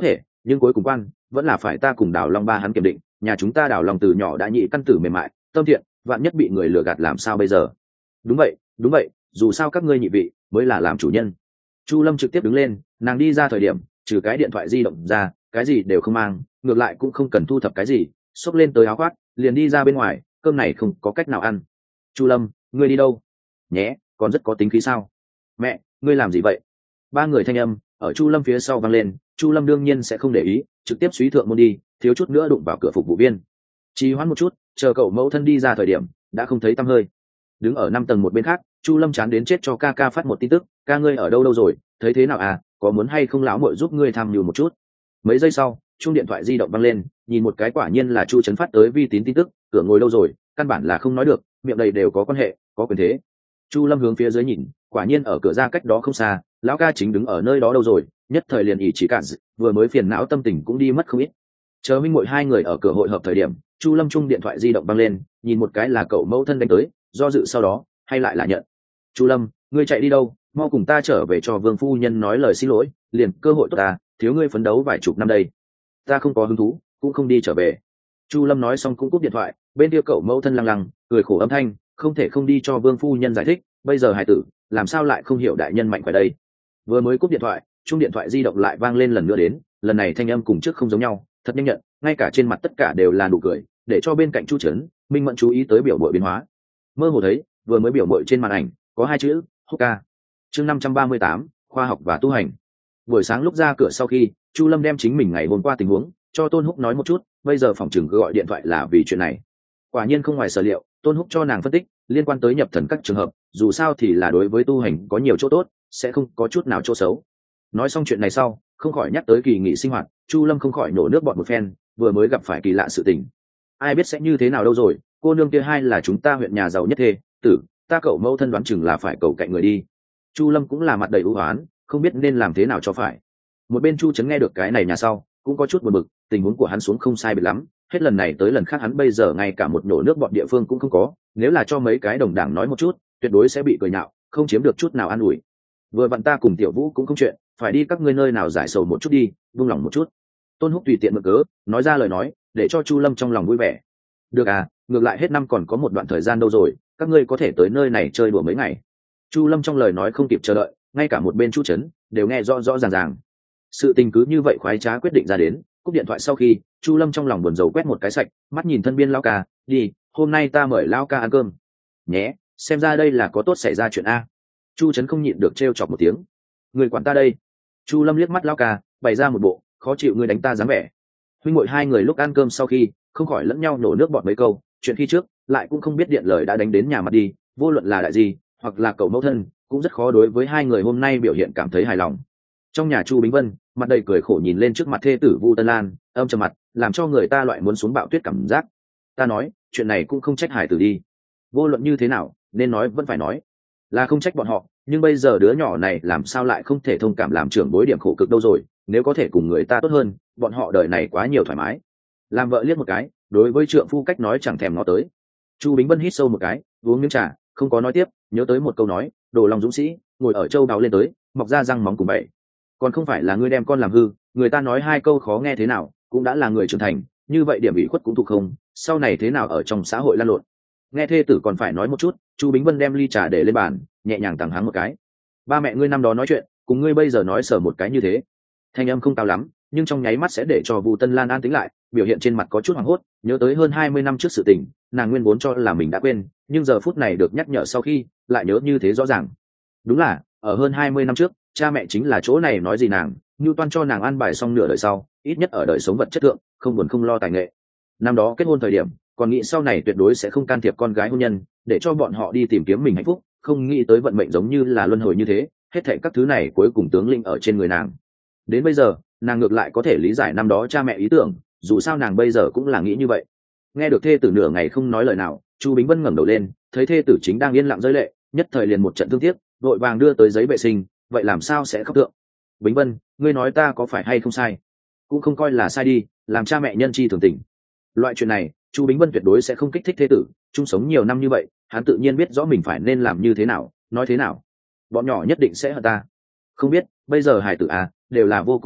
nhưng cuối cùng quan vẫn là phải ta cùng Đào Long ba hắn kiểm định. Nhà chúng ta Đào Long từ nhỏ đã nhị căn tử mềm mại tâm thiện, vạn nhất bị người lừa gạt làm sao bây giờ? Đúng vậy, dù sao các ngươi nhị vị mới là làm chủ nhân. Chu Lâm trực tiếp đứng lên, nàng đi ra thời điểm trừ cái điện thoại di động ra cái gì đều không mang, ngược lại cũng không cần thu thập cái gì, xốc lên tới áo khoác liền đi ra bên ngoài. Cơm này không có cách nào ăn. Chu Lâm, ngươi đi đâu? Nhé, còn rất có tính khí sao? Mẹ, ngươi làm gì vậy? Ba người thanh âm ở Chu Lâm phía sau vang lên. Chu Lâm đương nhiên sẽ không để ý, trực tiếp suy thượng môn đi, thiếu chút nữa đụng vào cửa phục vụ viên. Trì hoãn một chút, chờ cậu mẫu thân đi ra thời điểm đã không thấy tăm hơi. Đứng ở 5 tầng một bên khác, Chu Lâm chán đến chết cho ca ca phát một tin tức. Ca ngươi ở đâu rồi, thấy thế nào à, có muốn hay không lão muội giúp ngươi tham nhủ một chút? Mấy giây sau, chuông điện thoại di động vang lên, nhìn một cái quả nhiên là Chu Trấn phát tới Vi Tín tin tức. Cửa ngồi đâu rồi, căn bản là không nói được, miệng đầy đều có quan hệ, có quyền thế. Chu Lâm hướng phía dưới nhìn, quả nhiên ở cửa ra cách đó không xa, lão ca chính đứng ở nơi đó đâu rồi, nhất thời liền ỉ chỉ cản, vừa mới phiền não tâm tình cũng đi mất không ít. Chờ minh muội hai người ở cửa hội hợp thời điểm, Chu Lâm chung điện thoại di động vang lên, nhìn một cái là cậu mẫu thân đánh tới, do dự sau đó hay lại là nhận. Chu Lâm, ngươi chạy đi đâu, mau cùng ta trở về cho Vương phu nhân nói lời xin lỗi, liền cơ hội tốt ta, thiếu ngươi phấn đấu vài chục năm đây. Ta không có hứng thú, cũng không đi trở về. Chu Lâm nói xong cũng cúp điện thoại. Bên kia cậu mẫu thân lăng lăng cười khổ âm thanh, không thể không đi cho Vương phu nhân giải thích, bây giờ hài tử làm sao lại không hiểu đại nhân mạnh khỏe đây. Vừa mới cúp điện thoại, chuông điện thoại di động lại vang lên lần nữa đến, lần này thanh âm cùng trước không giống nhau, thật nhanh nhận, ngay cả trên mặt tất cả đều là nụ cười, để cho bên cạnh Chu Trấn Minh Mẫn chú ý tới biểu mội biến hóa. Mơ hồ thấy vừa mới biểu mội trên màn ảnh có 2 chữ Hoka. Chương 538, khoa học và tu hành. Buổi sáng lúc ra cửa sau khi Chu Lâm đem chính mình ngày hôm qua tình huống cho Tôn Húc nói một chút, bây giờ phòng trường gọi điện thoại là vì chuyện này. Quả nhiên không ngoài sở liệu, Tôn Húc cho nàng phân tích liên quan tới nhập thần các trường hợp, dù sao thì là đối với tu hành có nhiều chỗ tốt, sẽ không có chút nào chỗ xấu. Nói xong chuyện này sau, không khỏi nhắc tới kỳ nghỉ sinh hoạt, Chu Lâm không khỏi nổ nước bọt một phen, vừa mới gặp phải kỳ lạ sự tình, ai biết sẽ như thế nào đâu rồi. Cô nương kia hai là chúng ta huyện nhà giàu nhất thê tử, ta cậu mẫu thân đoán chừng là phải cầu cạnh người đi. Chu Lâm cũng là mặt đầy ưu oán, không biết nên làm thế nào cho phải. Một bên Chu Trấn nghe được cái này nhà sau cũng có chút buồn bực, tình huống của hắn xuống không sai biệt lắm, hết lần này tới lần khác hắn bây giờ ngay cả một nổ nước bọn địa phương cũng không có, nếu là cho mấy cái đồng đảng nói một chút tuyệt đối sẽ bị cười nhạo, không chiếm được chút nào an ủi. Vừa vặn ta cùng Tiểu Vũ cũng không chuyện, phải đi các ngươi nơi nào giải sầu một chút đi, buông lòng một chút. Tôn Húc tùy tiện mượn cớ nói ra lời nói, để cho Chu Lâm trong lòng vui vẻ. Được à, ngược lại hết năm còn có một đoạn thời gian đâu rồi, các ngươi có thể tới nơi này chơi đùa mấy ngày. Chu Lâm trong lời nói không kịp chờ đợi, ngay cả một bên Chu Trấn đều nghe rõ rõ ràng ràng. Sự tình cứ như vậy khoái trá quyết định ra đến. Cúp điện thoại sau khi Chu Lâm trong lòng buồn rầu quét một cái sạch, mắt nhìn thân biên lão ca, đi, hôm nay ta mời lão ca ăn cơm nhé, xem ra đây là có tốt xảy ra chuyện a. Chu Trấn không nhịn được trêu chọc một tiếng, người quản ta đây. Chu Lâm liếc mắt lão ca, bày ra một bộ khó chịu ngươi đánh ta dáng vẻ. Huynh muội hai người lúc ăn cơm sau khi không khỏi lẫn nhau nổ nước bọt mấy câu, chuyện khi trước lại cũng không biết điện lời đã đánh đến nhà mặt đi, vô luận là đại gì hoặc là cậu mẫu thân cũng rất khó đối với hai người hôm nay biểu hiện cảm thấy hài lòng. Trong nhà Chu Bính Vân mặt đầy cười khổ nhìn lên trước mặt thê tử Vu Tân Lan, âm trầm mặt làm cho người ta loại muốn xuống bạo tuyết cảm giác. Ta nói chuyện này cũng không trách hải tử đi, vô luận như thế nào nên nói vẫn phải nói, là không trách bọn họ, nhưng bây giờ đứa nhỏ này làm sao lại không thể thông cảm làm trưởng bối điểm khổ cực đâu rồi, nếu có thể cùng người ta tốt hơn, bọn họ đời này quá nhiều thoải mái. Làm vợ liếc một cái, đối với trượng phu cách nói chẳng thèm nó tới. Chu Bính Vân hít sâu một cái, uống miếng trà, không có nói tiếp, nhớ tới một câu nói, đồ lòng dũng sĩ ngồi ở châu đáo lên tới, mọc ra răng móng cùng bậy, còn không phải là ngươi đem con làm hư. Người ta nói hai câu khó nghe thế nào cũng đã là người trưởng thành, như vậy điểm ủy khuất cũng thuộc không, sau này thế nào ở trong xã hội lan lộn. Nghe thê tử còn phải nói một chút, Chu Bính Vân đem ly trà để lên bàn, nhẹ nhàng tằng hắng một cái. Ba mẹ ngươi năm đó nói chuyện cùng ngươi bây giờ nói sở một cái như thế. Thanh âm không cao lắm, nhưng trong nháy mắt sẽ để cho Vu Tân Lan an tĩnh lại, biểu hiện trên mặt có chút hoảng hốt, nhớ tới hơn 20 năm trước sự tình, nàng nguyên vốn cho là mình đã quên, nhưng giờ phút này được nhắc nhở sau khi lại nhớ như thế rõ ràng. Đúng là ở hơn 20 năm trước, cha mẹ chính là chỗ này nói gì nàng như toan cho nàng ăn bài xong nửa đời sau, ít nhất ở đời sống vật chất thượng không buồn không lo tài nghệ. Năm đó kết hôn thời điểm còn nghĩ sau này tuyệt đối sẽ không can thiệp con gái hôn nhân, để cho bọn họ đi tìm kiếm mình hạnh phúc, không nghĩ tới vận mệnh giống như là luân hồi như thế, hết thảy các thứ này cuối cùng tướng linh ở trên người nàng. Đến bây giờ nàng ngược lại có thể lý giải năm đó cha mẹ ý tưởng, dù sao nàng bây giờ cũng là nghĩ như vậy. Nghe được thê tử nửa ngày không nói lời nào, Chu Bính Vân ngẩng đầu lên, thấy thê tử chính đang yên lặng rơi lệ, nhất thời liền một trận thương tiếc, vội vàng đưa tới giấy vệ sinh, vậy làm sao sẽ khóc tượng. Bính Vân, ngươi nói ta có phải hay không sai? Cũng không coi là sai đi, làm cha mẹ nhân chi thường tình. Loại chuyện này Chu Bính Vân tuyệt đối sẽ không kích thích thê tử, chung sống nhiều năm như vậy hắn tự nhiên biết rõ mình phải nên làm như thế nào, nói thế nào. Bọn nhỏ nhất định sẽ hận ta. Không biết bây giờ hải tử à đều là vô cùng thành thục,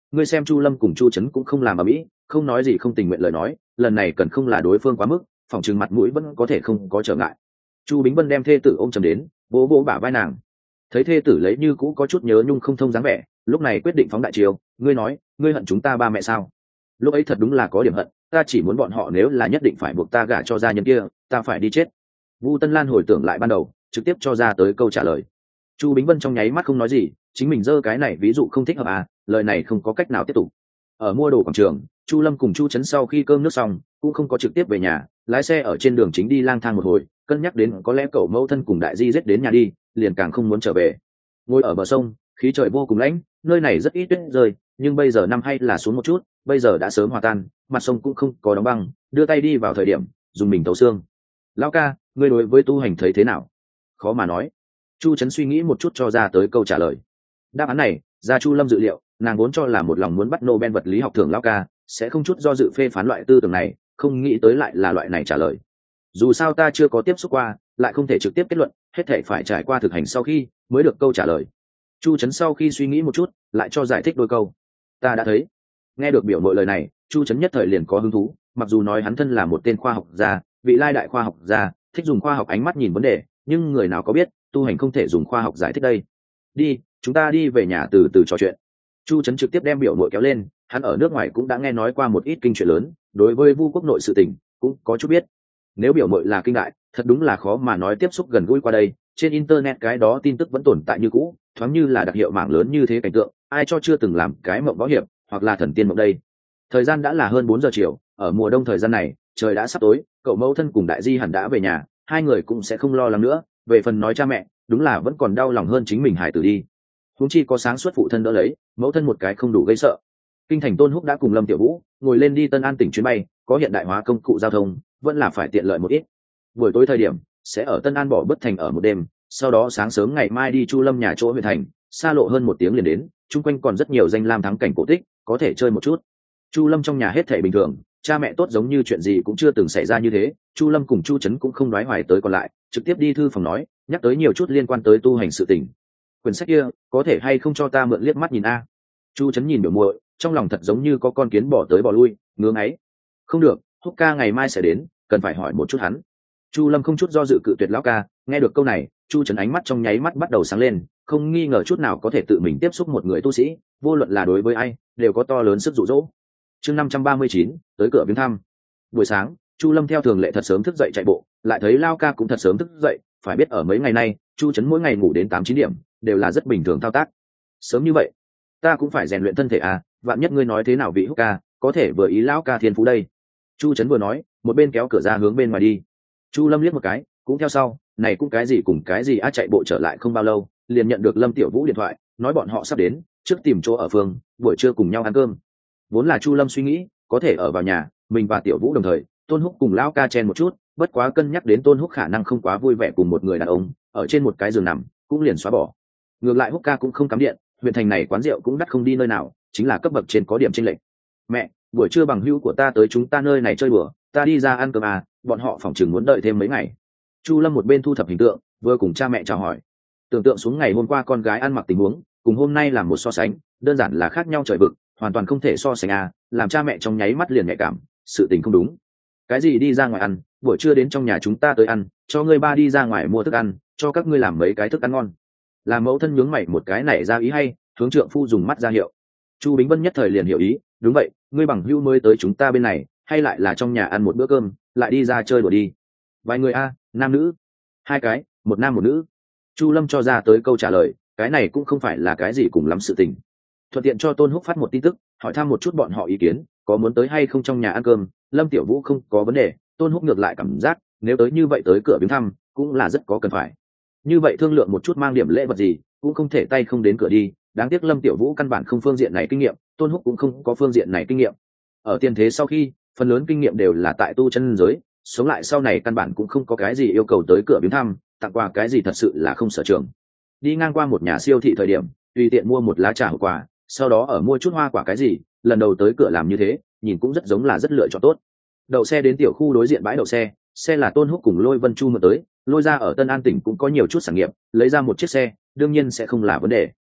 ngươi xem Chu Lâm cùng Chu Trấn cũng không làm ở mỹ, không nói gì không tình nguyện lời nói, lần này cần không là đối phương quá mức, phòng trừng mặt mũi vẫn có thể không có trở ngại. Chu Bính Vân đem thê tử ôm chầm đến, vỗ vỗ bả vai nàng. Thấy thê tử lấy như cũ có chút nhớ nhung không thông dáng vẻ, lúc này quyết định phóng đại chiều, ngươi nói, ngươi hận chúng ta ba mẹ sao? Lúc ấy thật đúng là có điểm hận, ta chỉ muốn bọn họ nếu là nhất định phải buộc ta gả cho gia nhân kia, ta phải đi chết. Vu Tân Lan hồi tưởng lại ban đầu, trực tiếp cho ra tới câu trả lời. Chu Bính Vân trong nháy mắt không nói gì, chính mình dơ cái này ví dụ không thích hợp à, lời này không có cách nào tiếp tục. Ở mua đồ quảng trường, Chu Lâm cùng Chu Trấn sau khi cơm nước xong cũng không có trực tiếp về nhà, lái xe ở trên đường chính đi lang thang một hồi, cân nhắc đến có lẽ cậu mẫu thân cùng đại di giết đến nhà đi, liền càng không muốn trở về. Ngồi ở bờ sông, khí trời vô cùng lạnh, nơi này rất ít tuyết rơi, nhưng bây giờ năm hay là xuống một chút, bây giờ đã sớm hòa tan, mặt sông cũng không có đóng băng, đưa tay đi vào thời điểm dùng mình tấu xương. Lão ca, ngươi đối với tu hành thấy thế nào? Khó mà nói. Chu Trấn suy nghĩ một chút cho ra tới câu trả lời. Đáp án này ra Chu Lâm dự liệu, nàng vốn cho là một lòng muốn bắt Nobel vật lý học thưởng lão ca sẽ không chút do dự phê phán loại tư tưởng này, không nghĩ tới lại là loại này trả lời. Dù sao ta chưa có tiếp xúc qua, lại không thể trực tiếp kết luận, hết thể phải trải qua thực hành sau khi mới được câu trả lời. Chu Trấn sau khi suy nghĩ một chút, lại cho giải thích đôi câu. Ta đã thấy. Nghe được biểu mội lời này, Chu Trấn nhất thời liền có hứng thú, mặc dù nói hắn thân là một tên khoa học gia, vị lai đại khoa học gia, thích dùng khoa học ánh mắt nhìn vấn đề, nhưng người nào có biết tu hành không thể dùng khoa học giải thích đây. Đi, chúng ta đi về nhà từ từ trò chuyện. Chu Trấn trực tiếp đem biểu mội kéo lên, hắn ở nước ngoài cũng đã nghe nói qua một ít kinh chuyện lớn, đối với Vu quốc nội sự tình cũng có chút biết. Nếu biểu mội là kinh đại, thật đúng là khó mà nói tiếp xúc gần gũi qua đây, trên internet cái đó tin tức vẫn tồn tại như cũ, thoáng như là đặc hiệu mạng lớn như thế cảnh tượng, ai cho chưa từng làm cái mộng võ hiệp hoặc là thần tiên mộng đây. Thời gian đã là hơn 4 giờ chiều, ở mùa đông thời gian này, trời đã sắp tối, cậu mẫu thân cùng đại di hẳn đã về nhà, hai người cũng sẽ không lo lắng nữa, về phần nói cha mẹ, đúng là vẫn còn đau lòng hơn chính mình hải tử đi. Huống chi có sáng suốt phụ thân đỡ lấy, mẫu thân một cái không đủ gây sợ. Kinh thành Tôn Húc đã cùng Lâm Tiểu Vũ ngồi lên đi Tân An tỉnh chuyến bay, có hiện đại hóa công cụ giao thông, vẫn là phải tiện lợi một ít. Buổi tối thời điểm sẽ ở Tân An bỏ bất thành ở một đêm, sau đó sáng sớm ngày mai đi Chu Lâm nhà chỗ huyện thành, xa lộ hơn 1 tiếng liền đến, chung quanh còn rất nhiều danh lam thắng cảnh cổ tích, có thể chơi một chút. Chu Lâm trong nhà hết thảy bình thường, cha mẹ tốt giống như chuyện gì cũng chưa từng xảy ra như thế, Chu Lâm cùng Chu Trấn cũng không đoái hoài tới còn lại, trực tiếp đi thư phòng nói, nhắc tới nhiều chút liên quan tới tu hành sự tình. Quyển sách kia có thể hay không cho ta mượn liếc mắt nhìn a? Chu Trấn nhìn biểu muội, trong lòng thật giống như có con kiến bỏ tới bỏ lui, ngưỡng ấy. Không được, Húc ca ngày mai sẽ đến, cần phải hỏi một chút hắn. Chu Lâm không chút do dự cự tuyệt lão ca, nghe được câu này, Chu Trấn ánh mắt trong nháy mắt bắt đầu sáng lên, không nghi ngờ chút nào có thể tự mình tiếp xúc một người tu sĩ, vô luận là đối với ai, đều có to lớn sức dụ dỗ. Chương 539, tới cửa viếng thăm. Buổi sáng, Chu Lâm theo thường lệ thật sớm thức dậy chạy bộ, lại thấy Lao ca cũng thật sớm thức dậy, phải biết ở mấy ngày nay, Chu Trấn mỗi ngày ngủ đến 8-9 điểm, đều là rất bình thường thao tác. Sớm như vậy, ta cũng phải rèn luyện thân thể à, vạn nhất ngươi nói thế nào vị Húc ca, có thể vừa ý lão ca thiên phú đây. Chu Trấn vừa nói, một bên kéo cửa ra hướng bên ngoài đi. Chu Lâm liếc một cái, cũng theo sau, này cũng cái gì cùng cái gì chạy bộ trở lại không bao lâu, liền nhận được Lâm Tiểu Vũ điện thoại, nói bọn họ sắp đến, trước tìm chỗ ở phương, buổi trưa cùng nhau ăn cơm. Vốn là Chu Lâm suy nghĩ, có thể ở vào nhà, mình và Tiểu Vũ đồng thời, Tôn Húc cùng lão ca chen một chút, bất quá cân nhắc đến Tôn Húc khả năng không quá vui vẻ cùng một người đàn ông, ở trên một cái giường nằm, cũng liền xóa bỏ. Ngược lại Húc ca cũng không cắm điện, huyện thành này quán rượu cũng đắt không đi nơi nào, chính là cấp bậc trên có điểm chênh lệch. Mẹ, buổi trưa bằng hữu của ta tới chúng ta nơi này chơi bữa, ta đi ra ăn cơm à, bọn họ phỏng chừng muốn đợi thêm mấy ngày. Chu Lâm một bên thu thập hình tượng, vừa cùng cha mẹ chào hỏi. Tưởng tượng xuống ngày hôm qua con gái ăn mặc tình huống, cùng hôm nay làm một so sánh, đơn giản là khác nhau trời vực, hoàn toàn không thể so sánh à, làm cha mẹ trong nháy mắt liền nhạy cảm, sự tình không đúng. Cái gì đi ra ngoài ăn, buổi trưa đến trong nhà chúng ta tới ăn, cho ngươi ba đi ra ngoài mua thức ăn, cho các ngươi làm mấy cái thức ăn ngon. Làm mẫu thân nhướng mày một cái nảy ra ý hay, hướng trượng phu dùng mắt ra hiệu. Chu Bính Vân nhất thời liền hiểu ý, đúng vậy, ngươi bằng hữu mới tới chúng ta bên này, hay lại là trong nhà ăn một bữa cơm, lại đi ra chơi đùa đi. Vài người a, nam nữ, 2 cái, một nam một nữ. Chu Lâm cho ra tới câu trả lời, cái này cũng không phải là cái gì cùng lắm sự tình. Thuận tiện cho Tôn Húc phát một tin tức, hỏi thăm một chút bọn họ ý kiến, có muốn tới hay không trong nhà ăn cơm. Lâm Tiểu Vũ không có vấn đề, Tôn Húc ngược lại cảm giác, nếu tới như vậy tới cửa viếng thăm, cũng là rất có cần phải. Như vậy thương lượng một chút mang điểm lễ vật gì, cũng không thể tay không đến cửa đi. Đáng tiếc Lâm Tiểu Vũ căn bản không phương diện này kinh nghiệm, Tôn Húc cũng không có phương diện này kinh nghiệm. Ở tiền thế sau khi, phần lớn kinh nghiệm đều là tại tu chân giới, sống lại sau này căn bản cũng không có cái gì yêu cầu tới cửa viếng thăm, tặng quà cái gì thật sự là không sở trường. Đi ngang qua một nhà siêu thị thời điểm, tùy tiện mua một lá trà hộp quà, sau đó ở mua chút hoa quả cái gì, lần đầu tới cửa làm như thế, nhìn cũng rất giống là rất lựa chọn tốt. Đậu xe đến tiểu khu đối diện bãi đậu xe, xe là Tôn Húc cùng Lôi Vân Chu mượn tới, Lôi ra ở Tân An tỉnh cũng có nhiều chút sản nghiệp, lấy ra một chiếc xe, đương nhiên sẽ không là vấn đề.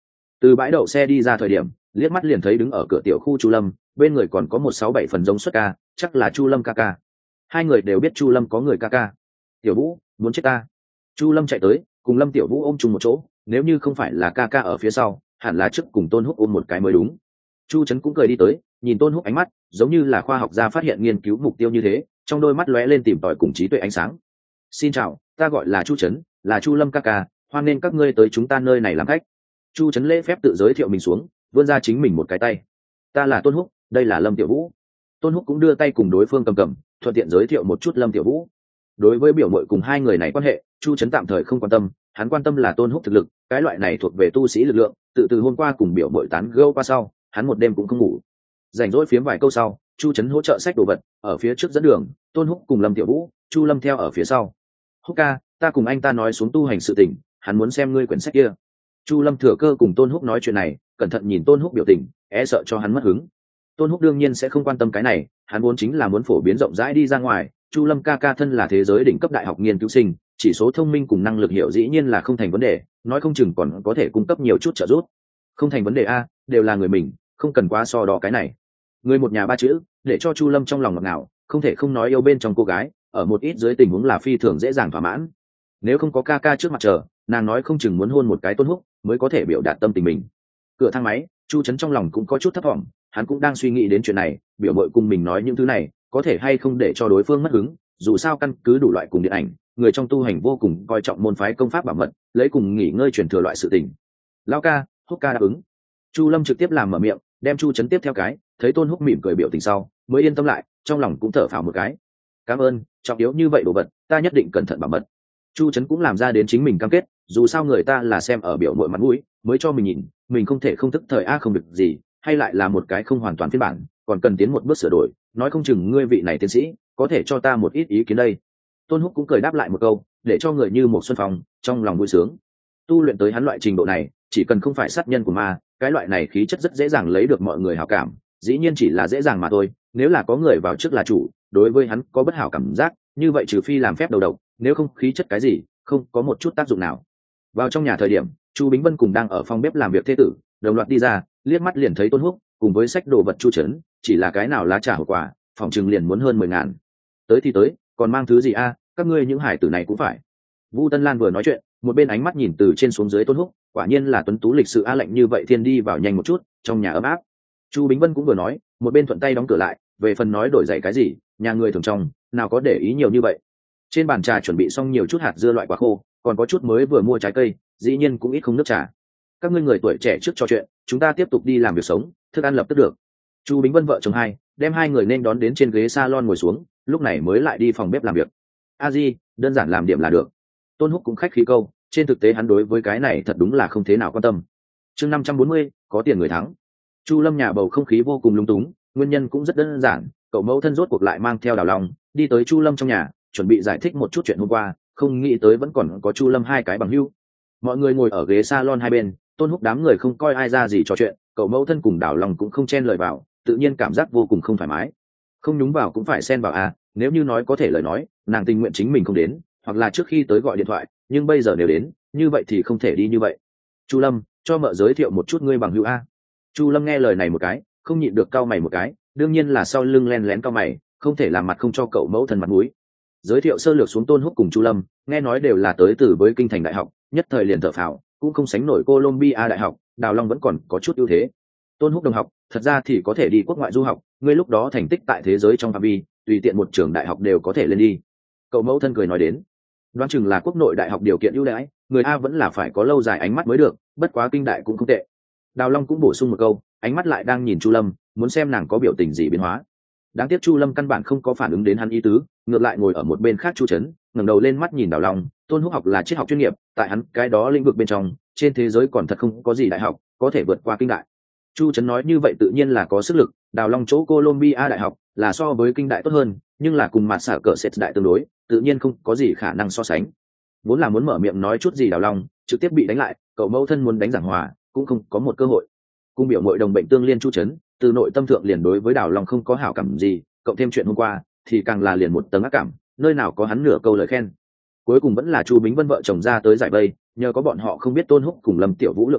Từ bãi đậu xe đi ra thời điểm, liếc mắt liền thấy đứng ở cửa tiểu khu Chu Lâm, bên người còn có 167 phần giống xuất ca, chắc là Chu Lâm ca ca. Hai người đều biết Chu Lâm có người ca ca. Tiểu Vũ, muốn chết ta. Chu Lâm chạy tới, cùng Lâm Tiểu Vũ ôm chung một chỗ, nếu như không phải là ca ca ở phía sau, hẳn là trước cùng Tôn Húc ôm một cái mới đúng. Chu Trấn cũng cười đi tới, nhìn Tôn Húc ánh mắt giống như là khoa học gia phát hiện nghiên cứu mục tiêu như thế, trong đôi mắt lóe lên tìm tòi cùng trí tuệ ánh sáng. Xin chào, ta gọi là Chu Trấn, là Chu Lâm ca ca, hoan nên các ngươi tới chúng ta nơi này làm khách. Chu Trấn lễ phép tự giới thiệu mình xuống, vươn ra chính mình một cái tay. Ta là Tôn Húc, đây là Lâm Tiểu Vũ. Tôn Húc cũng đưa tay cùng đối phương cầm, thuận tiện giới thiệu một chút Lâm Tiểu Vũ. Đối với biểu mội cùng hai người này quan hệ, Chu Trấn tạm thời không quan tâm, hắn quan tâm là Tôn Húc thực lực, cái loại này thuộc về tu sĩ lực lượng. Từ hôm qua cùng biểu mội tán gẫu qua sau, hắn một đêm cũng không ngủ. Rảnh rỗi phiếm vài câu sau, Chu Trấn hỗ trợ xách đồ vật, ở phía trước dẫn đường, Tôn Húc cùng Lâm Tiểu Vũ, Chu Lâm theo ở phía sau. Húc ca, ta cùng anh ta nói xuống tu hành sự tình, hắn muốn xem ngươi quyển sách kia. Chu Lâm thừa cơ cùng Tôn Húc nói chuyện này, cẩn thận nhìn Tôn Húc biểu tình, sợ cho hắn mất hứng. Tôn Húc đương nhiên sẽ không quan tâm cái này, hắn vốn chính là muốn phổ biến rộng rãi đi ra ngoài. Chu Lâm ca ca thân là thế giới đỉnh cấp đại học nghiên cứu sinh, chỉ số thông minh cùng năng lực hiểu dĩ nhiên là không thành vấn đề, nói không chừng còn có thể cung cấp nhiều chút trợ giúp. Không thành vấn đề a, đều là người mình, không cần quá so đo cái này. Người một nhà ba chữ, để cho Chu Lâm trong lòng ngọt ngào, không thể không nói yêu bên trong cô gái, ở một ít dưới tình huống là phi thường dễ dàng thỏa mãn. Nếu không có ca ca trước mặt chờ, nàng nói không chừng muốn hôn một cái Tôn Húc mới có thể biểu đạt tâm tình mình. Cửa thang máy, Chu Trấn trong lòng cũng có chút thấp thỏm, hắn cũng đang suy nghĩ đến chuyện này, biểu mội cùng mình nói những thứ này có thể hay không để cho đối phương mất hứng. Dù sao căn cứ đủ loại cùng điện ảnh, người trong tu hành vô cùng coi trọng môn phái công pháp bảo mật, lấy cùng nghỉ ngơi truyền thừa loại sự tình. Lao ca, Húc ca đáp ứng. Chu Lâm trực tiếp làm mở miệng, đem Chu Trấn tiếp theo cái, thấy Tôn Húc mỉm cười biểu tình sau mới yên tâm lại, trong lòng cũng thở phào một cái. Cảm ơn, trọng yếu như vậy đồ vật ta nhất định cẩn thận bảo mật. Chu Trấn cũng làm ra đến chính mình cam kết, dù sao người ta là xem ở biểu mội mặt mũi mới cho mình nhìn, mình không thể không thức thời không được gì, hay lại là một cái không hoàn toàn phiên bản, còn cần tiến một bước sửa đổi, nói không chừng ngươi vị này tiến sĩ có thể cho ta một ít ý kiến đây. Tôn Húc cũng cười đáp lại một câu, để cho người như một xuân phong trong lòng vui sướng. Tu luyện tới hắn loại trình độ này, chỉ cần không phải sát nhân của ma, cái loại này khí chất rất dễ dàng lấy được mọi người hảo cảm, dĩ nhiên chỉ là dễ dàng mà thôi. Nếu là có người vào trước là chủ, đối với hắn có bất hảo cảm giác, như vậy trừ phi làm phép đầu độc, nếu không khí chất cái gì không có một chút tác dụng nào. Vào trong nhà thời điểm, Chu Bính Vân cùng đang ở phòng bếp làm việc thê tử đồng loạt đi ra, liếc mắt liền thấy Tôn Húc cùng với sách đồ vật Chu Trấn, chỉ là cái nào lá trà hậu quả phòng chừng liền muốn hơn 10.000. Tới thì tới, còn mang thứ gì a, các ngươi những hải tử này cũng phải. Vu Tân Lan vừa nói chuyện, một bên ánh mắt nhìn từ trên xuống dưới Tôn Húc, quả nhiên là tuấn tú lịch sự a lệnh như vậy thiên đi vào nhanh một chút, trong nhà ấm áp. Chu Bính Vân cũng vừa nói, một bên thuận tay đóng cửa lại, về phần nói đổi giày cái gì, nhà người thường trong nào có để ý nhiều như vậy. Trên bàn trà chuẩn bị xong nhiều chút hạt dưa loại quả khô, còn có chút mới vừa mua trái cây, dĩ nhiên cũng ít không nước trà. Các ngươi người tuổi trẻ trước trò chuyện, chúng ta tiếp tục đi làm việc sống, thức ăn lập tức được. Chu Bính Vân vợ chồng hai đem hai người nên đón đến trên ghế salon ngồi xuống, lúc này mới lại đi phòng bếp làm việc. A Di, đơn giản làm điểm là được. Tôn Húc cũng khách khí câu, trên thực tế hắn đối với cái này thật đúng là không thế nào quan tâm. Chương 540, có tiền người thắng. Chu Lâm nhà bầu không khí vô cùng lung túng, nguyên nhân cũng rất đơn giản, cậu mẫu thân rốt cuộc lại mang theo Đào Long đi tới Chu Lâm trong nhà, chuẩn bị giải thích một chút chuyện hôm qua, không nghĩ tới vẫn còn có Chu Lâm hai cái bằng hữu. Mọi người ngồi ở ghế salon hai bên, Tôn Húc đám người không coi ai ra gì trò chuyện, cậu mẫu thân cùng Đào Long cũng không chen lời vào, tự nhiên cảm giác vô cùng không thoải mái. Không nhúng vào cũng phải xen vào à, nếu như nói có thể lời nói, nàng tình nguyện chính mình không đến, hoặc là trước khi tới gọi điện thoại, nhưng bây giờ nếu đến, như vậy thì không thể đi như vậy. Chu Lâm, cho mợ giới thiệu một chút ngươi bằng hữu a. Chu Lâm nghe lời này một cái, không nhịn được cau mày một cái, đương nhiên là sau lưng len lén cau mày, không thể làm mặt không cho cậu mẫu thân mặt mũi. Giới thiệu sơ lược xuống Tôn Húc cùng Chu Lâm, nghe nói đều là tới từ với kinh thành đại học, nhất thời liền thở phào, cũng không sánh nổi Columbia đại học, Đào Long vẫn còn có chút ưu thế. Tôn Húc đồng học, thật ra thì có thể đi quốc ngoại du học, ngươi lúc đó thành tích tại thế giới trong phạm vi, tùy tiện một trường đại học đều có thể lên đi. Cậu mẫu thân cười nói đến, đoán chừng là quốc nội đại học điều kiện ưu đãi, người A vẫn là phải có lâu dài ánh mắt mới được, bất quá kinh đại cũng không tệ. Đào Long cũng bổ sung một câu, ánh mắt lại đang nhìn Chu Lâm, muốn xem nàng có biểu tình gì biến hóa. Đáng tiếc Chu Lâm căn bản không có phản ứng đến hắn ý tứ, ngược lại ngồi ở một bên khác Chu Trấn, ngẩng đầu lên mắt nhìn Đào Long. Tôn Húc học là triết học chuyên nghiệp, tại hắn cái đó lĩnh vực bên trong, trên thế giới còn thật không có gì đại học có thể vượt qua kinh đại. Chu Trấn nói như vậy tự nhiên là có sức lực, Đào Long chỗ Columbia đại học là so với kinh đại tốt hơn, nhưng là cùng mặt xả cỡ set đại tương đối, tự nhiên không có gì khả năng so sánh. Vốn là muốn mở miệng nói chút gì Đào Long, trực tiếp bị đánh lại, cậu mẫu thân muốn đánh giảng hòa, cũng không có một cơ hội. Cung biểu muội đồng bệnh tương liên Chu Trấn, từ nội tâm thượng liền đối với Đào Long không có hảo cảm gì, cộng thêm chuyện hôm qua, thì càng là liền một tầng ác cảm, nơi nào có hắn nửa câu lời khen. Cuối cùng vẫn là Chu Bính Vân vợ chồng ra tới giải vây, nhờ có bọn họ không biết Tôn Húc cùng Lâm Tiểu Vũ lượng cơm,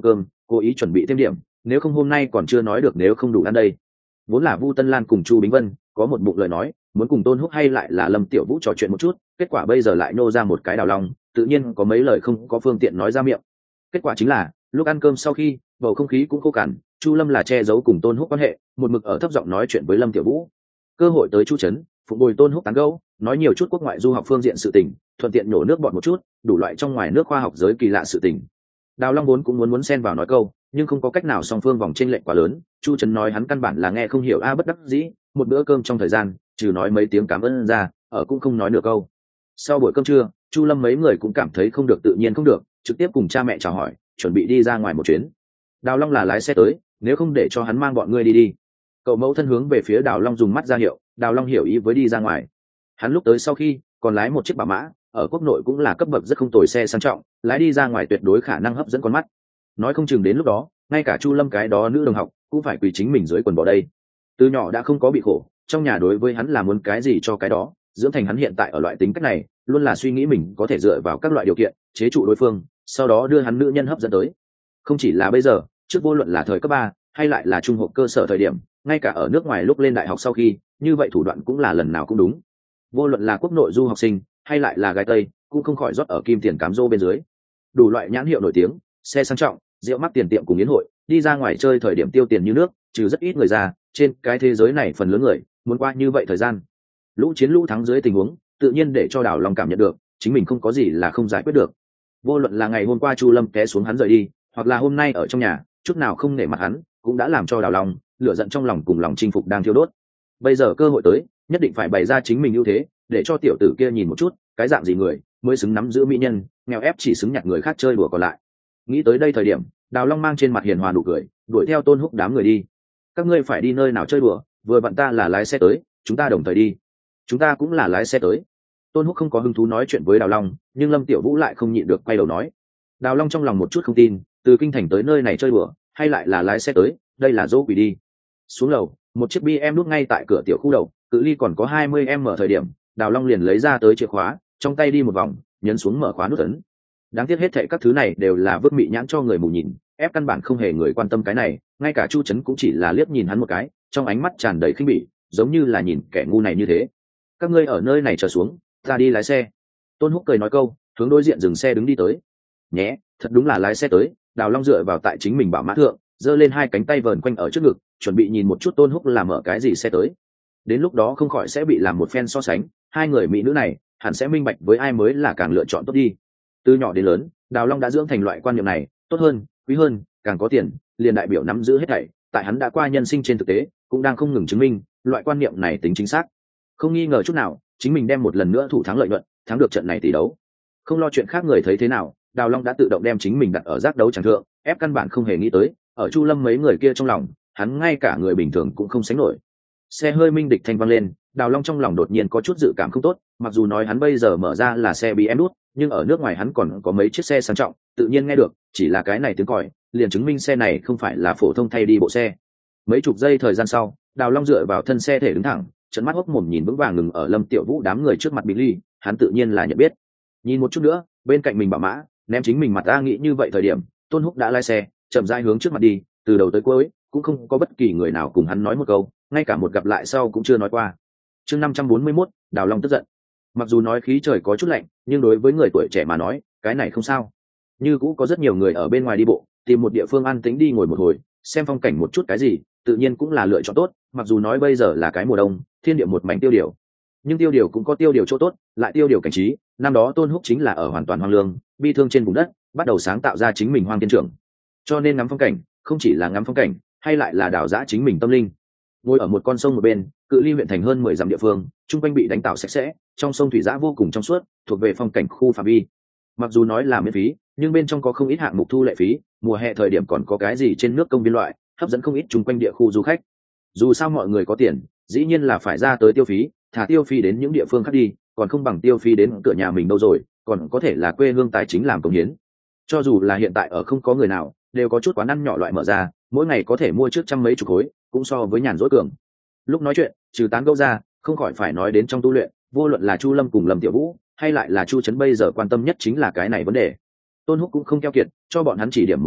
cố ý chuẩn bị thêm điểm, nếu không hôm nay còn chưa nói được nếu không đủ ăn đây. Vốn là Vu Tân Lan cùng Chu Bính Vân có một bụng lời nói muốn cùng Tôn Húc hay lại là Lâm Tiểu Vũ trò chuyện một chút, kết quả bây giờ lại nô ra một cái Đào Long, tự nhiên có mấy lời không có phương tiện nói ra miệng. Kết quả chính là lúc ăn cơm sau khi bầu không khí cũng khô cằn, Chu Lâm là che giấu cùng Tôn Húc quan hệ, một mực ở thấp giọng nói chuyện với Lâm Tiểu Vũ. Cơ hội tới Chu Trấn, phục bồi Tôn Húc tán gẫu, nói nhiều chút quốc ngoại du học phương diện sự tình, thuận tiện nhổ nước bọt một chút, đủ loại trong ngoài nước khoa học giới kỳ lạ sự tình. Đào Long vốn cũng muốn xen vào nói câu, nhưng không có cách nào, song phương vòng chênh lệch quá lớn, Chu Trấn nói hắn căn bản là nghe không hiểu bất đắc dĩ, một bữa cơm trong thời gian, trừ nói mấy tiếng cảm ơn ra, ở cũng không nói nửa câu. Sau buổi cơm trưa, Chu Lâm mấy người cũng cảm thấy không được tự nhiên không được, trực tiếp cùng cha mẹ chào hỏi, chuẩn bị đi ra ngoài một chuyến. Đào Long là lái xe tới, nếu không để cho hắn mang bọn ngươi đi đi. Cậu mẫu thân hướng về phía Đào Long dùng mắt ra hiệu, Đào Long hiểu ý với đi ra ngoài. Hắn lúc tới sau khi còn lái một chiếc bảo mã, ở quốc nội cũng là cấp bậc rất không tồi xe sang trọng, lái đi ra ngoài tuyệt đối khả năng hấp dẫn con mắt. Nói không chừng đến lúc đó, ngay cả Chu Lâm cái đó nữ đồng học cũng phải quỳ chính mình dưới quần bỏ đây. Từ nhỏ đã không có bị khổ, trong nhà đối với hắn là muốn cái gì cho cái đó, dưỡng thành hắn hiện tại ở loại tính cách này, luôn là suy nghĩ mình có thể dựa vào các loại điều kiện chế trụ đối phương, sau đó đưa hắn nữ nhân hấp dẫn tới. Không chỉ là bây giờ, trước vô luận là thời cấp 3 hay lại là trung học cơ sở thời điểm, ngay cả ở nước ngoài lúc lên đại học sau khi, như vậy thủ đoạn cũng là lần nào cũng đúng. Vô luận là quốc nội du học sinh hay lại là gái tây, cũng không khỏi rót ở kim tiền cám dỗ bên dưới. Đủ loại nhãn hiệu nổi tiếng, xe sang trọng, rượu mắc tiền tiệm cùng yến hội, đi ra ngoài chơi thời điểm tiêu tiền như nước, trừ rất ít người ra, trên cái thế giới này phần lớn người muốn qua như vậy thời gian. Lũ chiến lũ thắng dưới tình huống, tự nhiên để cho Đào Long cảm nhận được chính mình không có gì là không giải quyết được. Vô luận là ngày hôm qua Chu Lâm té xuống hắn rời đi, hoặc là hôm nay ở trong nhà chút nào không nể mặt hắn, cũng đã làm cho Đào Long lửa giận trong lòng cùng lòng chinh phục đang thiêu đốt. Bây giờ cơ hội tới, nhất định phải bày ra chính mình ưu thế, để cho tiểu tử kia nhìn một chút cái dạng gì người mới xứng nắm giữ mỹ nhân, nghèo ép chỉ xứng nhặt người khác chơi đùa còn lại. Nghĩ tới đây thời điểm, Đào Long mang trên mặt hiền hòa nụ cười, đuổi theo Tôn Húc đám người đi. Các ngươi phải đi nơi nào chơi đùa, vừa vặn ta là lái xe tới, chúng ta đồng thời đi. Chúng ta cũng là lái xe tới. Tôn Húc không có hứng thú nói chuyện với Đào Long, nhưng Lâm Tiểu Vũ lại không nhịn được quay đầu nói. Đào Long trong lòng một chút không tin, từ kinh thành tới nơi này chơi đùa hay lại là lái xe tới, đây là dỗ quỷ đi. Xuống lầu, một chiếc BM nút ngay tại cửa tiểu khu đầu, cự ly còn có 20m thời điểm, Đào Long liền lấy ra tới chìa khóa, trong tay đi một vòng, nhấn xuống mở khóa nút ấn. Đáng tiếc hết thảy các thứ này đều là vứt mị nhãn cho người mù nhìn, ép căn bản không hề người quan tâm cái này, ngay cả Chu Trấn cũng chỉ là liếc nhìn hắn một cái, trong ánh mắt tràn đầy khinh bỉ, giống như là nhìn kẻ ngu này như thế. Các ngươi ở nơi này chờ xuống, ta đi lái xe. Tôn Húc cười nói câu, hướng đối diện dừng xe đứng đi tới. Nhé, thật đúng là lái xe tới. Đào Long dựa vào tại chính mình bảo mã thượng, giơ lên hai cánh tay vờn quanh ở trước ngực, chuẩn bị nhìn một chút Tôn Húc làm ở cái gì xe tới. Đến lúc đó không khỏi sẽ bị làm một phen so sánh, hai người mỹ nữ này hẳn sẽ minh bạch với ai mới là càng lựa chọn tốt đi. Từ nhỏ đến lớn, Đào Long đã dưỡng thành loại quan niệm này, tốt hơn, quý hơn, càng có tiền, liền đại biểu nắm giữ hết thảy. Tại hắn đã qua nhân sinh trên thực tế, cũng đang không ngừng chứng minh loại quan niệm này tính chính xác. Không nghi ngờ chút nào, chính mình đem một lần nữa thủ thắng lợi nhuận, thắng được trận này tỷ đấu. Không lo chuyện khác người thấy thế nào, Đào Long đã tự động đem chính mình đặt ở giác đấu tràng thượng, ép căn bản không hề nghĩ tới, ở Chu Lâm mấy người kia trong lòng, hắn ngay cả người bình thường cũng không sánh nổi. Xe hơi minh địch thanh vang lên, Đào Long trong lòng đột nhiên có chút dự cảm không tốt, mặc dù nói hắn bây giờ mở ra là xe BMW đút, nhưng ở nước ngoài hắn còn có mấy chiếc xe sang trọng, tự nhiên nghe được, chỉ là cái này tiếng còi, liền chứng minh xe này không phải là phổ thông thay đi bộ xe. Mấy chục giây thời gian sau, Đào Long dựa vào thân xe thể đứng thẳng, trấn mắt hốc mồm nhìn vững vàng ngừng ở Lâm Tiểu Vũ đám người trước mặt Billy, hắn tự nhiên là nhận biết. Nhìn một chút nữa, bên cạnh mình bảo mã, ném chính mình mặt ta nghĩ như vậy thời điểm, Tôn Húc đã lái xe, chậm rãi hướng trước mặt đi, từ đầu tới cuối cũng không có bất kỳ người nào cùng hắn nói một câu, ngay cả một gặp lại sau cũng chưa nói qua. Chương 541, Đào Long tức giận. Mặc dù nói khí trời có chút lạnh, nhưng đối với người tuổi trẻ mà nói, cái này không sao. Như cũ có rất nhiều người ở bên ngoài đi bộ, tìm một địa phương an tĩnh đi ngồi một hồi, xem phong cảnh một chút cái gì, tự nhiên cũng là lựa chọn tốt. Mặc dù nói bây giờ là cái mùa đông, thiên địa một mảnh tiêu điều, nhưng tiêu điều cũng có tiêu điều chỗ tốt, lại tiêu điều cảnh trí. Năm đó Tôn Húc chính là ở hoàn toàn hoang lương, bi thương trên vùng đất, bắt đầu sáng tạo ra chính mình hoang thiên trưởng. Cho nên ngắm phong cảnh, không chỉ là ngắm phong cảnh, hay lại là đào giã chính mình tâm linh. Ngồi ở một con sông một bên, cự ly huyện thành hơn 10 dặm địa phương, chung quanh bị đánh tạo sạch sẽ, trong sông thủy giã vô cùng trong suốt, thuộc về phong cảnh khu phạm vi. Mặc dù nói là miễn phí, nhưng bên trong có không ít hạng mục thu lệ phí, mùa hè thời điểm còn có cái gì trên nước công viên loại, hấp dẫn không ít chung quanh địa khu du khách. Dù sao mọi người có tiền, dĩ nhiên là phải ra tới tiêu phí, thả tiêu phí đến những địa phương khác đi, còn không bằng tiêu phí đến cửa nhà mình đâu rồi, còn có thể là quê hương tài chính làm công hiến. Cho dù là hiện tại ở không có người nào, đều có chút quán ăn nhỏ loại mở ra, mỗi ngày có thể mua trước trăm mấy chục khối, cũng so với nhàn rỗi cường. Lúc nói chuyện, trừ tán gẫu ra, không khỏi phải nói đến trong tu luyện, vô luận là Chu Lâm cùng Lâm Tiểu Vũ, hay lại là Chu Trấn bây giờ quan tâm nhất chính là cái này vấn đề. Tôn Húc cũng không keo kiệt, cho bọn hắn chỉ điểm một phen,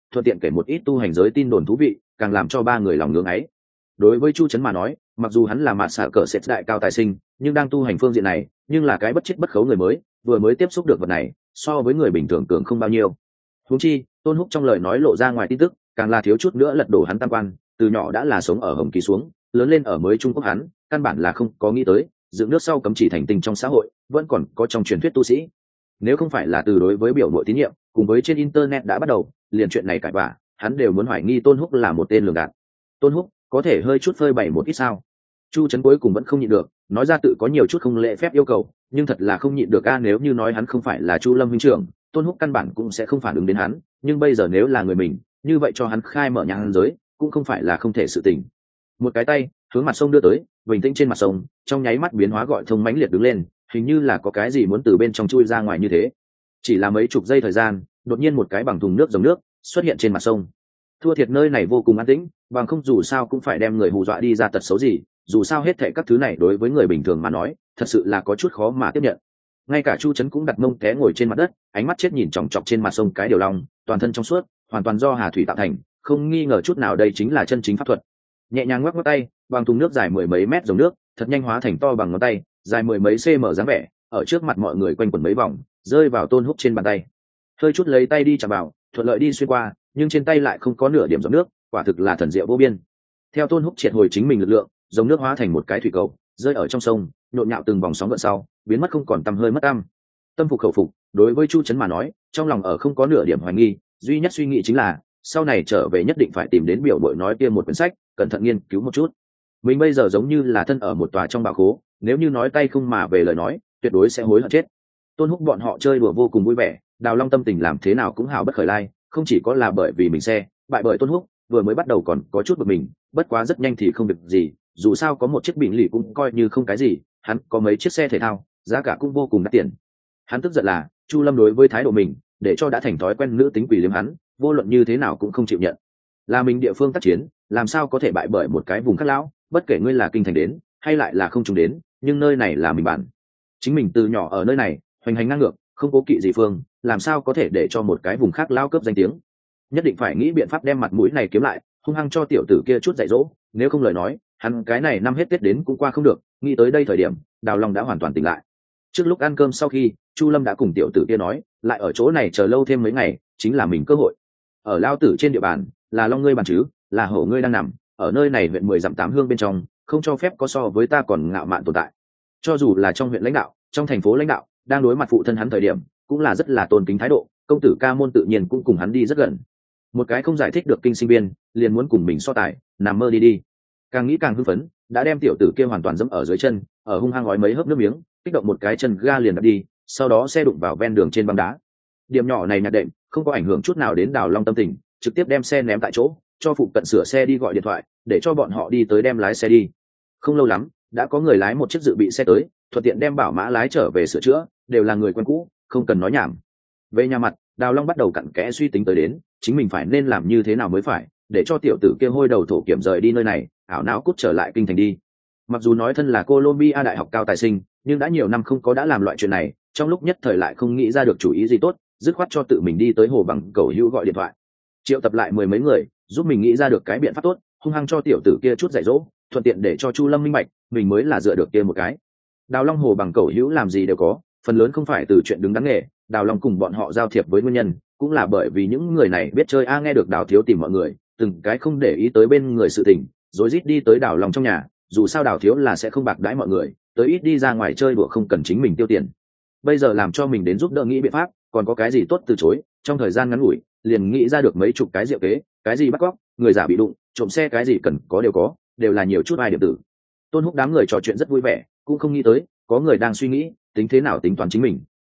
thuận tiện kể một ít tu hành giới tin đồn thú vị, càng làm cho ba người lòng ngưỡng ấy. Đối với Chu Chấn mà nói, mặc dù hắn là mạt xạ cờ sệt đại cao tài sinh, nhưng đang tu hành phương diện này, nhưng là cái bất chết bất khấu người mới, vừa mới tiếp xúc được vật này, so với người bình thường cường không bao nhiêu. Huống chi, Tôn Húc trong lời nói lộ ra ngoài tin tức, càng là thiếu chút nữa lật đổ hắn tam quan, từ nhỏ đã là sống ở Hồng Kỳ xuống, lớn lên ở mới Trung Quốc hắn, căn bản là không có nghĩ tới, dựng nước sau cấm chỉ thành tình trong xã hội, vẫn còn có trong truyền thuyết tu sĩ. Nếu không phải là từ đối với biểu nội tín nhiệm, cùng với trên internet đã bắt đầu, liền chuyện này cãi vã, hắn đều muốn hoài nghi Tôn Húc là một tên lường gạt. Tôn Húc, có thể hơi chút phơi bày một ít sao? Chu Trấn cuối cùng vẫn không nhịn được, nói ra tự có nhiều chút không lễ phép yêu cầu, nhưng thật là không nhịn được a, nếu như nói hắn không phải là Chu Lâm huynh trưởng, Tôn Húc căn bản cũng sẽ không phản ứng đến hắn, nhưng bây giờ nếu là người mình, như vậy cho hắn khai mở nhãn giới, cũng không phải là không thể sự tình. Một cái tay hướng mặt sông đưa tới, bình tĩnh trên mặt sông, trong nháy mắt biến hóa gọi thông mãnh liệt đứng lên, hình như là có cái gì muốn từ bên trong chui ra ngoài như thế. Chỉ là mấy chục giây thời gian, đột nhiên một cái bằng thùng nước dòng nước xuất hiện trên mặt sông. Thua thiệt nơi này vô cùng an tĩnh, bằng không dù sao cũng phải đem người hù dọa đi ra tật xấu gì, dù sao hết thảy các thứ này đối với người bình thường mà nói, thật sự là có chút khó mà tiếp nhận. Ngay cả Chu Trấn cũng đặt mông té ngồi trên mặt đất, ánh mắt chết nhìn chòng chọc trên mặt sông cái điều long, toàn thân trong suốt, hoàn toàn do hà thủy tạo thành, không nghi ngờ chút nào đây chính là chân chính pháp thuật. Nhẹ nhàng ngoắc ngoắc tay, bằng thùng nước dài mười mấy mét dòng nước, thật nhanh hóa thành to bằng ngón tay, dài mười mấy cm dáng vẻ, ở trước mặt mọi người quanh quẩn mấy vòng, rơi vào Tôn Húc trên bàn tay. Hơi chút lấy tay đi chạm vào, thuận lợi đi xuyên qua, nhưng trên tay lại không có nửa điểm dòng nước, quả thực là thần diệu vô biên. Theo Tôn Húc triệt hồi chính mình lực lượng, dòng nước hóa thành một cái thủy cầu, rơi ở trong sông, nhộn nhạo từng vòng sóng gợn sau, biến mất không còn tăm hơi mất tăm. Tâm phục khẩu phục, đối với Chu Trấn mà nói, trong lòng ở không có nửa điểm hoài nghi, duy nhất suy nghĩ chính là sau này trở về nhất định phải tìm đến biểu bội nói kia một quyển sách, cẩn thận nghiên cứu một chút. Mình bây giờ giống như là thân ở một tòa trong bảo khố, nếu như nói tay không mà về lời nói, tuyệt đối sẽ hối hận chết. Tôn Húc bọn họ chơi đùa vô cùng vui vẻ, Đào Long tâm tình làm thế nào cũng hào bất khởi lai, không chỉ có là bởi vì mình xe bại bởi Tôn Húc, vừa mới bắt đầu còn có chút bực mình, bất quá rất nhanh thì không việc gì, dù sao có một chiếc bình lì cũng coi như không cái gì, hắn có mấy chiếc xe thể thao, giá cả cũng vô cùng đắt tiền. Hắn tức giận là Chu Lâm đối với thái độ mình, để cho đã thành thói quen nữ tính quỷ liếm hắn, vô luận như thế nào cũng không chịu nhận. Là mình địa phương tác chiến, làm sao có thể bại bởi một cái vùng khác lão, bất kể ngươi là kinh thành đến hay lại là không trùng đến, nhưng nơi này là mình bản. Chính mình từ nhỏ ở nơi này hoành hành ngang ngược, không cố kỵ gì phương, làm sao có thể để cho một cái vùng khác lao cướp danh tiếng. Nhất định phải nghĩ biện pháp đem mặt mũi này kiếm lại, hung hăng cho tiểu tử kia chút dạy dỗ, nếu không lời nói hắn cái này năm hết Tết đến cũng qua không được. Nghĩ tới đây thời điểm, Đào Long đã hoàn toàn tỉnh lại. Trước lúc ăn cơm sau khi, Chu Lâm đã cùng tiểu tử kia nói, lại ở chỗ này chờ lâu thêm mấy ngày chính là mình cơ hội. Ở lao tử trên địa bàn là long ngươi bàn chứ, là hổ ngươi đang nằm ở nơi này, huyện 10 dặm 8 hương bên trong, không cho phép có so với ta còn ngạo mạn tồn tại. Cho dù là trong huyện lãnh đạo, trong thành phố lãnh đạo, đang đối mặt phụ thân hắn thời điểm, cũng là rất là tôn kính thái độ, công tử ca môn tự nhiên cũng cùng hắn đi rất gần. Một cái không giải thích được kinh sinh viên, liền muốn cùng mình so tài, nằm mơ đi đi. Càng nghĩ càng hưng phấn, đã đem tiểu tử kia hoàn toàn dẫm ở dưới chân, ở hung hăng gói mấy hớp nước miếng, kích động một cái chân ga liền đạp đi, sau đó xe đụng vào ven đường trên băng đá. Điểm nhỏ này nhạt đệm, không có ảnh hưởng chút nào đến Đào Long tâm tình, trực tiếp đem xe ném tại chỗ, cho phụ cận sửa xe đi gọi điện thoại, để cho bọn họ đi tới đem lái xe đi. Không lâu lắm, đã có người lái một chiếc dự bị xe tới, thuận tiện đem bảo mã lái trở về sửa chữa, đều là người quen cũ, không cần nói nhảm. Về nhà mặt, Đào Long bắt đầu cặn kẽ suy tính tới đến, chính mình phải nên làm như thế nào mới phải, để cho tiểu tử kia hôi đầu thổ kiểm rời đi nơi này, ảo não cút trở lại kinh thành đi. Mặc dù nói thân là Columbia đại học cao tài sinh, nhưng đã nhiều năm không có đã làm loại chuyện này, trong lúc nhất thời lại không nghĩ ra được chủ ý gì tốt, dứt khoát cho tự mình đi tới hồ bằng cầu hữu gọi điện thoại, triệu tập lại mười mấy người, giúp mình nghĩ ra được cái biện pháp tốt, hung hăng cho tiểu tử kia chút dạy dỗ, thuận tiện để cho Chu Lâm minh bạch, mình mới là dựa được kia một cái. Đào Long hồ bằng cầu hữu làm gì đều có, phần lớn không phải từ chuyện đứng đắn nghề, Đào Long cùng bọn họ giao thiệp với nguyên nhân, cũng là bởi vì những người này biết chơi nghe được Đào Thiếu tìm mọi người, từng cái không để ý tới bên người sự tình, rồi rít đi tới Đào Long trong nhà, dù sao Đào Thiếu là sẽ không bạc đãi mọi người, tới ít đi ra ngoài chơi đùa không cần chính mình tiêu tiền. Bây giờ làm cho mình đến giúp đỡ nghĩ biện pháp, còn có cái gì tốt từ chối, trong thời gian ngắn ngủi, liền nghĩ ra được mấy chục cái diệu kế, cái gì bắt cóc, người giả bị đụng, trộm xe, cái gì cần có, đều là nhiều chút ai điểm tử. Tôn Húc đám người trò chuyện rất vui vẻ, cũng không nghĩ tới có người đang suy nghĩ tính thế nào tính toán chính mình.